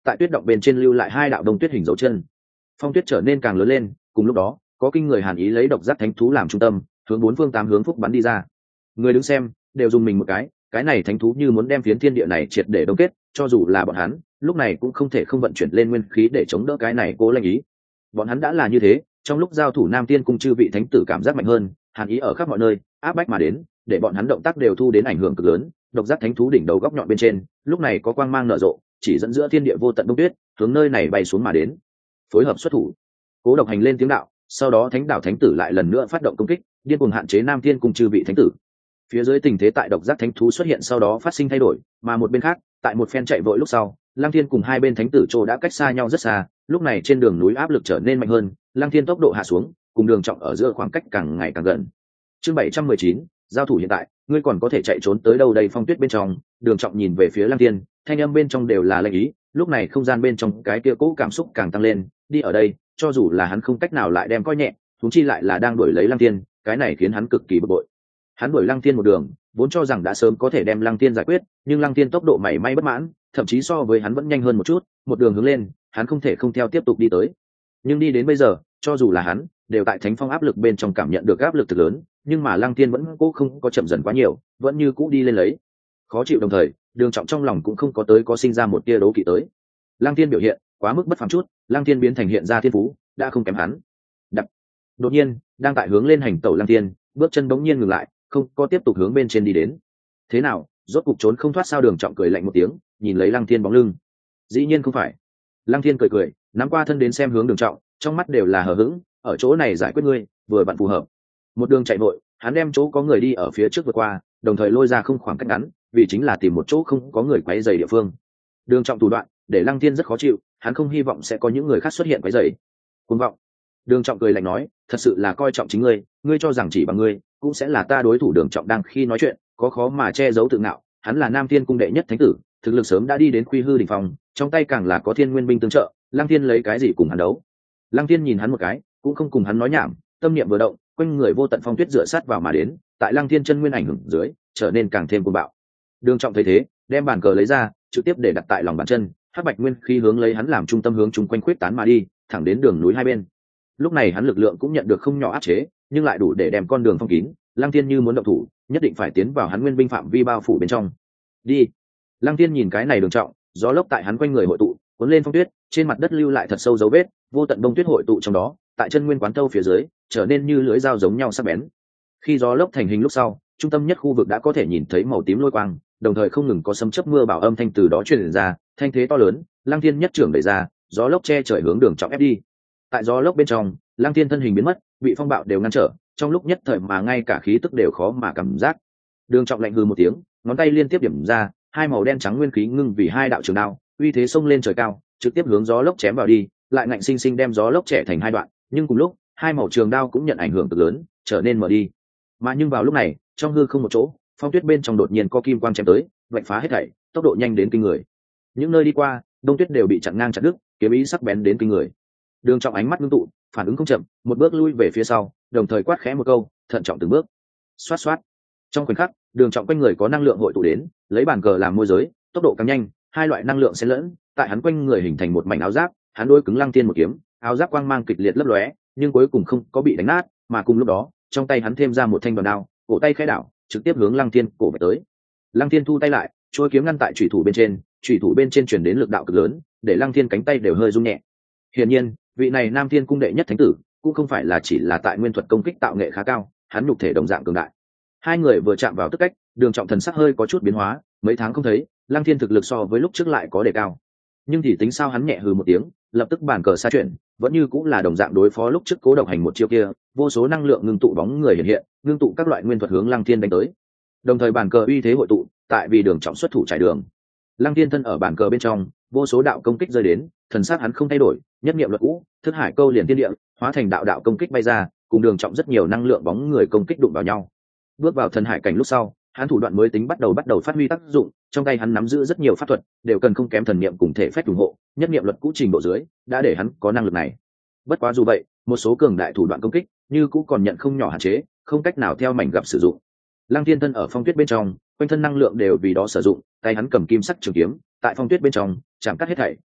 tại tuyết động bên trên lưu lại hai đạo đông tuyết hình dấu chân. Phong tuyết trở nên càng lớn lên, cùng lúc đó có kinh người hàn ý lấy độc giác thánh thú làm trung tâm, hướng bốn phương tám hướng phúc bắn đi ra. Người đứng xem đều dùng mình một cái, cái này thánh thú như muốn đem phiến thiên địa này triệt để đông kết, cho dù là bọn hắn lúc này cũng không thể không vận chuyển lên nguyên khí để chống đỡ cái này cố lanh ý. Bọn hắn đã là như thế, trong lúc giao thủ Nam Tiên cung chư vị thánh tử cảm giác mạnh hơn, hàn ý ở khắp mọi nơi áp bách mà đến, để bọn hắn động tác đều thu đến ảnh hưởng cực lớn. Độc giác thánh thú đỉnh đầu góc nhọn bên trên lúc này có quang mang nở rộ, chỉ dẫn giữa thiên địa vô tận đông tuyết hướng nơi này bay xuống mà đến. Phối hợp xuất thủ, Cố Độc Hành lên tiếng đạo, sau đó thánh đạo thánh tử lại lần nữa phát động công kích, điên cuồng hạn chế Nam Tiên cung chư vị thánh tử. Phía dưới tình thế tại độc giác thánh thú xuất hiện sau đó phát sinh thay đổi, mà một bên khác tại một phen chạy vội lúc sau, Lăng Thiên cùng hai bên thánh tử chỗ đã cách xa nhau rất xa. Lúc này trên đường núi áp lực trở nên mạnh hơn, Lăng Thiên tốc độ hạ xuống, cùng Đường Trọng ở giữa khoảng cách càng ngày càng gần. Chương bảy trăm mười chín, giao thủ hiện tại, ngươi còn có thể chạy trốn tới đâu đây? Phong tuyết bên trong, Đường Trọng nhìn về phía Lăng Thiên, thanh âm bên trong đều là lệnh ý. Lúc này không gian bên trong cái kia cỗ cảm xúc càng tăng lên, đi ở đây, cho dù là hắn không cách nào lại đem coi nhẹ, huống chi lại là đang đuổi lấy Lăng Thiên, cái này khiến hắn cực kỳ bực bội. Hắn đuổi Lăng Thiên một đường, vốn cho rằng đã sớm có thể đem Lăng Thiên giải quyết, nhưng Lăng Thiên tốc độ mảy may bất mãn, thậm chí so với hắn vẫn nhanh hơn một chút, một đường hướng lên, hắn không thể không theo tiếp tục đi tới. Nhưng đi đến bây giờ, cho dù là hắn, đều tại thánh phong áp lực bên trong cảm nhận được áp lực thực lớn, nhưng mà Lăng Thiên vẫn cố không có chậm dần quá nhiều, vẫn như cũ đi lên lấy. Khó chịu đồng thời, Đường Trọng trong lòng cũng không có tới có sinh ra một tia đấu kỵ tới. Lăng Thiên biểu hiện quá mức bất phàm chút, Lăng Thiên biến thành hiện ra thiên phú, đã không kém hắn. Đập. Đột nhiên, đang tại hướng lên hành tẩu Lăng Thiên, bước chân bỗng nhiên ngừng lại, không có tiếp tục hướng bên trên đi đến. Thế nào, rốt cục trốn không thoát sao? Đường Trọng cười lạnh một tiếng, nhìn lấy Lăng Thiên bóng lưng. Dĩ nhiên không phải. Lăng Thiên cười cười, nắm qua thân đến xem hướng Đường Trọng, trong mắt đều là hờ hững, ở chỗ này giải quyết ngươi, vừa vặn phù hợp. Một đường chạy vội, hắn đem chỗ có người đi ở phía trước vượt qua, đồng thời lôi ra không khoảng cách ngắn, vì chính là tìm một chỗ không có người quấy rầy địa phương. Đường Trọng thủ đoạn, để Lăng Thiên rất khó chịu, hắn không hy vọng sẽ có những người khác xuất hiện quấy rầy. Cuồng vọng. Đường Trọng cười lạnh nói, thật sự là coi trọng chính ngươi, ngươi cho rằng chỉ bằng ngươi cũng sẽ là ta đối thủ. Đường Trọng đang khi nói chuyện, có khó mà che giấu tự ngạo, hắn là Nam Thiên cung đệ nhất thánh tử, thực lực sớm đã đi đến Quy Hư đỉnh phong, trong tay càng là có Thiên Nguyên binh tương trợ, Lăng Thiên lấy cái gì cùng hắn đấu? Lăng Thiên nhìn hắn một cái, cũng không cùng hắn nói nhảm, tâm niệm vừa động, quanh người vô tận phong tuyết dựa sát vào mà đến, tại Lăng Thiên chân nguyên ảnh hưởng dưới, trở nên càng thêm cuồng bạo. Đường Trọng thấy thế, đem bàn cờ lấy ra, trực tiếp để đặt tại lòng bàn chân, hắc bạch nguyên khí hướng lấy hắn làm trung tâm hướng chung quanh khuyết tán mà đi, thẳng đến đường núi hai bên. Lúc này hắn lực lượng cũng nhận được không nhỏ áp chế, nhưng lại đủ để đem con đường phong kín. Lăng Thiên như muốn động thủ, nhất định phải tiến vào hắn nguyên binh phạm vi bao phủ bên trong. Đi. Lăng Thiên nhìn cái này Đường Trọng, gió lốc tại hắn quanh người hội tụ, cuốn lên phong tuyết, trên mặt đất lưu lại thật sâu dấu vết, vô tận đông tuyết hội tụ trong đó, tại chân nguyên quán tâu phía dưới, trở nên như lưỡi dao giống nhau sắc bén. Khi gió lốc thành hình lúc sau, trung tâm nhất khu vực đã có thể nhìn thấy màu tím lôi quang, đồng thời không ngừng có sấm chớp mưa bão âm thanh từ đó truyền ra, thanh thế to lớn. Lăng Thiên nhất trưởng đẩy ra, gió lốc che trời hướng Đường Trọng ép đi. Tại gió lốc bên trong, Lăng Thiên thân hình biến mất, bị phong bạo đều ngăn trở, trong lúc nhất thời mà ngay cả khí tức đều khó mà cảm giác. Đường Trọng lạnh hừ một tiếng, ngón tay liên tiếp điểm ra, hai màu đen trắng nguyên khí ngưng vì hai đạo trường đao, uy thế xông lên trời cao, trực tiếp hướng gió lốc chém vào đi, lại ngạnh sinh sinh đem gió lốc chẻ thành hai đoạn. Nhưng cùng lúc, hai màu trường đao cũng nhận ảnh hưởng cực lớn, trở nên mở đi. Mà nhưng vào lúc này, trong hư không một chỗ, phong tuyết bên trong đột nhiên có kim quang chém tới, vạch phá hết thảy, tốc độ nhanh đến kinh người. Những nơi đi qua, đông tuyết đều bị chặn ngang chặt đứt, kiếm ý sắc bén đến kinh người. Đường Trọng ánh mắt ngưng tụ, phản ứng không chậm, một bước lui về phía sau, đồng thời quát khẽ một câu, thận trọng từng bước. Xoát xoát. Trong khoảnh khắc, Đường Trọng quanh người có năng lượng hội tụ đến, lấy bàn cờ làm môi giới, tốc độ càng nhanh, hai loại năng lượng xen lẫn, tại hắn quanh người hình thành một mảnh áo giáp, hắn đối cứng Lăng Thiên một kiếm, áo giáp quang mang kịch liệt lấp lóe, nhưng cuối cùng không có bị đánh nát, mà cùng lúc đó, trong tay hắn thêm ra một thanh đoàn đao, cổ tay khẽ đảo, trực tiếp hướng Lăng Thiên cổ về tới. Lăng Thiên thu tay lại, chuôi kiếm ngăn tại chủy thủ bên trên, chủy thủ bên trên truyền đến lực đạo cực lớn, để Lăng Thiên cánh tay đều hơi rung nhẹ. Hiển nhiên, vị này Nam Thiên cung đệ nhất thánh tử, cũng không phải là chỉ là tại nguyên thuật công kích tạo nghệ khá cao, hắn nhục thể đồng dạng cường đại. Hai người vừa chạm vào tức cách, Đường Trọng thần sắc hơi có chút biến hóa, mấy tháng không thấy, Lăng Thiên thực lực so với lúc trước lại có đề cao. Nhưng thì tính sao, hắn nhẹ hừ một tiếng, lập tức bàn cờ xa chuyển, vẫn như cũng là đồng dạng đối phó lúc trước Cố Độc Hành một chiêu kia, vô số năng lượng ngưng tụ bóng người hiện hiện, ngưng tụ các loại nguyên thuật hướng Lăng Thiên đánh tới. Đồng thời bàn cờ uy thế hội tụ, tại vì Đường Trọng xuất thủ trải đường. Lăng Thiên thân ở bàn cờ bên trong, vô số đạo công kích rơi đến, thần sắc hắn không thay đổi, nhất niệm luật cũ, thức hải câu liền thiên địa, hóa thành đạo đạo công kích bay ra, cùng Đường Trọng rất nhiều năng lượng bóng người công kích đụng vào nhau. Bước vào thần hải cảnh lúc sau, hắn thủ đoạn mới tính bắt đầu bắt đầu phát huy tác dụng, trong tay hắn nắm giữ rất nhiều pháp thuật, đều cần không kém thần niệm cùng thể phách ủng hộ, nhất niệm luật cũ trình độ dưới, đã để hắn có năng lực này. Bất quá dù vậy, một số cường đại thủ đoạn công kích, như cũ còn nhận không nhỏ hạn chế, không cách nào theo mảnh gặp sử dụng. Lăng Thiên thân ở phong tuyết bên trong, quanh thân năng lượng đều vì đó sử dụng, tay hắn cầm kim sắc trường kiếm, tại phong tuyết bên trong, chạm cắt hết thảy,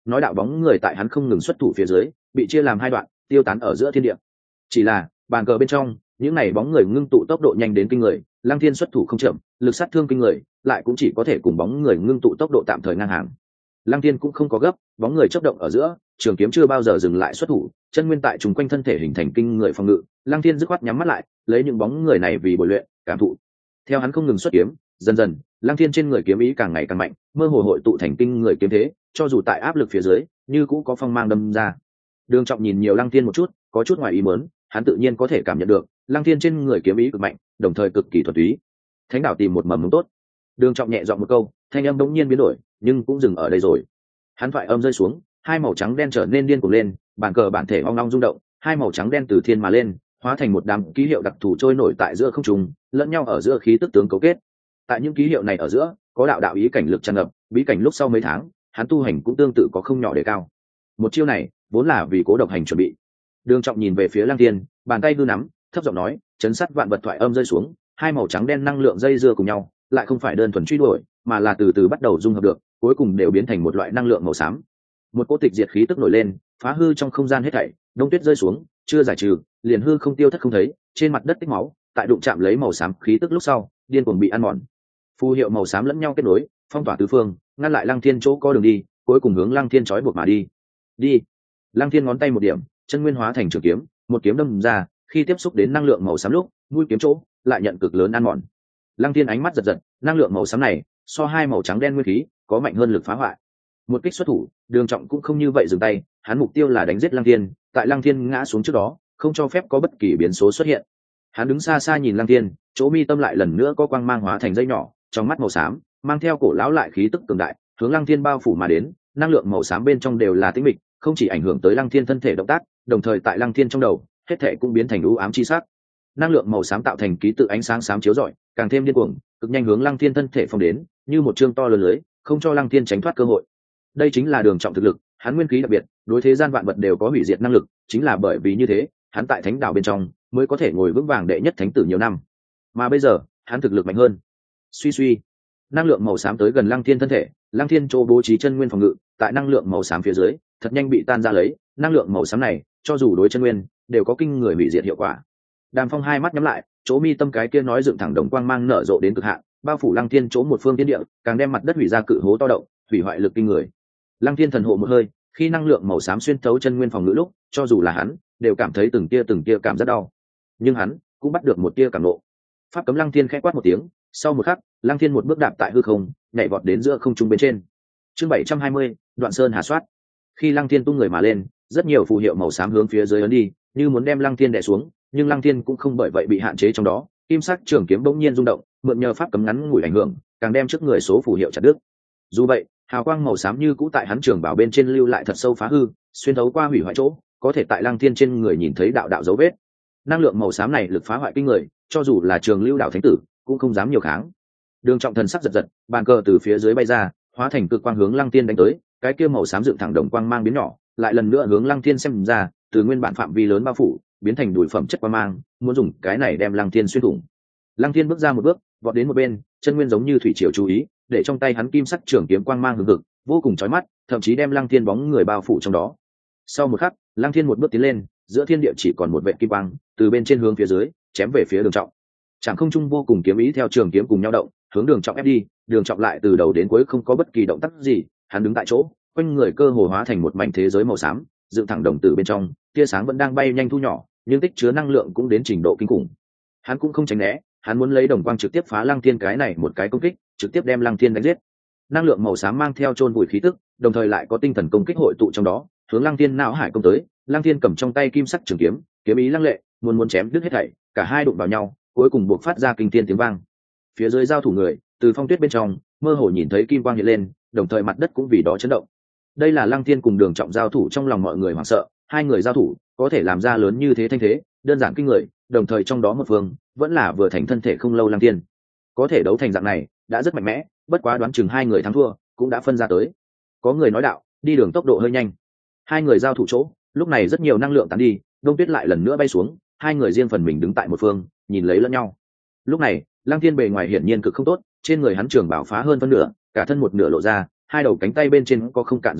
nói đạo bóng người tại hắn không ngừng xuất thủ phía dưới bị chia làm hai đoạn tiêu tán ở giữa thiên địa. Chỉ là bàn cờ bên trong những này bóng người ngưng tụ tốc độ nhanh đến kinh người, Lăng Thiên xuất thủ không chậm, lực sát thương kinh người, lại cũng chỉ có thể cùng bóng người ngưng tụ tốc độ tạm thời ngang hàng. Lăng Thiên cũng không có gấp, bóng người chớp động ở giữa, trường kiếm chưa bao giờ dừng lại xuất thủ, chân nguyên tại trùng quanh thân thể hình thành kinh người phòng ngự, Lăng Thiên dứt khoát nhắm mắt lại, lấy những bóng người này vì bồi luyện, cảm thụ. Theo hắn không ngừng xuất kiếm, dần dần, Lăng Thiên trên người kiếm ý càng ngày càng mạnh, mơ hồ hội tụ thành kinh người kiếm thế, cho dù tại áp lực phía dưới, như cũng có phong mang đâm ra. Đường Trọng nhìn nhiều Lăng Thiên một chút, có chút ngoài ý muốn, hắn tự nhiên có thể cảm nhận được, Lăng Thiên trên người kiếm ý cực mạnh, đồng thời cực kỳ thuần túy. Thánh Đảo tìm một mầm mống tốt. Đường Trọng nhẹ giọng một câu, thanh âm đống nhiên biến đổi, nhưng cũng dừng ở đây rồi. Hắn thoại âm rơi xuống, hai màu trắng đen trở nên điên cuồng lên, bàn cờ bản thể ong ong rung động, hai màu trắng đen từ thiên mà lên, hóa thành một đám ký hiệu đặc thù trôi nổi tại giữa không trung, lẫn nhau ở giữa khí tức tướng cấu kết. Tại những ký hiệu này ở giữa, có đạo đạo ý cảnh lực tràn ngập, bí cảnh lúc sau mấy tháng, hắn tu hành cũng tương tự có không nhỏ đề cao. Một chiêu này, vốn là vì Cố Độc Hành chuẩn bị. Đường Trọng nhìn về phía Lăng Thiên, bàn tay hư nắm, thấp giọng nói, chấn sát vạn vật thoại âm rơi xuống, hai màu trắng đen năng lượng dây dưa cùng nhau, lại không phải đơn thuần truy đuổi, mà là từ từ bắt đầu dung hợp được, cuối cùng đều biến thành một loại năng lượng màu xám. Một cỗ tịch diệt khí tức nổi lên, phá hư trong không gian hết thảy, đông tuyết rơi xuống, chưa giải trừ, liền hư không tiêu thất không thấy, trên mặt đất tích máu, tại đụng chạm lấy màu xám khí tức lúc sau, điên cuồng bị ăn mòn. Phù hiệu màu xám lẫn nhau kết nối, phong tỏa tứ phương, ngăn lại Lăng Thiên chỗ có đường đi, cuối cùng hướng Lăng Thiên trói buộc mà đi. Đi. Lăng Thiên ngón tay một điểm, chân nguyên hóa thành trường kiếm, một kiếm đâm ra, khi tiếp xúc đến năng lượng màu xám lúc, mũi kiếm chỗ lại nhận cực lớn ăn mòn. Lăng Thiên ánh mắt giật giật, năng lượng màu xám này, so hai màu trắng đen nguyên khí, có mạnh hơn lực phá hoại. Một kích xuất thủ, Đường Trọng cũng không như vậy dừng tay, hắn mục tiêu là đánh giết Lăng Thiên, tại Lăng Thiên ngã xuống trước đó, không cho phép có bất kỳ biến số xuất hiện. Hắn đứng xa xa nhìn Lăng Thiên, chỗ mi tâm lại lần nữa có quang mang hóa thành dây nhỏ, trong mắt màu xám, mang theo cổ lão lại khí tức cường đại, hướng Lăng Thiên bao phủ mà đến, năng lượng màu xám bên trong đều là tĩnh mịch, không chỉ ảnh hưởng tới Lăng Thiên thân thể động tác, đồng thời tại Lăng Thiên trong đầu, hết thảy cũng biến thành u ám chi sắc. Năng lượng màu xám tạo thành ký tự ánh sáng xám chiếu rọi, càng thêm điên cuồng, cực nhanh hướng Lăng Thiên thân thể phong đến, như một chương to lớn lưới, không cho Lăng Thiên tránh thoát cơ hội. Đây chính là Đường Trọng thực lực, hắn nguyên khí đặc biệt, đối thế gian vạn vật đều có hủy diệt năng lực, chính là bởi vì như thế, hắn tại Thánh Đảo bên trong mới có thể ngồi vững vàng đệ nhất thánh tử nhiều năm. Mà bây giờ, hắn thực lực mạnh hơn. Suy suy, năng lượng màu xám tới gần Lăng Thiên thân thể, Lăng Thiên chỗ bố trí chân nguyên phòng ngự, tại năng lượng màu xám phía dưới, thật nhanh bị tan ra lấy, năng lượng màu xám này, cho dù đối chân nguyên, đều có kinh người hủy diệt hiệu quả. Đàm Phong hai mắt nhắm lại, chỗ mi tâm cái kia nói dựng thẳng đồng quang mang nở rộ đến cực hạn, bao phủ Lăng Thiên chỗ một phương thiên địa, càng đem mặt đất hủy ra cự hố to động, hủy hoại lực kinh người. Lăng Thiên thần hộ một hơi, khi năng lượng màu xám xuyên thấu chân nguyên phòng ngự lúc, cho dù là hắn, đều cảm thấy từng tia từng tia cảm rất đau. Nhưng hắn cũng bắt được một tia cảm nộ. Pháp cấm Lăng Thiên khẽ quát một tiếng, sau một khắc, Lăng Thiên một bước đạp tại hư không, nhảy vọt đến giữa không trung bên trên. Chương bảy trăm hai mươi, Đoạn Sơn Hà Soát. Khi Lăng Thiên tung người mà lên, rất nhiều phù hiệu màu xám hướng phía dưới ấn đi, như muốn đem Lăng Thiên đè xuống, nhưng Lăng Thiên cũng không bởi vậy bị hạn chế trong đó, kim sắc trường kiếm bỗng nhiên rung động, mượn nhờ pháp cấm ngắn ngủi ảnh hưởng, càng đem trước người số phù hiệu chặt đứt. Dù vậy, hào quang màu xám như cũ tại hắn trường bảo bên trên lưu lại thật sâu phá hư, xuyên thấu qua hủy hoại chỗ, có thể tại Lăng Thiên trên người nhìn thấy đạo đạo dấu vết. Năng lượng màu xám này lực phá hoại kinh người, cho dù là Trường Lưu Đạo thánh tử cũng không dám nhiều kháng. Đường Trọng thần sắc giật giật, bàn cờ từ phía dưới bay ra, hóa thành cực quang hướng Lăng Thiên đánh tới, cái kia màu xám dựng thẳng đồng quang mang biến nhỏ, lại lần nữa hướng Lăng Thiên xem ra, từ nguyên bản phạm vi lớn bao phủ, biến thành đùi phẩm chất quang mang, muốn dùng cái này đem Lăng Thiên xuyên thủng. Lăng Thiên bước ra một bước, vọt đến một bên, chân nguyên giống như thủy triều chú ý, để trong tay hắn kim sắc trường kiếm quang mang hừng hực, vô cùng chói mắt, thậm chí đem Lăng Thiên bóng người bao phủ trong đó. Sau một khắc, Lăng Thiên một bước tiến lên, giữa thiên địa chỉ còn một vệt kim quang, từ bên trên hướng phía dưới, chém về phía Đường Trọng. Chẳng không trung vô cùng kiếm ý theo trường kiếm cùng nhau động, hướng Đường Trọng ép đi, Đường Trọng lại từ đầu đến cuối không có bất kỳ động tác gì, hắn đứng tại chỗ, quanh người cơ hồ hóa thành một mảnh thế giới màu xám, dựng thẳng đồng tử bên trong, tia sáng vẫn đang bay nhanh thu nhỏ, nhưng tích chứa năng lượng cũng đến trình độ kinh khủng. Hắn cũng không tránh né, hắn muốn lấy đồng quang trực tiếp phá Lăng Thiên cái này một cái công kích, trực tiếp đem Lăng Thiên đánh giết. Năng lượng màu xám mang theo chôn vùi khí tức, đồng thời lại có tinh thần công kích hội tụ trong đó, hướng Lăng Thiên não hải công tới. Lăng Thiên cầm trong tay kim sắc trường kiếm, kiếm ý lăng lệ, muốn muốn chém đứt hết thảy, cả hai đụng vào nhau, cuối cùng buộc phát ra kinh thiên tiếng vang. Phía dưới giao thủ người, từ phong tuyết bên trong, mơ hồ nhìn thấy kim quang hiện lên, đồng thời mặt đất cũng vì đó chấn động. Đây là Lăng Thiên cùng Đường Trọng giao thủ, trong lòng mọi người hoảng sợ, hai người giao thủ, có thể làm ra lớn như thế thanh thế, đơn giản kinh người, đồng thời trong đó một phương, vẫn là vừa thành thân thể không lâu Lăng Thiên. Có thể đấu thành dạng này, đã rất mạnh mẽ, bất quá đoán chừng hai người thắng thua, cũng đã phân ra tới. Có người nói đạo, đi đường tốc độ hơi nhanh. Hai người giao thủ chỗ, lúc này rất nhiều năng lượng tán đi, đông tuyết lại lần nữa bay xuống, hai người riêng phần mình đứng tại một phương, nhìn lấy lẫn nhau. Lúc này, Lăng Thiên bề ngoài hiển nhiên cực không tốt, trên người hắn trường bảo phá hơn phân nửa, cả thân một nửa lộ ra, hai đầu cánh tay bên trên có không cạn dấu vết,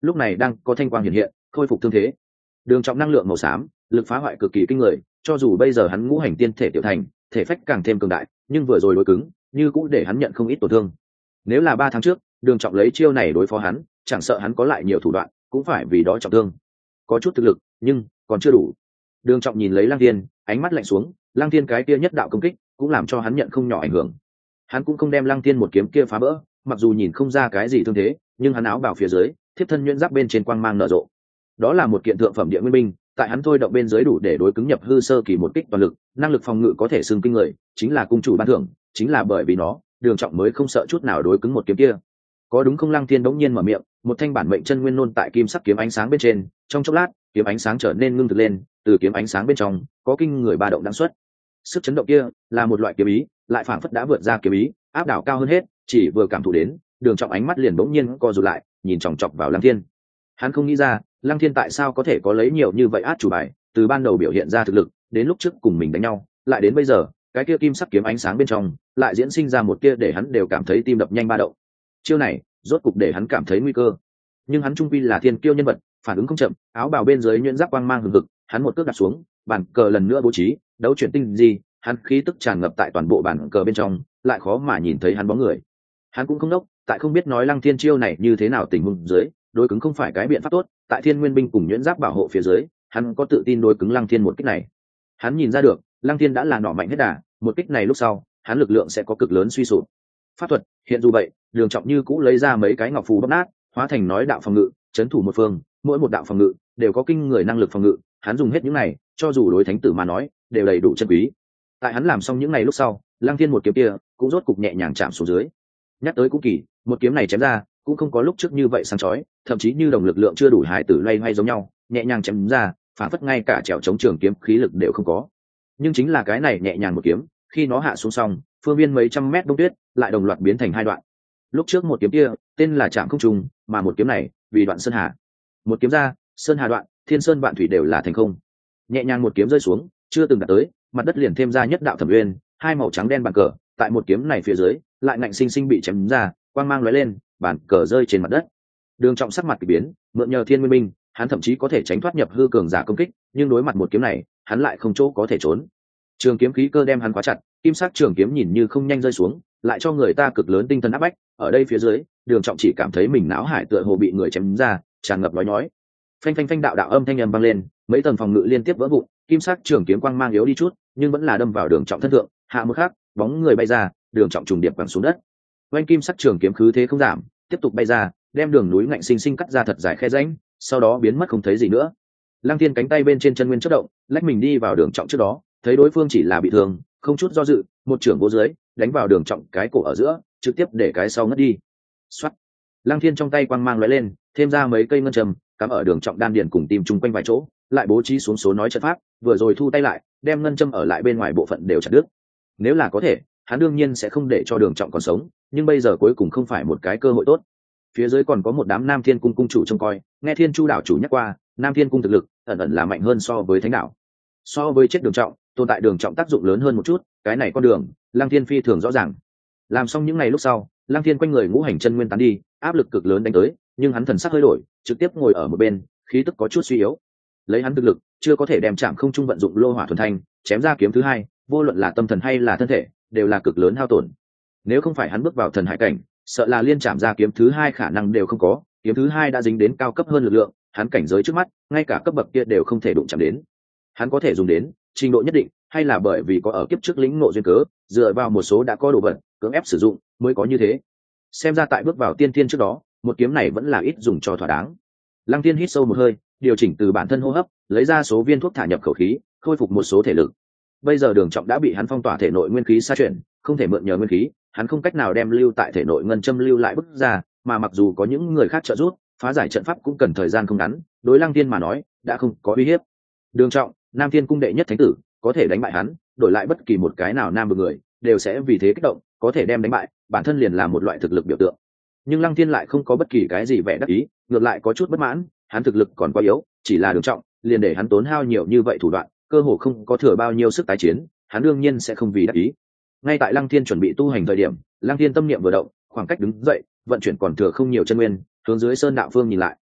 lúc này đang có thanh quang hiện hiện khôi phục thương thế. Đường Trọng năng lượng màu xám, lực phá hoại cực kỳ kinh người, cho dù bây giờ hắn ngũ hành tiên thể tiểu thành, thể phách càng thêm cường đại, nhưng vừa rồi đối cứng như cũng để hắn nhận không ít tổn thương. Nếu là ba tháng trước Đường Trọng lấy chiêu này đối phó hắn, chẳng sợ hắn có lại nhiều thủ đoạn cũng phải vì đó trọng thương. Có chút thực lực nhưng còn chưa đủ. Đường Trọng nhìn lấy Lăng Thiên, ánh mắt lạnh xuống. Lăng Thiên cái kia nhất đạo công kích cũng làm cho hắn nhận không nhỏ ảnh hưởng. Hắn cũng không đem Lăng Thiên một kiếm kia phá vỡ, mặc dù nhìn không ra cái gì thương thế, nhưng hắn áo bào phía dưới thiếp thân nhuyễn giáp bên trên quang mang nở rộ. Đó là một kiện thượng phẩm địa nguyên binh, tại hắn thôi động bên dưới đủ để đối cứng nhập hư sơ kỳ một kích toàn lực, năng lực phòng ngự có thể xưng kinh người, chính là cung chủ ban thưởng, chính là bởi vì nó, Đường Trọng mới không sợ chút nào đối cứng một kiếm kia. Có đúng không? Lăng Thiên đống nhiên mở miệng, một thanh bản mệnh chân nguyên nôn tại kim sắc kiếm ánh sáng bên trên, trong chốc lát, kiếm ánh sáng trở nên ngưng thực lên, từ kiếm ánh sáng bên trong có kinh người ba động đang xuất. Sức chấn động kia là một loại kiếm ý, lại phảng phất đã vượt ra kiếm ý, áp đảo cao hơn hết, chỉ vừa cảm thụ đến, Đường Trọng ánh mắt liền bỗng nhiên co rụt lại, nhìn chòng chọc vào Lăng Thiên. Hắn không nghĩ ra, Lăng Thiên tại sao có thể có lấy nhiều như vậy át chủ bài, từ ban đầu biểu hiện ra thực lực, đến lúc trước cùng mình đánh nhau, lại đến bây giờ, cái kia kim sắc kiếm ánh sáng bên trong, lại diễn sinh ra một kia để hắn đều cảm thấy tim đập nhanh ba động. Chiêu này, rốt cục để hắn cảm thấy nguy cơ. Nhưng hắn trung quy là thiên kiêu nhân vật, phản ứng không chậm, áo bào bên dưới nhuyễn giáp quang mang hừng hực, hắn một cước đặt xuống, bàn cờ lần nữa bố trí, đấu chuyển tinh gì, hắn khí tức tràn ngập tại toàn bộ bàn cờ bên trong, lại khó mà nhìn thấy hắn bóng người. Hắn cũng không đốc, tại không biết nói Lăng Thiên chiêu này như thế nào tình huống dưới, đối cứng không phải cái biện pháp tốt, tại Thiên Nguyên binh cùng nhuyễn giáp bảo hộ phía dưới, hắn có tự tin đối cứng Lăng Thiên một kích này. Hắn nhìn ra được, Lăng Thiên đã là nỏ mạnh hết đà, một kích này lúc sau, hắn lực lượng sẽ có cực lớn suy sụp. Pháp thuật, hiện dù vậy, Đường Trọng như cũ lấy ra mấy cái ngọc phù bóc nát, hóa thành nói đạo phòng ngự, chấn thủ một phương, mỗi một đạo phòng ngự đều có kinh người năng lực phòng ngự, hắn dùng hết những này, cho dù đối thánh tử mà nói, đều đầy đủ chân quý. Tại hắn làm xong những này lúc sau, Lăng Thiên một kiếm kia cũng rốt cục nhẹ nhàng chạm xuống dưới. Nhắc tới cũng kỳ, một kiếm này chém ra, cũng không có lúc trước như vậy sáng chói, thậm chí như đồng lực lượng chưa đủ hải tử loay hoay giống nhau, nhẹ nhàng chém ra, phản phất ngay cả trèo chống trường kiếm khí lực đều không có. Nhưng chính là cái này nhẹ nhàng một kiếm, khi nó hạ xuống xong, phương viên mấy trăm mét đông tuyết lại đồng loạt biến thành hai đoạn. Lúc trước một kiếm kia tên là Trảm Không Trùng, mà một kiếm này vì Đoạn Sơn Hà. Một kiếm ra, sơn hà đoạn, thiên sơn vạn thủy đều là thành không. Nhẹ nhàng một kiếm rơi xuống, chưa từng đạt tới, mặt đất liền thêm ra nhất đạo thẩm uyên, hai màu trắng đen bàn cờ, tại một kiếm này phía dưới, lại ngạnh sinh sinh bị chém ra, quang mang lóe lên, bàn cờ rơi trên mặt đất. Đường Trọng sắc mặt kỳ biến, mượn nhờ Thiên Nguyên Minh, hắn thậm chí có thể tránh thoát nhập hư cường giả công kích, nhưng đối mặt một kiếm này, hắn lại không chỗ có thể trốn. Trường kiếm khí cơ đem hắn khóa chặt, kim sắc trường kiếm nhìn như không nhanh rơi xuống, lại cho người ta cực lớn tinh thần áp bách. Ở đây phía dưới, Đường Trọng chỉ cảm thấy mình não hải tựa hồ bị người chém ra, tràn ngập nói nhói. Phanh phanh phanh đạo đạo âm thanh âm vang lên, mấy tầng phòng ngự liên tiếp vỡ vụn, kim sắc trường kiếm quang mang yếu đi chút, nhưng vẫn là đâm vào Đường Trọng thân thượng, hạ một khắc, bóng người bay ra, Đường Trọng trùng điệp quẳng xuống đất. Oanh kim sắc trường kiếm khứ thế không giảm, tiếp tục bay ra, đem đường núi ngạnh sinh sinh cắt ra thật dài khe rãnh, sau đó biến mất không thấy gì nữa. Lăng Thiên cánh tay bên trên chân nguyên chớp động, lách mình đi vào Đường Trọng trước đó, thấy đối phương chỉ là bị thương, không chút do dự, một trưởng vô dưới, đánh vào Đường Trọng cái cổ ở giữa, trực tiếp để cái sau ngất đi. Soát. Lăng Thiên trong tay quang mang lóe lên, thêm ra mấy cây ngân trầm, cắm ở Đường Trọng đan điền cùng tim chung quanh vài chỗ, lại bố trí xuống số nói trận pháp, vừa rồi thu tay lại, đem ngân châm ở lại bên ngoài bộ phận đều chặt đứt. Nếu là có thể, hắn đương nhiên sẽ không để cho Đường Trọng còn sống, nhưng bây giờ cuối cùng không phải một cái cơ hội tốt. Phía dưới còn có một đám Nam Thiên cung cung chủ trông coi, nghe Thiên Chu đảo chủ nhắc qua, Nam Thiên cung thực lực ẩn ẩn là mạnh hơn so với Thánh đảo. So với chết Đường Trọng, tồn tại Đường Trọng tác dụng lớn hơn một chút, cái này con đường, Lăng Thiên phi thường rõ ràng. Làm xong những ngày lúc sau, Lăng Thiên quanh người ngũ hành chân nguyên tán đi, áp lực cực lớn đánh tới, nhưng hắn thần sắc hơi đổi, trực tiếp ngồi ở một bên, khí tức có chút suy yếu. Lấy hắn thực lực, chưa có thể đem Trảm Không Trung vận dụng lô hỏa thuần thanh, chém ra kiếm thứ hai, vô luận là tâm thần hay là thân thể, đều là cực lớn hao tổn. Nếu không phải hắn bước vào thần hải cảnh, sợ là liên chạm ra kiếm thứ hai khả năng đều không có, kiếm thứ hai đã dính đến cao cấp hơn lực lượng, hắn cảnh giới trước mắt, ngay cả cấp bậc kia đều không thể đụng chạm đến. Hắn có thể dùng đến trình độ nhất định, hay là bởi vì có ở kiếp trước lĩnh ngộ duyên cớ, dựa vào một số đã có đồ vật, cưỡng ép sử dụng mới có như thế. Xem ra tại bước vào tiên thiên trước đó, một kiếm này vẫn là ít dùng cho thỏa đáng. Lăng Thiên hít sâu một hơi, điều chỉnh từ bản thân hô hấp, lấy ra số viên thuốc thả nhập khẩu khí, khôi phục một số thể lực. Bây giờ Đường Trọng đã bị hắn phong tỏa thể nội nguyên khí sa chuyển, không thể mượn nhờ nguyên khí, hắn không cách nào đem lưu tại thể nội ngân châm lưu lại bức ra, mà mặc dù có những người khác trợ giúp, phá giải trận pháp cũng cần thời gian không ngắn, đối Lăng Thiên mà nói, đã không có uy hiếp. Đường Trọng, Nam Thiên cung đệ nhất thánh tử, có thể đánh bại hắn, đổi lại bất kỳ một cái nào nam vực người, đều sẽ vì thế kích động, có thể đem đánh bại, bản thân liền là một loại thực lực biểu tượng. Nhưng Lăng Thiên lại không có bất kỳ cái gì vẻ đắc ý, ngược lại có chút bất mãn, hắn thực lực còn quá yếu, chỉ là Đường Trọng, liền để hắn tốn hao nhiều như vậy thủ đoạn, cơ hồ không có thừa bao nhiêu sức tái chiến, hắn đương nhiên sẽ không vì đắc ý. Ngay tại Lăng Thiên chuẩn bị tu hành thời điểm, Lăng Thiên tâm niệm vừa động, khoảng cách đứng dậy, vận chuyển còn thừa không nhiều chân nguyên, hướng dưới sơn đạo phương nhìn lại.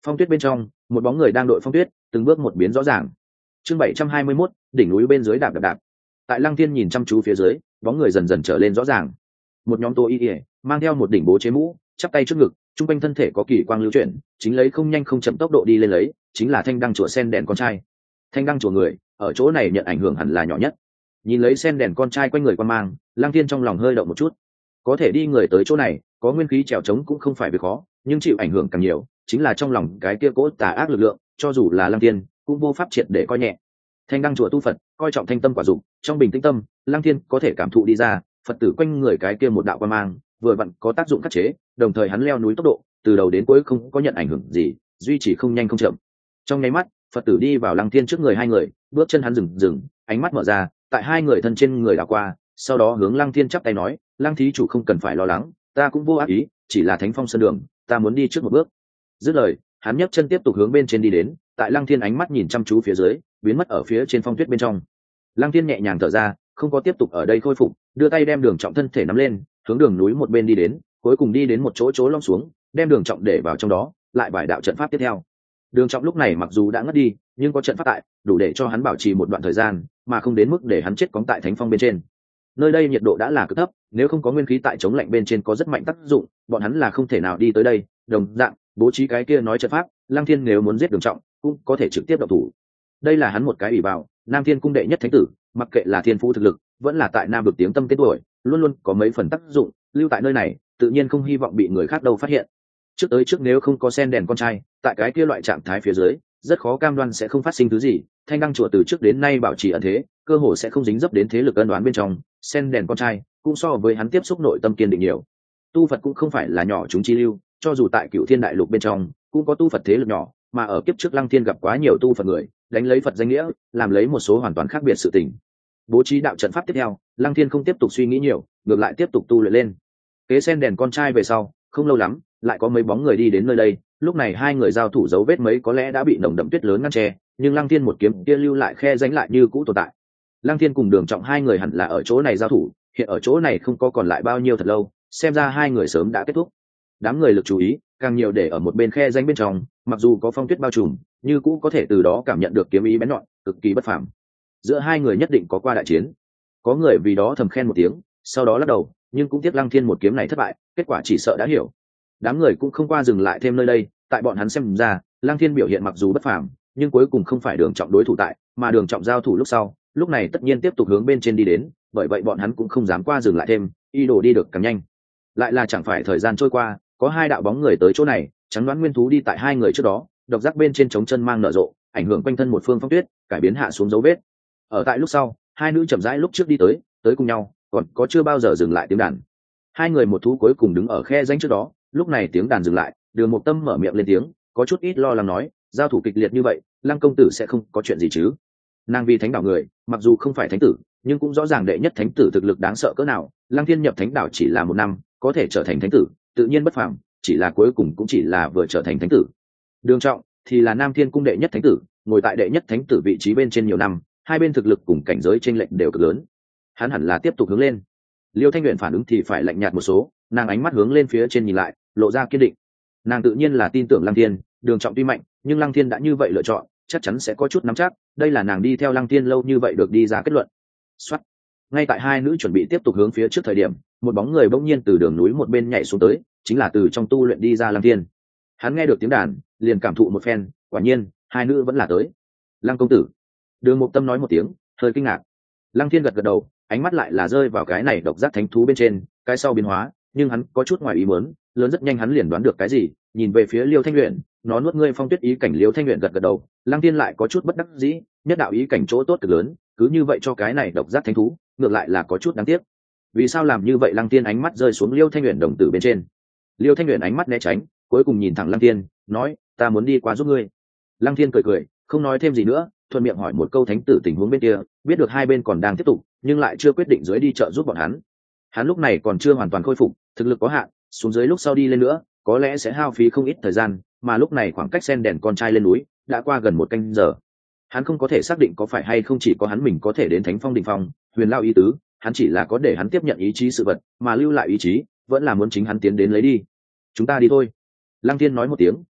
Phong tuyết bên trong, một bóng người đang đội phong tuyết, từng bước một biến rõ ràng. Chương bảy trăm hai mươi mốt, đỉnh núi bên dưới đạp đạp đạp. Tại Lăng Thiên nhìn chăm chú phía dưới, bóng người dần dần trở lên rõ ràng. Một nhóm tô y y, mang theo một đỉnh bố chế mũ, chắp tay trước ngực, trung quanh thân thể có kỳ quang lưu chuyển, chính lấy không nhanh không chậm tốc độ đi lên lấy, chính là Thanh Đăng chùa sen đèn con trai. Thanh Đăng chùa người, ở chỗ này nhận ảnh hưởng hẳn là nhỏ nhất. Nhìn lấy sen đèn con trai quanh người quan mang, Lăng Thiên trong lòng hơi động một chút. Có thể đi người tới chỗ này, có nguyên khí trèo trống cũng không phải việc khó, nhưng chịu ảnh hưởng càng nhiều, chính là trong lòng cái kia cỗ tà ác lực lượng, cho dù là Lăng Thiên, cũng vô pháp triệt để coi nhẹ. Thanh Đăng chùa tu Phật, coi trọng thanh tâm quả dục, trong bình tĩnh tâm, Lăng Thiên có thể cảm thụ đi ra, Phật tử quanh người cái kia một đạo quan mang, vừa vặn có tác dụng khắc chế, đồng thời hắn leo núi tốc độ, từ đầu đến cuối không có nhận ảnh hưởng gì, duy trì không nhanh không chậm. Trong nháy mắt, Phật tử đi vào Lăng Thiên trước người hai người, bước chân hắn dừng dừng, ánh mắt mở ra, tại hai người thân trên người đảo qua, sau đó hướng Lăng Thiên chắp tay nói, Lăng thí chủ không cần phải lo lắng, ta cũng vô ác ý, chỉ là thánh phong sơn đường, ta muốn đi trước một bước. Dứt lời, hắn nhấc chân tiếp tục hướng bên trên đi đến, tại Lăng Thiên ánh mắt nhìn chăm chú phía dưới, biến mất ở phía trên phong tuyết bên trong. Lăng Thiên nhẹ nhàng thở ra, không có tiếp tục ở đây khôi phục, đưa tay đem Đường Trọng thân thể nắm lên, hướng đường núi một bên đi đến, cuối cùng đi đến một chỗ chỗ lõm xuống, đem Đường Trọng để vào trong đó, lại bài đạo trận pháp tiếp theo. Đường Trọng lúc này mặc dù đã ngất đi, nhưng có trận pháp tại, đủ để cho hắn bảo trì một đoạn thời gian, mà không đến mức để hắn chết cóng tại thánh phong bên trên. Nơi đây nhiệt độ đã là cực thấp, nếu không có nguyên khí tại chống lạnh bên trên có rất mạnh tác dụng, bọn hắn là không thể nào đi tới đây. Đồng dạng, bố trí cái kia nói trận pháp, Lăng Thiên nếu muốn giết Đường Trọng, cũng có thể trực tiếp động thủ. Đây là hắn một cái ủy vào, Nam Thiên cung đệ nhất thánh tử, mặc kệ là thiên phú thực lực, vẫn là tại Nam vực tiếng tâm tên tuổi, luôn luôn có mấy phần tác dụng, lưu tại nơi này, tự nhiên không hy vọng bị người khác đâu phát hiện. Trước tới trước nếu không có sen đèn con trai, tại cái kia loại trạng thái phía dưới, rất khó cam đoan sẽ không phát sinh thứ gì. Thanh Đăng chùa từ trước đến nay bảo trì ẩn thế, cơ hồ sẽ không dính dấp đến thế lực ân đoán bên trong. Sen đèn con trai cũng so với hắn tiếp xúc nội tâm kiên định nhiều. Tu Phật cũng không phải là nhỏ chúng chi lưu, cho dù tại Cửu Thiên đại lục bên trong, cũng có tu Phật thế lực nhỏ, mà ở kiếp trước Lăng Thiên gặp quá nhiều tu Phật người, đánh lấy Phật danh nghĩa, làm lấy một số hoàn toàn khác biệt sự tình. Bố trí đạo trận pháp tiếp theo, Lăng Thiên không tiếp tục suy nghĩ nhiều, ngược lại tiếp tục tu luyện lên. Kế sen đèn con trai về sau, không lâu lắm, lại có mấy bóng người đi đến nơi đây. Lúc này hai người giao thủ dấu vết mấy có lẽ đã bị nồng đậm tuyết lớn ngăn che, nhưng Lăng Thiên một kiếm kia lưu lại khe rãnh lại như cũ tồn tại. Lăng Thiên cùng Đường Trọng hai người hẳn là ở chỗ này giao thủ, hiện ở chỗ này không có còn lại bao nhiêu thật lâu, xem ra hai người sớm đã kết thúc. Đám người lực chú ý càng nhiều để ở một bên khe rãnh bên trong, mặc dù có phong tuyết bao trùm, như cũ có thể từ đó cảm nhận được kiếm ý bén nhọn, cực kỳ bất phàm. Giữa hai người nhất định có qua đại chiến. Có người vì đó thầm khen một tiếng, sau đó lắc đầu, nhưng cũng tiếc Lăng Thiên một kiếm này thất bại, kết quả chỉ sợ đã hiểu. Đám người cũng không qua dừng lại thêm nơi đây, tại bọn hắn xem ra, Lăng Thiên biểu hiện mặc dù bất phàm, nhưng cuối cùng không phải Đường Trọng đối thủ tại, mà Đường Trọng giao thủ lúc sau, lúc này tất nhiên tiếp tục hướng bên trên đi đến, bởi vậy bọn hắn cũng không dám qua dừng lại thêm, y đồ đi được càng nhanh. Lại là chẳng phải thời gian trôi qua, có hai đạo bóng người tới chỗ này, trắng đoán nguyên thú đi tại hai người trước đó, độc giác bên trên trống chân mang nở rộ, ảnh hưởng quanh thân một phương phong tuyết, cải biến hạ xuống dấu vết. Ở tại lúc sau, hai nữ chậm rãi lúc trước đi tới, tới cùng nhau, còn có chưa bao giờ dừng lại tiếng đàn. Hai người một thú cuối cùng đứng ở khe rãnh trước đó, lúc này tiếng đàn dừng lại, Đường Mộc Tâm mở miệng lên tiếng, có chút ít lo lắng nói, giao thủ kịch liệt như vậy, Lăng công tử sẽ không có chuyện gì chứ? Nàng vì thánh đảo người, mặc dù không phải thánh tử, nhưng cũng rõ ràng đệ nhất thánh tử thực lực đáng sợ cỡ nào. Lăng Thiên nhập thánh đảo chỉ là một năm, có thể trở thành thánh tử, tự nhiên bất phàm, chỉ là cuối cùng cũng chỉ là vừa trở thành thánh tử. Đường Trọng thì là Nam Thiên cung đệ nhất thánh tử, ngồi tại đệ nhất thánh tử vị trí bên trên nhiều năm, hai bên thực lực cùng cảnh giới chênh lệch đều cực lớn. Hắn hẳn là tiếp tục hướng lên. Liêu Thanh Uyển phản ứng thì phải lạnh nhạt một số, nàng ánh mắt hướng lên phía trên nhìn lại, lộ ra kiên định. Nàng tự nhiên là tin tưởng Lăng Thiên, Đường Trọng tuy mạnh, nhưng Lăng Thiên đã như vậy lựa chọn, chắc chắn sẽ có chút nắm chắc, đây là nàng đi theo Lăng Thiên lâu như vậy được đi ra kết luận. Soát. Ngay tại hai nữ chuẩn bị tiếp tục hướng phía trước thời điểm, một bóng người bỗng nhiên từ đường núi một bên nhảy xuống tới, chính là từ trong tu luyện đi ra Lăng Thiên. Hắn nghe được tiếng đàn, liền cảm thụ một phen, quả nhiên, hai nữ vẫn là tới. Lăng công tử. Đường Mộc Tâm nói một tiếng, hơi kinh ngạc. Lăng Thiên gật gật đầu, ánh mắt lại là rơi vào cái này độc giác thánh thú bên trên, cái sau biến hóa, nhưng hắn có chút ngoài ý muốn, lớn rất nhanh hắn liền đoán được cái gì, nhìn về phía Liêu Thanh Uyển, nó nuốt ngươi phong tuyết ý cảnh. Liêu Thanh Uyển gật gật đầu, Lăng Thiên lại có chút bất đắc dĩ, nhất đạo ý cảnh chỗ tốt cực lớn, cứ như vậy cho cái này độc giác thánh thú, ngược lại là có chút đáng tiếc. Vì sao làm như vậy? Lăng Thiên ánh mắt rơi xuống Liêu Thanh Uyển đồng tử bên trên. Liêu Thanh Uyển ánh mắt né tránh, cuối cùng nhìn thẳng Lăng Thiên, nói, ta muốn đi qua giúp ngươi. Lăng Thiên cười cười, không nói thêm gì nữa, thuận miệng hỏi một câu thánh tử tình huống bên kia, biết được hai bên còn đang tiếp tục, nhưng lại chưa quyết định dưới đi trợ giúp bọn hắn. Hắn lúc này còn chưa hoàn toàn khôi phục, thực lực có hạn, xuống dưới lúc sau đi lên nữa, có lẽ sẽ hao phí không ít thời gian, mà lúc này khoảng cách sen đèn con trai lên núi đã qua gần một canh giờ. Hắn không có thể xác định có phải hay không chỉ có hắn mình có thể đến Thánh Phong đỉnh phong, Huyền Lao ý tứ, hắn chỉ là có để hắn tiếp nhận ý chí sự vật, mà lưu lại ý chí, vẫn là muốn chính hắn tiến đến lấy đi. Chúng ta đi thôi. Lăng Thiên nói một tiếng,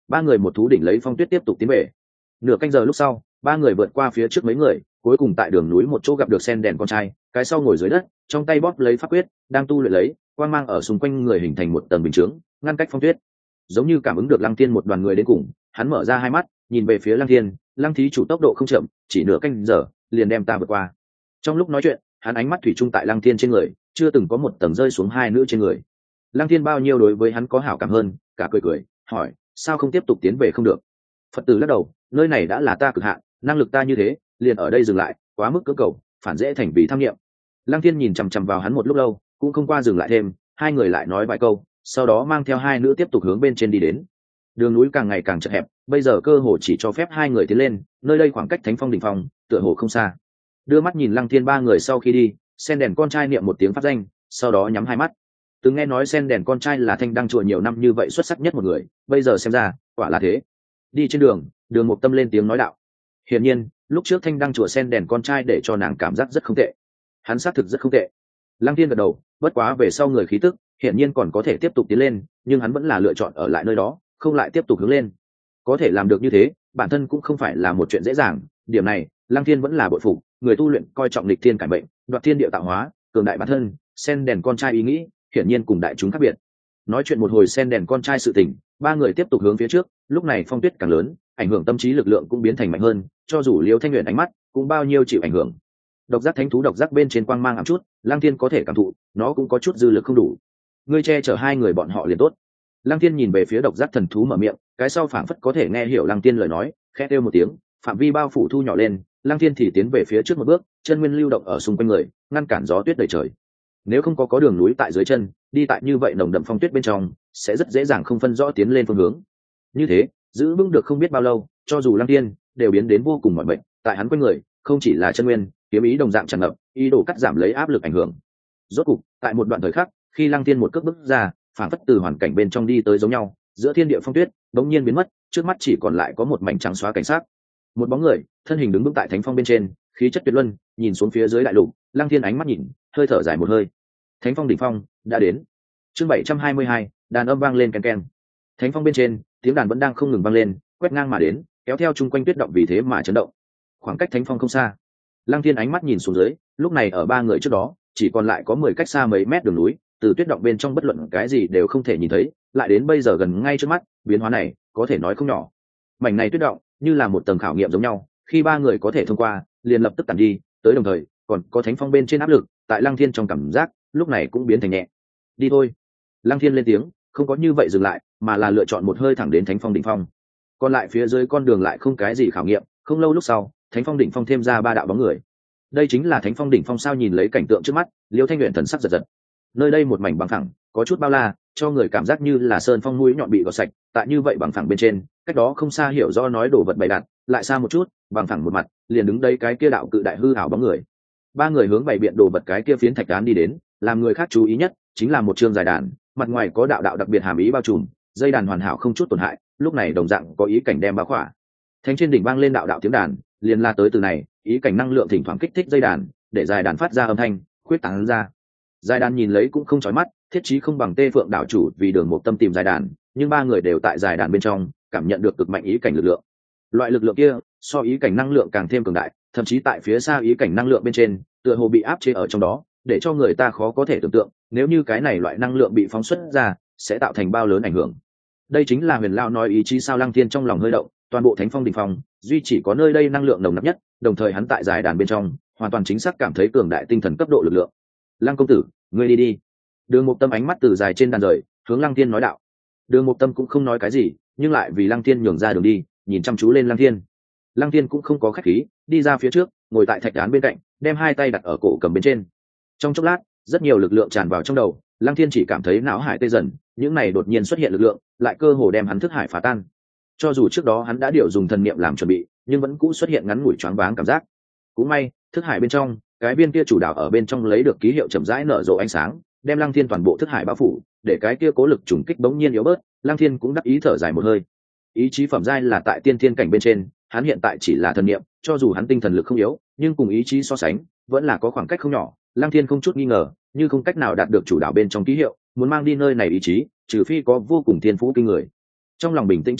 ba người một thú đỉnh lấy phong tuyết tiếp tục tiến về. Nửa canh giờ lúc sau, ba người vượt qua phía trước mấy người, cuối cùng tại đường núi một chỗ gặp được sen đèn con trai, cái sau ngồi dưới đất, trong tay bóp lấy pháp quyết, đang tu luyện lấy, quang mang ở xung quanh người hình thành một tầng bình chướng, ngăn cách phong tuyết. Giống như cảm ứng được Lăng Thiên một đoàn người đến cùng, hắn mở ra hai mắt, nhìn về phía Lăng Thiên, Lăng thí chủ tốc độ không chậm, chỉ nửa canh giờ, liền đem ta vượt qua. Trong lúc nói chuyện, hắn ánh mắt thủy chung tại Lăng Thiên trên người, chưa từng có một tầng rơi xuống hai nữ trên người. Lăng Thiên bao nhiêu đối với hắn có hảo cảm hơn, cả cười cười, hỏi, sao không tiếp tục tiến về không được? Phật tử lắc đầu, nơi này đã là ta cực hạn, năng lực ta như thế, liền ở đây dừng lại, quá mức cưỡng cầu, phản dễ thành vì tham nghiệm. Lăng Thiên nhìn chằm chằm vào hắn một lúc lâu, cũng không qua dừng lại thêm, hai người lại nói vài câu, sau đó mang theo hai nữ tiếp tục hướng bên trên đi đến. Đường núi càng ngày càng chật hẹp, bây giờ cơ hồ chỉ cho phép hai người tiến lên, nơi đây khoảng cách Thánh Phong đỉnh phong, tựa hồ không xa. Đưa mắt nhìn Lăng Thiên ba người sau khi đi, sen đèn con trai niệm một tiếng pháp danh, sau đó nhắm hai mắt. Từng nghe nói sen đèn con trai là thanh đăng chùa nhiều năm như vậy xuất sắc nhất một người, bây giờ xem ra, quả là thế. Đi trên đường, Đường Mục Tâm lên tiếng nói đạo. Hiển nhiên, lúc trước thanh đăng chùa sen đèn con trai để cho nàng cảm giác rất không tệ. Hắn xác thực rất không tệ. Lăng Thiên gật đầu, bất quá về sau người khí tức, hiển nhiên còn có thể tiếp tục tiến lên, nhưng hắn vẫn là lựa chọn ở lại nơi đó, không lại tiếp tục hướng lên. Có thể làm được như thế, bản thân cũng không phải là một chuyện dễ dàng, điểm này, Lăng Thiên vẫn là bội phục, người tu luyện coi trọng lịch thiên cải mệnh, đoạt thiên địa tạo hóa, cường đại bản thân, sen đèn con trai ý nghĩ, hiển nhiên cùng đại chúng khác biệt. Nói chuyện một hồi sen đèn con trai sự tình, ba người tiếp tục hướng phía trước, lúc này phong tuyết càng lớn, ảnh hưởng tâm trí lực lượng cũng biến thành mạnh hơn, cho dù Liêu Thanh Uyển ánh mắt cũng bao nhiêu chịu ảnh hưởng. Độc giác thánh thú độc giác bên trên quang mang ảm chút, Lăng Thiên có thể cảm thụ, nó cũng có chút dư lực không đủ. Ngươi che chở hai người bọn họ liền tốt. Lăng Thiên nhìn về phía độc giác thần thú mở miệng, cái sau phảng phất có thể nghe hiểu Lăng Thiên lời nói, khẽ kêu một tiếng, phạm vi bao phủ thu nhỏ lên, Lăng Thiên thì tiến về phía trước một bước, chân nguyên lưu động ở xung quanh người, ngăn cản gió tuyết đầy trời. Nếu không có có đường núi tại dưới chân, đi tại như vậy nồng đậm phong tuyết bên trong, sẽ rất dễ dàng không phân rõ tiến lên phương hướng. Như thế, giữ vững được không biết bao lâu, cho dù Lăng Thiên đều biến đến vô cùng mỏi mệt, tại hắn quanh người, không chỉ là chân nguyên, kiếm ý đồng dạng tràn ngập, ý đồ cắt giảm lấy áp lực ảnh hưởng. Rốt cục, tại một đoạn thời khắc, khi Lăng Thiên một cước bước ra, phản phất từ hoàn cảnh bên trong đi tới giống nhau, giữa thiên địa phong tuyết đống nhiên biến mất, trước mắt chỉ còn lại có một mảnh trắng xóa cảnh sắc. Một bóng người, thân hình đứng vững tại thánh phong bên trên, khí chất tuyệt luân, nhìn xuống phía dưới đại lục, Lăng Thiên ánh mắt nhìn, hơi thở dài một hơi. Thánh phong đỉnh phong đã đến. Chương bảy trăm hai mươi hai, đàn âm vang lên ken ken. Thánh phong bên trên, tiếng đàn vẫn đang không ngừng vang lên, quét ngang mà đến, kéo theo chung quanh tuyết động vì thế mà chấn động. Khoảng cách thánh phong không xa. Lăng Thiên ánh mắt nhìn xuống dưới, lúc này ở ba người trước đó, chỉ còn lại có mười cách xa mấy mét đường núi, từ tuyết động bên trong bất luận cái gì đều không thể nhìn thấy, lại đến bây giờ gần ngay trước mắt, biến hóa này có thể nói không nhỏ. Mảnh này tuyết động như là một tầng khảo nghiệm giống nhau, khi ba người có thể thông qua, liền lập tức tản đi, tới đồng thời, còn có thánh phong bên trên áp lực, tại Lăng Thiên trong cảm giác, lúc này cũng biến thành nhẹ. Đi thôi. Lăng Thiên lên tiếng, không có như vậy dừng lại, mà là lựa chọn một hơi thẳng đến thánh phong đỉnh phong. Còn lại phía dưới con đường lại không cái gì khảo nghiệm, không lâu lúc sau, thánh phong đỉnh phong thêm ra ba đạo bóng người. Đây chính là thánh phong đỉnh phong sao? Nhìn lấy cảnh tượng trước mắt, Liêu Thanh Uyển thần sắc giật giật. Nơi đây một mảnh bằng phẳng, có chút bao la, cho người cảm giác như là sơn phong mũi nhọn bị gọt sạch, tại như vậy bằng phẳng bên trên, cách đó không xa hiểu do nói đổ vật bày đặt, lại xa một chút, bằng phẳng một mặt, liền đứng đây cái kia đạo cự đại hư ảo bóng người. Ba người hướng bày biện đồ vật cái kia phiến thạch đán đi đến, làm người khác chú ý nhất chính là một chương dài đàn, mặt ngoài có đạo đạo đặc biệt hàm ý bao trùm, dây đàn hoàn hảo không chút tổn hại, lúc này đồng dạng có ý cảnh đem bao khỏa. Thánh trên đỉnh vang lên đạo đạo tiếng đàn, liền la tới từ này, ý cảnh năng lượng thỉnh thoảng kích thích dây đàn, để dài đàn phát ra âm thanh, khuyết tán ra. Dài đàn nhìn lấy cũng không chói mắt, thiết chí không bằng Tê Phượng đảo chủ vì Đường Mục Tâm tìm dài đàn, nhưng ba người đều tại dài đàn bên trong cảm nhận được cực mạnh ý cảnh lực lượng. Loại lực lượng kia so ý cảnh năng lượng càng thêm cường đại, thậm chí tại phía xa ý cảnh năng lượng bên trên, tựa hồ bị áp chế ở trong đó, để cho người ta khó có thể tưởng tượng, nếu như cái này loại năng lượng bị phóng xuất ra, sẽ tạo thành bao lớn ảnh hưởng. Đây chính là Huyền Lão nói ý chí sao? Lăng Thiên trong lòng hơi động, toàn bộ Thánh Phong đỉnh phong, duy chỉ có nơi đây năng lượng nồng nặc nhất, đồng thời hắn tại dài đàn bên trong, hoàn toàn chính xác cảm thấy cường đại tinh thần cấp độ lực lượng. Lăng công tử, ngươi đi đi. Đường Mục Tâm ánh mắt từ dài trên đàn rời, hướng Lăng Thiên nói đạo. Đường Mục Tâm cũng không nói cái gì, nhưng lại vì Lăng Thiên nhường ra đường đi, nhìn chăm chú lên Lăng Thiên. Lăng Thiên cũng không có khách khí, đi ra phía trước, ngồi tại thạch đán bên cạnh, đem hai tay đặt ở cổ cầm bên trên. Trong chốc lát, rất nhiều lực lượng tràn vào trong đầu, Lăng Thiên chỉ cảm thấy não hải tê dần, những này đột nhiên xuất hiện lực lượng, lại cơ hồ đem hắn thức hải phá tan. Cho dù trước đó hắn đã điều dùng thần niệm làm chuẩn bị, nhưng vẫn cũ xuất hiện ngắn ngủi choáng váng cảm giác. Cũng may, thức hải bên trong, cái viên kia chủ đạo ở bên trong lấy được ký hiệu chậm rãi nở rộ ánh sáng, đem Lăng Thiên toàn bộ thức hải bao phủ, để cái kia cố lực trùng kích bỗng nhiên yếu bớt, Lăng Thiên cũng đắc ý thở dài một hơi. Ý chí phẩm giai là tại tiên thiên cảnh bên trên, hắn hiện tại chỉ là thần niệm, cho dù hắn tinh thần lực không yếu, nhưng cùng ý chí so sánh, vẫn là có khoảng cách không nhỏ. Lăng Thiên không chút nghi ngờ, như không cách nào đạt được chủ đạo bên trong ký hiệu, muốn mang đi nơi này ý chí, trừ phi có vô cùng thiên phú kinh người. Trong lòng bình tĩnh trở lại,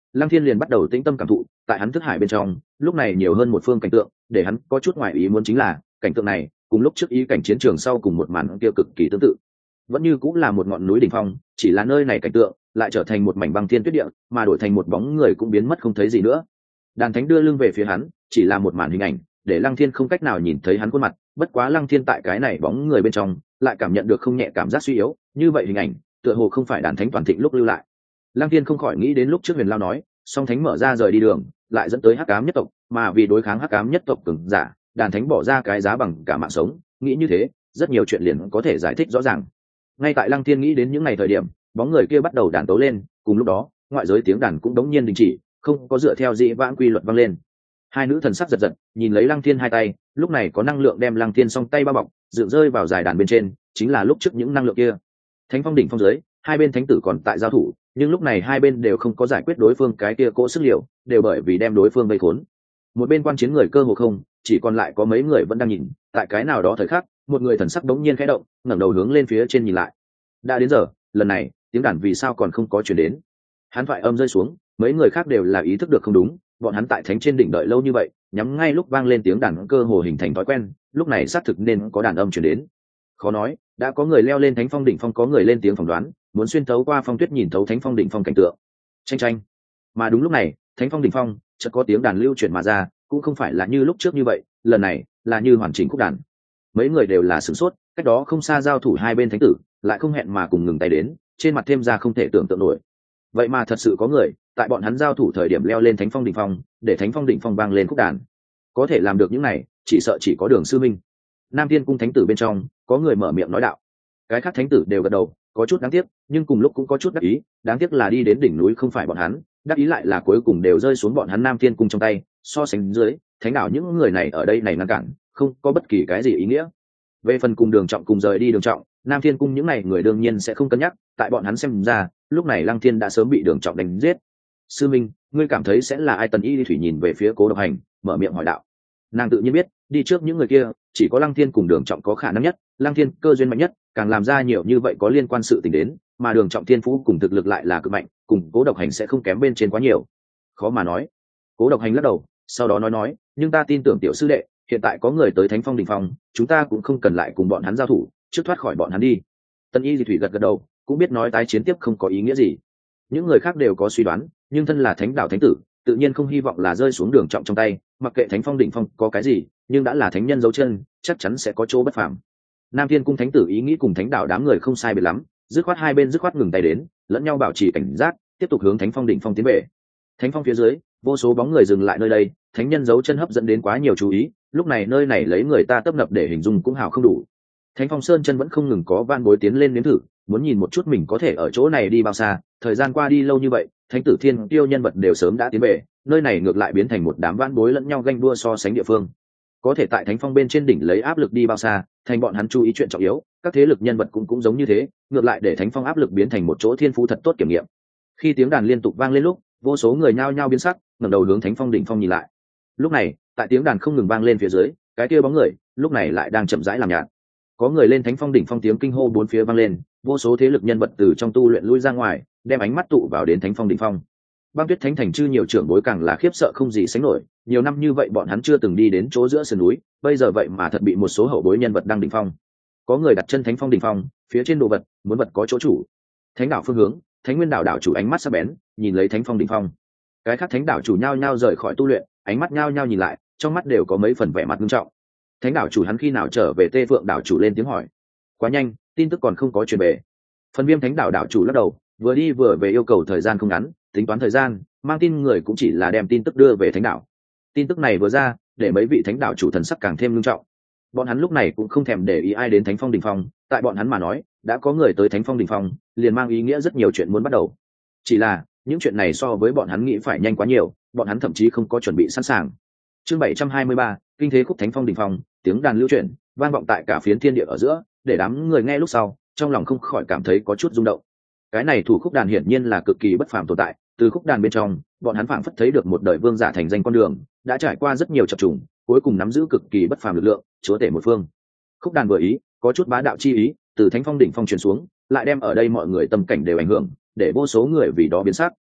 Lăng Thiên liền bắt đầu tĩnh tâm cảm thụ, tại hắn thức hải bên trong, lúc này nhiều hơn một phương cảnh tượng, để hắn có chút ngoại ý muốn chính là, cảnh tượng này, cùng lúc trước ý cảnh chiến trường sau cùng một màn kia cực kỳ tương tự. Vẫn như cũng là một ngọn núi đỉnh phong, chỉ là nơi này cảnh tượng lại trở thành một mảnh băng thiên tuyết địa, mà đổi thành một bóng người cũng biến mất không thấy gì nữa. Đàn thánh đưa lưng về phía hắn, chỉ là một màn hình ảnh, để Lăng Thiên không cách nào nhìn thấy hắn khuôn mặt, bất quá Lăng Thiên tại cái này bóng người bên trong, lại cảm nhận được không nhẹ cảm giác suy yếu, như vậy hình ảnh, tựa hồ không phải đàn thánh toàn thịnh lúc lưu lại. Lăng Thiên không khỏi nghĩ đến lúc trước Huyền Lao nói, song thánh mở ra rời đi đường, lại dẫn tới Hắc Ám nhất tộc, mà vì đối kháng Hắc Ám nhất tộc cường giả, đàn thánh bỏ ra cái giá bằng cả mạng sống, nghĩ như thế, rất nhiều chuyện liền có thể giải thích rõ ràng. Ngay tại Lăng Thiên nghĩ đến những ngày thời điểm, bóng người kia bắt đầu đàn tấu lên, cùng lúc đó, ngoại giới tiếng đàn cũng đống nhiên đình chỉ, không có dựa theo dị vãng quy luật vang lên. Hai nữ thần sắc giật giật, nhìn lấy Lăng Thiên hai tay, lúc này có năng lượng đem Lăng Thiên song tay bao bọc, dựng rơi vào dài đàn bên trên, chính là lúc trước những năng lượng kia. Thánh phong đỉnh phong dưới, hai bên thánh tử còn tại giao thủ, nhưng lúc này hai bên đều không có giải quyết đối phương cái kia cỗ sức liều, đều bởi vì đem đối phương vây khốn. Một bên quan chiến người cơ hồ không, chỉ còn lại có mấy người vẫn đang nhìn, tại cái nào đó thời khắc, một người thần sắc đống nhiên khẽ động, ngẩng đầu hướng lên phía trên nhìn lại. Đã đến giờ, lần này, tiếng đàn vì sao còn không có truyền đến? Hắn thoại âm rơi xuống, mấy người khác đều là ý thức được không đúng, bọn hắn tại thánh trên đỉnh đợi lâu như vậy, nhắm ngay lúc vang lên tiếng đàn cơ hồ hình thành thói quen, lúc này xác thực nên có đàn âm truyền đến. Khó nói, đã có người leo lên thánh phong đỉnh phong, có người lên tiếng phỏng đoán, muốn xuyên thấu qua phong tuyết nhìn thấu thánh phong đỉnh phong cảnh tượng. Tranh tranh. Mà đúng lúc này, thánh phong đỉnh phong, chợt có tiếng đàn lưu chuyển mà ra, cũng không phải là như lúc trước như vậy, lần này là như hoàn chỉnh khúc đàn. Mấy người đều là sửng sốt, cách đó không xa giao thủ hai bên thánh tử, lại không hẹn mà cùng ngừng tay đến, trên mặt thêm ra không thể tưởng tượng nổi. Vậy mà thật sự có người tại bọn hắn giao thủ thời điểm leo lên thánh phong đỉnh phong, để thánh phong đỉnh phong vang lên khúc đàn. Có thể làm được những này, chỉ sợ chỉ có Đường Sư Minh. Nam Thiên cung thánh tử bên trong, có người mở miệng nói đạo. Cái khác thánh tử đều gật đầu, có chút đáng tiếc, nhưng cùng lúc cũng có chút đắc ý, đáng tiếc là đi đến đỉnh núi không phải bọn hắn, đắc ý lại là cuối cùng đều rơi xuống bọn hắn Nam Thiên cung trong tay, so sánh dưới, thánh đạo những người này ở đây này ngăn cản, không có bất kỳ cái gì ý nghĩa. Về phần cùng Đường Trọng cùng rời đi Đường Trọng, Nam Thiên cung những này người đương nhiên sẽ không cân nhắc, tại bọn hắn xem ra, lúc này Lăng Thiên đã sớm bị Đường Trọng đánh giết. Sư Minh, ngươi cảm thấy sẽ là ai? Tần Y Thủy nhìn về phía Cố Độc Hành, mở miệng hỏi đạo. Nàng tự nhiên biết, đi trước những người kia, chỉ có Lăng Thiên cùng Đường Trọng có khả năng nhất, Lăng Thiên cơ duyên mạnh nhất, càng làm ra nhiều như vậy có liên quan sự tình đến, mà Đường Trọng thiên phú cùng thực lực lại là cực mạnh, cùng Cố Độc Hành sẽ không kém bên trên quá nhiều. Khó mà nói. Cố Độc Hành lắc đầu, sau đó nói nói, nhưng ta tin tưởng tiểu sư đệ, hiện tại có người tới Thánh Phong đỉnh phong, chúng ta cũng không cần lại cùng bọn hắn giao thủ, trước thoát khỏi bọn hắn đi. Tân Y Di Thủy gật gật đầu, cũng biết nói tái chiến tiếp không có ý nghĩa gì. Những người khác đều có suy đoán, nhưng thân là thánh đạo thánh tử, tự nhiên không hy vọng là rơi xuống Đường Trọng trong tay, mặc kệ Thánh Phong đỉnh phong có cái gì, nhưng đã là thánh nhân dấu chân, chắc chắn sẽ có chỗ bất phàm. Nam Thiên cung thánh tử ý nghĩ cùng thánh đạo đám người không sai biệt lắm, dứt khoát hai bên dứt khoát ngừng tay đến, lẫn nhau bảo trì cảnh giác, tiếp tục hướng Thánh Phong đỉnh phong tiến về. Thánh Phong phía dưới, vô số bóng người dừng lại nơi đây, thánh nhân dấu chân hấp dẫn đến quá nhiều chú ý, lúc này nơi này lấy người ta tấp nập để hình dung cũng hào không đủ. Thánh Phong Sơn chân vẫn không ngừng có van bối tiến lên nếm thử, muốn nhìn một chút mình có thể ở chỗ này đi bao xa, thời gian qua đi lâu như vậy, thánh tử thiên tiêu nhân vật đều sớm đã tiến về, nơi này ngược lại biến thành một đám van bối lẫn nhau ganh đua so sánh địa phương. Có thể tại Thánh Phong bên trên đỉnh lấy áp lực đi bao xa, thành bọn hắn chú ý chuyện trọng yếu, các thế lực nhân vật cũng cũng giống như thế, ngược lại để Thánh Phong áp lực biến thành một chỗ thiên phú thật tốt kiểm nghiệm. Khi tiếng đàn liên tục vang lên lúc, vô số người nhao nhao biến sắc, ngẩng đầu hướng Thánh Phong đỉnh phong nhìn lại. Lúc này, tại tiếng đàn không ngừng vang lên phía dưới, cái kia bóng người, lúc này lại đang chậm rãi làm nhạt. Có người lên Thánh Phong đỉnh phong, tiếng kinh hô bốn phía vang lên, vô số thế lực nhân vật từ trong tu luyện lui ra ngoài, đem ánh mắt tụ vào đến Thánh Phong đỉnh phong. Băng Tuyết Thánh Thành chư nhiều trưởng bối càng là khiếp sợ không gì sánh nổi, nhiều năm như vậy bọn hắn chưa từng đi đến chỗ giữa sườn núi, bây giờ vậy mà thật bị một số hậu bối nhân vật đang đỉnh phong. Có người đặt chân Thánh Phong đỉnh phong, phía trên đồ vật, muốn vật có chỗ chủ. Thánh đạo phương hướng, Thánh Nguyên đạo đạo chủ ánh mắt sắc bén, nhìn lấy Thánh Phong đỉnh phong. Cái khác thánh đạo chủ nhao nhao rời khỏi tu luyện, ánh mắt nhao nhao nhìn lại, trong mắt đều có mấy phần vẻ mặt nghiêm trọng. Thánh đạo chủ hắn khi nào trở về? Tê Phượng đạo chủ lên tiếng hỏi. Quá nhanh, tin tức còn không có truyền về. Phần Viêm Thánh đạo đạo chủ lắc đầu, vừa đi vừa về yêu cầu thời gian không ngắn, tính toán thời gian, mang tin người cũng chỉ là đem tin tức đưa về thánh đạo. Tin tức này vừa ra, để mấy vị thánh đạo chủ thần sắc càng thêm nghiêm trọng. Bọn hắn lúc này cũng không thèm để ý ai đến Thánh Phong đỉnh phong, tại bọn hắn mà nói, đã có người tới Thánh Phong đỉnh phong, liền mang ý nghĩa rất nhiều chuyện muốn bắt đầu. Chỉ là, những chuyện này so với bọn hắn nghĩ phải nhanh quá nhiều, bọn hắn thậm chí không có chuẩn bị sẵn sàng. Chương bảy trăm hai mươi ba, kinh thế khúc Thánh Phong đỉnh phong, tiếng đàn lưu chuyển, vang vọng tại cả phiến thiên địa ở giữa, để đám người nghe lúc sau, trong lòng không khỏi cảm thấy có chút rung động. Cái này thủ khúc đàn hiển nhiên là cực kỳ bất phàm tồn tại, từ khúc đàn bên trong, bọn hắn phảng phất thấy được một đời vương giả thành danh con đường, đã trải qua rất nhiều chập trùng, cuối cùng nắm giữ cực kỳ bất phàm lực lượng, chúa tể một phương. Khúc đàn vừa ý, có chút bá đạo chi ý, từ Thánh Phong đỉnh phong truyền xuống, lại đem ở đây mọi người tâm cảnh đều ảnh hưởng, để vô số người vì đó biến sắc.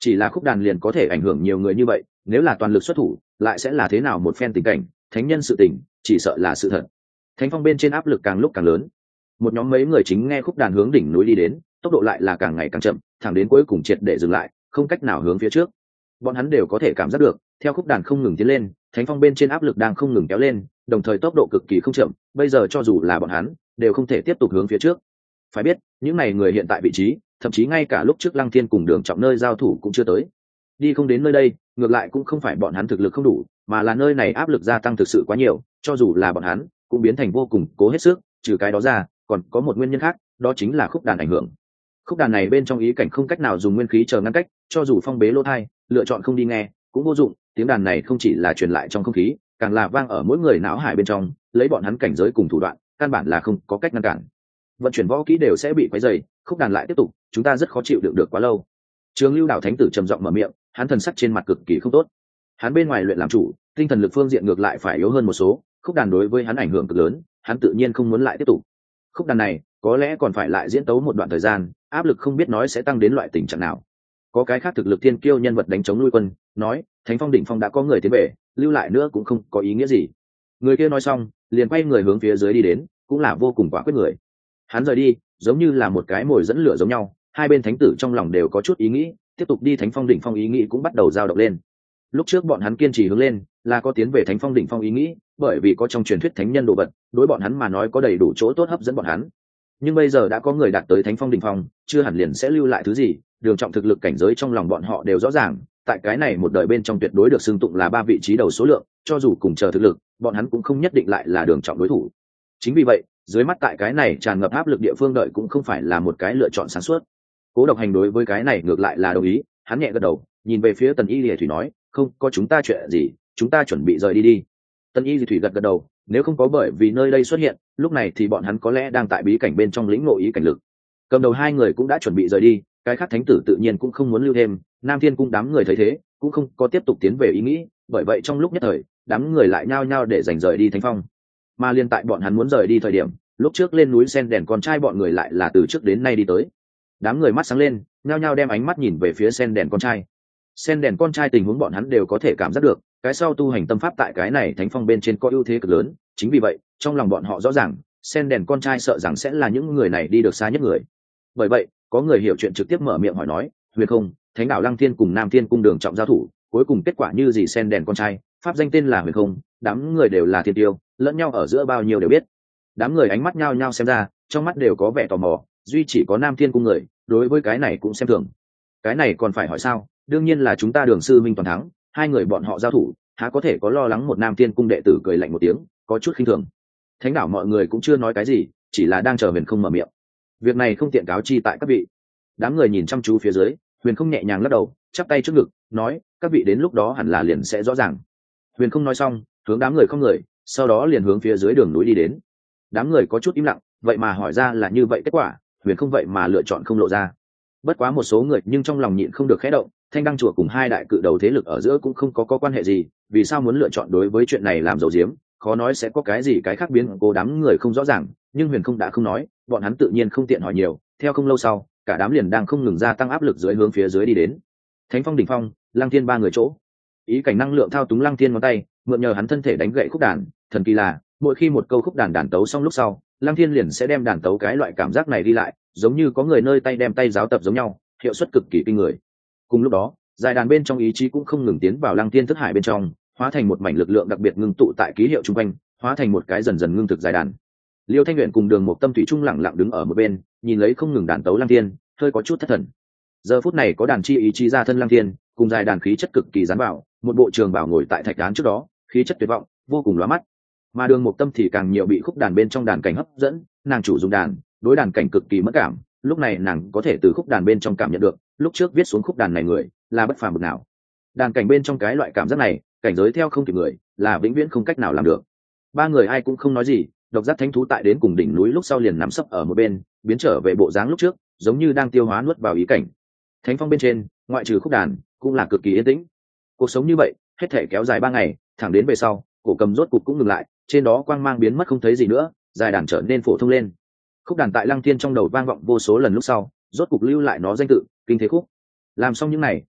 chỉ là khúc đàn liền có thể ảnh hưởng nhiều người như vậy, nếu là toàn lực xuất thủ lại sẽ là thế nào một phen tình cảnh. Thánh nhân sự tình chỉ sợ là sự thật. Thánh phong bên trên áp lực càng lúc càng lớn, một nhóm mấy người chính nghe khúc đàn hướng đỉnh núi đi đến, tốc độ lại là càng ngày càng chậm, thẳng đến cuối cùng triệt để dừng lại, không cách nào hướng phía trước. Bọn hắn đều có thể cảm giác được, theo khúc đàn không ngừng tiến lên, thánh phong bên trên áp lực đang không ngừng kéo lên, đồng thời tốc độ cực kỳ không chậm, bây giờ cho dù là bọn hắn đều không thể tiếp tục hướng phía trước. Phải biết, những này người hiện tại vị trí, thậm chí ngay cả lúc trước Lăng Thiên cùng Đường Trọng nơi giao thủ cũng chưa tới. Đi không đến nơi đây, ngược lại cũng không phải bọn hắn thực lực không đủ, mà là nơi này áp lực gia tăng thực sự quá nhiều, cho dù là bọn hắn cũng biến thành vô cùng cố hết sức. Trừ cái đó ra, còn có một nguyên nhân khác, đó chính là khúc đàn ảnh hưởng. Khúc đàn này bên trong ý cảnh không cách nào dùng nguyên khí chờ ngăn cách, cho dù phong bế lỗ tai, lựa chọn không đi nghe cũng vô dụng. Tiếng đàn này không chỉ là truyền lại trong không khí, càng là vang ở mỗi người não hải bên trong, lấy bọn hắn cảnh giới cùng thủ đoạn, căn bản là không có cách ngăn cản. Vận chuyển võ kỹ đều sẽ bị quấy rầy, khúc đàn lại tiếp tục, chúng ta rất khó chịu đựng được quá lâu. Trường Lưu Đảo Thánh tử trầm giọng mở miệng, hắn thần sắc trên mặt cực kỳ không tốt. Hắn bên ngoài luyện làm chủ, tinh thần lực phương diện ngược lại phải yếu hơn một số, khúc đàn đối với hắn ảnh hưởng cực lớn, hắn tự nhiên không muốn lại tiếp tục. Khúc đàn này có lẽ còn phải lại diễn tấu một đoạn thời gian, áp lực không biết nói sẽ tăng đến loại tình trạng nào. Có cái khác thực lực thiên kiêu nhân vật đánh chống nuôi quân, nói Thánh Phong đỉnh phong đã có người tiến về, lưu lại nữa cũng không có ý nghĩa gì. Người kia nói xong, liền quay người hướng phía dưới đi đến, cũng là vô cùng quả quyết người. Hắn rời đi, giống như là một cái mồi dẫn lửa giống nhau, hai bên thánh tử trong lòng đều có chút ý nghĩ, tiếp tục đi Thánh Phong đỉnh phong ý nghĩ cũng bắt đầu dao động lên. Lúc trước bọn hắn kiên trì hướng lên, là có tiến về Thánh Phong đỉnh phong ý nghĩ, bởi vì có trong truyền thuyết thánh nhân đồ vật, đối bọn hắn mà nói có đầy đủ chỗ tốt hấp dẫn bọn hắn. Nhưng bây giờ đã có người đạt tới Thánh Phong đỉnh phong, chưa hẳn liền sẽ lưu lại thứ gì. Đường Trọng thực lực cảnh giới trong lòng bọn họ đều rõ ràng, tại cái này một đời bên trong tuyệt đối được xưng tụng là ba vị trí đầu số lượng, cho dù cùng chờ thực lực, bọn hắn cũng không nhất định lại là Đường Trọng đối thủ. Chính vì vậy, dưới mắt tại cái này tràn ngập áp lực địa phương đợi cũng không phải là một cái lựa chọn sáng suốt. Cố Độc Hành đối với cái này ngược lại là đồng ý, hắn nhẹ gật đầu, nhìn về phía Tần Y Lìa Thủy nói, không có chúng ta chuyện gì, chúng ta chuẩn bị rời đi đi. Tần Y Lìa Thủy gật gật đầu, nếu không có bởi vì nơi đây xuất hiện, lúc này thì bọn hắn có lẽ đang tại bí cảnh bên trong lĩnh ngộ ý cảnh lực. Cầm đầu hai người cũng đã chuẩn bị rời đi, cái khác thánh tử tự nhiên cũng không muốn lưu thêm. Nam Thiên Cung đám người thấy thế, cũng không có tiếp tục tiến về ý nghĩ, bởi vậy trong lúc nhất thời, đám người lại nhao nhao để giành rời đi Thánh Phong. Mà liên tại bọn hắn muốn rời đi thời điểm, lúc trước lên núi sen đèn con trai bọn người lại là từ trước đến nay đi tới. Đám người mắt sáng lên, nhao nhao đem ánh mắt nhìn về phía sen đèn con trai. Sen đèn con trai tình huống bọn hắn đều có thể cảm giác được, cái sau tu hành tâm pháp tại cái này Thánh Phong bên trên có ưu thế cực lớn, chính vì vậy, trong lòng bọn họ rõ ràng, sen đèn con trai sợ rằng sẽ là những người này đi được xa nhất người. Bởi vậy, có người hiểu chuyện trực tiếp mở miệng hỏi nói, Huyền không, Thánh Đạo Lăng Thiên cùng Nam Thiên Cung Đường Trọng giao thủ, cuối cùng kết quả như gì? Sen đèn con trai, pháp danh tên là Huyền không, đám người đều là thiên tiêu, lẫn nhau ở giữa bao nhiêu đều biết. Đám người ánh mắt nhao nhao xem ra, trong mắt đều có vẻ tò mò, duy chỉ có Nam Thiên Cung người, đối với cái này cũng xem thường. Cái này còn phải hỏi sao, đương nhiên là chúng ta Đường sư minh toàn thắng, hai người bọn họ giao thủ, há có thể có lo lắng? Một Nam Thiên Cung đệ tử cười lạnh một tiếng, có chút khinh thường. Thánh Đạo mọi người cũng chưa nói cái gì, chỉ là đang chờ Huyền không mở miệng. Việc này không tiện cáo chi tại các vị. Đám người nhìn chăm chú phía dưới, Huyền không nhẹ nhàng lắc đầu, chắp tay trước ngực, nói, các vị đến lúc đó hẳn là liền sẽ rõ ràng. Huyền không nói xong, hướng đám người không người, sau đó liền hướng phía dưới đường núi đi đến. Đám người có chút im lặng, vậy mà hỏi ra là như vậy kết quả, Huyền không vậy mà lựa chọn không lộ ra. Bất quá một số người nhưng trong lòng nhịn không được khẽ động, Thanh Đăng chùa cùng hai đại cự đầu thế lực ở giữa cũng không có có quan hệ gì, vì sao muốn lựa chọn đối với chuyện này làm dầu diếm, khó nói sẽ có cái gì cái khác biến cố. Đám người không rõ ràng, nhưng Huyền không đã không nói, bọn hắn tự nhiên không tiện hỏi nhiều. Theo không lâu sau, cả đám liền đang không ngừng gia tăng áp lực dưới hướng phía dưới đi đến. Thánh Phong đỉnh phong, Lăng Thiên ba người chỗ. Ý cảnh năng lượng thao túng Lăng Thiên ngón tay, mượn nhờ hắn thân thể đánh gậy khúc đàn, thần kỳ là, mỗi khi một câu khúc đàn đàn tấu xong lúc sau, Lăng Thiên liền sẽ đem đàn tấu cái loại cảm giác này đi lại, giống như có người nơi tay đem tay giáo tập giống nhau, hiệu suất cực kỳ kinh người. Cùng lúc đó, dài đàn bên trong ý chí cũng không ngừng tiến vào Lăng Thiên thức hải bên trong, hóa thành một mảnh lực lượng đặc biệt ngưng tụ tại ký hiệu trung quanh, hóa thành một cái dần dần ngưng thực dài đàn. Liêu Thanh Uyển cùng Đường Mộc Tâm thủy trung lặng lặng đứng ở một bên, nhìn lấy không ngừng đàn tấu Lăng Thiên, hơi có chút thất thần. Giờ phút này có đàn chi ý chí ra thân Lăng Thiên, cùng dài đàn khí chất cực kỳ dán vào, một bộ trường bào ngồi tại thạch đán trước đó, khí chất tuyệt vọng, vô cùng lóa mắt. Mà Đường Mộc Tâm thì càng nhiều bị khúc đàn bên trong đàn cảnh hấp dẫn, nàng chủ dùng đàn, đối đàn cảnh cực kỳ mất cảm, lúc này nàng có thể từ khúc đàn bên trong cảm nhận được, lúc trước viết xuống khúc đàn này người là bất phàm bậc nào. Đàn cảnh bên trong cái loại cảm giác này, cảnh giới theo không kịp người, là vĩnh viễn không cách nào làm được. Ba người ai cũng không nói gì, Độc Giác Thánh Thú tại đến cùng đỉnh núi lúc sau liền nằm sấp ở một bên, biến trở về bộ dáng lúc trước, giống như đang tiêu hóa nuốt vào ý cảnh. Thánh Phong bên trên, ngoại trừ khúc đàn, cũng là cực kỳ yên tĩnh. Cuộc sống như vậy, hết thể kéo dài ba ngày, thẳng đến về sau, cổ cầm rốt cục cũng ngừng lại, trên đó quang mang biến mất không thấy gì nữa, dài đàn trở nên phổ thông lên. Khúc đàn tại Lăng Thiên trong đầu vang vọng vô số lần lúc sau, rốt cục lưu lại nó danh tự, Kinh Thế Khúc. Làm xong những này,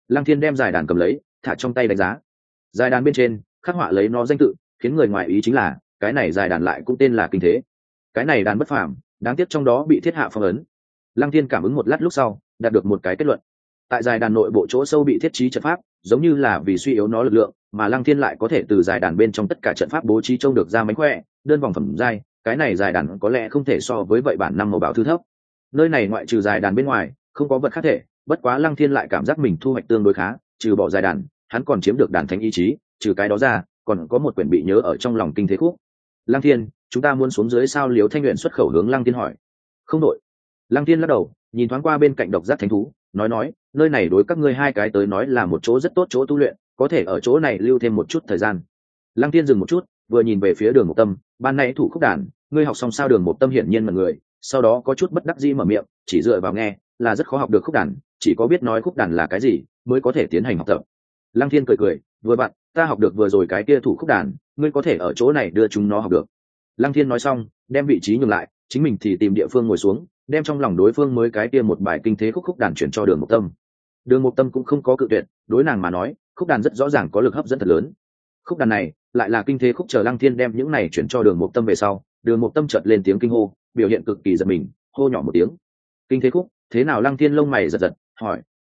Lăng Thiên đem dài đàn cầm lấy, thả trong tay đánh giá. Dài đàn bên trên khắc họa lấy nó danh tự, khiến người ngoài ý chính là cái này dài đàn lại cũng tên là kinh thế. Cái này đàn bất phàm, đáng tiếc trong đó bị thiết hạ phong ấn. Lăng Thiên cảm ứng một lát lúc sau, đạt được một cái kết luận. Tại dài đàn nội bộ chỗ sâu bị thiết trí trận pháp, giống như là vì suy yếu nó lực lượng, mà Lăng Thiên lại có thể từ dài đàn bên trong tất cả trận pháp bố trí trông được ra mánh khỏe, đơn vòng phẩm giai, cái này dài đàn có lẽ không thể so với vậy bản năm màu bảo thư thấp. Nơi này ngoại trừ dài đàn bên ngoài, không có vật khác thể, bất quá Lăng Thiên lại cảm giác mình thu hoạch tương đối khá, trừ bỏ dài đàn, hắn còn chiếm được đàn thánh ý chí, trừ cái đó ra, còn có một quyển bị nhớ ở trong lòng kinh thế khúc. Lăng Thiên, chúng ta muốn xuống dưới sao? Liếu Thanh Nguyện xuất khẩu hướng Lăng Thiên hỏi. Không đội. Lăng Thiên lắc đầu, nhìn thoáng qua bên cạnh độc giác thánh thú, nói nói, nơi này đối các ngươi hai cái tới nói là một chỗ rất tốt chỗ tu luyện, có thể ở chỗ này lưu thêm một chút thời gian. Lăng Thiên dừng một chút, vừa nhìn về phía Đường Mộc Tâm, ban nãy thủ khúc đàn, ngươi học xong sao? Đường Mộc Tâm hiển nhiên mà người, sau đó có chút bất đắc dĩ mở miệng, chỉ dựa vào nghe, là rất khó học được khúc đàn, chỉ có biết nói khúc đàn là cái gì, mới có thể tiến hành học tập. Lăng Thiên cười cười, vừa bạn, ta học được vừa rồi cái kia thủ khúc đàn, ngươi có thể ở chỗ này đưa chúng nó học được. Lăng Thiên nói xong, đem vị trí nhường lại, chính mình thì tìm địa phương ngồi xuống, đem trong lòng đối phương mới cái kia một bài kinh thế khúc khúc đàn chuyển cho Đường Mộc Tâm. Đường Mộc Tâm cũng không có cự tuyệt, đối nàng mà nói, khúc đàn rất rõ ràng có lực hấp dẫn thật lớn. Khúc đàn này lại là kinh thế khúc. Chờ Lăng Thiên đem những này chuyển cho Đường Mộc Tâm về sau, Đường Mộc Tâm chợt lên tiếng kinh hô, biểu hiện cực kỳ giật mình, hô nhỏ một tiếng, kinh thế khúc. Thế nào? Lăng Thiên lông mày giật giật, hỏi,